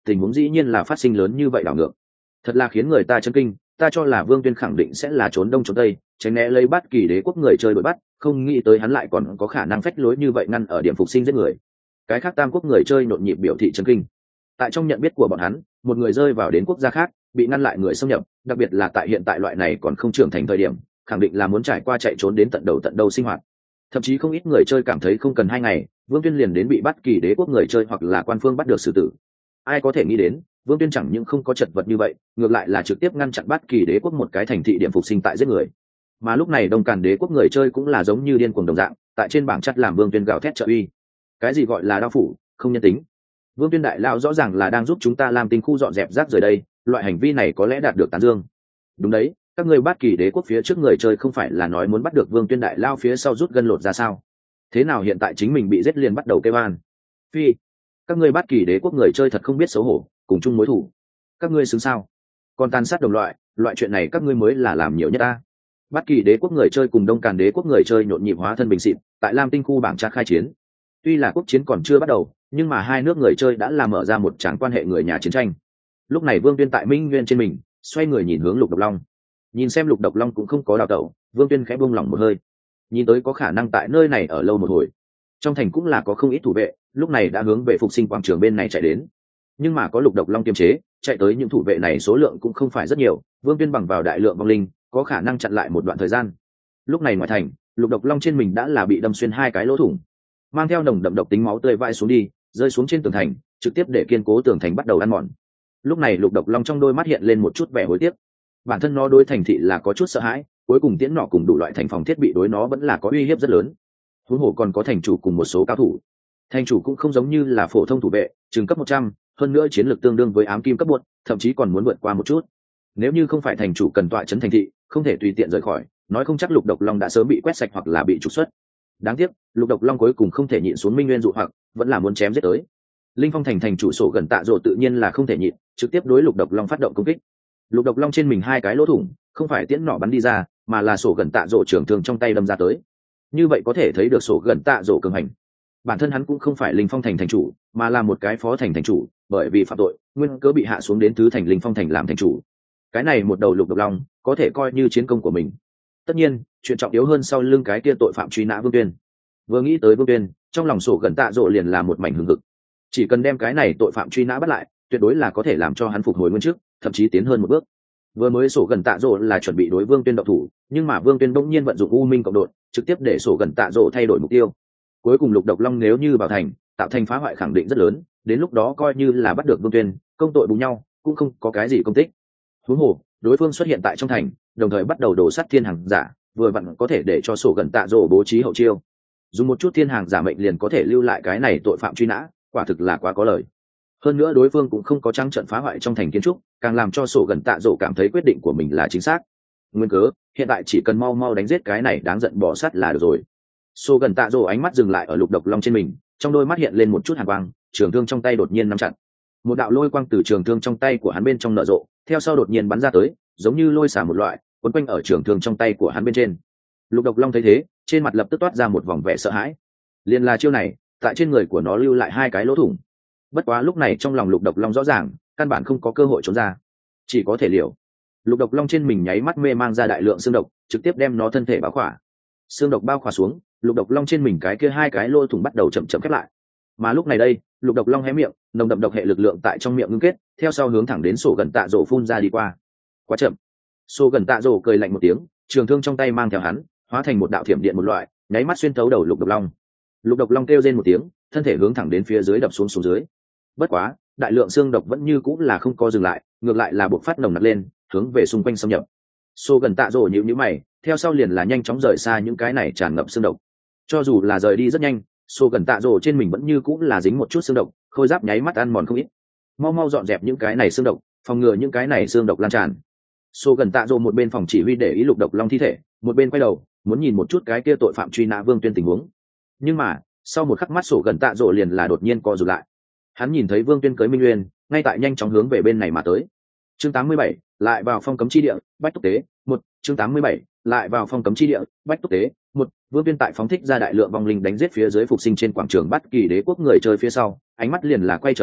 tình huống dĩ nhiên là phát sinh lớn như vậy đảo ngược. Thật là khiến người ta chấn kinh, ta cho là Vương Tuyên khẳng định sẽ là trốn đông trốn tây, tránh né lấy Bát Kỳ đế quốc người chơi đuổi bắt, không nghĩ tới hắn lại còn có khả năng phách lối như vậy ngăn ở điểm phục sinh giết người. Cái khác tam quốc người chơi nhộn nhịp biểu thị chấn kinh. Tại trong nhận biết của bọn hắn, một người rơi vào đến quốc gia khác, bị ngăn lại người xâm nhập, đặc biệt là tại hiện tại loại này còn không trưởng thành thời điểm, khẳng định là muốn trải qua chạy trốn đến tận đầu tận đầu sinh hoạt. Thậm chí không ít người chơi cảm thấy không cần hai ngày, Vương Tuyên liền đến bị Bát Kỳ đế quốc người chơi hoặc là quan phương bắt được xử tử. Ai có thể nghĩ đến, Vương Tuyên chẳng những không có chật vật như vậy, ngược lại là trực tiếp ngăn chặn Bát Kỳ đế quốc một cái thành thị điểm phục sinh tại giết người. Mà lúc này Đông Càn đế quốc người chơi cũng là giống như điên cuồng đồng dạng, tại trên bảng chat làm Vương Tuyên gào thét trợ uy. Cái gì gọi là đao phủ, không nhân tính. Vương Tuyên đại lao rõ ràng là đang giúp chúng ta làm tinh khu dọn dẹp rác rời đây, loại hành vi này có lẽ đạt được tán dương. Đúng đấy, các ngươi Bát Kỳ đế quốc phía trước người chơi không phải là nói muốn bắt được Vương Tuyên đại lao phía sau rút gân lột ra sao? Thế nào hiện tại chính mình bị giết liền bắt đầu kêu oan? Phi, các ngươi Bát Kỳ đế quốc người chơi thật không biết xấu hổ, cùng chung mối thù. Các ngươi xứng sao? Còn tàn sát đồng loại, loại chuyện này các ngươi mới là làm nhiều nhất ta. Bát Kỳ đế quốc người chơi cùng Đông Càn đế quốc người chơi nhộn nhịp hóa thân bình xịt, tại Lam Tinh khu bảng tra khai chiến. Tuy là quốc chiến còn chưa bắt đầu, nhưng mà hai nước người chơi đã làm mở ra một tràng quan hệ người nhà chiến tranh. Lúc này Vương Tuyên tại Minh Nguyên trên mình, xoay người nhìn hướng Lục Độc Long. Nhìn xem Lục Độc Long cũng không có đào tẩu, Vương Tuyên khẽ buông lỏng một hơi. Nhìn tới có khả năng tại nơi này ở lâu một hồi. Trong thành cũng là có không ít thủ vệ, lúc này đã hướng về phục sinh quảng trường bên này chạy đến. Nhưng mà có Lục Độc Long kiềm chế, chạy tới những thủ vệ này số lượng cũng không phải rất nhiều, Vương Tuyên bằng vào đại lượng vong linh, có khả năng chặn lại một đoạn thời gian. Lúc này ngoài thành, Lục Độc Long trên mình đã là bị đâm xuyên hai cái lỗ thủng, mang theo nồng đậm độc tính máu tươi vãi xuống đi, rơi xuống trên tường thành, trực tiếp để kiên cố tường thành bắt đầu ăn mòn. Lúc này Lục Độc Long trong đôi mắt hiện lên một chút vẻ hối tiếc. Bản thân nó đối thành thị là có chút sợ hãi, cuối cùng tiễn nọ cùng đủ loại thành phòng thiết bị đối nó vẫn là có uy hiếp rất lớn. Huống hồ còn có thành chủ cùng một số cao thủ. Thành chủ cũng không giống như là phổ thông thủ vệ, trường cấp một trăm, hơn nữa chiến lược tương đương với ám kim cấp một, thậm chí còn muốn vượt qua một chút. Nếu như không phải thành chủ cần tọa trấn thành thị, không thể tùy tiện rời khỏi, nói không chắc Lục Độc Long đã sớm bị quét sạch hoặc là bị trục xuất. Đáng tiếc, Lục Độc Long cuối cùng không thể nhịn xuống Minh Nguyên dụ hoặc, vẫn là muốn chém giết tới. Linh Phong thành thành chủ sổ gần tạ rồ tự nhiên là không thể nhịn, trực tiếp đối Lục Độc Long phát động công kích. Lục Độc Long trên mình hai cái lỗ thủng, không phải tiễn nỏ bắn đi ra, mà là sổ gần tạ rồ trường thương trong tay đâm ra tới. Như vậy có thể thấy được sổ gần tạ rồ cường hành. Bản thân hắn cũng không phải Linh Phong thành thành chủ, mà là một cái phó thành thành chủ, bởi vì phạm tội, nguyên cớ bị hạ xuống đến thứ thành Linh Phong thành làm thành chủ. Cái này một đầu Lục Độc Long, có thể coi như chiến công của mình. Tất nhiên, chuyện trọng yếu hơn sau lưng cái kia tội phạm truy nã Vương Tuyên. Vừa nghĩ tới Vương Tuyên, trong lòng sổ gần tạ rồ liền là một mảnh hừng hực. Chỉ cần đem cái này tội phạm truy nã bắt lại, tuyệt đối là có thể làm cho hắn phục hồi nguyên chức, thậm chí tiến hơn một bước. Vừa mới sổ gần tạ rồ là chuẩn bị đối Vương Tuyên động thủ, nhưng mà Vương Tuyên bỗng nhiên vận dụng U Minh cộng đột, trực tiếp để sổ gần tạ rồ thay đổi mục tiêu. Cuối cùng Lục Độc Long nếu như vào thành, tạo thành phá hoại khẳng định rất lớn, đến lúc đó coi như là bắt được Vương Tuyên, công tội bù nhau, cũng không có cái gì công tích. Huống hồ, đối phương xuất hiện tại trong thành, đồng thời bắt đầu đổ sát thiên hàng giả, vừa vặn có thể để cho sổ gần tạ rồ bố trí hậu chiêu. Dùng một chút thiên hàng giả mệnh liền có thể lưu lại cái này tội phạm truy nã, quả thực là quá có lời. Hơn nữa đối phương cũng không có trắng trận phá hoại trong thành kiến trúc, càng làm cho sổ gần tạ rồ cảm thấy quyết định của mình là chính xác. Nguyên cớ, hiện tại chỉ cần mau mau đánh giết cái này đáng giận bỏ sát là được rồi. Sổ gần tạ rồ ánh mắt dừng lại ở Lục Độc Long trên mình, trong đôi mắt hiện lên một chút hàn quang, trường thương trong tay đột nhiên nắm chặt. Một đạo lôi quang từ trường thương trong tay của hắn bên trong nở rộ, theo sau đột nhiên bắn ra tới, giống như lôi xả một loại, quấn quanh ở trường thương trong tay của hắn bên trên. Lục Độc Long thấy thế, trên mặt lập tức toát ra một vòng vẻ sợ hãi. Liên là chiêu này, tại trên người của nó lưu lại hai cái lỗ thủng. Bất quá lúc này trong lòng Lục Độc Long rõ ràng, căn bản không có cơ hội trốn ra, chỉ có thể liều. Lục Độc Long trên mình nháy mắt mê mang ra đại lượng xương độc, trực tiếp đem nó thân thể bao khỏa. Xương độc bao khỏa xuống, Lục Độc Long trên mình cái kia hai cái lỗ thủng bắt đầu chậm chậm khép lại. Mà lúc này đây, Lục Độc Long hé miệng, nồng đậm độc hệ lực lượng tại trong miệng ngưng kết, theo sau hướng thẳng đến sổ gần tạ rồ phun ra đi qua. Quá chậm. Sổ gần tạ rồ cười lạnh một tiếng, trường thương trong tay mang theo hắn, hóa thành một đạo thiểm điện một loại, nháy mắt xuyên thấu đầu Lục Độc Long. Lục Độc Long kêu rên một tiếng, thân thể hướng thẳng đến phía dưới đập xuống xuống dưới. Bất quá, đại lượng xương độc vẫn như cũng là không có dừng lại, ngược lại là buộc phát nồng nặc lên, hướng về xung quanh xâm nhập. Sô gần tạ rồ nhíu nhíu mày, theo sau liền là nhanh chóng rời xa những cái này tràn ngập xương độc. Cho dù là rời đi rất nhanh, Sô gần tạ rồ trên mình vẫn như cũng là dính một chút xương độc, khôi giáp nháy mắt ăn mòn không ít. Mau mau dọn dẹp những cái này xương độc, phòng ngừa những cái này xương độc lan tràn. Sô gần tạ rồ một bên phòng chỉ huy để ý Lục Độc Long thi thể, một bên quay đầu, muốn nhìn một chút cái kia tội phạm truy nã Vương Tuyên tình huống. Nhưng mà, sau một khắc mắt Sô gần tạ rồ liền là đột nhiên co rụt lại. Hắn nhìn thấy Vương Tuyên cưới Minh Nguyên, ngay tại nhanh chóng hướng về bên này mà tới. Chương tám mươi bảy, lại vào phong cấm chi địa, Bách Túc Tế, một, chương tám mươi bảy, lại vào phong cấm chi địa, Bách Túc Tế, một, Vương Tuyên tại phóng thích ra đại lượng vong linh đánh giết phía dưới phục sinh trên quảng trường Bát Kỳ đế quốc người chơi phía sau, ánh mắt liền là quay trở lại,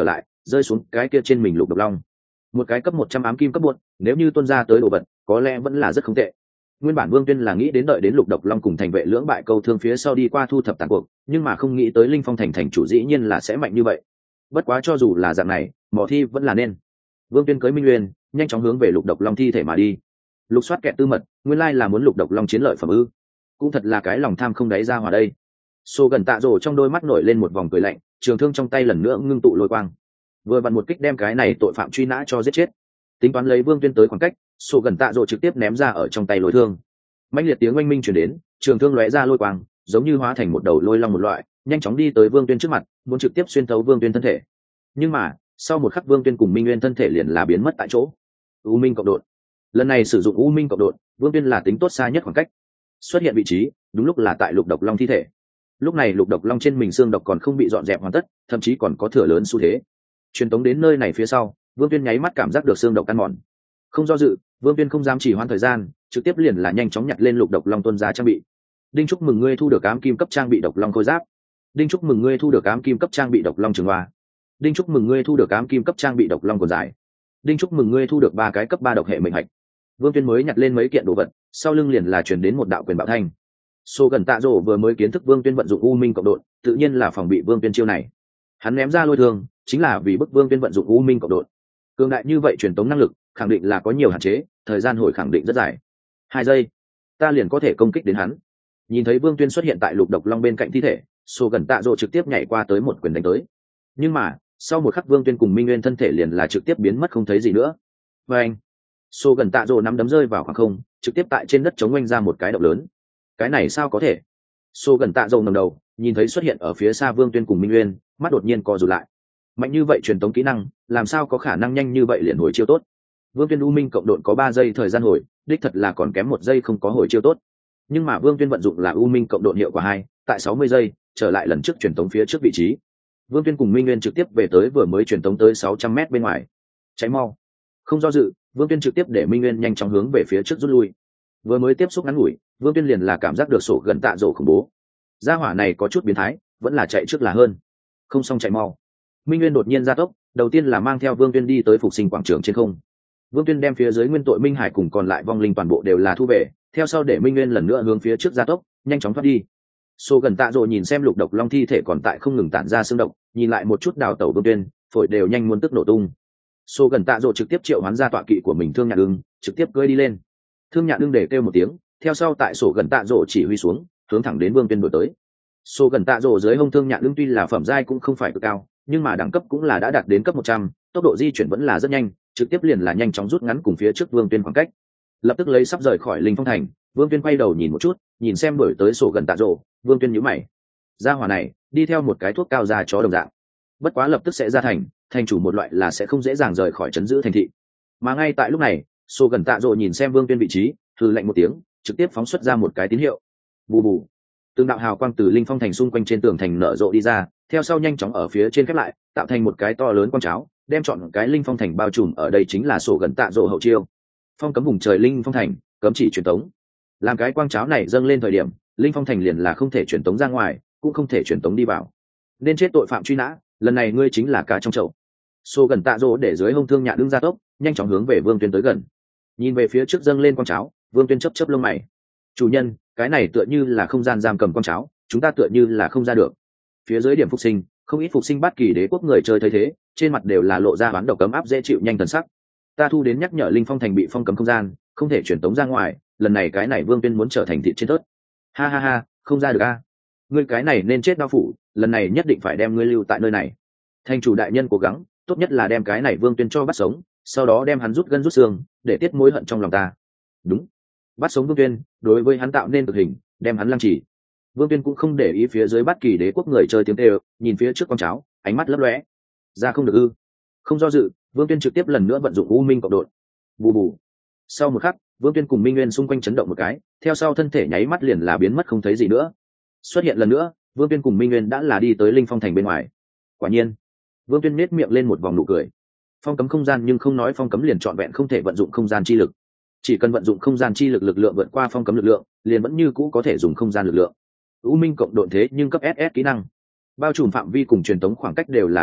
rơi xuống cái kia trên mình lục độc long. Một cái cấp một trăm ám kim cấp buốt, nếu như tuân ra tới đồ vật có lẽ vẫn là rất không tệ. Nguyên bản Vương Tuyên là nghĩ đến đợi đến lục độc long cùng thành vệ lưỡng bại câu thương phía sau đi qua thu thập tàn cuộc, nhưng mà không nghĩ tới Linh Phong thành thành chủ dĩ nhiên là sẽ mạnh như vậy. Bất quá cho dù là dạng này, mỏ thi vẫn là nên. Vương Tuyên cưới Minh Nguyên nhanh chóng hướng về lục độc long thi thể mà đi. Lục soát kẹt tư mật, nguyên lai là muốn lục độc long chiến lợi phẩm ư? Cũng thật là cái lòng tham không đáy ra hòa đây. Sô gần tạ rồ trong đôi mắt nổi lên một vòng cười lạnh, trường thương trong tay lần nữa ngưng tụ lôi quang, vừa vặn một kích đem cái này tội phạm truy nã cho giết chết. Tính toán lấy Vương Tuyên tới khoảng cách, Sô gần tạ rồ trực tiếp ném ra ở trong tay lôi thương. Mãnh liệt tiếng oanh minh truyền đến, trường thương lóe ra lôi quang, giống như hóa thành một đầu lôi long một loại, nhanh chóng đi tới Vương Tuyên trước mặt, muốn trực tiếp xuyên thấu Vương Tuyên thân thể. Nhưng mà, sau một khắc Vương Tuyên cùng Minh Nguyên thân thể liền là biến mất tại chỗ. U Minh cộng độn. Lần này sử dụng U Minh cộng độn, Vương Tuyên là tính tốt xa nhất khoảng cách. Xuất hiện vị trí, đúng lúc là tại lục độc long thi thể. Lúc này lục độc long trên mình xương độc còn không bị dọn dẹp hoàn tất, thậm chí còn có thừa lớn xu thế. Truyền tống đến nơi này phía sau, Vương Tuyên nháy mắt cảm giác được xương độc ăn mòn. Không do dự, Vương Tuyên không dám trì hoãn thời gian, trực tiếp liền là nhanh chóng nhặt lên lục độc long tuân giá trang bị. Đinh chúc mừng ngươi thu được ám kim cấp trang bị độc long khôi giáp. Đinh chúc mừng ngươi thu được ám kim cấp trang bị độc long trường hoa. Đinh chúc mừng ngươi thu được ám kim cấp trang bị độc long quần dài. Đinh chúc mừng ngươi thu được ba cái cấp ba độc hệ mệnh hạch. Vương Tuyên mới nhặt lên mấy kiện đồ vật, sau lưng liền là truyền đến một đạo quyền bạo thanh. Sô gần tạ rồ vừa mới kiến thức Vương Tuyên vận dụng U Minh cộng độn, tự nhiên là phòng bị Vương Tuyên chiêu này. Hắn ném ra lôi thương, chính là vì bức Vương Tuyên vận dụng U Minh cộng độn. Cường đại như vậy truyền tống năng lực, khẳng định là có nhiều hạn chế, thời gian hồi khẳng định rất dài. Hai giây, ta liền có thể công kích đến hắn. Nhìn thấy Vương Tuyên xuất hiện tại lục độc long bên cạnh thi thể, Sô gần tạ rồ trực tiếp nhảy qua tới một quyền đánh tới. Nhưng mà, sau một khắc Vương Tuyên cùng Minh Nguyên thân thể liền là trực tiếp biến mất không thấy gì nữa. Và anh, Sô gần tạ rồ nắm đấm rơi vào khoảng không, trực tiếp tại trên đất chống oanh ra một cái động lớn. Cái này sao có thể? Sô gần tạ rồ ngẩng đầu, nhìn thấy xuất hiện ở phía xa Vương Tuyên cùng Minh Nguyên, mắt đột nhiên co rụt lại. Mạnh như vậy truyền tống kỹ năng, làm sao có khả năng nhanh như vậy liền hồi chiêu tốt? Vương Tuyên U Minh cộng độn có ba giây thời gian hồi, đích thật là còn kém một giây không có hồi chiêu tốt. Nhưng mà Vương Tuyên vận dụng là U Minh cộng độn hiệu quả hai, tại sáu mươi giây, trở lại lần trước truyền tống phía trước vị trí. Vương Tuyên cùng Minh Nguyên trực tiếp về tới vừa mới truyền tống tới sáu trăm mét bên ngoài. Cháy mau. Không do dự, Vương Tuyên trực tiếp để Minh Nguyên nhanh chóng hướng về phía trước rút lui. Vừa mới tiếp xúc ngắn ngủi, Vương Tuyên liền là cảm giác được sổ gần tạ rổ khủng bố. Gia hỏa này có chút biến thái, vẫn là chạy trước là hơn. Không xong chạy mau. Minh Nguyên đột nhiên gia tốc, đầu tiên là mang theo Vương Tuyên đi tới phục sinh quảng trường trên không. Vương Tuyên đem phía dưới nguyên tội Minh Hải cùng còn lại vong linh toàn bộ đều là thu về, theo sau để Minh Nguyên lần nữa hướng phía trước gia tốc, nhanh chóng thoát đi. Sô gần tạ rồ nhìn xem lục độc long thi thể còn tại không ngừng tản ra xương độc, nhìn lại một chút đào tẩu Vương Tuyên, phổi đều nhanh muốn tức nổ tung. Sô gần tạ rồ trực tiếp triệu hoán ra tọa kỵ của mình Thương Nhạn Ưng, trực tiếp cưỡi đi lên. Thương Nhạn Ưng để kêu một tiếng, theo sau tại sổ gần tạ rồ chỉ huy xuống, hướng thẳng đến Vương Tuyên đuổi tới. Sô gần tạ rồ dưới hông Thương Nhạn Ưng tuy là phẩm giai cũng không phải cực cao, nhưng mà đẳng cấp cũng là đã đạt đến cấp một trăm, tốc độ di chuyển vẫn là rất nhanh, trực tiếp liền là nhanh chóng rút ngắn cùng phía trước Vương Tuyên khoảng cách. Lập tức lấy sắp rời khỏi Linh Phong thành, Vương Tuyên quay đầu nhìn một chút, nhìn xem đuổi tới sổ gần tạ rồ, Vương Tuyên nhíu mày. Gia hỏa này, đi theo một cái thuốc cao ra chó đồng dạng. Bất quá lập tức sẽ ra thành, thành chủ một loại là sẽ không dễ dàng rời khỏi trấn giữ thành thị. Mà ngay tại lúc này, sổ gần tạ rồ nhìn xem Vương Tuyên vị trí, hừ lạnh một tiếng, trực tiếp phóng xuất ra một cái tín hiệu. Bù bù. Từng đạo hào quang từ Linh Phong thành xung quanh trên tường thành nở rộ đi ra, theo sau nhanh chóng ở phía trên khép lại, tạo thành một cái to lớn quang cháo, đem chọn cái Linh Phong thành bao trùm. Ở đây chính là sổ gần tạ rồ hậu chiêu. Phong cấm vùng trời Linh Phong thành, cấm chỉ truyền tống. Làm cái quang cháo này dâng lên thời điểm, Linh Phong thành liền là không thể truyền tống ra ngoài, cũng không thể truyền tống đi vào. Nên chết tội phạm truy nã, lần này ngươi chính là cá trong chậu. Sô gần tạ rồ để dưới hông Thương Nhạn đứng ra tốc, nhanh chóng hướng về Vương Tuyên tới gần. Nhìn về phía trước dâng lên quang cháo, Vương Tuyên chớp chớp lông mày. Chủ nhân, cái này tựa như là không gian giam cầm quang cháo, chúng ta tựa như là không ra được. Phía dưới điểm phục sinh, không ít phục sinh bát kỳ đế quốc người chơi thấy thế, trên mặt đều là lộ ra bán độc cấm áp dễ chịu nhanh thần sắc. Ta thu đến nhắc nhở Linh Phong thành bị phong cấm không gian, không thể truyền tống ra ngoài, lần này cái này Vương Tuyên muốn trở thành thịt trên tớt. Ha ha ha, không ra được a. Ngươi cái này nên chết đau phủ, lần này nhất định phải đem ngươi lưu tại nơi này. Thành chủ đại nhân cố gắng, tốt nhất là đem cái này Vương Tuyên cho bắt sống, sau đó đem hắn rút gân rút xương, để tiết mối hận trong lòng ta. Đúng, bắt sống Vương Tuyên, đối với hắn tạo nên cực hình, đem hắn lăng trì. Vương Tuyên cũng không để ý phía dưới bất kỳ đế quốc người chơi tiếng kêu, nhìn phía trước con cháo, ánh mắt lấp lóe. Ra không được ư? Không do dự, Vương Tuyên trực tiếp lần nữa vận dụng U Minh cộng độn. Bù bù. Sau một khắc, Vương Tuyên cùng Minh Nguyên xung quanh chấn động một cái, theo sau thân thể nháy mắt liền là biến mất không thấy gì nữa. Xuất hiện lần nữa, Vương Tuyên cùng Minh Nguyên đã là đi tới Linh Phong thành bên ngoài. Quả nhiên, Vương Tuyên nét miệng lên một vòng nụ cười. Phong cấm không gian nhưng không nói phong cấm liền trọn vẹn không thể vận dụng không gian chi lực. Chỉ cần vận dụng không gian chi lực lực lượng vượt qua phong cấm lực lượng, liền vẫn như cũ có thể dùng không gian lực lượng. U Minh cộng độn thế nhưng cấp ét ét kỹ năng, bao trùm phạm vi cùng truyền tống khoảng cách đều là đỉnh cấp,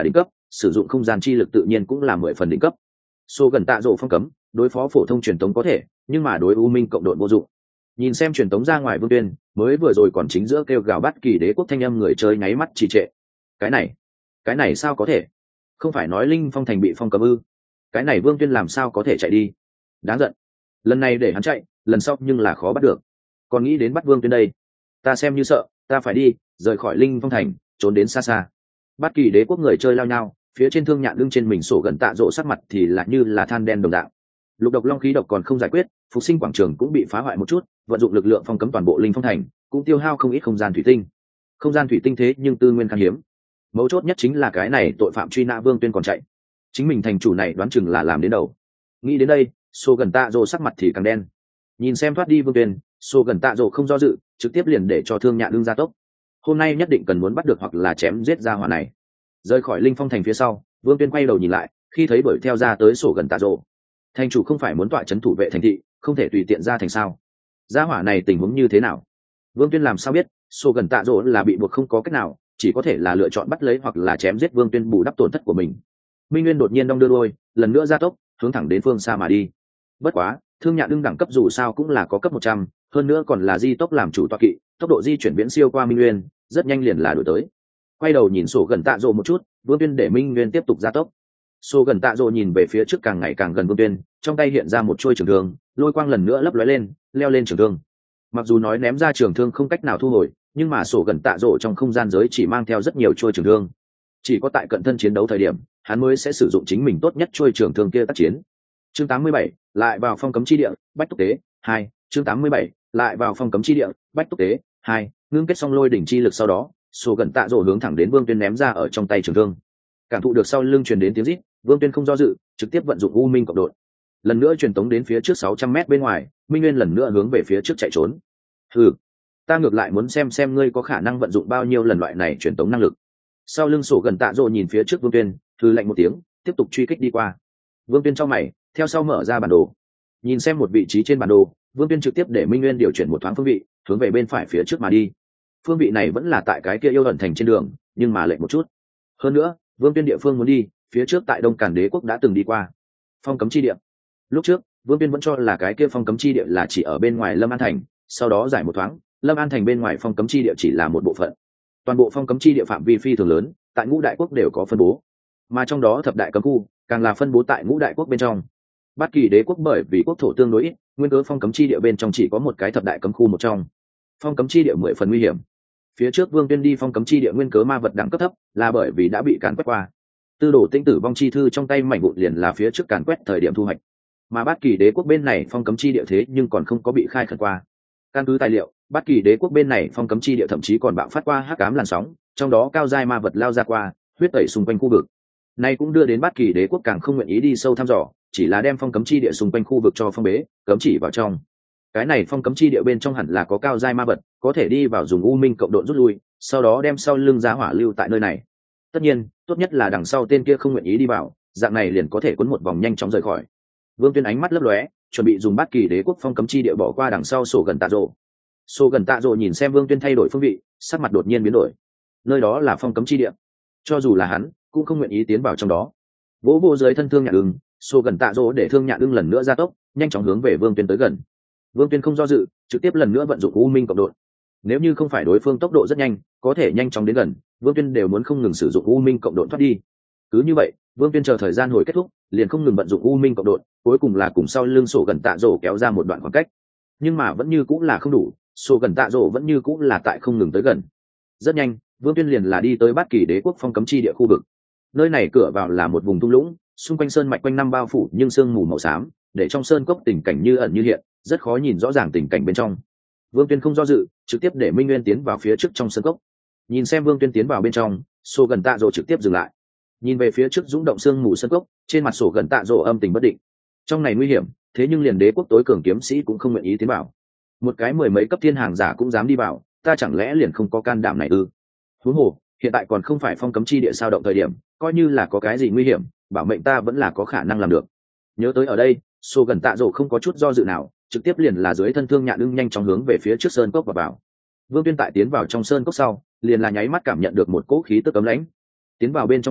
sử dụng không gian chi lực tự nhiên cũng là mười phần đỉnh cấp. Số gần tạ rộ phong cấm đối phó phổ thông truyền tống có thể, nhưng mà đối u minh cộng đội vô dụng. Nhìn xem truyền tống ra ngoài Vương Tuyên, mới vừa rồi còn chính giữa kêu gào bắt kỳ đế quốc thanh âm người chơi nháy mắt trì trệ. Cái này, cái này sao có thể? Không phải nói Linh Phong thành bị phong cấm ư? Cái này Vương Tuyên làm sao có thể chạy đi? Đáng giận. Lần này để hắn chạy, lần sau nhưng là khó bắt được. Còn nghĩ đến bắt Vương Tuyên đây, ta xem như sợ, ta phải đi, rời khỏi Linh Phong thành, trốn đến xa xa. Bắt kỳ đế quốc người chơi lao nhau, phía trên thương nhạn đương trên mình sổ gần tạ rộ sắc mặt thì là như là than đen đồng dạng. Lục độc long khí độc còn không giải quyết, phục sinh quảng trường cũng bị phá hoại một chút, vận dụng lực lượng phong cấm toàn bộ Linh Phong thành, cũng tiêu hao không ít không gian thủy tinh. Không gian thủy tinh thế nhưng tư nguyên khan hiếm. Mấu chốt nhất chính là cái này tội phạm truy nã Vương Tuyên còn chạy. Chính mình thành chủ này đoán chừng là làm đến đầu. Nghĩ đến đây, sổ gần tạ rộ sắc mặt thì càng đen. Nhìn xem thoát đi Vương Tuyên, sổ gần tạ rộ không do dự, trực tiếp liền để cho thương nhạn đương ra tốc. Hôm nay nhất định cần muốn bắt được hoặc là chém giết ra hỏa này. Rời khỏi Linh Phong thành phía sau, Vương Tuyên quay đầu nhìn lại, khi thấy đuổi theo ra tới sổ gần tạ rộ. Thành chủ không phải muốn tọa trấn thủ vệ thành thị, không thể tùy tiện ra thành sao? Gia hỏa này tình huống như thế nào? Vương Tuyên làm sao biết, sổ gần tạ rộ là bị buộc không có cách nào, chỉ có thể là lựa chọn bắt lấy hoặc là chém giết Vương Tuyên bù đắp tổn thất của mình. Minh Nguyên đột nhiên đong đưa đuôi, lần nữa gia tốc, hướng thẳng đến phương xa mà đi. Bất quá, thương nhạn đương đẳng cấp dù sao cũng là có cấp một trăm, hơn nữa còn là di tốc làm chủ tọa kỵ, tốc độ di chuyển viễn siêu qua Minh Nguyên, rất nhanh liền là đuổi tới. Quay đầu nhìn sổ gần tạ rộ một chút, Vương Tuyên để Minh Nguyên tiếp tục gia tốc. Sổ gần tạ rộ nhìn về phía trước càng ngày càng gần Vương Tuyên, trong tay hiện ra một chuôi trường thương, lôi quang lần nữa lấp lóe lên, leo lên trường thương. Mặc dù nói ném ra trường thương không cách nào thu hồi, nhưng mà sổ gần tạ rộ trong không gian giới chỉ mang theo rất nhiều chuôi trường thương. Chỉ có tại cận thân chiến đấu thời điểm, hắn mới sẽ sử dụng chính mình tốt nhất chuôi trường thương kia tác chiến. Chương tám mươi bảy, lại vào phong cấm chi địa, Bách Túc Tế hai. Chương tám mươi bảy, lại vào phong cấm chi địa, Bách Túc Tế hai. Ngưng kết xong lôi đỉnh chi lực sau đó, sổ gần tạ rộ hướng thẳng đến Vương Tuyên ném ra ở trong tay trường thương. Cảm thụ được sau lưng truyền đến tiếng rít, Vương Tuyên không do dự, trực tiếp vận dụng U Minh cộng đội. Lần nữa truyền tống đến phía trước sáu trăm mét bên ngoài, Minh Nguyên lần nữa hướng về phía trước chạy trốn. Hừ, ta ngược lại muốn xem xem ngươi có khả năng vận dụng bao nhiêu lần loại này truyền tống năng lực. Sau lưng sổ gần tạ rộ nhìn phía trước Vương Tuyên, hừ lạnh một tiếng, tiếp tục truy kích đi qua. Vương Tuyên trong mày, theo sau mở ra bản đồ. Nhìn xem một vị trí trên bản đồ, Vương Tuyên trực tiếp để Minh Nguyên điều chuyển một thoáng phương vị, hướng về bên phải phía trước mà đi. Phương vị này vẫn là tại cái kia yêu ẩn thành trên đường, nhưng mà lệch một chút. Hơn nữa, Vương Tuyên địa phương muốn đi, phía trước tại Đông Càn Đế quốc đã từng đi qua. Phong cấm chi địa. Lúc trước, Vương Tuyên vẫn cho là cái kia phong cấm chi địa là chỉ ở bên ngoài Lâm An thành, sau đó giải một thoáng, Lâm An thành bên ngoài phong cấm chi địa chỉ là một bộ phận. Toàn bộ phong cấm chi địa phạm vi phi thường lớn, tại ngũ đại quốc đều có phân bố, mà trong đó thập đại cấm khu càng là phân bố tại ngũ đại quốc bên trong. Bát Kỳ Đế quốc bởi vì quốc thổ tương đối ít, nguyên cớ phong cấm chi địa bên trong chỉ có một cái thập đại cấm khu một trong. Phong cấm chi địa mười phần nguy hiểm. Phía trước Vương Tuyên đi phong cấm chi địa nguyên cớ ma vật đẳng cấp thấp, là bởi vì đã bị càn quét qua. Tư đồ tinh tử vong chi thư trong tay mảnh vụn liền là phía trước càn quét thời điểm thu hoạch. Mà Bát Kỳ Đế quốc bên này phong cấm chi địa thế nhưng còn không có bị khai khẩn qua. Căn cứ tài liệu, Bát Kỳ Đế quốc bên này phong cấm chi địa thậm chí còn bạo phát qua hắc ám làn sóng, trong đó cao giai ma vật lao ra qua, huyết tẩy xung quanh khu vực. Này cũng đưa đến Bát Kỳ Đế quốc càng không nguyện ý đi sâu thăm dò, chỉ là đem phong cấm chi địa xung quanh khu vực cho phong bế, cấm chỉ vào trong. Cái này phong cấm chi địa bên trong hẳn là có cao giai ma vật, có thể đi vào dùng u minh cộng độ rút lui, sau đó đem sau lưng giá hỏa lưu tại nơi này. Tất nhiên, tốt nhất là đằng sau tên kia không nguyện ý đi vào, dạng này liền có thể cuốn một vòng nhanh chóng rời khỏi. Vương Tuyên ánh mắt lấp lóe, chuẩn bị dùng Bát Kỳ Đế quốc phong cấm chi địa bỏ qua đằng sau sổ gần tạ rộ. Sổ gần tạ rộ nhìn xem Vương Tuyên thay đổi phương vị, sắc mặt đột nhiên biến đổi. Nơi đó là phong cấm chi địa, cho dù là hắn cũng không nguyện ý tiến vào trong đó. Vỗ vô dưới thân thương nhạn ưng, sổ gần tạ rộ để thương nhạn ưng lần nữa gia tốc, nhanh chóng hướng về Vương Tuyên tới gần. Vương Tuyên không do dự, trực tiếp lần nữa vận dụng u minh cộng độ. Nếu như không phải đối phương tốc độ rất nhanh, có thể nhanh chóng đến gần, Vương Tuyên đều muốn không ngừng sử dụng u minh cộng độ thoát đi. Cứ như vậy, Vương Tuyên chờ thời gian hồi kết thúc, liền không ngừng vận dụng u minh cộng độ, cuối cùng là cùng sau lưng sổ gần tạ rổ kéo ra một đoạn khoảng cách. Nhưng mà vẫn như cũng là không đủ, sổ gần tạ rổ vẫn như cũng là tại không ngừng tới gần. Rất nhanh, Vương Tuyên liền là đi tới Bát Kỳ Đế quốc phong cấm chi địa khu vực. Nơi này cửa vào là một vùng thung lũng, xung quanh sơn mạch quanh năm bao phủ nhưng sương mù màu xám, để trong sơn cốc tình cảnh như ẩn như hiện, rất khó nhìn rõ ràng tình cảnh bên trong. Vương Tuyên không do dự, trực tiếp để Minh Nguyên tiến vào phía trước trong sơn cốc. Nhìn xem Vương Tuyên tiến vào bên trong, sổ gần tạ rổ trực tiếp dừng lại. Nhìn về phía trước dũng động sương mù sơn cốc, trên mặt sổ gần tạ rổ âm tình bất định. Trong này nguy hiểm, thế nhưng liền đế quốc tối cường kiếm sĩ cũng không nguyện ý tiến vào. Một cái mười mấy cấp thiên hàng giả cũng dám đi vào, ta chẳng lẽ liền không có can đảm này ư? Huống hồ, hiện tại còn không phải phong cấm chi địa sao động thời điểm, coi như là có cái gì nguy hiểm, bảo mệnh ta vẫn là có khả năng làm được. Nhớ tới ở đây, sổ gần tạ rổ không có chút do dự nào, trực tiếp liền là dưới thân thương nhạn ưng nhanh chóng hướng về phía trước sơn cốc và vào. Vương Tuyên tại tiến vào trong sơn cốc sau, liền là nháy mắt cảm nhận được một cỗ khí tức cấm lãnh. Tiến vào bên trong sau,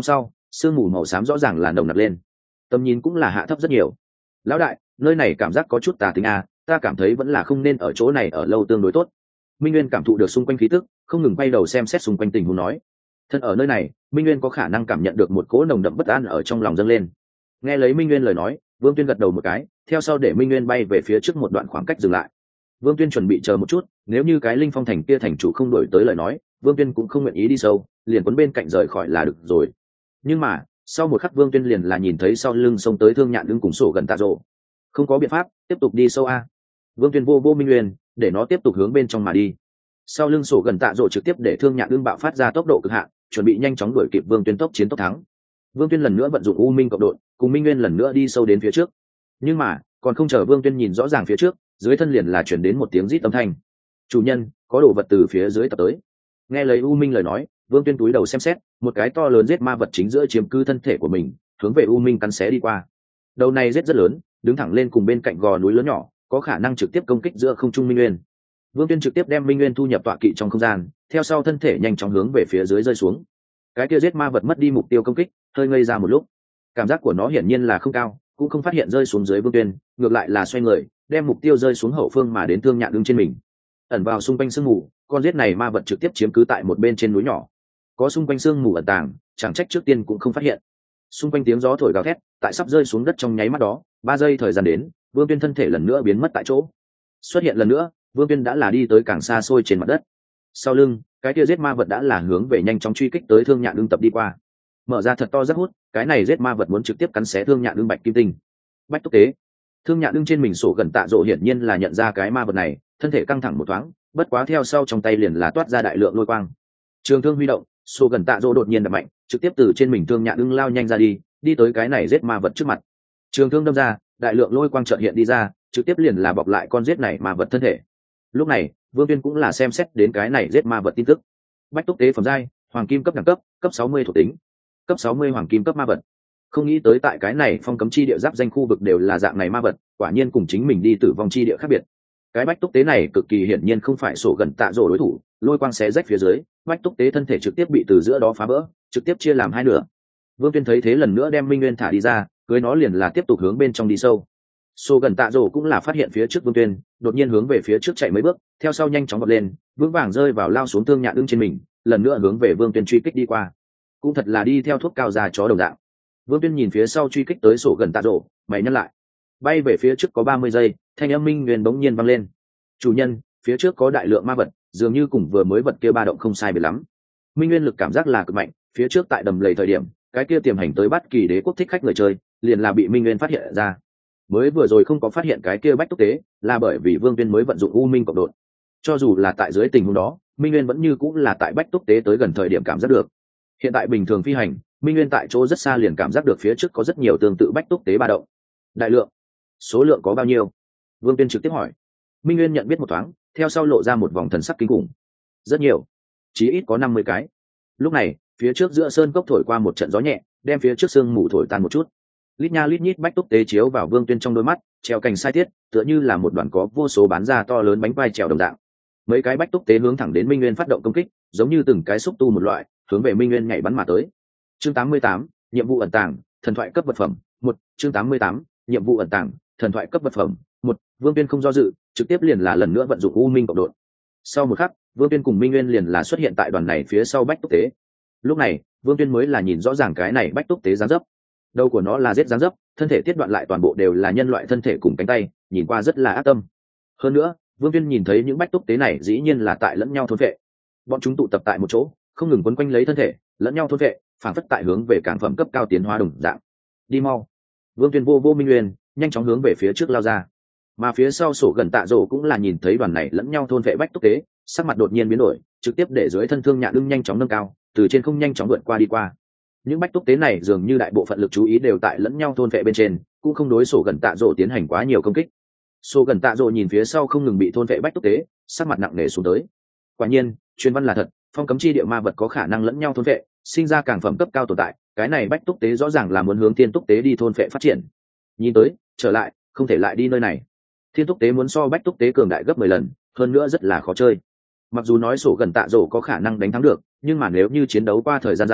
sương mù màu xám rõ ràng là nồng nặc lên, tầm nhìn cũng là hạ thấp rất nhiều. Lão đại, nơi này cảm giác có chút tà tính à, ta cảm thấy vẫn là không nên ở chỗ này ở lâu tương đối tốt. Minh Nguyên cảm thụ được xung quanh khí tức, không ngừng quay đầu xem xét xung quanh tình huống nói. Thân ở nơi này, Minh Nguyên có khả năng cảm nhận được một cỗ nồng đậm bất an ở trong lòng dâng lên. Nghe lấy Minh Nguyên lời nói, Vương Tuyên gật đầu một cái, theo sau để Minh Nguyên bay về phía trước một đoạn khoảng cách dừng lại. Vương Tuyên chuẩn bị chờ một chút, nếu như cái Linh Phong thành kia thành chủ không đổi tới lời nói, Vương Tuyên cũng không nguyện ý đi sâu, liền quấn bên cạnh rời khỏi là được rồi. Nhưng mà, sau một khắc Vương Tuyên liền là nhìn thấy sau lưng xông tới Thương Nhạn đứng cùng sổ gần tạ rồ. Không có biện pháp, tiếp tục đi sâu a. Vương Tuyên vô vô Minh Nguyên, để nó tiếp tục hướng bên trong mà đi. Sau lưng sổ gần tạ rồ trực tiếp để Thương Nhạn đương bạo phát ra tốc độ cực hạn, chuẩn bị nhanh chóng đuổi kịp Vương Tuyên tốc chiến tốc thắng. Vương Tuyên lần nữa vận dụng U Minh cộng đội, cùng Minh Nguyên lần nữa đi sâu đến phía trước. Nhưng mà, còn không chờ Vương Tuyên nhìn rõ ràng phía trước, dưới thân liền là chuyển đến một tiếng rít âm thanh. Chủ nhân, có đồ vật từ phía dưới tập tới. Nghe lời U Minh lời nói, Vương Tuyên túi đầu xem xét, một cái to lớn giết ma vật chính giữa chiếm cứ thân thể của mình, hướng về U Minh cắn xé đi qua. Đầu này giết rất lớn, đứng thẳng lên cùng bên cạnh gò núi lớn nhỏ, có khả năng trực tiếp công kích giữa không trung Minh Nguyên. Vương Tuyên trực tiếp đem Minh Nguyên thu nhập tọa kỵ trong không gian, theo sau thân thể nhanh chóng hướng về phía dưới rơi xuống. Cái kia giết ma vật mất đi mục tiêu công kích, hơi ngây ra một lúc. Cảm giác của nó hiển nhiên là không cao, cũng không phát hiện rơi xuống dưới Vương Tuyên, ngược lại là xoay người, đem mục tiêu rơi xuống hậu phương mà đến Thương Nhạn đứng trên mình. Ẩn vào xung quanh sương mù, con giết này ma vật trực tiếp chiếm cứ tại một bên trên núi nhỏ. Có xung quanh sương mù ẩn tàng, chẳng trách trước tiên cũng không phát hiện. Xung quanh tiếng gió thổi gào thét, tại sắp rơi xuống đất trong nháy mắt đó, ba giây thời gian đến, Vương Tuyên thân thể lần nữa biến mất tại chỗ. Xuất hiện lần nữa, Vương Tuyên đã là đi tới càng xa xôi trên mặt đất. Sau lưng, cái kia giết ma vật đã là hướng về nhanh chóng truy kích tới Thương Nhạn đương tập đi qua. Mở ra thật to rất hút, cái này giết ma vật muốn trực tiếp cắn xé Thương Nhạn đương bạch kim tinh. Bách túc tế. Thương Nhạn đương trên mình sổ gần tạ rộ hiển nhiên là nhận ra cái ma vật này, thân thể căng thẳng một thoáng, bất quá theo sau trong tay liền là toát ra đại lượng lôi quang. Trường thương huy động, sổ gần tạ rộ đột nhiên đập mạnh, trực tiếp từ trên mình Thương Nhạn đương lao nhanh ra đi, đi tới cái này giết ma vật trước mặt. Trường thương đâm ra, đại lượng lôi quang chợt hiện đi ra, trực tiếp liền là bọc lại con giết này ma vật thân thể. Lúc này, Vương Tuyên cũng là xem xét đến cái này giết ma vật tin tức. Bách túc tế phẩm giai, hoàng kim cấp đẳng cấp, cấp sáu mươi thuộc tính. Cấp sáu mươi hoàng kim cấp ma vật. Không nghĩ tới tại cái này phong cấm chi địa giáp danh khu vực đều là dạng này ma vật, quả nhiên cùng chính mình đi tử vong chi địa khác biệt. Cái bách túc tế này cực kỳ hiển nhiên không phải sổ gần tạ rổ đối thủ, lôi quang xé rách phía dưới, bách túc tế thân thể trực tiếp bị từ giữa đó phá vỡ, trực tiếp chia làm hai nửa. Vương Tuyên thấy thế lần nữa đem Minh Nguyên thả đi ra, cưới nó liền là tiếp tục hướng bên trong đi sâu. Sổ gần tạ rổ cũng là phát hiện phía trước Vương Tuyên, đột nhiên hướng về phía trước chạy mấy bước, theo sau nhanh chóng vọt lên, vững vàng rơi vào lao xuống Thương Nhạn đương trên mình, lần nữa hướng về Vương Tuyên truy kích đi qua. Cũng thật là đi theo thuốc cao già chó đồng dạng. Vương Tuyên nhìn phía sau truy kích tới sổ gần tạ rổ, mày nhăn lại. Bay về phía trước có ba mươi giây, thanh âm Minh Nguyên bỗng nhiên vang lên. Chủ nhân, phía trước có đại lượng ma vật, dường như cùng vừa mới vật kia ba động không sai biệt lắm. Minh Nguyên lực cảm giác là cực mạnh, phía trước tại đầm lầy thời điểm, cái kia tiềm hành tới bắt kỳ đế quốc thích khách người chơi, liền là bị Minh Nguyên phát hiện ra. Mới vừa rồi không có phát hiện cái kia bách túc tế, là bởi vì Vương Tuyên mới vận dụng U Minh cộng đột. Cho dù là tại dưới tình huống đó, Minh Nguyên vẫn như cũng là tại bách túc tế tới gần thời điểm cảm giác được. Hiện tại bình thường phi hành, Minh Nguyên tại chỗ rất xa liền cảm giác được phía trước có rất nhiều tương tự bách túc tế ba động. Đại lượng, số lượng có bao nhiêu? Vương Tuyên trực tiếp hỏi. Minh Nguyên nhận biết một thoáng, theo sau lộ ra một vòng thần sắc kinh khủng. Rất nhiều, chí ít có năm mươi cái. Lúc này, phía trước giữa sơn cốc thổi qua một trận gió nhẹ, đem phía trước sương mù thổi tan một chút. Lít nha lít nhít bách túc tế chiếu vào Vương Tuyên trong đôi mắt, treo cành sai tiết, tựa như là một đoàn có vô số bán ra to lớn bánh vai trèo đồng dạng. Mấy cái bách túc tế hướng thẳng đến Minh Nguyên phát động công kích, giống như từng cái xúc tu một loại, hướng về Minh Nguyên nhảy bắn mà tới. Chương tám mươi tám, nhiệm vụ ẩn tàng, thần thoại cấp vật phẩm, một. Chương tám mươi tám, nhiệm vụ ẩn tàng, thần thoại cấp vật phẩm, một. Vương Tuyên không do dự, trực tiếp liền là lần nữa vận dụng U Minh cộng đột. Sau một khắc, Vương Tuyên cùng Minh Nguyên liền là xuất hiện tại đoàn này phía sau bách túc tế. Lúc này, Vương Tuyên mới là nhìn rõ ràng cái này bách túc tế dáng dấp. Đầu của nó là giết dáng dấp, thân thể tiết đoạn lại toàn bộ đều là nhân loại thân thể cùng cánh tay, nhìn qua rất là ác tâm. Hơn nữa, Vương Tuyên nhìn thấy những bách túc tế này dĩ nhiên là tại lẫn nhau thôn vệ. Bọn chúng tụ tập tại một chỗ, không ngừng quấn quanh lấy thân thể, lẫn nhau thôn vệ, phản phất tại hướng về cảng phẩm cấp cao tiến hóa đồng dạng. Đi mau! Vương Tuyên vô vô Minh Nguyên, nhanh chóng hướng về phía trước lao ra. Mà phía sau sổ gần tạ rổ cũng là nhìn thấy đoàn này lẫn nhau thôn vệ bách túc tế, sắc mặt đột nhiên biến đổi, trực tiếp để dưới thân Thương Nhạn đương nhanh chóng nâng cao, từ trên không nhanh chóng vượt qua đi qua. Những bách túc tế này dường như đại bộ phận lực chú ý đều tại lẫn nhau thôn vệ bên trên, cũng không đối sổ gần tạ rổ tiến hành quá nhiều công kích. Sổ gần tạ rổ nhìn phía sau không ngừng bị thôn vệ bách túc tế, sắc mặt nặng nề xuống tới. Quả nhiên, truyền văn là thật, phong cấm chi địa ma vật có khả năng lẫn nhau thôn vệ, sinh ra càng phẩm cấp cao tồn tại, cái này bách túc tế rõ ràng là muốn hướng thiên túc tế đi thôn vệ phát triển. Nhìn tới, trở lại, không thể lại đi nơi này. Thiên túc tế muốn so bách túc tế cường đại gấp mười lần, hơn nữa rất là khó chơi. Mặc dù nói sổ gần tạ rổ có khả năng đánh thắng được, nhưng mà nếu như chiến đấu qua thời gian dài,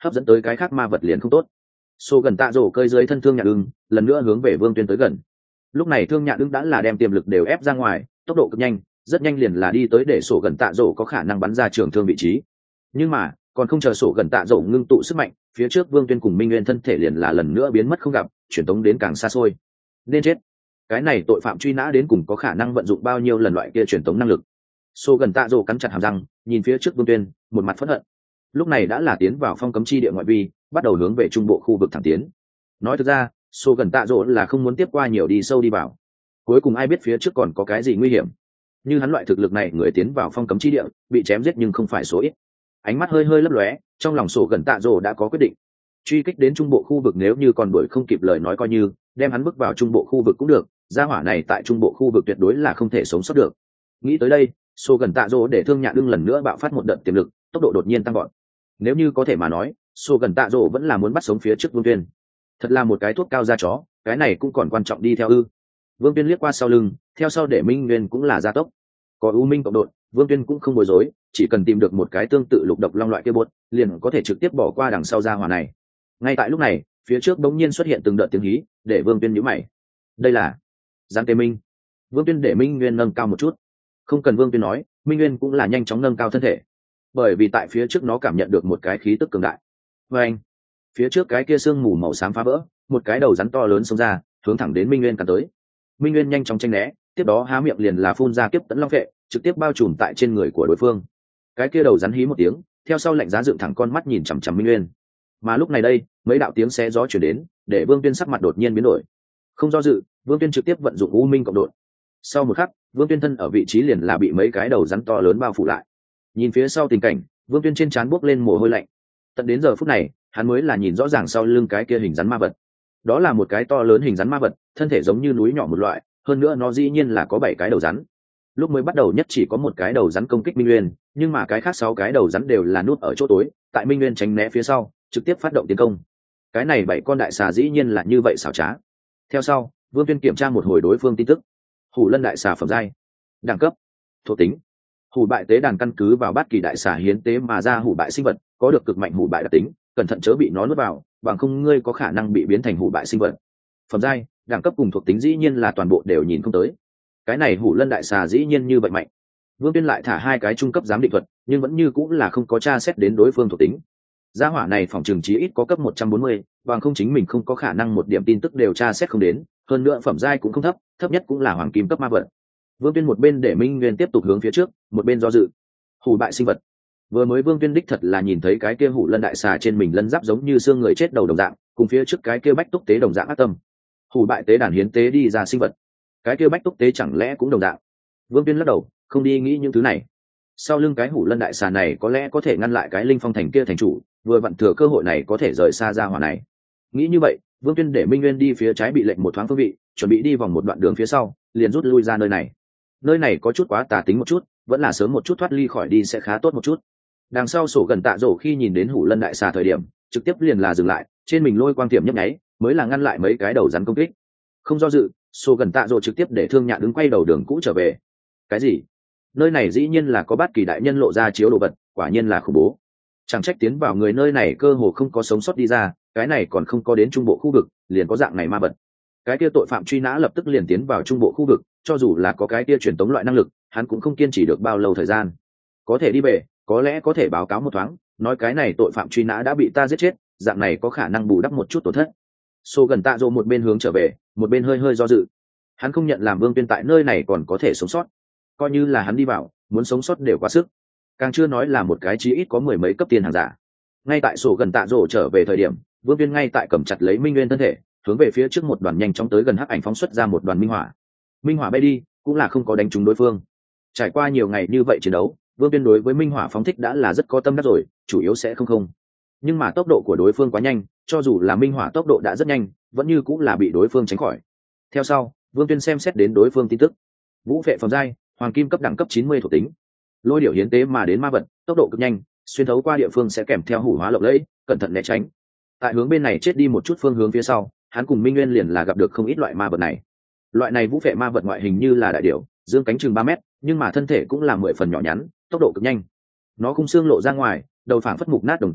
hấp dẫn tới cái khác ma vật liền không tốt. Sổ gần tạ rổ cơi dưới thân thương nhạn ưng lần nữa hướng về Vương Tuyên tới gần. Lúc này thương nhạn ưng đã là đem tiềm lực đều ép ra ngoài, tốc độ cực nhanh, rất nhanh liền là đi tới để sổ gần tạ rổ có khả năng bắn ra trường thương vị trí. Nhưng mà còn không chờ sổ gần tạ rổ ngưng tụ sức mạnh, phía trước Vương Tuyên cùng Minh Nguyên thân thể liền là lần nữa biến mất không gặp, chuyển tống đến càng xa xôi. Nên chết. Cái này tội phạm truy nã đến cùng có khả năng vận dụng bao nhiêu lần loại kia truyền tống năng lực. Sổ gần tạ rổ cắn chặt hàm răng, nhìn phía trước Vương Tuyên, một mặt phẫn hận. Lúc này đã là tiến vào phong cấm chi địa ngoại vi, bắt đầu hướng về trung bộ khu vực thẳng tiến. Nói thực ra, sổ gần tạ rổ là không muốn tiếp qua nhiều đi sâu đi vào. Cuối cùng ai biết phía trước còn có cái gì nguy hiểm. Như hắn loại thực lực này, người tiến vào phong cấm chi địa, bị chém giết nhưng không phải số ít. Ánh mắt hơi hơi lấp lóe, trong lòng sổ gần tạ rổ đã có quyết định. Truy kích đến trung bộ khu vực, nếu như còn đuổi không kịp lời nói coi như đem hắn bước vào trung bộ khu vực cũng được, gia hỏa này tại trung bộ khu vực tuyệt đối là không thể sống sót được. Nghĩ tới đây, sổ gần tạ rổ để thương nhạn đương lần nữa bạo phát một đợt tiềm lực, tốc độ đột nhiên tăng gọn. Nếu như có thể mà nói, sổ gần tạ rổ vẫn là muốn bắt sống phía trước Vương Tuyên. Thật là một cái thuốc cao da chó, cái này cũng còn quan trọng đi theo ư? Vương Tuyên liếc qua sau lưng, theo sau để Minh Nguyên cũng là gia tốc. Có U Minh cộng đội, Vương Tuyên cũng không bối rối, chỉ cần tìm được một cái tương tự lục độc long loại kia bột, liền có thể trực tiếp bỏ qua đằng sau gia hỏa này. Ngay tại lúc này, phía trước bỗng nhiên xuất hiện từng đợt tiếng hí, để Vương Tuyên nhíu mày. Đây là Giang Tề Minh. Vương Tuyên để Minh Nguyên nâng cao một chút. Không cần Vương Tuyên nói, Minh Nguyên cũng là nhanh chóng nâng cao thân thể, bởi vì tại phía trước nó cảm nhận được một cái khí tức cường đại. Và anh, phía trước cái kia sương mù màu xám phá vỡ, một cái đầu rắn to lớn xông ra, hướng thẳng đến Minh Nguyên cắn tới. Minh Nguyên nhanh chóng tránh né, tiếp đó há miệng liền là phun ra kiếp tấn long vệ, trực tiếp bao trùm tại trên người của đối phương. Cái kia đầu rắn hí một tiếng, theo sau lạnh giá dựng thẳng con mắt nhìn chằm chằm Minh Nguyên. Mà lúc này đây, mấy đạo tiếng xé gió chuyển đến, để Vương Tuyên sắc mặt đột nhiên biến đổi. Không do dự, Vương Tuyên trực tiếp vận dụng U Minh cộng đội. Sau một khắc, Vương Tuyên thân ở vị trí liền là bị mấy cái đầu rắn to lớn bao phủ lại. Nhìn phía sau tình cảnh, Vương Tuyên trên trán buốc lên mồ hôi lạnh. Tận đến giờ phút này, hắn mới là nhìn rõ ràng sau lưng cái kia hình rắn ma vật. Đó là một cái to lớn hình rắn ma vật, thân thể giống như núi nhỏ một loại, hơn nữa nó dĩ nhiên là có bảy cái đầu rắn. Lúc mới bắt đầu nhất chỉ có một cái đầu rắn công kích Minh Nguyên, nhưng mà cái khác sáu cái đầu rắn đều là núp ở chỗ tối, tại Minh Nguyên tránh né phía sau, trực tiếp phát động tiến công. Cái này bảy con đại xà dĩ nhiên là như vậy xảo trá. Theo sau, Vương Tuyên kiểm tra một hồi đối phương tin tức. Hủ Lân đại xà phẩm giai, đẳng cấp, thuộc tính. Hủ bại tế đàn căn cứ vào bát kỳ đại xà hiến tế mà ra hủ bại sinh vật, có được cực mạnh hủ bại đặc tính, cẩn thận chớ bị nó nuốt vào, bằng không ngươi có khả năng bị biến thành hủ bại sinh vật. Phẩm giai, đẳng cấp cùng thuộc tính dĩ nhiên là toàn bộ đều nhìn không tới. Cái này Hủ Lân đại xà dĩ nhiên như vậy mạnh. Vương Tuyên lại thả hai cái trung cấp giám định thuật, nhưng vẫn như cũng là không có tra xét đến đối phương thuộc tính. Gia hỏa này phòng trường chí ít có cấp một trăm bốn mươi, bằng không chính mình không có khả năng một điểm tin tức đều tra xét không đến, hơn nữa phẩm giai cũng không thấp, thấp nhất cũng là hoàng kim cấp ma vật. Vương Tuyên một bên để Minh Nguyên tiếp tục hướng phía trước, một bên do dự. Hủ bại sinh vật. Vừa mới Vương Tuyên đích thật là nhìn thấy cái kia Hủ Lân đại xà trên mình lân giáp giống như xương người chết đầu đồng dạng, cùng phía trước cái kia bách túc tế đồng dạng ác tâm. Hủ bại tế đàn hiến tế đi ra sinh vật, cái kia bách túc tế chẳng lẽ cũng đồng dạng? Vương Tuyên lắc đầu, không đi nghĩ những thứ này. Sau lưng cái Hủ Lân đại xà này có lẽ có thể ngăn lại cái Linh Phong thành kia thành chủ, vừa vặn thừa cơ hội này có thể rời xa ra hỏa này. Nghĩ như vậy, Vương Tuyên để Minh Nguyên đi phía trái bị lệnh một thoáng phương vị, chuẩn bị đi vòng một đoạn đường phía sau, liền rút lui ra nơi này. Nơi này có chút quá tà tính một chút, vẫn là sớm một chút thoát ly khỏi đi sẽ khá tốt một chút. Đằng sau sổ gần tạ rổ khi nhìn đến Hủ Lân đại xà thời điểm, trực tiếp liền là dừng lại, trên mình lôi quang tiệm nhấp nháy, mới là ngăn lại mấy cái đầu rắn công kích. Không do dự, sổ gần tạ rổ trực tiếp để Thương Nhạn đứng quay đầu đường cũ trở về. Cái gì? Nơi này dĩ nhiên là có bát kỳ đại nhân lộ ra chiếu đồ vật, quả nhiên là khủng bố. Chẳng trách tiến vào người nơi này cơ hồ không có sống sót đi ra, cái này còn không có đến trung bộ khu vực, liền có dạng này ma vật. Cái kia tội phạm truy nã lập tức liền tiến vào trung bộ khu vực, cho dù là có cái kia truyền tống loại năng lực, hắn cũng không kiên trì được bao lâu thời gian. Có thể đi về, có lẽ có thể báo cáo một thoáng, nói cái này tội phạm truy nã đã bị ta giết chết, dạng này có khả năng bù đắp một chút tổn thất. Sô gần tạ rồ một bên hướng trở về, một bên hơi hơi do dự. Hắn không nhận làm Vương Tuyên tại nơi này còn có thể sống sót, coi như là hắn đi vào, muốn sống sót đều quá sức. Càng chưa nói là một cái chí ít có mười mấy cấp tiền hàng giả. Ngay tại sổ gần tạ rồ trở về thời điểm, Vương Tuyên ngay tại cầm chặt lấy Minh Nguyên thân thể, hướng về phía trước một đoàn nhanh chóng tới gần hắc ảnh phóng xuất ra một đoàn minh hỏa. Minh hỏa bay đi, cũng là không có đánh trúng đối phương. Trải qua nhiều ngày như vậy chiến đấu, Vương Tuyên đối với minh hỏa phóng thích đã là rất có tâm đắc rồi, chủ yếu sẽ không không. Nhưng mà tốc độ của đối phương quá nhanh, cho dù là minh hỏa tốc độ đã rất nhanh, vẫn như cũng là bị đối phương tránh khỏi. Theo sau, Vương Tuyên xem xét đến đối phương tin tức. Vũ Phệ phẩm giai, hoàng kim cấp đẳng cấp chín mươi thuộc tính. Lôi điểu hiến tế mà đến ma vật, tốc độ cực nhanh, xuyên thấu qua địa phương sẽ kèm theo hủ hóa lộng lẫy, cẩn thận né tránh. Tại hướng bên này chết đi một chút phương hướng phía sau, hắn cùng Minh Nguyên liền là gặp được không ít loại ma vật này. Loại này vũ phệ ma vật ngoại hình như là đại điểu, dương cánh chừng ba mét, nhưng mà thân thể cũng là mười phần nhỏ nhắn, tốc độ cực nhanh. Nó khung xương lộ ra ngoài, đầu phảng phất mục nát đồng dạng,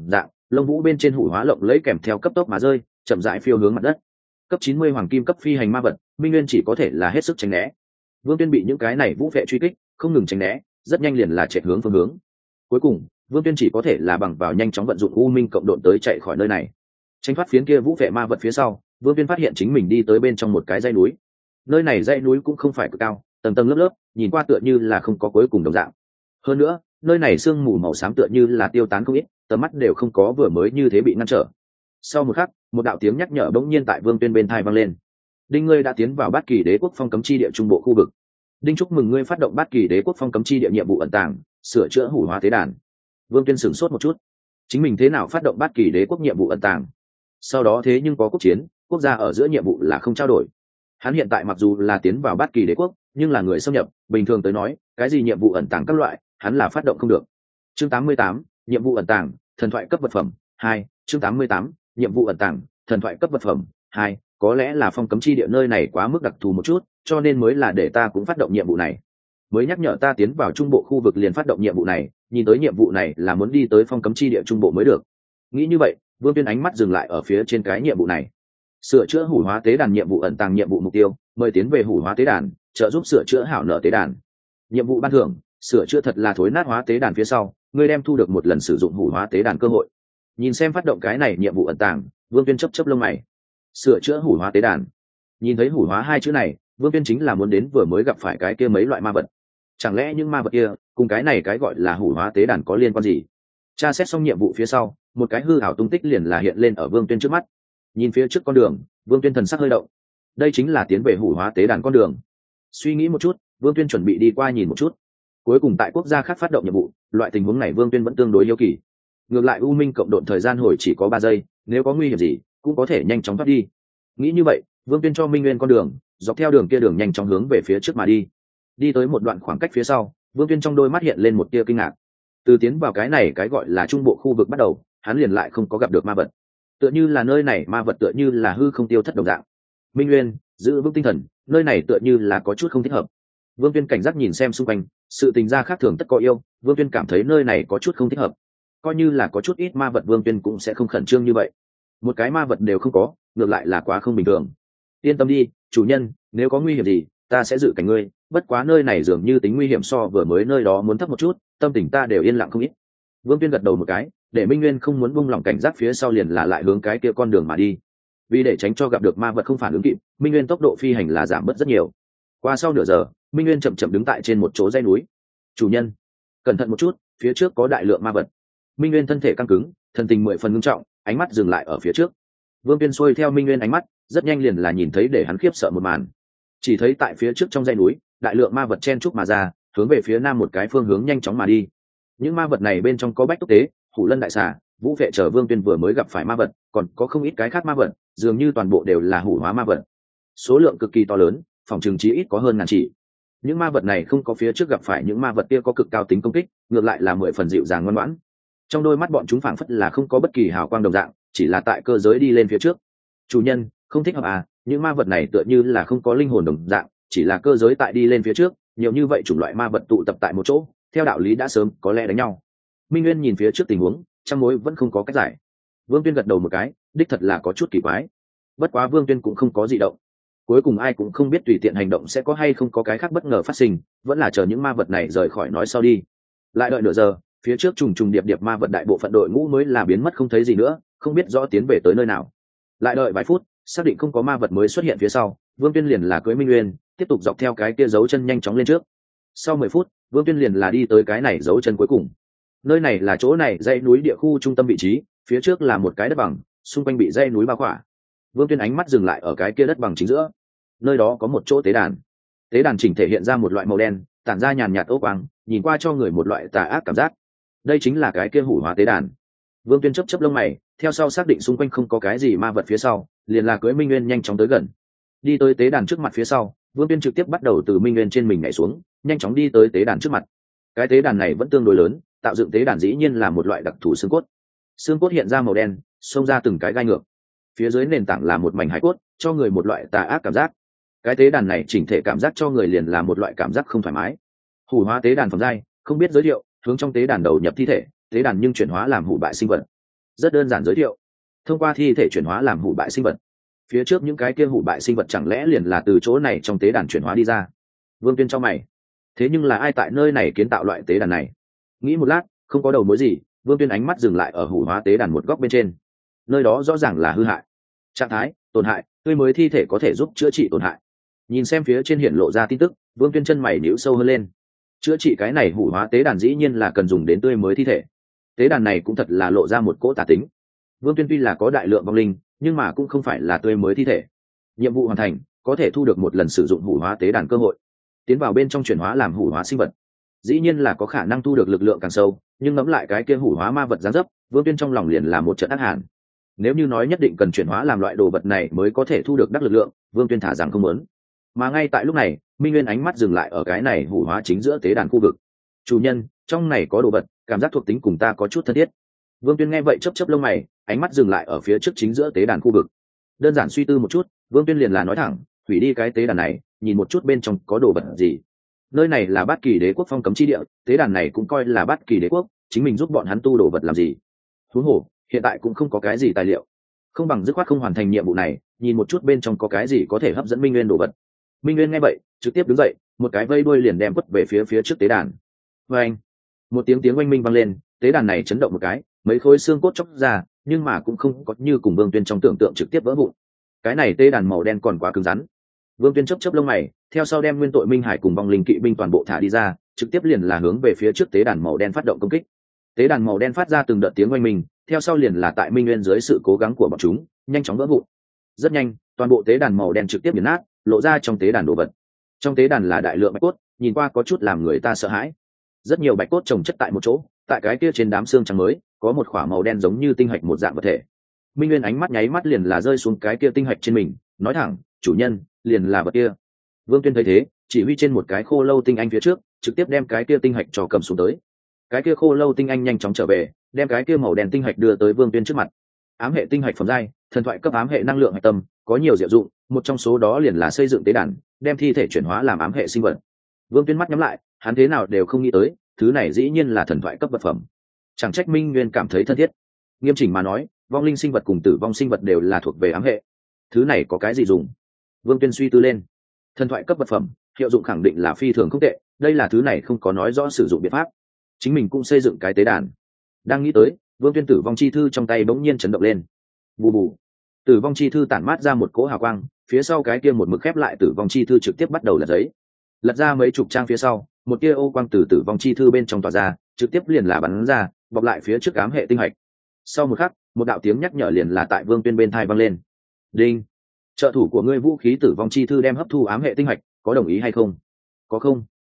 lông vũ bên trên hủ hóa lộng lấy kèm theo cấp tốc mà rơi, chậm rãi phiêu hướng mặt đất. Cấp chín mươi hoàng kim cấp phi hành ma vật, Minh Nguyên chỉ có thể là hết sức tránh né. Vương Tuyên bị những cái này vũ vệ truy kích, không ngừng tránh né, rất nhanh liền là chạy hướng phương hướng. Cuối cùng, Vương Tuyên chỉ có thể là bằng vào nhanh chóng vận dụng u minh cộng độn tới chạy khỏi nơi này. Tránh thoát phiến kia vũ vệ ma vật phía sau, Vương Tuyên phát hiện chính mình đi tới bên trong một cái dãy núi. Nơi này dãy núi cũng không phải cực cao, tầng tầng lớp lớp, nhìn qua tựa như là không có cuối cùng đồng dạng. Hơn nữa, nơi này sương mù màu xám tựa như là tiêu tán không ít, tầm mắt đều không có vừa mới như thế bị ngăn trở. Sau một khắc, một đạo tiếng nhắc nhở bỗng nhiên tại Vương Tuyên bên tai vang lên. Đinh, ngươi đã tiến vào Bát Kỳ Đế quốc phong cấm chi địa trung bộ khu vực. Đinh, chúc mừng ngươi phát động Bát Kỳ Đế quốc phong cấm chi địa nhiệm vụ ẩn tàng, sửa chữa hủ hóa tế đàn. Vương Tuyên sửng sốt một chút, chính mình thế nào phát động Bát Kỳ Đế quốc nhiệm vụ ẩn tàng? Sau đó thế nhưng có quốc chiến, quốc gia ở giữa nhiệm vụ là không trao đổi. Hắn hiện tại mặc dù là tiến vào Bát Kỳ Đế quốc, nhưng là người xâm nhập, bình thường tới nói, cái gì nhiệm vụ ẩn tàng các loại, hắn là phát động không được. Chương tám mươi tám, nhiệm vụ ẩn tàng, thần thoại cấp vật phẩm hai. Chương tám mươi tám, nhiệm vụ ẩn tàng, thần thoại cấp vật phẩm hai. Có lẽ là phong cấm chi địa nơi này quá mức đặc thù một chút, cho nên mới là để ta cũng phát động nhiệm vụ này. Mới nhắc nhở ta tiến vào trung bộ khu vực liền phát động nhiệm vụ này, nhìn tới nhiệm vụ này là muốn đi tới phong cấm chi địa trung bộ mới được. Nghĩ như vậy, Vương Tuyên ánh mắt dừng lại ở phía trên cái nhiệm vụ này. Sửa chữa hủ hóa tế đàn nhiệm vụ ẩn tàng nhiệm vụ mục tiêu, mời tiến về hủ hóa tế đàn, trợ giúp sửa chữa hảo nợ tế đàn. Nhiệm vụ ban thưởng, sửa chữa thật là thối nát hóa tế đàn phía sau, ngươi đem thu được một lần sử dụng hủ hóa tế đàn cơ hội. Nhìn xem phát động cái này nhiệm vụ ẩn tàng, Vương Tuyên chấp chấp lông mày. Sửa chữa hủ hóa tế đàn. Nhìn thấy hủ hóa hai chữ này, Vương Tuyên chính là muốn đến vừa mới gặp phải cái kia mấy loại ma vật. Chẳng lẽ những ma vật kia cùng cái này cái gọi là hủ hóa tế đàn có liên quan gì? Tra xét xong nhiệm vụ phía sau, một cái hư ảo tung tích liền là hiện lên ở Vương Tuyên trước mắt. Nhìn phía trước con đường, Vương Tuyên thần sắc hơi động. Đây chính là tiến về hủ hóa tế đàn con đường. Suy nghĩ một chút, Vương Tuyên chuẩn bị đi qua nhìn một chút. Cuối cùng tại quốc gia khác phát động nhiệm vụ, loại tình huống này Vương Tuyên vẫn tương đối hiếu kỳ. Ngược lại u minh cộng độn thời gian hồi chỉ có ba giây, nếu có nguy hiểm gì, cũng có thể nhanh chóng thoát đi. Nghĩ như vậy, Vương Tuyên cho Minh Nguyên con đường, dọc theo đường kia đường nhanh chóng hướng về phía trước mà đi. Đi tới một đoạn khoảng cách phía sau, Vương Tuyên trong đôi mắt hiện lên một tia kinh ngạc. Từ tiến vào cái này cái gọi là trung bộ khu vực bắt đầu, hắn liền lại không có gặp được ma vật. Tựa như là nơi này ma vật tựa như là hư không tiêu thất đồng dạng. Minh Nguyên, giữ vững tinh thần, nơi này tựa như là có chút không thích hợp. Vương Tuyên cảnh giác nhìn xem xung quanh, sự tình gia khác thường tất có yêu, Vương Tuyên cảm thấy nơi này có chút không thích hợp. Coi như là có chút ít ma vật, Vương Tuyên cũng sẽ không khẩn trương như vậy. Một cái ma vật đều không có, ngược lại là quá không bình thường. Yên tâm đi, chủ nhân, nếu có nguy hiểm gì, ta sẽ dự cảnh ngươi, bất quá nơi này dường như tính nguy hiểm so vừa mới nơi đó muốn thấp một chút, tâm tình ta đều yên lặng không ít. Vương Tuyên gật đầu một cái, để Minh Nguyên không muốn buông lỏng cảnh giác phía sau liền là lại hướng cái kia con đường mà đi. Vì để tránh cho gặp được ma vật không phản ứng kịp, Minh Nguyên tốc độ phi hành là giảm bớt rất nhiều. Qua sau nửa giờ, Minh Nguyên chậm chậm đứng tại trên một chỗ dãy núi. Chủ nhân, cẩn thận một chút, phía trước có đại lượng ma vật. Minh Nguyên thân thể căng cứng, thần tình mười phần ngưng trọng, ánh mắt dừng lại ở phía trước. Vương Tuyên xuôi theo Minh Nguyên ánh mắt, rất nhanh liền là nhìn thấy để hắn khiếp sợ một màn. Chỉ thấy tại phía trước trong dãy núi, đại lượng ma vật chen chúc mà ra, hướng về phía nam một cái phương hướng nhanh chóng mà đi. Những ma vật này bên trong có bách túc tế, hủ lân đại xà, vũ vệ chờ Vương Tuyên vừa mới gặp phải ma vật, còn có không ít cái khác ma vật, dường như toàn bộ đều là hủ hóa ma vật. Số lượng cực kỳ to lớn, phòng trường chí ít có hơn ngàn chỉ. Những ma vật này không có phía trước gặp phải những ma vật kia có cực cao tính công kích, ngược lại là mười phần dịu dàng ngoan ngoãn. Trong đôi mắt bọn chúng phảng phất là không có bất kỳ hào quang đồng dạng, chỉ là tại cơ giới đi lên phía trước. Chủ nhân, không thích hợp à? Những ma vật này tựa như là không có linh hồn đồng dạng, chỉ là cơ giới tại đi lên phía trước, nhiều như vậy chủng loại ma vật tụ tập tại một chỗ, theo đạo lý đã sớm có lẽ đánh nhau. Minh Nguyên nhìn phía trước tình huống, trong mối vẫn không có cách giải. Vương Tuyên gật đầu một cái, đích thật là có chút kỳ quái. Bất quá Vương Tuyên cũng không có gì động. Cuối cùng ai cũng không biết tùy tiện hành động sẽ có hay không có cái khác bất ngờ phát sinh, vẫn là chờ những ma vật này rời khỏi nói sau đi. Lại đợi nửa giờ, phía trước trùng trùng điệp điệp ma vật đại bộ phận đội ngũ mới là biến mất không thấy gì nữa, không biết rõ tiến về tới nơi nào. Lại đợi vài phút, xác định không có ma vật mới xuất hiện phía sau, Vương Tuyên liền là cưỡi Minh Nguyên, tiếp tục dọc theo cái kia dấu chân nhanh chóng lên trước. Sau mười phút, Vương Tuyên liền là đi tới cái này dấu chân cuối cùng. Nơi này là chỗ này dãy núi địa khu trung tâm vị trí, phía trước là một cái đất bằng, xung quanh bị dãy núi bao khỏa. Vương Tuyên ánh mắt dừng lại ở cái kia đất bằng chính giữa. Nơi đó có một chỗ tế đàn. Tế đàn chỉnh thể hiện ra một loại màu đen, tản ra nhàn nhạt ố quang, nhìn qua cho người một loại tà ác cảm giác. Đây chính là cái kia hủ hóa tế đàn. Vương Tuyên chớp chớp lông mày, theo sau xác định xung quanh không có cái gì ma vật phía sau, liền là cưỡi Minh Nguyên nhanh chóng tới gần. Đi tới tế đàn trước mặt phía sau, Vương Tuyên trực tiếp bắt đầu từ Minh Nguyên trên mình nhảy xuống, nhanh chóng đi tới tế đàn trước mặt. Cái tế đàn này vẫn tương đối lớn, tạo dựng tế đàn dĩ nhiên là một loại đặc thù xương cốt. Xương cốt hiện ra màu đen, xông ra từng cái gai ngược. Phía dưới nền tảng là một mảnh hải cốt, cho người một loại tà ác cảm giác. Cái tế đàn này chỉnh thể cảm giác cho người liền là một loại cảm giác không thoải mái. Hủ hóa tế đàn phẩm giai, không biết giới thiệu, hướng trong tế đàn đầu nhập thi thể, tế đàn nhưng chuyển hóa làm hủ bại sinh vật. rất đơn giản giới thiệu. Thông qua thi thể chuyển hóa làm hủ bại sinh vật, phía trước những cái kia hủ bại sinh vật chẳng lẽ liền là từ chỗ này trong tế đàn chuyển hóa đi ra? Vương Tuyên cho mày, thế nhưng là ai tại nơi này kiến tạo loại tế đàn này? Nghĩ một lát không có đầu mối gì, Vương Tuyên ánh mắt dừng lại ở hủ hóa tế đàn một góc bên trên. Nơi đó rõ ràng là hư hại, trạng thái tổn hại, tươi mới thi thể có thể giúp chữa trị tổn hại. Nhìn xem phía trên hiện lộ ra tin tức, Vương Tuyên chân mày nhíu sâu hơn lên. Chữa trị cái này hủ hóa tế đàn dĩ nhiên là cần dùng đến tươi mới thi thể. Tế đàn này cũng thật là lộ ra một cỗ tà tính. Vương Tuyên tuy là có đại lượng vong linh, nhưng mà cũng không phải là tươi mới thi thể. Nhiệm vụ hoàn thành, có thể thu được một lần sử dụng hủ hóa tế đàn cơ hội, tiến vào bên trong chuyển hóa làm hủ hóa sinh vật. Dĩ nhiên là có khả năng thu được lực lượng càng sâu, nhưng ngẫm lại cái kia hủ hóa ma vật giáng dấp, Vương Tuyên trong lòng liền là một trận ác hàn. Nếu như nói nhất định cần chuyển hóa làm loại đồ vật này mới có thể thu được đắc lực lượng, Vương Tuyên thả rằng không muốn. Mà ngay tại lúc này, Minh Nguyên ánh mắt dừng lại ở cái này hủ hóa chính giữa tế đàn khu vực. Chủ nhân, trong này có đồ vật, cảm giác thuộc tính cùng ta có chút thân thiết. Vương Tuyên nghe vậy chớp chớp lông mày, ánh mắt dừng lại ở phía trước chính giữa tế đàn khu vực. Đơn giản suy tư một chút, Vương Tuyên liền là nói thẳng, hủy đi cái tế đàn này, nhìn một chút bên trong có đồ vật gì. Nơi này là Bát Kỳ Đế quốc phong cấm chi địa, tế đàn này cũng coi là Bát Kỳ Đế quốc, chính mình giúp bọn hắn tu đồ vật làm gì? Huống hồ, hiện tại cũng không có cái gì tài liệu, không bằng dứt khoát không hoàn thành nhiệm vụ này, nhìn một chút bên trong có cái gì có thể hấp dẫn Minh Nguyên đồ vật. Minh Nguyên nghe vậy, trực tiếp đứng dậy, một cái vây đuôi liền đem quất về phía phía trước tế đàn. Oeng! Một tiếng tiếng oanh minh vang lên, tế đàn này chấn động một cái, mấy khối xương cốt chóc ra, nhưng mà cũng không có như cùng Vương Tuyên trong tưởng tượng trực tiếp vỡ vụn. Cái này tế đàn màu đen còn quá cứng rắn. Vương Tuyên chớp chớp lông mày, theo sau đem Nguyên Tội Minh Hải cùng vong linh kỵ binh toàn bộ thả đi ra, trực tiếp liền là hướng về phía trước tế đàn màu đen phát động công kích. Tế đàn màu đen phát ra từng đợt tiếng oanh minh, theo sau liền là tại Minh Nguyên dưới sự cố gắng của bọn chúng, nhanh chóng vỡ vụn. Rất nhanh, toàn bộ tế đàn màu đen trực tiếp nghiền nát, lộ ra trong tế đàn đồ vật. Trong tế đàn là đại lượng bạch cốt, nhìn qua có chút làm người ta sợ hãi. Rất nhiều bạch cốt chồng chất tại một chỗ, tại cái kia trên đám xương trắng mới, có một khỏa màu đen giống như tinh hạch một dạng vật thể. Minh Nguyên ánh mắt nháy mắt liền là rơi xuống cái kia tinh hạch trên mình, nói thẳng, chủ nhân, liền là vật kia. Vương Tuyên thấy thế, chỉ huy trên một cái khô lâu tinh anh phía trước, trực tiếp đem cái kia tinh hạch cho cầm xuống tới. Cái kia khô lâu tinh anh nhanh chóng trở về, đem cái kia màu đen tinh hạch đưa tới Vương Tuyên trước mặt. Ám hệ tinh hạch phẩm giai, thần thoại cấp ám hệ năng lượng hạch tâm, có nhiều diệu dụng, một trong số đó liền là xây dựng tế đàn, đem thi thể chuyển hóa làm ám hệ sinh vật. Vương Tuyên mắt nhắm lại, hắn thế nào đều không nghĩ tới, thứ này dĩ nhiên là thần thoại cấp vật phẩm. Chẳng trách Minh Nguyên cảm thấy thân thiết. Nghiêm chỉnh mà nói, vong linh sinh vật cùng tử vong sinh vật đều là thuộc về ám hệ. Thứ này có cái gì dùng? Vương Tuyên suy tư lên. Thần thoại cấp vật phẩm, hiệu dụng khẳng định là phi thường không tệ, đây là thứ này không có nói rõ sử dụng biện pháp. Chính mình cũng xây dựng cái tế đàn. Đang nghĩ tới, Vương Tuyên tử vong chi thư trong tay bỗng nhiên chấn động lên. Bù bù. Tử vong chi thư tản mát ra một cỗ hào quang, phía sau cái kia một mực khép lại tử vong chi thư trực tiếp bắt đầu lật giấy. Lật ra mấy chục trang phía sau, một tia ô quang từ tử vong chi thư bên trong tỏa ra, trực tiếp liền là bắn ra, bọc lại phía trước ám hệ tinh hạch. Sau một khắc, một đạo tiếng nhắc nhở liền là tại Vương Tuyên bên tai vang lên. Đinh. Trợ thủ của ngươi vũ khí tử vong chi thư đem hấp thu ám hệ tinh hạch, có đồng ý hay không? Có không?